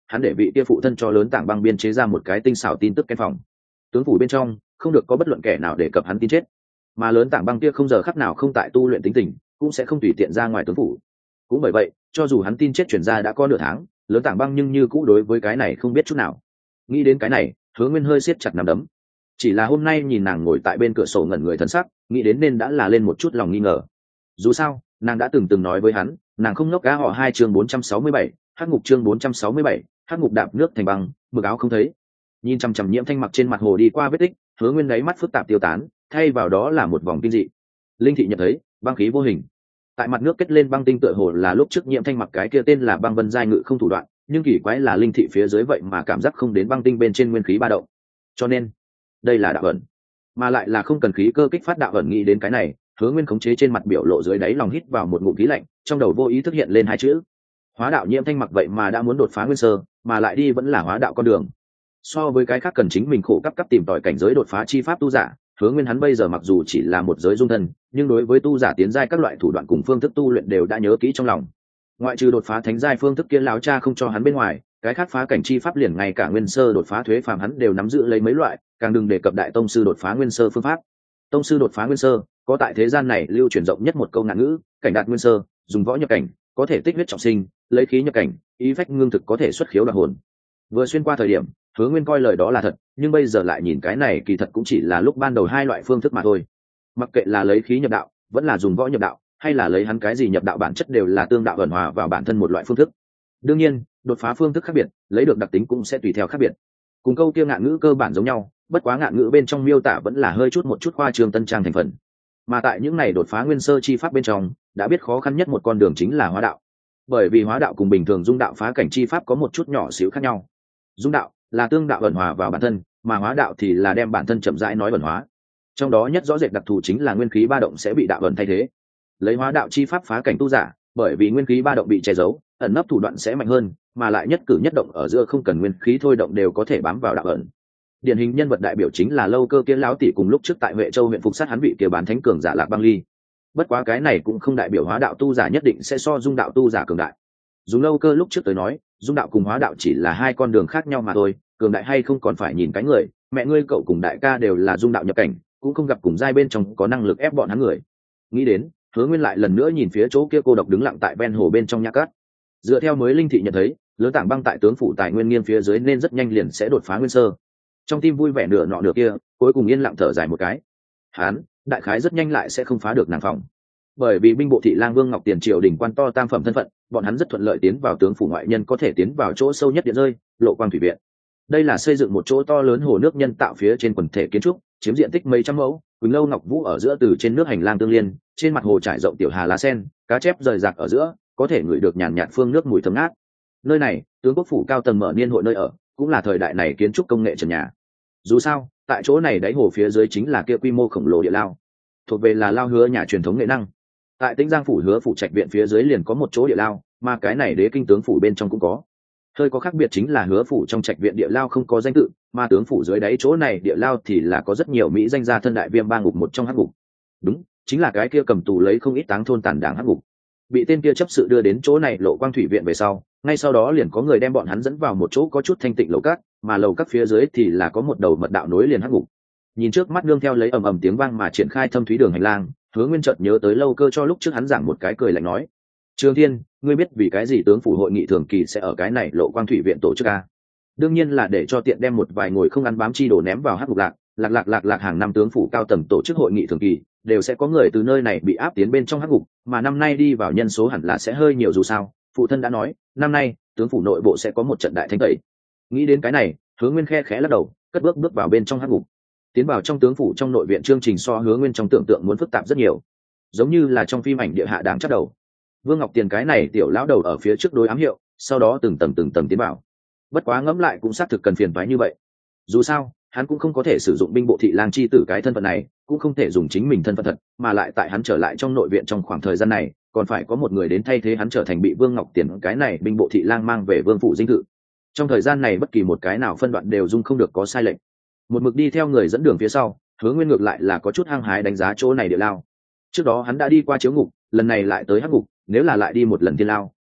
Speaker 1: hắn để vị kia phụ thân cho lớn Tảng Băng biên chế ra một cái tinh xảo tin tức canh phòng. Tướng phủ bên trong không được có bất luận kẻ nào để cập hắn tin chết, mà lớn Tảng Băng kia không giờ khắc nào không tại tu luyện tính tình, cũng sẽ không tùy tiện ra ngoài tướng phủ. Cũng bởi vậy, cho dù hắn tin chết chuyển ra đã có nửa tháng, lớn Tảng Băng nhưng như cũ đối với cái này không biết chút nào. Nghĩ đến cái này, Hứa Nguyên hơi siết chặt nắm đấm. Chỉ là hôm nay nhìn nàng ngồi tại bên cửa sổ ngẩn người thần sắc, nghĩ đến nên đã là lên một chút lòng nghi ngờ. Dù sao, nàng đã từng nói với hắn, nàng không ngốc cá họ 2 chương 467, Hắc ngục chương 467, Hắc ngục đạp nước thành băng, mực áo không thấy. Nhìn chằm chằm Nhiễm Thanh Mặc trên mặt hồ đi qua vết tích, Hứa Nguyên đáy mắt phức tạp tiêu tán, thay vào đó là một vòng kinh dị. Linh thị nhận thấy, băng khí vô hình. Tại mặt nước kết lên băng tinh tựa hồ là lúc trước Nhiễm Thanh Mặc cái kia tên là băng vân giai ngự không thủ đoạn, nhưng kỳ quái là linh thị phía dưới vậy mà cảm giác không đến băng tinh bên trên nguyên khí ba động. Cho nên, đây là đạo ẩn, mà lại là không cần khí cơ kích phát đạo ẩn. Nghĩ đến cái này, Hứa Nguyên khống chế trên mặt biểu lộ dưới đáy lòng hít vào một ngụm khí lạnh, trong đầu vô ý thức hiện lên hai chữ: hóa đạo. Nhiễm Thanh Mặc vậy mà đã muốn đột phá nguyên sơ, mà lại đi vẫn là hóa đạo con đường. So với cái khác cần chính mình khổ cấp tìm tòi cảnh giới đột phá chi pháp tu giả, Hứa Nguyên hắn bây giờ mặc dù chỉ là một giới dung thân, nhưng đối với tu giả tiến giai các loại thủ đoạn cùng phương thức tu luyện đều đã nhớ kỹ trong lòng. Ngoại trừ đột phá thánh giai phương thức kia lão cha không cho hắn bên ngoài, cái khác phá cảnh chi pháp liền ngay cả nguyên sơ đột phá thuế phàm hắn đều nắm giữ lấy mấy loại, càng đừng đề cập đại tông sư đột phá nguyên sơ phương pháp. Tông sư đột phá nguyên sơ, có tại thế gian này lưu truyền rộng nhất một câu ngạn ngữ: cảnh đạt nguyên sơ, dùng võ nhập cảnh, có thể tích huyết trọng sinh, lấy khí nhập cảnh, ý phách ngưng thực, có thể xuất khiếu đoạt hồn. Vừa xuyên qua thời điểm, Hứa Nguyên coi lời đó là thật, nhưng bây giờ lại nhìn cái này kỳ thật cũng chỉ là lúc ban đầu hai loại phương thức mà thôi. Mặc kệ là lấy khí nhập đạo, vẫn là dùng võ nhập đạo, hay là lấy hắn cái gì nhập đạo, bản chất đều là tương đạo ẩn hòa vào bản thân một loại phương thức. Đương nhiên, đột phá phương thức khác biệt, lấy được đặc tính cũng sẽ tùy theo khác biệt. Cùng câu kia ngạn ngữ cơ bản giống nhau, bất quá ngạn ngữ bên trong miêu tả vẫn là hơi chút một chút khoa trương tân trang thành phần. Mà tại những này đột phá nguyên sơ chi pháp bên trong, đã biết khó khăn nhất một con đường chính là hóa đạo. Bởi vì hóa đạo cùng bình thường dung đạo phá cảnh chi pháp có một chút nhỏ xíu khác nhau. Dung đạo là tương đạo ẩn hòa vào bản thân, mà hóa đạo thì là đem bản thân chậm rãi nói ẩn hóa. Trong đó nhất rõ rệt đặc thù chính là nguyên khí ba động sẽ bị đạo ẩn thay thế. Lấy hóa đạo chi pháp phá cảnh tu giả, bởi vì nguyên khí ba động bị che giấu, ẩn nấp thủ đoạn sẽ mạnh hơn, mà lại nhất cử nhất động ở giữa không cần nguyên khí thôi động đều có thể bám vào đạo ẩn. Điển hình nhân vật đại biểu chính là Lâu Cơ kia lão tỷ cùng lúc trước tại Huệ Châu huyện phục sát hắn vị kia bán thánh cường giả Lạc Băng Ly. Bất quá cái này cũng không đại biểu hóa đạo tu giả nhất định sẽ so dung đạo tu giả cường đại. Dùng Lâu Cơ lúc trước tới nói, dung đạo cùng hóa đạo chỉ là hai con đường khác nhau mà thôi, cường đại hay không còn phải nhìn cái người. Mẹ ngươi cậu cùng đại ca đều là dung đạo nhập cảnh, cũng không gặp cùng giai bên trong có năng lực ép bọn hắn người. Nghĩ đến, Hứa Nguyên lại lần nữa nhìn phía chỗ kia cô độc đứng lặng tại ven hồ bên trong nhã cát. Dựa theo mới linh thị nhận thấy, lớn Tảng Băng tại tướng phủ tài nguyên nghiêng phía dưới nên rất nhanh liền sẽ đột phá nguyên sơ. Trong tim vui vẻ nửa nọ nửa kia, cuối cùng yên lặng thở dài một cái. Hán, đại khái rất nhanh lại sẽ không phá được nàng phòng. Bởi vì binh bộ thị lang Vương Ngọc Tiền triều đình quan to tam phẩm thân phận, bọn hắn rất thuận lợi tiến vào tướng phủ, ngoại nhân có thể tiến vào chỗ sâu nhất điện rơi, Lộ Quang thủy viện. Đây là xây dựng một chỗ to lớn hồ nước nhân tạo phía trên quần thể kiến trúc, chiếm diện tích mấy trăm mẫu, Quỳnh Lâu Ngọc Vũ ở giữa, từ trên nước hành lang tương liên, trên mặt hồ trải rộng tiểu hà lá sen, cá chép rời rạc ở giữa, có thể ngửi được nhàn nhạt phương nước mùi thơm ngát. Nơi này, tướng quốc phủ cao tầng mở niên hội nơi ở, cũng là thời đại này kiến trúc công nghệ trần nhà. Dù sao, tại chỗ này đáy hồ phía dưới chính là kia quy mô khổng lồ địa lao, thuộc về là lao Hứa nhà truyền thống nghệ năng. Tại Tĩnh Giang phủ Hứa phủ trạch viện phía dưới liền có một chỗ địa lao, mà cái này Đế Kinh tướng phủ bên trong cũng có. Hơi có khác biệt chính là Hứa phủ trong trạch viện địa lao không có danh tự, mà tướng phủ dưới đáy chỗ này địa lao thì là có rất nhiều mỹ danh gia thân đại viêm ba ngục một trong hắc ngục. Đúng, chính là cái kia cầm tù lấy không ít táng thôn tàn đảng hắc ngục. Bị tên kia chấp sự đưa đến chỗ này Lộ Quang thủy viện về sau, ngay sau đó liền có người đem bọn hắn dẫn vào một chỗ có chút thanh tịnh lầu cát, mà lầu các phía dưới thì là có một đầu mật đạo nối liền hắc ngục. Nhìn trước mắt nương theo lấy ầm ầm tiếng vang mà triển khai thâm thúy đường hành lang, Hứa Nguyên chợt nhớ tới Lâu Cơ cho lúc trước hắn giảng một cái cười lạnh nói: Trường Thiên, ngươi biết vì cái gì tướng phủ hội nghị thường kỳ sẽ ở cái này Lộ Quang thủy viện tổ chức à? Đương nhiên là để cho tiện đem một vài ngồi không ăn bám chi đồ ném vào hắc ngục lạc hàng năm tướng phủ cao tầng tổ chức hội nghị thường kỳ, đều sẽ có người từ nơi này bị áp tiến bên trong hắc ngục, mà năm nay đi vào nhân số hẳn là sẽ hơi nhiều, dù sao phụ thân đã nói năm nay tướng phủ nội bộ sẽ có một trận đại thanh tẩy. Nghĩ đến cái này, Hứa Nguyên khe khẽ lắc đầu, cất bước vào bên trong hắc ngục. Tiến vào trong tướng phủ trong nội viện, chương trình so Hứa Nguyên trong tưởng tượng muốn phức tạp rất nhiều, giống như là trong phim ảnh địa hạ đáng chắc đầu. Vương Ngọc Tiền cái này tiểu lão đầu ở phía trước đối ám hiệu, sau đó từng tầng tiến vào. Bất quá ngẫm lại cũng xác thực cần phiền toái như vậy. Dù sao, hắn cũng không có thể sử dụng binh bộ thị lang chi tử cái thân phận này, cũng không thể dùng chính mình thân phận thật, mà lại tại hắn trở lại trong nội viện trong khoảng thời gian này, còn phải có một người đến thay thế hắn trở thành bị Vương Ngọc Tiền cái này binh bộ thị lang mang về vương phủ dinh thự. Trong thời gian này bất kỳ một cái nào phân đoạn đều dung không được có sai lệch. Một mực đi theo người dẫn đường phía sau, Hứa Nguyên ngược lại là có chút hăng hái đánh giá chỗ này địa lao. Trước đó hắn đã đi qua chiếu ngục, lần này lại tới hắc ngục, nếu là lại đi một lần thiên lao,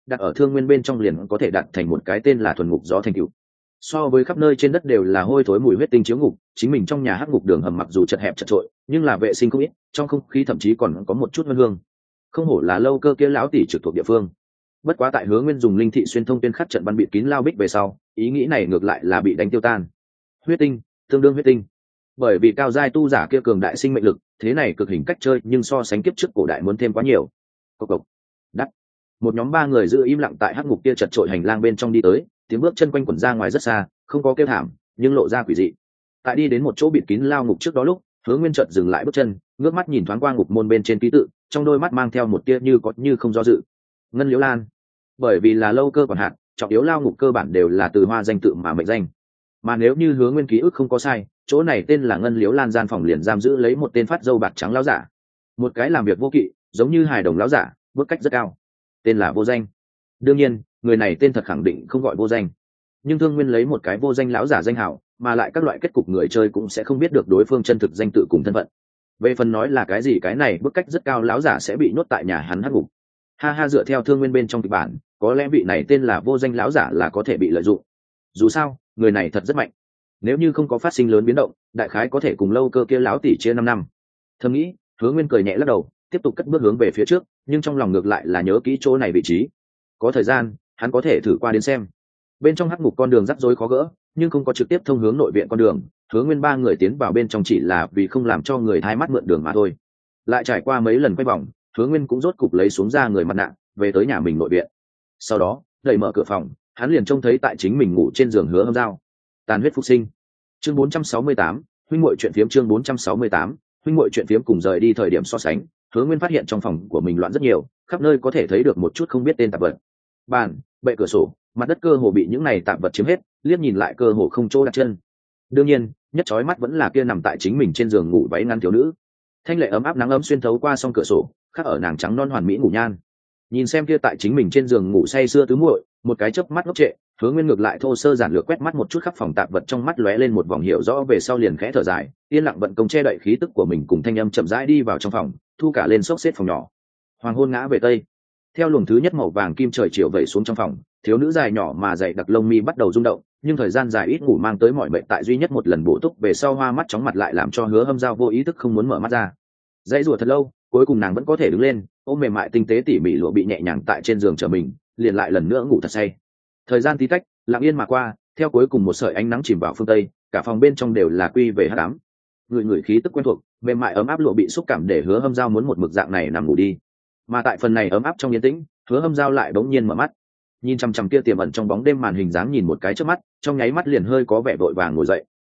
Speaker 1: đặt ở thương nguyên bên trong liền có thể đặt thành một cái tên là thuần ngục gió thành cựu. So với khắp nơi trên đất đều là hôi thối mùi huyết tinh chiếu ngục, chính mình trong nhà hắc ngục đường hầm mặc dù chật hẹp chật trội nhưng là vệ sinh không ít, trong không khí thậm chí còn có một chút hương hương. Không hổ là lâu cơ kia lão tỷ trực thuộc địa phương. Bất quá tại Hứa Nguyên dùng linh thị xuyên thông tuyên khắc trận văn bịt kín lao bích về sau, ý nghĩ này ngược lại là bị đánh tiêu tan. Huyết tinh tương đương huyết tinh, bởi vì cao giai tu giả kia cường đại sinh mệnh lực, thế này cực hình cách chơi nhưng so sánh kiếp trước cổ đại muốn thêm quá nhiều. Cộc cộc đắt. Một nhóm 3 người giữ im lặng tại hắc ngục kia chật trội hành lang bên trong đi tới, tiếng bước chân quanh quẩn ra ngoài rất xa, không có kêu thảm nhưng lộ ra quỷ dị. Tại đi đến một chỗ bịt kín lao ngục trước đó lúc, Hứa Nguyên chợt dừng lại bước chân, ngước mắt nhìn thoáng qua ngục môn bên trên ký tự, trong đôi mắt mang theo một tia như có như không do dự. Ngân Liễu Lan. Bởi vì là lâu cơ còn hạn, trọng yếu lao ngục cơ bản đều là từ hoa danh tự mà mệnh danh, mà nếu như Hứa Nguyên ký ức không có sai, chỗ này tên là Ngân Liễu Lan gian phòng liền giam giữ lấy một tên phát râu bạc trắng lão giả, một cái làm việc vô kỵ giống như hài đồng lão giả, bước cách rất cao, tên là Vô Danh. Đương nhiên người này tên thật khẳng định không gọi Vô Danh, nhưng Thương Nguyên lấy một cái vô danh lão giả danh hào, mà lại các loại kết cục người chơi cũng sẽ không biết được đối phương chân thực danh tự cùng thân phận. Về phần nói là cái gì, cái này bước cách rất cao lão giả sẽ bị nhốt tại nhà hắn hắc ngục. Ha ha, dựa theo Thương Nguyên bên trong kịch bản, có lẽ vị này tên là Vô Danh lão giả là có thể bị lợi dụng. Dù sao người này thật rất mạnh, nếu như không có phát sinh lớn biến động, đại khái có thể cùng lâu cơ kia lão tỷ chia 5 năm. Thầm nghĩ, Hứa Nguyên cười nhẹ lắc đầu, tiếp tục cất bước hướng về phía trước, nhưng trong lòng ngược lại là nhớ kỹ chỗ này vị trí. Có thời gian hắn có thể thử qua đến xem. Bên trong hắc ngục con đường rắc rối khó gỡ, nhưng không có trực tiếp thông hướng nội viện con đường. Hứa Nguyên 3 người tiến vào bên trong chỉ là vì không làm cho người thay mắt mượn đường mà thôi. Lại trải qua mấy lần quay vòng, Hứa Nguyên cũng rốt cục lấy xuống ra người mặt nạ, về tới nhà mình nội viện. Sau đó đẩy mở cửa phòng, hắn liền trông thấy tại chính mình ngủ trên giường Hứa Hâm Dao. Tàn huyết phục sinh. Chương 468, huynh muội chuyện phiếm. Chương 468, huynh muội chuyện phiếm. Cùng rời đi thời điểm so sánh, Hứa Nguyên phát hiện trong phòng của mình loạn rất nhiều, khắp nơi có thể thấy được một chút không biết tên tạp vật. Bàn, bệ, cửa sổ, mặt đất cơ hồ bị những này tạp vật chiếm hết, liếc nhìn lại cơ hồ không chỗ đặt chân. Đương nhiên nhất chói mắt vẫn là kia nằm tại chính mình trên giường ngủ váy ngắn thiếu nữ. Thanh lệ ấm áp nắng ấm xuyên thấu qua song cửa sổ, khắc ở nàng trắng non hoàn mỹ ngủ nhan. Nhìn xem kia tại chính mình trên giường ngủ say sưa tứ muội, một cái chớp mắt ngốc trệ, Hứa Nguyên ngược lại thô sơ giản lược quét mắt một chút khắp phòng tạp vật, trong mắt lóe lên một vòng hiểu rõ về sau liền khẽ thở dài, yên lặng vận công che đậy khí tức của mình, cùng thanh âm chậm rãi đi vào trong phòng, thu cả lên xốc xếp phòng nhỏ. Hoàng hôn ngã về tây, theo luồng thứ nhất màu vàng kim trời chiều vẩy xuống trong phòng, thiếu nữ dài nhỏ mà dày đặc lông mi bắt đầu rung động, nhưng thời gian dài ít ngủ mang tới mọi bệnh tại duy nhất một lần bổ túc về sau hoa mắt chóng mặt lại làm cho Hứa Hâm Dao vô ý thức không muốn mở mắt ra. Dãy rủa thật lâu, cuối cùng nàng vẫn có thể đứng lên, ôm mềm mại tinh tế tỉ mỉ lụa bị nhẹ nhàng tại trên giường trở mình, liền lại lần nữa ngủ thật say. Thời gian tí tách lặng yên mà qua, theo cuối cùng một sợi ánh nắng chìm vào phương tây, cả phòng bên trong đều là quy về hắc ám. Người khí tức quen thuộc, mềm mại ấm áp lụa bị xúc cảm để Hứa Hâm Dao muốn một mực dạng này nằm ngủ đi. Mà tại phần này ấm áp trong yên tĩnh, Hứa Hâm Dao lại bỗng nhiên mở mắt, nhìn chằm chằm kia tiềm ẩn trong bóng đêm màn hình dáng nhìn một cái trước mắt, trong nháy mắt liền hơi có vẻ vội vàng ngồi dậy.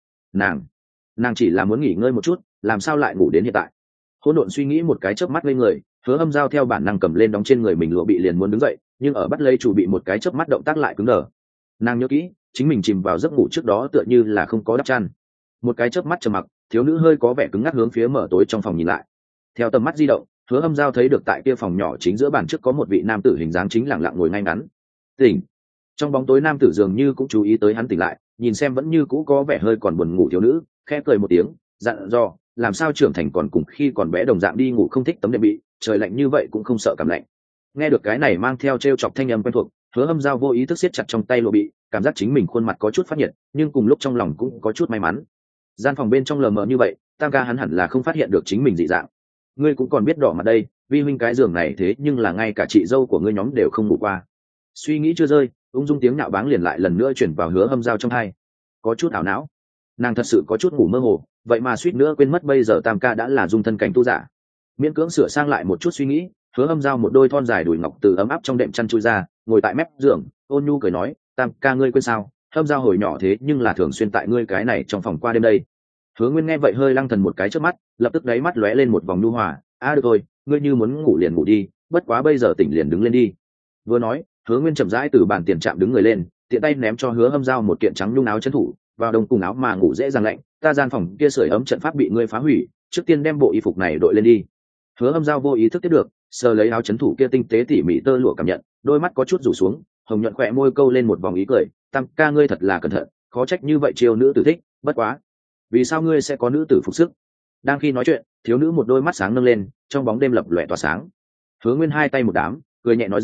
Speaker 1: Nàng chỉ là muốn nghỉ ngơi một chút, làm sao lại ngủ đến hiện tại? Hỗn độn suy nghĩ một cái chớp mắt lên người, Hứa Hâm Dao theo bản năng cầm lên đóng trên người mình lụa bị liền muốn đứng dậy, nhưng ở bắt lấy chủ bị một cái chớp mắt động tác lại cứng đờ. Nàng nhớ kỹ, chính mình chìm vào giấc ngủ trước đó tựa như là không có đắp chăn. Một cái chớp mắt trầm mặc, thiếu nữ hơi có vẻ cứng ngắc hướng phía mở tối trong phòng nhìn lại. Theo tầm mắt di động, Hứa Hâm Dao thấy được tại kia phòng nhỏ chính giữa bàn trước có một vị nam tử hình dáng chính lặng lặng ngồi ngay ngắn. Tỉnh. Trong bóng tối nam tử dường như cũng chú ý tới hắn tỉnh lại, nhìn xem vẫn như cũ có vẻ hơi còn buồn ngủ thiếu nữ, khẽ cười một tiếng, dặn dò, làm sao trưởng thành còn cùng khi còn bé đồng dạng đi ngủ không thích tấm đệm bị, trời lạnh như vậy cũng không sợ cảm lạnh. Nghe được cái này mang theo trêu chọc thanh âm quen thuộc, Hứa Hâm Dao vô ý thức siết chặt trong tay lụa bị, cảm giác chính mình khuôn mặt có chút phát nhiệt, nhưng cùng lúc trong lòng cũng có chút may mắn. Gian phòng bên trong lờ mờ như vậy, Tam ca hắn hẳn là không phát hiện được chính mình dị dạng. Ngươi cũng còn biết đỏ mặt đây, vi huynh cái giường này thế nhưng là ngay cả chị dâu của ngươi nhóm đều không ngủ qua. Suy nghĩ chưa rơi, ung dung tiếng nạo báng liền lại lần nữa chuyển vào Hứa Hâm Dao trong tai. Có chút ảo não, nàng thật sự có chút ngủ mơ hồ, vậy mà suýt nữa quên mất bây giờ Tam ca đã là dung thân cảnh tu giả. Miễn cưỡng sửa sang lại một chút suy nghĩ, Hứa Hâm Dao một đôi thon dài đùi ngọc từ ấm áp trong đệm chăn chui ra, ngồi tại mép giường, ôn nhu cười nói, Tam ca ngươi quên sao? Hâm Dao hồi nhỏ thế nhưng là thường xuyên tại ngươi cái này trong phòng qua đêm đây. Hứa Nguyên nghe vậy hơi lăng thần một cái trước mắt, lập tức đáy mắt lóe lên một vòng nhu hòa, được rồi, ngươi như muốn ngủ liền ngủ đi, bất quá bây giờ tỉnh liền đứng lên đi. Vừa nói, Hứa Nguyên chậm rãi từ bàn tiền trạm đứng người lên, tiện tay ném cho Hứa Hâm Dao một kiện trắng nhung áo trấn thủ, vào đông cùng áo mà ngủ dễ dàng lạnh, ta gian phòng kia sưởi ấm trận pháp bị ngươi phá hủy, trước tiên đem bộ y phục này đội lên đi. Hứa Hâm Dao vô ý thức tiếp được, sờ lấy áo trấn thủ kia tinh tế tỉ mỉ tơ lụa cảm nhận, đôi mắt có chút rủ xuống, hồng nhuận khỏe môi câu lên một vòng ý cười, Tam ca ngươi thật là cẩn thận, khó trách như vậy chiêu nữ tử thích, bất quá, vì sao ngươi sẽ có nữ tử phục sức? Đang khi nói chuyện, thiếu nữ một đôi mắt sáng nâng lên, trong bóng đêm lập lòe tỏa sáng. Hứa Nguyên hai tay một đám, cười nhẹ nói ra,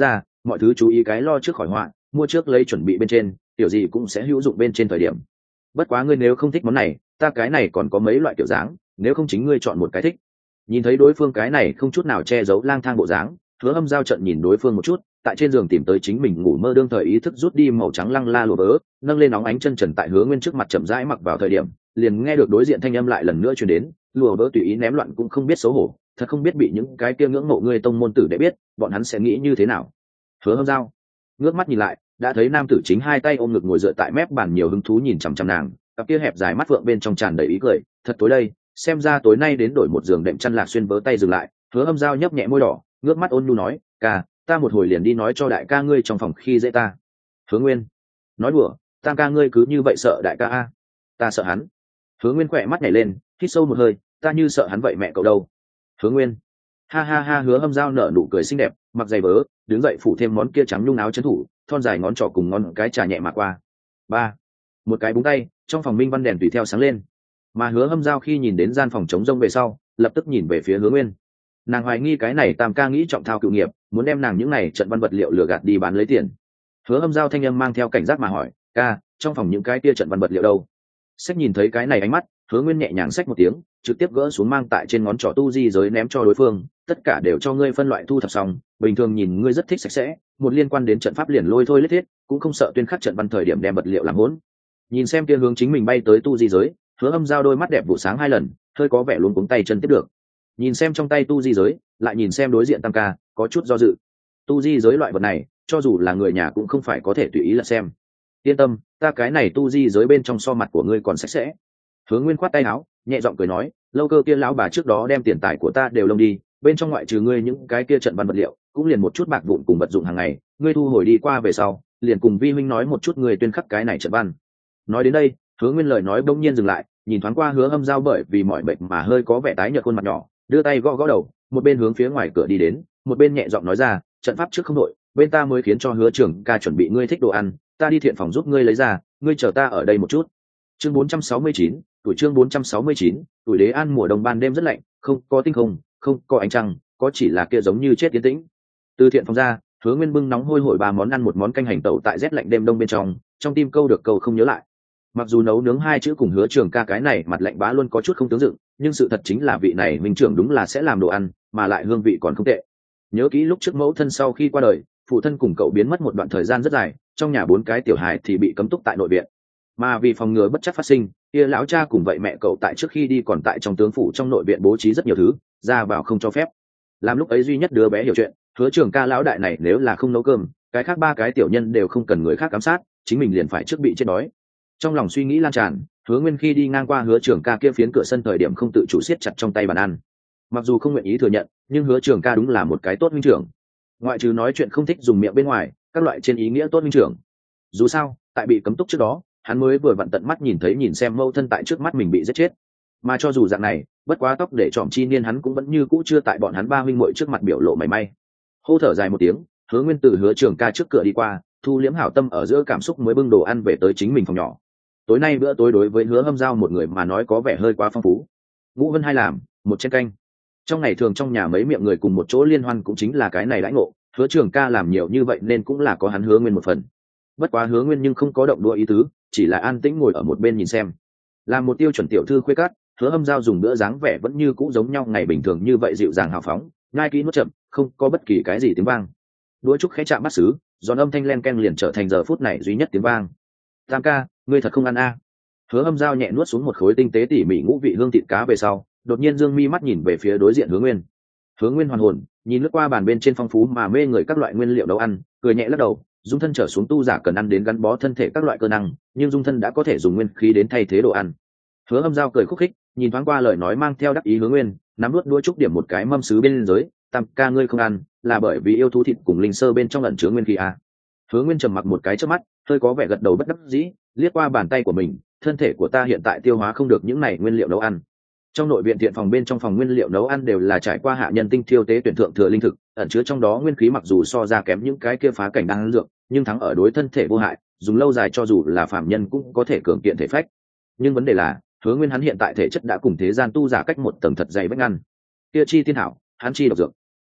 Speaker 1: mọi thứ chú ý cái lo trước khỏi họa, mua trước lấy chuẩn bị bên trên, kiểu gì cũng sẽ hữu dụng bên trên thời điểm. Bất quá ngươi nếu không thích món này, ta cái này còn có mấy loại kiểu dáng, nếu không chính ngươi chọn một cái thích. Nhìn thấy đối phương cái này không chút nào che giấu lang thang bộ dáng, Hứa Âm Giao trận nhìn đối phương một chút, tại trên giường tìm tới chính mình ngủ mơ đương thời ý thức rút đi màu trắng lăng la lụa vớ, nâng lên nóng ánh chân trần tại Hứa Nguyên trước mặt chậm rãi mặc vào thời điểm, liền nghe được đối diện thanh âm lại lần nữa truyền đến, lụa vớ tùy ý ném loạn cũng không biết xấu hổ, thật không biết bị những cái kia ngưỡng mộ ngươi tông môn tử để biết, bọn hắn sẽ nghĩ như thế nào. Hứa Âm Giao ngước mắt nhìn lại, đã thấy nam tử chính hai tay ôm ngực ngồi dựa tại mép bàn nhiều hứng thú nhìn chằm chằm nàng, cặp kia hẹp dài mắt phượng bên trong tràn đầy ý cười, thật tối đây, xem ra tối nay đến đổi một giường đệm chăn lạc xuyên vớ tay dừng lại. Hứa Âm Giao nhấp nhẹ môi đỏ, ngước mắt ôn nhu nói, ca, ta một hồi liền đi nói cho đại ca ngươi trong phòng khi dễ ta. Hứa Nguyên nói đùa, tam ca ngươi cứ như vậy sợ đại ca a? Ta sợ hắn. Hứa Nguyên khỏe mắt nhảy lên, hít sâu một hơi, ta như sợ hắn vậy mẹ cậu đâu. Hứa Nguyên ha ha ha. Hứa Âm Giao nở nụ cười xinh đẹp, mặc giày vớ, đứng dậy phủ thêm món kia trắng nhung áo trấn thủ, thon dài ngón trỏ cùng ngón cái trà nhẹ mà qua. Ba, một cái búng tay, trong phòng minh văn đèn tùy theo sáng lên. Mà Hứa Âm Giao khi nhìn đến gian phòng trống rông về sau, lập tức nhìn về phía Hứa Nguyên. Nàng hoài nghi cái này tam ca nghĩ trọng thao cựu nghiệp, muốn đem nàng những này trận văn vật liệu lừa gạt đi bán lấy tiền. Hứa Âm Giao thanh âm mang theo cảnh giác mà hỏi, ca, trong phòng những cái kia trận văn vật liệu đâu? Sách nhìn thấy cái này ánh mắt, Hứa Nguyên nhẹ nhàng xách một tiếng, trực tiếp gỡ xuống mang tại trên ngón trỏ tu di giới ném cho đối phương, tất cả đều cho ngươi phân loại thu thập xong, bình thường nhìn ngươi rất thích sạch sẽ, một liên quan đến trận pháp liền lôi thôi lết thiết, cũng không sợ tuyên khắc trận văn thời điểm đem vật liệu làm hỗn. Nhìn xem kia hướng chính mình bay tới tu di giới, Hứa Âm Giao đôi mắt đẹp vụ sáng hai lần, hơi có vẻ luống cuống tay chân tiếp được. Nhìn xem trong tay tu di giới, lại nhìn xem đối diện tam ca, có chút do dự. Tu di giới loại vật này, cho dù là người nhà cũng không phải có thể tùy ý là xem. Yên tâm, ta cái này tu di giới bên trong so mặt của ngươi còn sạch sẽ. Hứa Nguyên khoát tay áo, nhẹ giọng cười nói, lâu cơ kia lão bà trước đó đem tiền tài của ta đều lông đi, bên trong ngoại trừ ngươi những cái kia trận văn vật liệu, cũng liền một chút bạc vụn cùng vật dụng hàng ngày, ngươi thu hồi đi qua về sau, liền cùng vi huynh nói một chút ngươi tuyên khắc cái này trận văn. Nói đến đây, Hứa Nguyên lời nói bỗng nhiên dừng lại, nhìn thoáng qua Hứa Âm Giao bởi vì mỏi mệt mà hơi có vẻ tái nhợt khuôn mặt nhỏ, đưa tay gõ gõ đầu, một bên hướng phía ngoài cửa đi đến, một bên nhẹ giọng nói ra, trận pháp trước không đội, bên ta mới khiến cho Hứa trưởng ca chuẩn bị ngươi thích đồ ăn, ta đi thiện phòng giúp ngươi lấy ra, ngươi chờ ta ở đây một chút. Chương 469, tuổi chương 469, tuổi Đế An mùa đông ban đêm rất lạnh, không có tinh không, không có ánh trăng, có chỉ là kia giống như chết tiến tĩnh. Từ thiện phòng ra, Hứa Nguyên bưng nóng hôi hổi ba món ăn một món canh hành tẩu tại rét lạnh đêm đông bên trong tim câu được câu không nhớ lại. Mặc dù nấu nướng hai chữ cùng Hứa trưởng ca cái này mặt lạnh bá luôn có chút không tương dựng, nhưng sự thật chính là vị này minh trưởng đúng là sẽ làm đồ ăn, mà lại hương vị còn không tệ. Nhớ kỹ lúc trước mẫu thân sau khi qua đời, phụ thân cùng cậu biến mất một đoạn thời gian rất dài, trong nhà 4 cái tiểu hài thì bị cấm túc tại nội viện. Mà vì phòng ngừa bất chắc phát sinh, kia lão cha cùng vậy mẹ cậu tại trước khi đi còn tại trong tướng phủ trong nội viện bố trí rất nhiều thứ, ra vào không cho phép. Làm lúc ấy duy nhất đứa bé hiểu chuyện, Hứa trưởng ca lão đại này nếu là không nấu cơm, cái khác 3 cái tiểu nhân đều không cần người khác giám sát, chính mình liền phải trước bị chết đói. Trong lòng suy nghĩ lan tràn, Hứa Nguyên khi đi ngang qua Hứa trưởng ca kia phiến cửa sân thời điểm không tự chủ siết chặt trong tay bàn ăn. Mặc dù không nguyện ý thừa nhận, nhưng Hứa trưởng ca đúng là một cái tốt huynh trưởng. Ngoại trừ nói chuyện không thích dùng miệng bên ngoài, các loại trên ý nghĩa tốt huynh trưởng. Dù sao, tại bị cấm túc trước đó, hắn mới vừa vặn tận mắt nhìn xem mâu thân tại trước mắt mình bị giết chết. Mà cho dù dạng này, bất quá tóc để trọm chi niên hắn cũng vẫn như cũ chưa tại bọn hắn 3 huynh muội trước mặt biểu lộ mảy may. Hô thở dài một tiếng, Hứa Nguyên từ Hứa trưởng ca trước cửa đi qua, thu liễm hảo tâm ở giữa cảm xúc mới bưng đồ ăn về tới chính mình phòng nhỏ. Tối nay bữa tối đối với Hứa Âm Giao một người mà nói có vẻ hơi quá phong phú. Ngũ Vân hai làm, một chén canh. Trong ngày thường trong nhà mấy miệng người cùng một chỗ liên hoan cũng chính là cái này đãi ngộ, Hứa trưởng ca làm nhiều như vậy nên cũng là có hắn Hứa Nguyên một phần. Bất quá Hứa Nguyên nhưng không có động đũa ý tứ, chỉ là an tĩnh ngồi ở một bên nhìn xem. Làm một tiêu chuẩn tiểu thư khuê cát, Hứa Âm Giao dùng bữa dáng vẻ vẫn như cũ giống nhau ngày bình thường như vậy dịu dàng hào phóng, nhai kỹ nuốt chậm, không có bất kỳ cái gì tiếng vang. Đũa trúc khẽ chạm bát sứ, giòn âm thanh len ken liền trở thành giờ phút này duy nhất tiếng vang. Tam ca, ngươi thật không ăn a? Hứa Âm Giao nhẹ nuốt xuống một khối tinh tế tỉ mỉ ngũ vị hương thịt cá về sau, đột nhiên dương mi mắt nhìn về phía đối diện Hứa Nguyên. Hứa Nguyên hoàn hồn, nhìn lướt qua bàn bên trên phong phú mà mê người các loại nguyên liệu nấu ăn, cười nhẹ lắc đầu, dung thân trở xuống tu giả cần ăn đến gắn bó thân thể các loại cơ năng, nhưng dung thân đã có thể dùng nguyên khí đến thay thế đồ ăn. Hứa Âm Giao cười khúc khích, nhìn thoáng qua lời nói mang theo đắc ý Hứa Nguyên, nắm nuốt đũa trúc điểm một cái mâm sứ bên dưới, tam ca ngươi không ăn, là bởi vì yêu thú thịt cùng linh sơ bên trong ẩn chứa nguyên khí à? Hứa Nguyên trầm mặc một cái trước mắt, hơi có vẻ gật đầu bất đắc dĩ, liếc qua bàn tay của mình, thân thể của ta hiện tại tiêu hóa không được những này nguyên liệu nấu ăn. Trong nội viện thiện phòng bên trong phòng nguyên liệu nấu ăn đều là trải qua hạ nhân tinh thiêu tế tuyển thượng thừa linh thực, ẩn chứa trong đó nguyên khí mặc dù so ra kém những cái kia phá cảnh đang dược, nhưng thắng ở đối thân thể vô hại, dùng lâu dài cho dù là phàm nhân cũng có thể cường kiện thể phách. Nhưng vấn đề là, Hứa Nguyên hắn hiện tại thể chất đã cùng thế gian tu giả cách một tầng thật dày vách ngăn. Kia chi tiên hảo, hắn chi độc dược.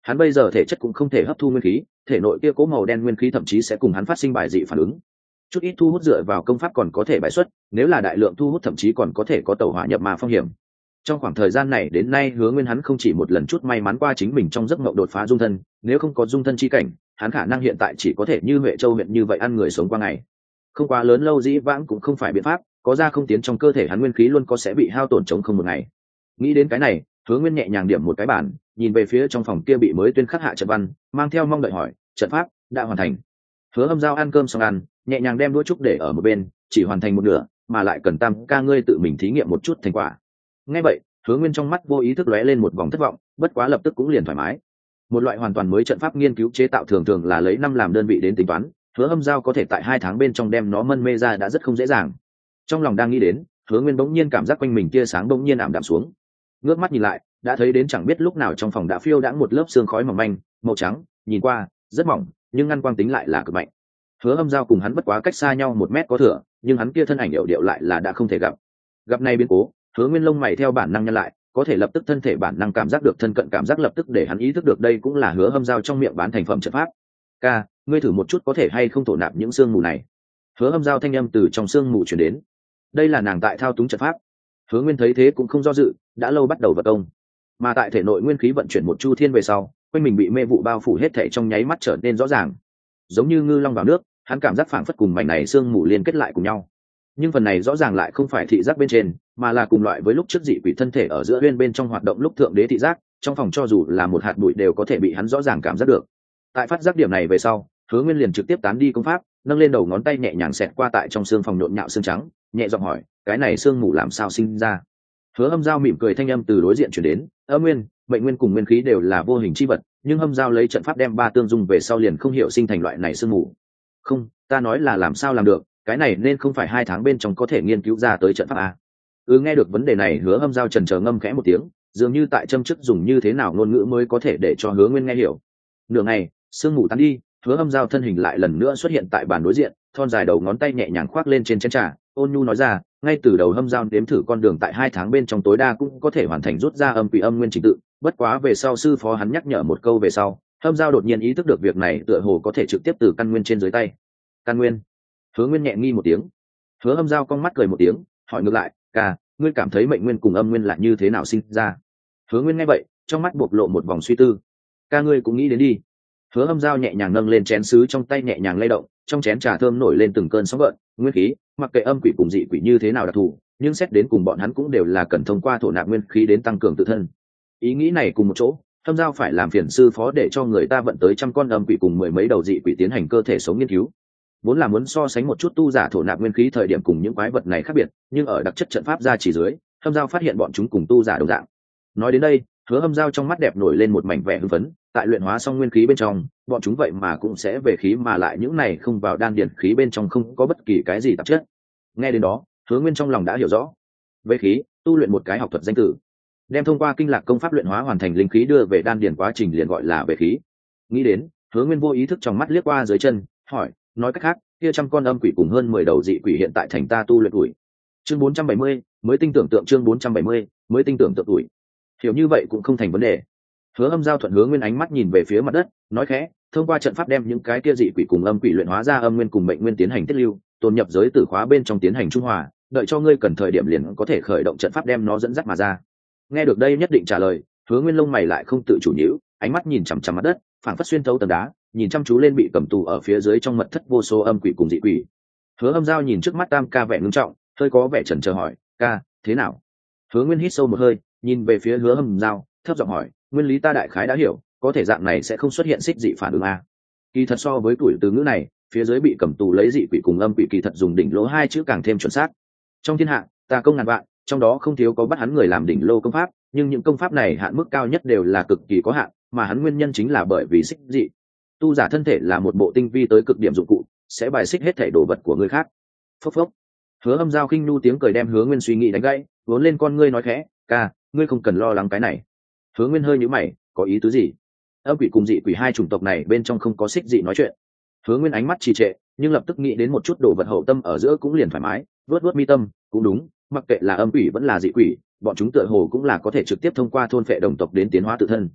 Speaker 1: Hắn bây giờ thể chất cũng không thể hấp thu nguyên khí, thể nội kia cố màu đen nguyên khí thậm chí sẽ cùng hắn phát sinh bài dị phản ứng. Chút ít thu hút dựa vào công pháp còn có thể bài xuất, nếu là đại lượng thu hút thậm chí còn có thể có tẩu hỏa nhập ma phong hiểm. Trong khoảng thời gian này đến nay Hứa Nguyên hắn không chỉ một lần chút may mắn qua chính mình trong giấc mộng đột phá dung thân, nếu không có dung thân chi cảnh, hắn khả năng hiện tại chỉ có thể như Huệ Châu huyện như vậy ăn người sống qua ngày. Không quá lớn lâu dĩ vãng cũng không phải biện pháp, có ra không tiến trong cơ thể hắn nguyên khí luôn có sẽ bị hao tổn chống không một ngày. Nghĩ đến cái này, Hứa Nguyên nhẹ nhàng điểm một cái bản, nhìn về phía trong phòng kia bị mới tuyên khắc hạ trận văn, mang theo mong đợi hỏi, trận pháp đã hoàn thành. Hứa Hâm Giao ăn cơm xong ăn, nhẹ nhàng đem đũa trúc để ở một bên, chỉ hoàn thành một nửa, mà lại cần Tam ca ngươi tự mình thí nghiệm một chút thành quả. Nghe vậy, Hứa Nguyên trong mắt vô ý thức lóe lên một vòng thất vọng, bất quá lập tức cũng liền thoải mái. Một loại hoàn toàn mới trận pháp nghiên cứu chế tạo thường thường là lấy năm làm đơn vị đến tính toán, Hứa Hâm Giao có thể tại 2 tháng bên trong đem nó mân mê ra đã rất không dễ dàng. Trong lòng đang nghĩ đến, Hứa Nguyên bỗng nhiên cảm giác quanh mình tia sáng bỗng nhiên ảm đạm xuống. Ngước mắt nhìn lại, đã thấy đến chẳng biết lúc nào trong phòng đã phiêu đãng một lớp sương khói mỏng manh, màu trắng, nhìn qua rất mỏng, nhưng ngăn quang tính lại là cực mạnh. Hứa Hâm Giao cùng hắn bất quá cách xa nhau 1 mét có thừa, nhưng hắn kia thân ảnh điệu lại là đã không thể gặp. Gặp này biến cố, Hứa Nguyên lông mày theo bản năng nhăn lại, có thể lập tức thân thể bản năng cảm giác được thân cận cảm giác lập tức để hắn ý thức được đây cũng là Hứa Hâm Giao trong miệng bán thành phẩm trận pháp. Ca, ngươi thử một chút có thể hay không thổ nạp những sương mù này. Hứa Hâm Giao thanh âm từ trong sương mù truyền đến. Đây là nàng tại thao túng trận pháp. Hứa Nguyên thấy thế cũng không do dự, đã lâu bắt đầu vật công. Mà tại thể nội nguyên khí vận chuyển một chu thiên về sau, quanh mình bị mê vụ bao phủ hết thảy trong nháy mắt trở nên rõ ràng. Giống như ngư long vào nước, hắn cảm giác phảng phất cùng mảnh này sương mù liên kết lại cùng nhau. Nhưng phần này rõ ràng lại không phải thị giác bên trên, mà là cùng loại với lúc trước dị quỷ thân thể ở giữa uyên bên trong hoạt động lúc thượng đế thị giác, trong phòng cho dù là một hạt bụi đều có thể bị hắn rõ ràng cảm giác được. Tại phát giác điểm này về sau, Hứa Nguyên liền trực tiếp tán đi công pháp, nâng lên đầu ngón tay nhẹ nhàng xẹt qua tại trong xương phòng nhộn nhạo xương trắng, nhẹ giọng hỏi, cái này sương mù làm sao sinh ra? Hứa Hâm Giao mỉm cười thanh âm từ đối diện truyền đến, âm nguyên, mệnh nguyên cùng nguyên khí đều là vô hình chi vật, nhưng Hâm Giao lấy trận pháp đem ba tương dung về sau liền không hiểu sinh thành loại này sương mù. Không, ta nói là làm sao làm được, cái này nên không phải 2 tháng bên trong có thể nghiên cứu ra tới trận pháp à? Nghe được vấn đề này, Hứa Hâm Giao chần chờ ngâm khẽ một tiếng, dường như tại châm chức dùng như thế nào ngôn ngữ mới có thể để cho Hứa Nguyên nghe hiểu. Nửa ngày, sương mù tan đi, Hứa Hâm Giao thân hình lại lần nữa xuất hiện tại bàn đối diện, thon dài đầu ngón tay nhẹ nhàng khoác lên trên chén trà, ôn nhu nói ra, ngay từ đầu Hâm Giao đếm thử con đường tại 2 tháng bên trong tối đa cũng có thể hoàn thành rút ra âm quỷ âm nguyên trình tự, bất quá về sau sư phó hắn nhắc nhở một câu về sau, Hâm Giao đột nhiên ý thức được việc này tựa hồ có thể trực tiếp từ căn nguyên trên dưới tay. Căn nguyên? Hứa Nguyên nhẹ nghi một tiếng. Hứa Hâm Giao cong mắt cười một tiếng, hỏi ngược lại, ca, ngươi cảm thấy mệnh nguyên cùng âm nguyên là như thế nào sinh ra? Hứa Nguyên nghe vậy, trong mắt bộc lộ một vòng suy tư. Ca, ngươi cũng nghĩ đến đi. Hứa Hâm Giao nhẹ nhàng nâng lên chén sứ trong tay nhẹ nhàng lay động, trong chén trà thơm nổi lên từng cơn sóng gợn, nguyên khí, mặc kệ âm quỷ cùng dị quỷ như thế nào đặc thù, nhưng xét đến cùng bọn hắn cũng đều là cần thông qua thổ nạp nguyên khí đến tăng cường tự thân. Ý nghĩ này cùng một chỗ, Hâm Giao phải làm phiền sư phó để cho người ta vận tới 100 con âm quỷ cùng 10 mấy đầu dị quỷ tiến hành cơ thể sống nghiên cứu. Vốn là muốn so sánh một chút tu giả thổ nạp nguyên khí thời điểm cùng những quái vật này khác biệt, nhưng ở đặc chất trận pháp ra chỉ dưới, Hâm Giao phát hiện bọn chúng cùng tu giả đồng dạng. Nói đến đây, Hứa Hâm Giao trong mắt đẹp nổi lên một mảnh vẻ hưng phấn, tại luyện hóa xong nguyên khí bên trong, bọn chúng vậy mà cũng sẽ về khí, mà lại những này không vào đan điển khí bên trong không có bất kỳ cái gì tạp chất. Nghe đến đó, Hứa Nguyên trong lòng đã hiểu rõ. Về khí, tu luyện một cái học thuật danh từ, đem thông qua kinh lạc công pháp luyện hóa hoàn thành linh khí đưa về đan điển quá trình liền gọi là về khí. Nghĩ đến, Hứa Nguyên vô ý thức trong mắt liếc qua dưới chân, hỏi, nói cách khác, kia 100 con âm quỷ cùng hơn 10 đầu dị quỷ hiện tại thành ta tu luyện tuổi. Chương 470, mới tinh tưởng tượng chương 470, mới tinh tưởng tượng tuổi. Hiểu như vậy cũng không thành vấn đề. Hứa Hâm Giao thuận Hứa Nguyên ánh mắt nhìn về phía mặt đất, nói khẽ, thông qua trận pháp đem những cái kia dị quỷ cùng âm quỷ luyện hóa ra âm nguyên cùng mệnh nguyên tiến hành tiết lưu, tồn nhập giới tử khóa bên trong tiến hành trung hòa, đợi cho ngươi cần thời điểm liền có thể khởi động trận pháp đem nó dẫn dắt mà ra. Nghe được đây nhất định trả lời, Hứa Nguyên lông mày lại không tự chủ nhíu, ánh mắt nhìn chằm chằm mặt đất, phảng phất xuyên thấu tầng đá, nhìn chăm chú lên bị cầm tù ở phía dưới trong mật thất vô số âm quỷ cùng dị quỷ. Hứa Hâm Giao nhìn trước mắt Tam ca vẻ ngưng trọng, hơi có vẻ chần chờ hỏi, ca, thế nào? Hứa Nguyên hít sâu một hơi, nhìn về phía Hứa Hâm Giao, thấp giọng hỏi, nguyên lý ta đại khái đã hiểu, có thể dạng này sẽ không xuất hiện xích dị phản ứng a? Kỳ thật so với tuổi từ ngữ này, phía dưới bị cầm tù lấy dị quỷ cùng âm quỷ kỳ thật dùng đỉnh lô 2 chữ càng thêm chuẩn xác. Trong thiên hạ, ta công ngàn vạn, trong đó không thiếu có bắt hắn người làm đỉnh lô công pháp, nhưng những công pháp này hạn mức cao nhất đều là cực kỳ có hạn, mà hắn nguyên nhân chính là bởi vì xích dị. Tu giả thân thể là một bộ tinh vi tới cực điểm dụng cụ, sẽ bài xích hết thể đồ vật của người khác. Phốc phốc. Hứa Hâm Giao khinh nu tiếng cười đem Hứa Nguyên suy nghĩ đánh gãy, vốn lên con ngươi nói khẽ, ca, ngươi không cần lo lắng cái này. Hứa Nguyên hơi nhíu mày, có ý tứ gì? Âm quỷ cùng dị quỷ 2 chủng tộc này bên trong không có xích dị nói chuyện. Hứa Nguyên ánh mắt trì trệ, nhưng lập tức nghĩ đến một chút đồ vật hậu tâm ở giữa cũng liền thoải mái, vớt mi tâm, cũng đúng, mặc kệ là âm quỷ vẫn là dị quỷ, bọn chúng tựa hồ cũng là có thể trực tiếp thông qua thôn phệ đồng tộc đến tiến hóa tự thân.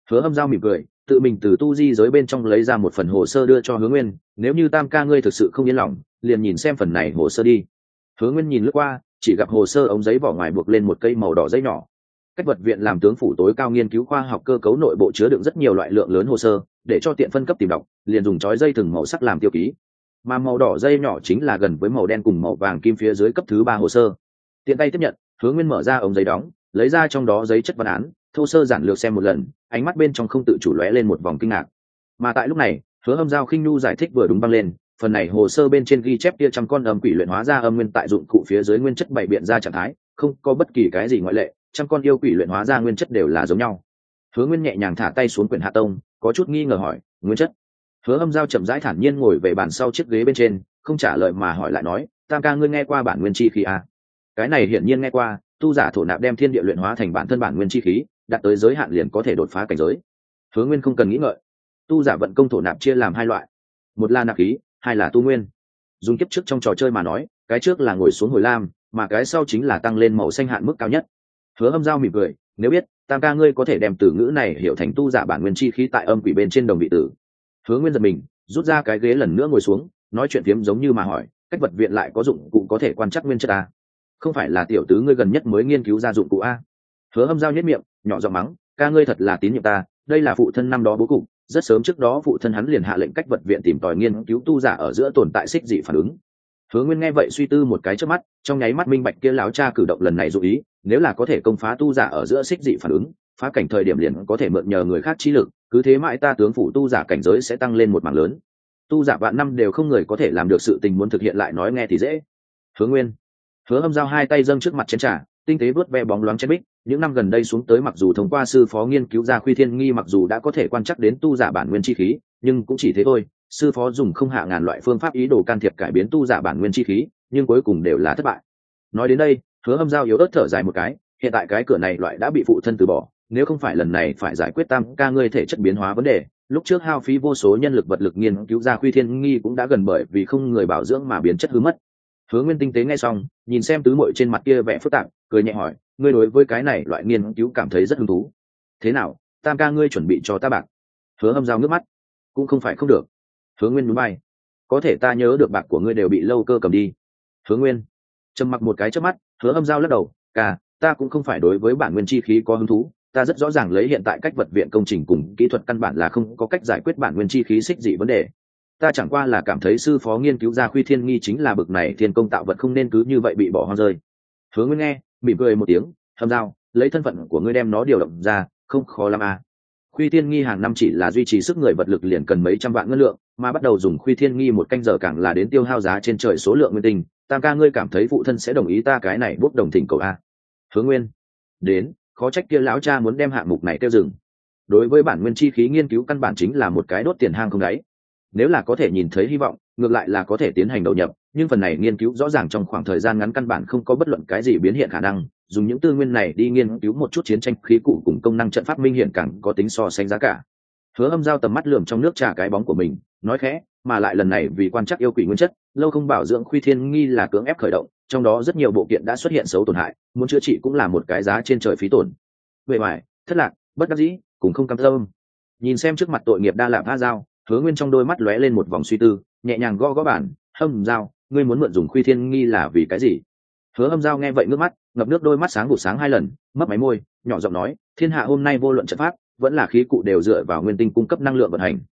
Speaker 1: Hứa Hâm Giao mỉm cười, tự mình từ tu di giới bên trong lấy ra một phần hồ sơ đưa cho Hứa Nguyên, nếu như Tam ca ngươi thực sự không yên lòng, liền nhìn xem phần này hồ sơ đi. Hứa Nguyên nhìn lướt qua, chỉ gặp hồ sơ ống giấy vỏ ngoài buộc lên một cây màu đỏ giấy nhỏ. Cách vật viện làm tướng phủ tối cao nghiên cứu khoa học cơ cấu nội bộ chứa đựng rất nhiều loại lượng lớn hồ sơ, để cho tiện phân cấp tìm đọc, liền dùng chói dây thừng màu sắc làm tiêu ký. Mà màu đỏ dây nhỏ chính là gần với màu đen cùng màu vàng kim phía dưới cấp thứ 3 hồ sơ. Tiện tay tiếp nhận, Hứa Nguyên mở ra ống giấy đóng, lấy ra trong đó giấy chất văn án, thô sơ giản lược xem một lần, ánh mắt bên trong không tự chủ lóe lên một vòng kinh ngạc. Mà tại lúc này, Hứa Hâm Giao khinh nhu giải thích vừa đúng băng lên, phần này hồ sơ bên trên ghi chép kia trăm con âm quỷ luyện hóa ra âm nguyên tại dụng cụ phía dưới nguyên chất bày biện ra trạng thái, không có bất kỳ cái gì ngoại lệ, trăm con yêu quỷ luyện hóa ra nguyên chất đều là giống nhau. Hứa Nguyên nhẹ nhàng thả tay xuống quyển hạ tông, có chút nghi ngờ hỏi, nguyên chất? Hứa Hâm Giao chậm rãi thản nhiên ngồi về bàn sau chiếc ghế bên trên, không trả lời mà hỏi lại nói, Tam ca ngươi nghe qua bản nguyên chi khí à? Cái này hiển nhiên nghe qua, tu giả thổ nạp đem thiên địa luyện hóa thành bản thân bản nguyên chi khí, đạt tới giới hạn liền có thể đột phá cảnh giới. Hứa Nguyên không cần nghĩ ngợi, tu giả vận công thổ nạp chia làm hai loại, một là nạp khí, hai là tu nguyên. Dùng kiếp trước trong trò chơi mà nói, cái trước là ngồi xuống hồi lam, mà cái sau chính là tăng lên màu xanh hạn mức cao nhất. Hứa Hâm Giao mỉm cười, nếu biết, Tam ca ngươi có thể đem từ ngữ này hiểu thành tu giả bản nguyên chi khí tại âm quỷ bên trên đồng vị tử. Hứa Nguyên giật mình, rút ra cái ghế lần nữa ngồi xuống, nói chuyện phiếm giống như mà hỏi, cách vật viện lại có dụng cụ có thể quan trắc nguyên chất à? Không phải là tiểu tứ ngươi gần nhất mới nghiên cứu ra dụng cụ a? Hứa Hâm Giao nhếch miệng, nhỏ giọng mắng, ca ngươi thật là tín nhiệm ta, đây là phụ thân năm đó bố cục, rất sớm trước đó phụ thân hắn liền hạ lệnh cách vật viện tìm tòi nghiên cứu tu giả ở giữa tồn tại xích dị phản ứng. Hứa Nguyên nghe vậy suy tư một cái trước mắt, trong nháy mắt minh bạch kia láo cha cử động lần này dụ ý, nếu là có thể công phá tu giả ở giữa xích dị phản ứng, phá cảnh thời điểm liền có thể mượn nhờ người khác chi lực, cứ thế mãi ta tướng phủ tu giả cảnh giới sẽ tăng lên một mảng lớn. Tu giả vạn năm đều không người có thể làm được sự tình muốn thực hiện lại nói nghe thì dễ. Hứa Nguyên. Hứa Hâm Giao hai tay dâng trước mặt chén trà, tinh tế vớt ve bóng loáng chén bích, những năm gần đây xuống tới mặc dù thông qua sư phó nghiên cứu ra Khuy Thiên Nghi mặc dù đã có thể quan trắc đến tu giả bản nguyên chi khí, nhưng cũng chỉ thế thôi, sư phó dùng không hạ ngàn loại phương pháp ý đồ can thiệp cải biến tu giả bản nguyên chi khí, nhưng cuối cùng đều là thất bại. Nói đến đây, Hứa Hâm Giao yếu ớt thở dài một cái, hiện tại cái cửa này loại đã bị phụ thân từ bỏ, nếu không phải lần này phải giải quyết Tam ca ngươi thể chất biến hóa vấn đề, lúc trước hao phí vô số nhân lực vật lực nghiên cứu ra Khuy Thiên Nghi cũng đã gần bởi vì không người bảo dưỡng mà biến chất hư mất. Hứa Nguyên tinh tế nghe xong, nhìn xem tứ muội trên mặt kia vẻ phức tạp, cười nhẹ hỏi, ngươi đối với cái này loại nghiên cứu cảm thấy rất hứng thú. Thế nào, Tam ca ngươi chuẩn bị cho ta bạc? Hứa Hâm Giao ngước mắt, cũng không phải không được. Hứa Nguyên nhún vai, có thể ta nhớ được bạc của ngươi đều bị Lâu Cơ cầm đi. Hứa Nguyên trầm mặc một cái chớp mắt, Hứa Hâm Giao lắc đầu, ca, ta cũng không phải đối với bản nguyên chi khí có hứng thú, ta rất rõ ràng lấy hiện tại cách vật viện công trình cùng kỹ thuật căn bản là không có cách giải quyết bản nguyên chi khí xích dị vấn đề. Ta chẳng qua là cảm thấy sư phó nghiên cứu ra Khuy Thiên Nghi chính là bực này thiên công tạo vật không nên cứ như vậy bị bỏ hoang rơi. Hứa Nguyên nghe, mỉm cười một tiếng, Hâm Giao, lấy thân phận của ngươi đem nó điều động ra, không khó lắm à. Khuy Thiên Nghi hàng năm chỉ là duy trì sức người vật lực liền cần mấy trăm vạn ngân lượng, mà bắt đầu dùng Khuy Thiên Nghi một canh giờ càng là đến tiêu hao giá trên trời số lượng nguyên tinh. Tam ca ngươi cảm thấy phụ thân sẽ đồng ý ta cái này bốc đồng thỉnh cầu a? Hứa Nguyên, đến, khó trách kia lão cha muốn đem hạng mục này tiêu dừng. Đối với bản nguyên chi khí nghiên cứu căn bản chính là một cái đốt tiền hang không đáy. Nếu là có thể nhìn thấy hy vọng, ngược lại là có thể tiến hành đầu nhập, nhưng phần này nghiên cứu rõ ràng trong khoảng thời gian ngắn căn bản không có bất luận cái gì biến hiện khả năng, dùng những tư nguyên này đi nghiên cứu một chút chiến tranh khí cụ cùng công năng trận pháp minh hiện càng có tính so sánh giá cả. Hứa Hâm Giao tầm mắt lườm trong nước trà cái bóng của mình, nói khẽ, mà lại lần này vì quan trắc yêu quỷ nguyên chất, lâu không bảo dưỡng Khuy Thiên Nghi là cưỡng ép khởi động, trong đó rất nhiều bộ kiện đã xuất hiện xấu tổn hại, muốn chữa trị cũng là một cái giá trên trời phí tổn. Về ngoài, thất lạc, bất đắc dĩ, cũng không cam tâm. Nhìn xem trước mặt tội nghiệp đa lạm tha Giao, Hứa Nguyên trong đôi mắt lóe lên một vòng suy tư, nhẹ nhàng gõ gõ bàn, Hâm Giao, ngươi muốn mượn dùng Khuy Thiên Nghi là vì cái gì? Hứa Hâm Giao nghe vậy ngước mắt, ngập nước đôi mắt sáng vụ sáng hai lần, mấp máy môi, nhỏ giọng nói, thiên hạ hôm nay vô luận trận pháp, vẫn là khí cụ đều dựa vào nguyên tinh cung cấp năng lượng vận hành.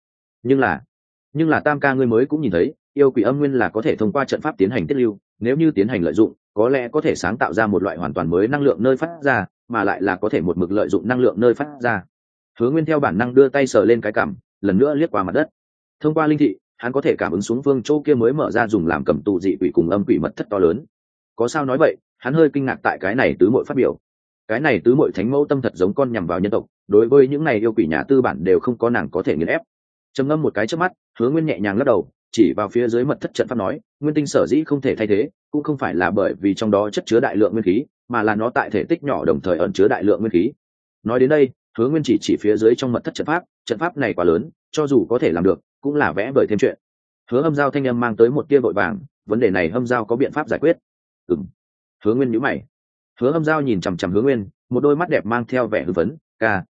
Speaker 1: Nhưng là Tam ca ngươi mới cũng nhìn thấy, yêu quỷ âm nguyên là có thể thông qua trận pháp tiến hành tiết lưu, nếu như tiến hành lợi dụng, có lẽ có thể sáng tạo ra một loại hoàn toàn mới năng lượng nơi phát ra, mà lại là có thể một mực lợi dụng năng lượng nơi phát ra. Hứa Nguyên theo bản năng đưa tay sờ lên cái cằm, lần nữa liếc qua mặt đất. Thông qua linh thị, hắn có thể cảm ứng xuống phương chỗ kia mới mở ra dùng làm cầm tù dị quỷ cùng âm quỷ mật thất to lớn. Có sao nói vậy, hắn hơi kinh ngạc tại cái này tứ muội phát biểu. Cái này tứ muội thánh mẫu tâm thật giống con nhằm vào nhân tộc, đối với những này yêu quỷ nhà tư bản đều không có nàng có thể nghiền ép. Trầm ngâm một cái trước mắt, Hứa Nguyên nhẹ nhàng lắc đầu, chỉ vào phía dưới mật thất trận pháp nói, nguyên tinh sở dĩ không thể thay thế, cũng không phải là bởi vì trong đó chất chứa đại lượng nguyên khí, mà là nó tại thể tích nhỏ đồng thời ẩn chứa đại lượng nguyên khí. Nói đến đây, Hứa Nguyên chỉ phía dưới trong mật thất trận pháp này quá lớn, cho dù có thể làm được, cũng là vẽ vời thêm chuyện. Hứa Hâm Giao thanh âm mang tới một tia vội vàng, vấn đề này Hâm Giao có biện pháp giải quyết. Hứa Nguyên nhíu mày. Hứa Hâm Giao nhìn chằm chằm Hứa Nguyên, một đôi mắt đẹp mang theo vẻ hưng phấn, ca,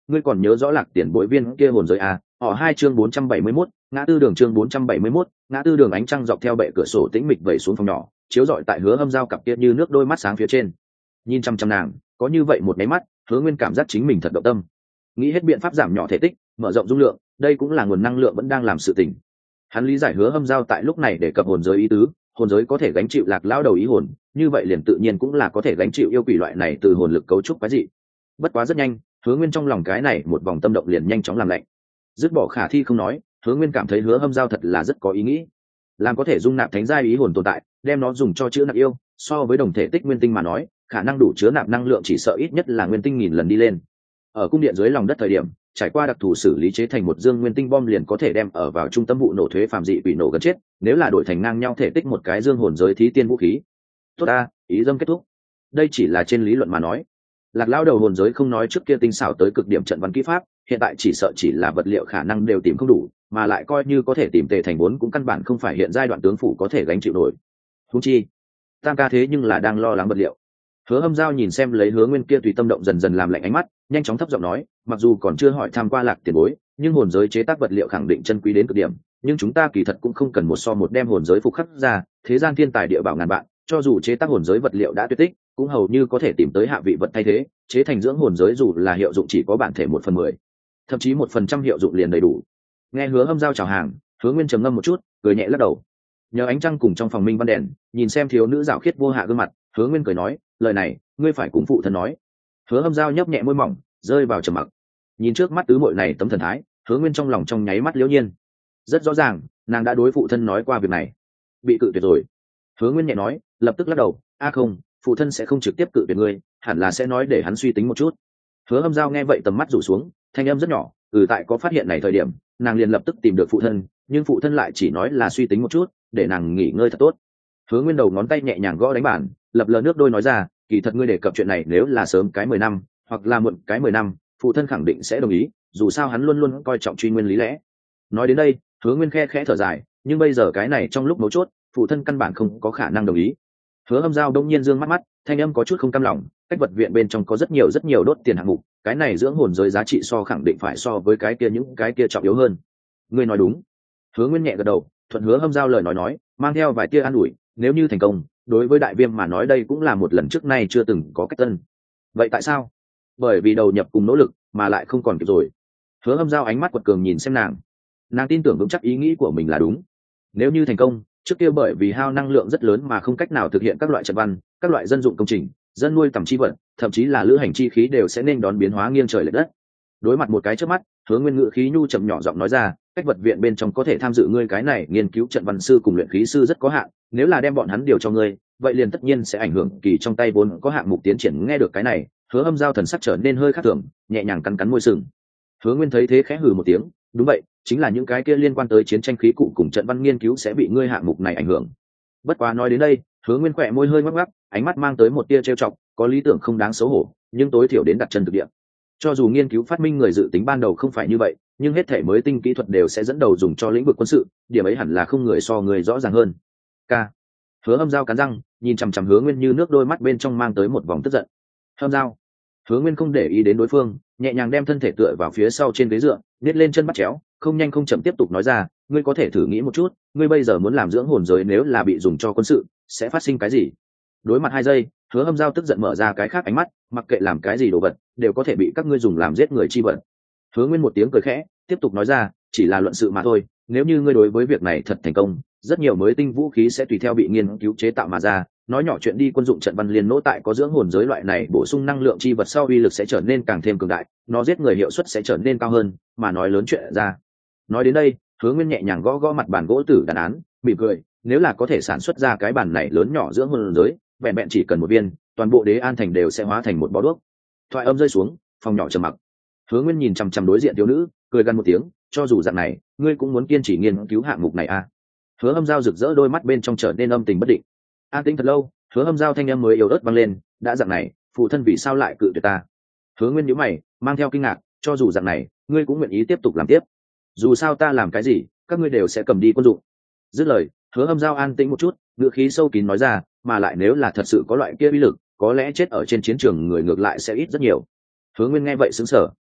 Speaker 1: ngươi còn nhớ rõ Lạc tiền bối viên kia hồn giới à? Họ 2 chương 471, ngã tư đường chương 471, ngã tư đường ánh trăng dọc theo bệ cửa sổ tĩnh mịch vẩy xuống phòng nhỏ, chiếu rọi tại Hứa Hâm Dao cặp kia như nước đôi mắt sáng phía trên. Nhìn chăm chăm nàng, có như vậy một cái mắt, Hứa Nguyên cảm giác chính mình thật động tâm. Nghĩ hết biện pháp giảm nhỏ thể tích, mở rộng dung lượng, đây cũng là nguồn năng lượng vẫn đang làm sự tình. Hắn lý giải Hứa Hâm Dao tại lúc này để cập hồn giới ý tứ, hồn giới có thể gánh chịu Lạc lão đầu ý hồn, như vậy liền tự nhiên cũng là có thể gánh chịu yêu quỷ loại này từ hồn lực cấu trúc quái dị. Bất quá rất nhanh, Hứa Nguyên trong lòng cái này một vòng tâm động liền nhanh chóng làm lạnh. Dứt bỏ khả thi không nói, Hứa Nguyên cảm thấy Hứa Hâm Dao thật là rất có ý nghĩ, làm có thể dung nạp thánh giai ý hồn tồn tại, đem nó dùng cho chữa nạp yêu, so với đồng thể tích nguyên tinh mà nói, khả năng đủ chứa nạp năng lượng chỉ sợ ít nhất là nguyên tinh 1000 lần đi lên. Ở cung điện dưới lòng đất thời điểm, trải qua đặc thù xử lý chế thành một dương nguyên tinh bom liền có thể đem ở vào trung tâm vụ nổ thuế phàm dị quỷ nổ gần chết, nếu là đổi thành ngang nhau thể tích một cái dương hồn giới thí tiên vũ khí. Tốt a, ý dâm kết thúc. Đây chỉ là trên lý luận mà nói. Lạc lao đầu hồn giới không nói trước kia tinh xảo tới cực điểm trận văn kỹ pháp, hiện tại chỉ sợ chỉ là vật liệu khả năng đều tìm không đủ, mà lại coi như có thể tìm tề thành vốn cũng căn bản không phải hiện giai đoạn tướng phủ có thể gánh chịu nổi. Huống chi, tam ca thế nhưng là đang lo lắng vật liệu. Hứa Hâm Dao nhìn xem lấy Hứa Nguyên kia tùy tâm động dần dần làm lạnh ánh mắt, nhanh chóng thấp giọng nói, mặc dù còn chưa hỏi tham qua Lạc tiền bối, nhưng hồn giới chế tác vật liệu khẳng định chân quý đến cực điểm, nhưng chúng ta kỳ thật cũng không cần một so một đem hồn giới phục khắc ra, thế gian thiên tài địa bảo ngàn vạn, cho dù chế tác hồn giới vật liệu đã tuyệt tích, cũng hầu như có thể tìm tới hạ vị vật thay thế, chế thành dưỡng hồn giới dù là hiệu dụng chỉ có bản thể 1/10, thậm chí 1% hiệu dụng liền đầy đủ. Nghe Hứa Hâm Dao chào hàng, Hứa Nguyên trầm ngâm một chút, cười nhẹ lắc đầu. Nhờ ánh trăng cùng trong phòng minh văn đèn, nhìn xem thiếu nữ dạo khiết vô hạ gương mặt, Hứa Nguyên cười nói, lời này ngươi phải cùng phụ thân nói. Hứa Hâm Dao nhấp nhẹ môi mỏng, rơi vào trầm mặc. Nhìn trước mắt tứ muội này tấm thần thái, Hứa Nguyên trong lòng trong nháy mắt liễu nhiên. Rất rõ ràng, nàng đã đối phụ thân nói qua việc này, bị cự tuyệt rồi. Hứa Nguyên nhẹ nói, lập tức lắc đầu, a không, phụ thân sẽ không trực tiếp cự tuyệt ngươi, hẳn là sẽ nói để hắn suy tính một chút. Hứa Hâm Dao nghe vậy tầm mắt rủ xuống, thanh âm rất nhỏ, tại có phát hiện này thời điểm, nàng liền lập tức tìm được phụ thân, nhưng phụ thân lại chỉ nói là suy tính một chút, để nàng nghỉ ngơi thật tốt. Hứa Nguyên đầu ngón tay nhẹ nhàng gõ đánh bàn, lập lờ nước đôi nói ra, kỳ thật ngươi đề cập chuyện này nếu là sớm cái 10 năm, hoặc là muộn cái 10 năm, phụ thân khẳng định sẽ đồng ý, dù sao hắn luôn luôn coi trọng truy nguyên lý lẽ. Nói đến đây, Hứa Nguyên khe khẽ thở dài, nhưng bây giờ cái này trong lúc mấu chốt, phụ thân căn bản không có khả năng đồng ý. Hứa Hâm Dao đông nhiên dương mắt mắt, thanh âm có chút không cam lòng, cách vật viện bên trong có rất nhiều đốt tiền hạng mục, cái này dưỡng hồn giới giá trị so khẳng định phải so với cái kia những cái kia trọng yếu hơn. Ngươi nói đúng. Hứa Nguyên nhẹ gật đầu, thuận Hứa Hâm Dao lời nói, mang theo vài tia an ủi, nếu như thành công, đối với đại viêm mà nói đây cũng là một lần trước nay chưa từng có cách tân. Vậy tại sao? Bởi vì đầu nhập cùng nỗ lực, mà lại không còn kịp rồi. Hứa Hâm Dao ánh mắt quật cường nhìn xem nàng tin tưởng vững chắc ý nghĩ của mình là đúng. Nếu như thành công, trước kia bởi vì hao năng lượng rất lớn mà không cách nào thực hiện các loại trận văn, các loại dân dụng công trình, dân nuôi tầm chi vật, thậm chí là lữ hành chi khí đều sẽ nên đón biến hóa nghiêng trời lệch đất. Đối mặt một cái trước mắt, Hứa Nguyên ngữ khí nhu chậm nhỏ giọng nói ra, cách vật viện bên trong có thể tham dự ngươi cái này nghiên cứu trận văn sư cùng luyện khí sư rất có hạn, nếu là đem bọn hắn điều cho ngươi, vậy liền tất nhiên sẽ ảnh hưởng kỳ trong tay vốn có hạng mục tiến triển. Nghe được cái này, Hứa Hâm Dao thần sắc trở nên hơi khác thường, nhẹ nhàng cắn cắn môi sừng. Hứa Nguyên thấy thế khẽ hừ một tiếng, đúng vậy, chính là những cái kia liên quan tới chiến tranh khí cụ cùng trận văn nghiên cứu sẽ bị ngươi hạng mục này ảnh hưởng. Bất quá nói đến đây, Hứa Nguyên khỏe môi hơi ngoắc ngoắc, ánh mắt mang tới một tia trêu chọc, có lý tưởng không đáng xấu hổ, nhưng tối thiểu đến đặt chân thực địa. Cho dù nghiên cứu phát minh người dự tính ban đầu không phải như vậy, nhưng hết thể mới tinh kỹ thuật đều sẽ dẫn đầu dùng cho lĩnh vực quân sự, điểm ấy hẳn là không người so người rõ ràng hơn. K. Hứa Hâm Dao cắn răng, nhìn chằm chằm Hứa Nguyên như nước, đôi mắt bên trong mang tới một vòng tức giận. Hâm Dao. Hứa Nguyên không để ý đến đối phương, nhẹ nhàng đem thân thể tựa vào phía sau trên ghế dựa, nhét lên chân bắt chéo, không nhanh không chậm tiếp tục nói ra, ngươi có thể thử nghĩ một chút, ngươi bây giờ muốn làm dưỡng hồn giới nếu là bị dùng cho quân sự, sẽ phát sinh cái gì? Đối mặt 2 giây, Hứa Hâm Dao tức giận mở ra cái khác ánh mắt, mặc kệ làm cái gì đồ vật, đều có thể bị các ngươi dùng làm giết người chi vật. Hứa Nguyên một tiếng cười khẽ, tiếp tục nói ra, chỉ là luận sự mà thôi, nếu như ngươi đối với việc này thật thành công, rất nhiều mới tinh vũ khí sẽ tùy theo bị nghiên cứu chế tạo mà ra, nói nhỏ chuyện đi, quân dụng trận văn liên nỗ tại có dưỡng hồn giới loại này bổ sung năng lượng chi vật sau uy lực sẽ trở nên càng thêm cường đại, nó giết người hiệu suất sẽ trở nên cao hơn, mà nói lớn chuyện ra. Nói đến đây, Hứa Nguyên nhẹ nhàng gõ gõ mặt bàn gỗ tử đàn án, mỉm cười, nếu là có thể sản xuất ra cái bàn này lớn nhỏ dưỡng hồn giới, vẹn vẹn chỉ cần một viên, toàn bộ Đế An thành đều sẽ hóa thành một bó đuốc. Thoại âm rơi xuống, phòng nhỏ trầm mặc. Hứa Nguyên nhìn chằm chằm đối diện thiếu nữ, cười gằn một tiếng, cho dù dạng này, ngươi cũng muốn kiên trì nghiên cứu hạng mục này à? Hứa Hâm Dao rực rỡ đôi mắt bên trong trở nên âm tình bất định. An tĩnh thật lâu, Hứa Hâm Dao thanh âm mới yếu ớt vang lên, đã dạng này, phụ thân vì sao lại cự tuyệt ta? Hứa Nguyên nhíu mày, mang theo kinh ngạc, cho dù dạng này, ngươi cũng nguyện ý tiếp tục làm tiếp. Dù sao ta làm cái gì, các ngươi đều sẽ cầm đi quân dụng. Dứt lời, Hứa Hâm Dao an tĩnh một chút, ngữ khí sâu kín nói ra, mà lại nếu là thật sự có loại kia uy lực, có lẽ chết ở trên chiến trường người ngược lại sẽ ít rất nhiều. Hứa Nguyên nghe vậy sững sờ.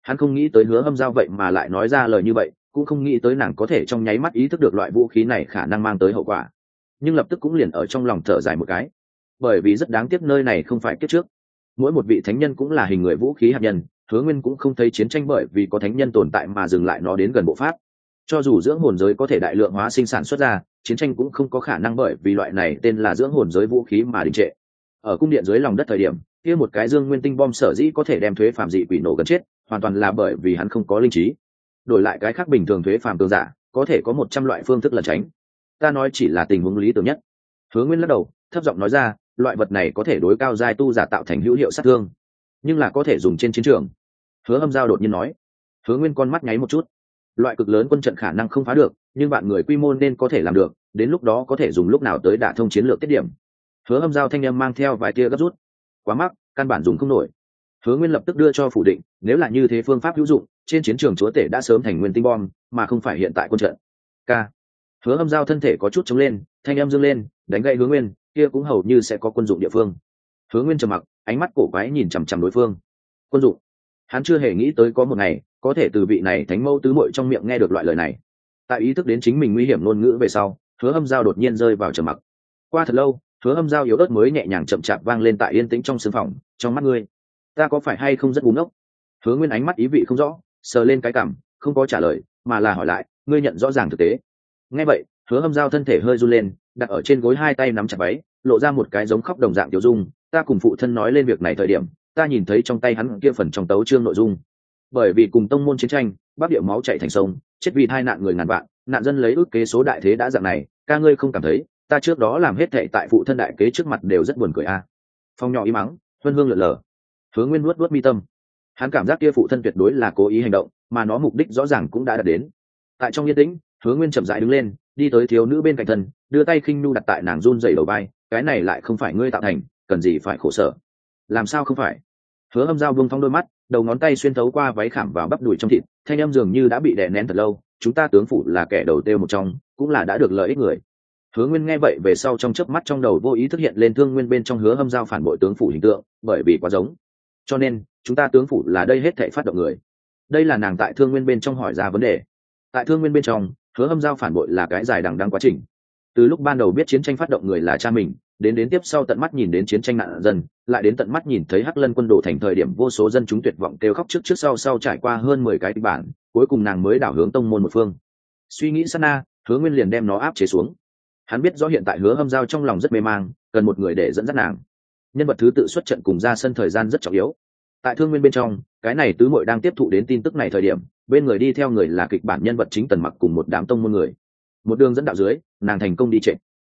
Speaker 1: Hắn không nghĩ tới Hứa Hâm Giao vậy mà lại nói ra lời như vậy, cũng không nghĩ tới nàng có thể trong nháy mắt ý thức được loại vũ khí này khả năng mang tới hậu quả, nhưng lập tức cũng liền ở trong lòng thở dài một cái, bởi vì rất đáng tiếc nơi này không phải kiếp trước. Mỗi một vị thánh nhân cũng là hình người vũ khí hạt nhân, Hứa Nguyên cũng không thấy chiến tranh bởi vì có thánh nhân tồn tại mà dừng lại nó đến gần bộ pháp. Cho dù dưỡng hồn giới có thể đại lượng hóa sinh sản xuất ra, chiến tranh cũng không có khả năng bởi vì loại này tên là dưỡng hồn giới vũ khí mà đình trệ. Ở cung điện dưới lòng đất thời điểm kia một cái dương nguyên tinh bom sở dĩ có thể đem thuế phàm dị quỷ nổ gần chết, hoàn toàn là bởi vì hắn không có linh trí. Đổi lại cái khác bình thường thuế phàm cường giả có thể có 100 loại phương thức lẩn tránh. Ta nói chỉ là tình huống lý tưởng nhất. Hứa Nguyên lắc đầu, thấp giọng nói ra, loại vật này có thể đối cao giai tu giả tạo thành hữu hiệu sát thương, nhưng là có thể dùng trên chiến trường. Hứa Hâm Giao đột nhiên nói. Hứa Nguyên con mắt nháy một chút. Loại cực lớn quân trận khả năng không phá được, nhưng bạn người quy mô nên có thể làm được, đến lúc đó có thể dùng lúc nào tới đả thông chiến lược tiết điểm. Hứa Hâm Giao thanh âm mang theo vài tia gấp rút. Quá mắc, căn bản dùng không nổi. Hứa Nguyên lập tức đưa cho phủ định, nếu là như thế phương pháp hữu dụng, trên chiến trường chúa tể đã sớm thành nguyên tinh bom, mà không phải hiện tại quân trận. K. Hứa Hâm Giao thân thể có chút chống lên, thanh âm dương lên, đánh gậy Hứa Nguyên, kia cũng hầu như sẽ có quân dụng địa phương. Hứa Nguyên trầm mặc, ánh mắt cổ quái nhìn chằm chằm đối phương. Quân dụng? Hắn chưa hề nghĩ tới có một ngày có thể từ vị này thánh mẫu tứ muội trong miệng nghe được loại lời này. Tại ý thức đến chính mình nguy hiểm ngôn ngữ về sau, Hứa Hâm Giao đột nhiên rơi vào trầm mặc. Qua thật lâu, Hứa Hâm Giao yếu ớt mới nhẹ nhàng chậm chạp vang lên tại yên tĩnh trong sương phòng, trong mắt ngươi, ta có phải hay không rất ngu ngốc? Hứa Nguyên ánh mắt ý vị không rõ, sờ lên cái cằm, không có trả lời, mà là hỏi lại, ngươi nhận rõ ràng thực tế. Nghe vậy, Hứa Hâm Giao thân thể hơi run lên, đặt ở trên gối hai tay nắm chặt váy, lộ ra một cái giống khóc đồng dạng tiểu dung. Ta cùng phụ thân nói lên việc này thời điểm, ta nhìn thấy trong tay hắn kia phần trong tấu chương nội dung. Bởi vì cùng tông môn chiến tranh, bắc địa máu chảy thành sông, chết vì tai nạn người ngàn vạn, nạn dân lấy ước kế số đại thế đã dạng này, ca ngươi không cảm thấy ta trước đó làm hết thệ tại phụ thân đại kế trước mặt đều rất buồn cười a? Phong nhỏ im mắng, huân hương lượn lờ. Hứa Nguyên nuốt mi tâm. Hắn cảm giác kia phụ thân tuyệt đối là cố ý hành động, mà nó mục đích rõ ràng cũng đã đạt đến. Tại trong yên tĩnh, Hứa Nguyên chậm rãi đứng lên, đi tới thiếu nữ bên cạnh thân, đưa tay khinh nu đặt tại nàng run rẩy đầu vai, cái này lại không phải ngươi tạo thành, cần gì phải khổ sở? Làm sao không phải? Hứa Hâm Giao buông thong đôi mắt, đầu ngón tay xuyên thấu qua váy khảm vào bắp đùi trong thịt, thanh âm dường như đã bị đè nén thật lâu. Chúng ta tướng phủ là kẻ đầu tiêu một trong, cũng là đã được lợi ích người. Hứa Nguyên nghe vậy về sau trong chớp mắt trong đầu vô ý thức hiện lên Thương Nguyên bên trong Hứa Hâm Giao phản bội tướng phủ hình tượng, bởi vì quá giống, cho nên chúng ta tướng phủ là đây hết thảy phát động người. Đây là nàng tại Thương Nguyên bên trong hỏi ra vấn đề. Tại Thương Nguyên bên trong, Hứa Hâm Giao phản bội là cái dài đằng đẵng quá trình. Từ lúc ban đầu biết chiến tranh phát động người là cha mình, đến tiếp sau tận mắt nhìn đến chiến tranh nạn dân, lại đến tận mắt nhìn thấy Hắc Lân quân đổ thành thời điểm vô số dân chúng tuyệt vọng kêu khóc trước sau trải qua hơn 10 cái kịch bản, cuối cùng nàng mới đảo hướng tông môn một phương. Suy nghĩ sát na, Hứa Nguyên liền đem nó áp chế xuống. Hắn biết rõ hiện tại Hứa Hâm Giao trong lòng rất mê mang, cần một người để dẫn dắt nàng. Nhân vật thứ tự xuất trận cùng ra sân thời gian rất trọng yếu. Tại Thương Nguyên bên trong, cái này tứ muội đang tiếp thụ đến tin tức này thời điểm, bên người đi theo người là kịch bản nhân vật chính Tần Mặc cùng một đám tông môn người. Một đường dẫn đạo dưới, nàng thành công đi trệ.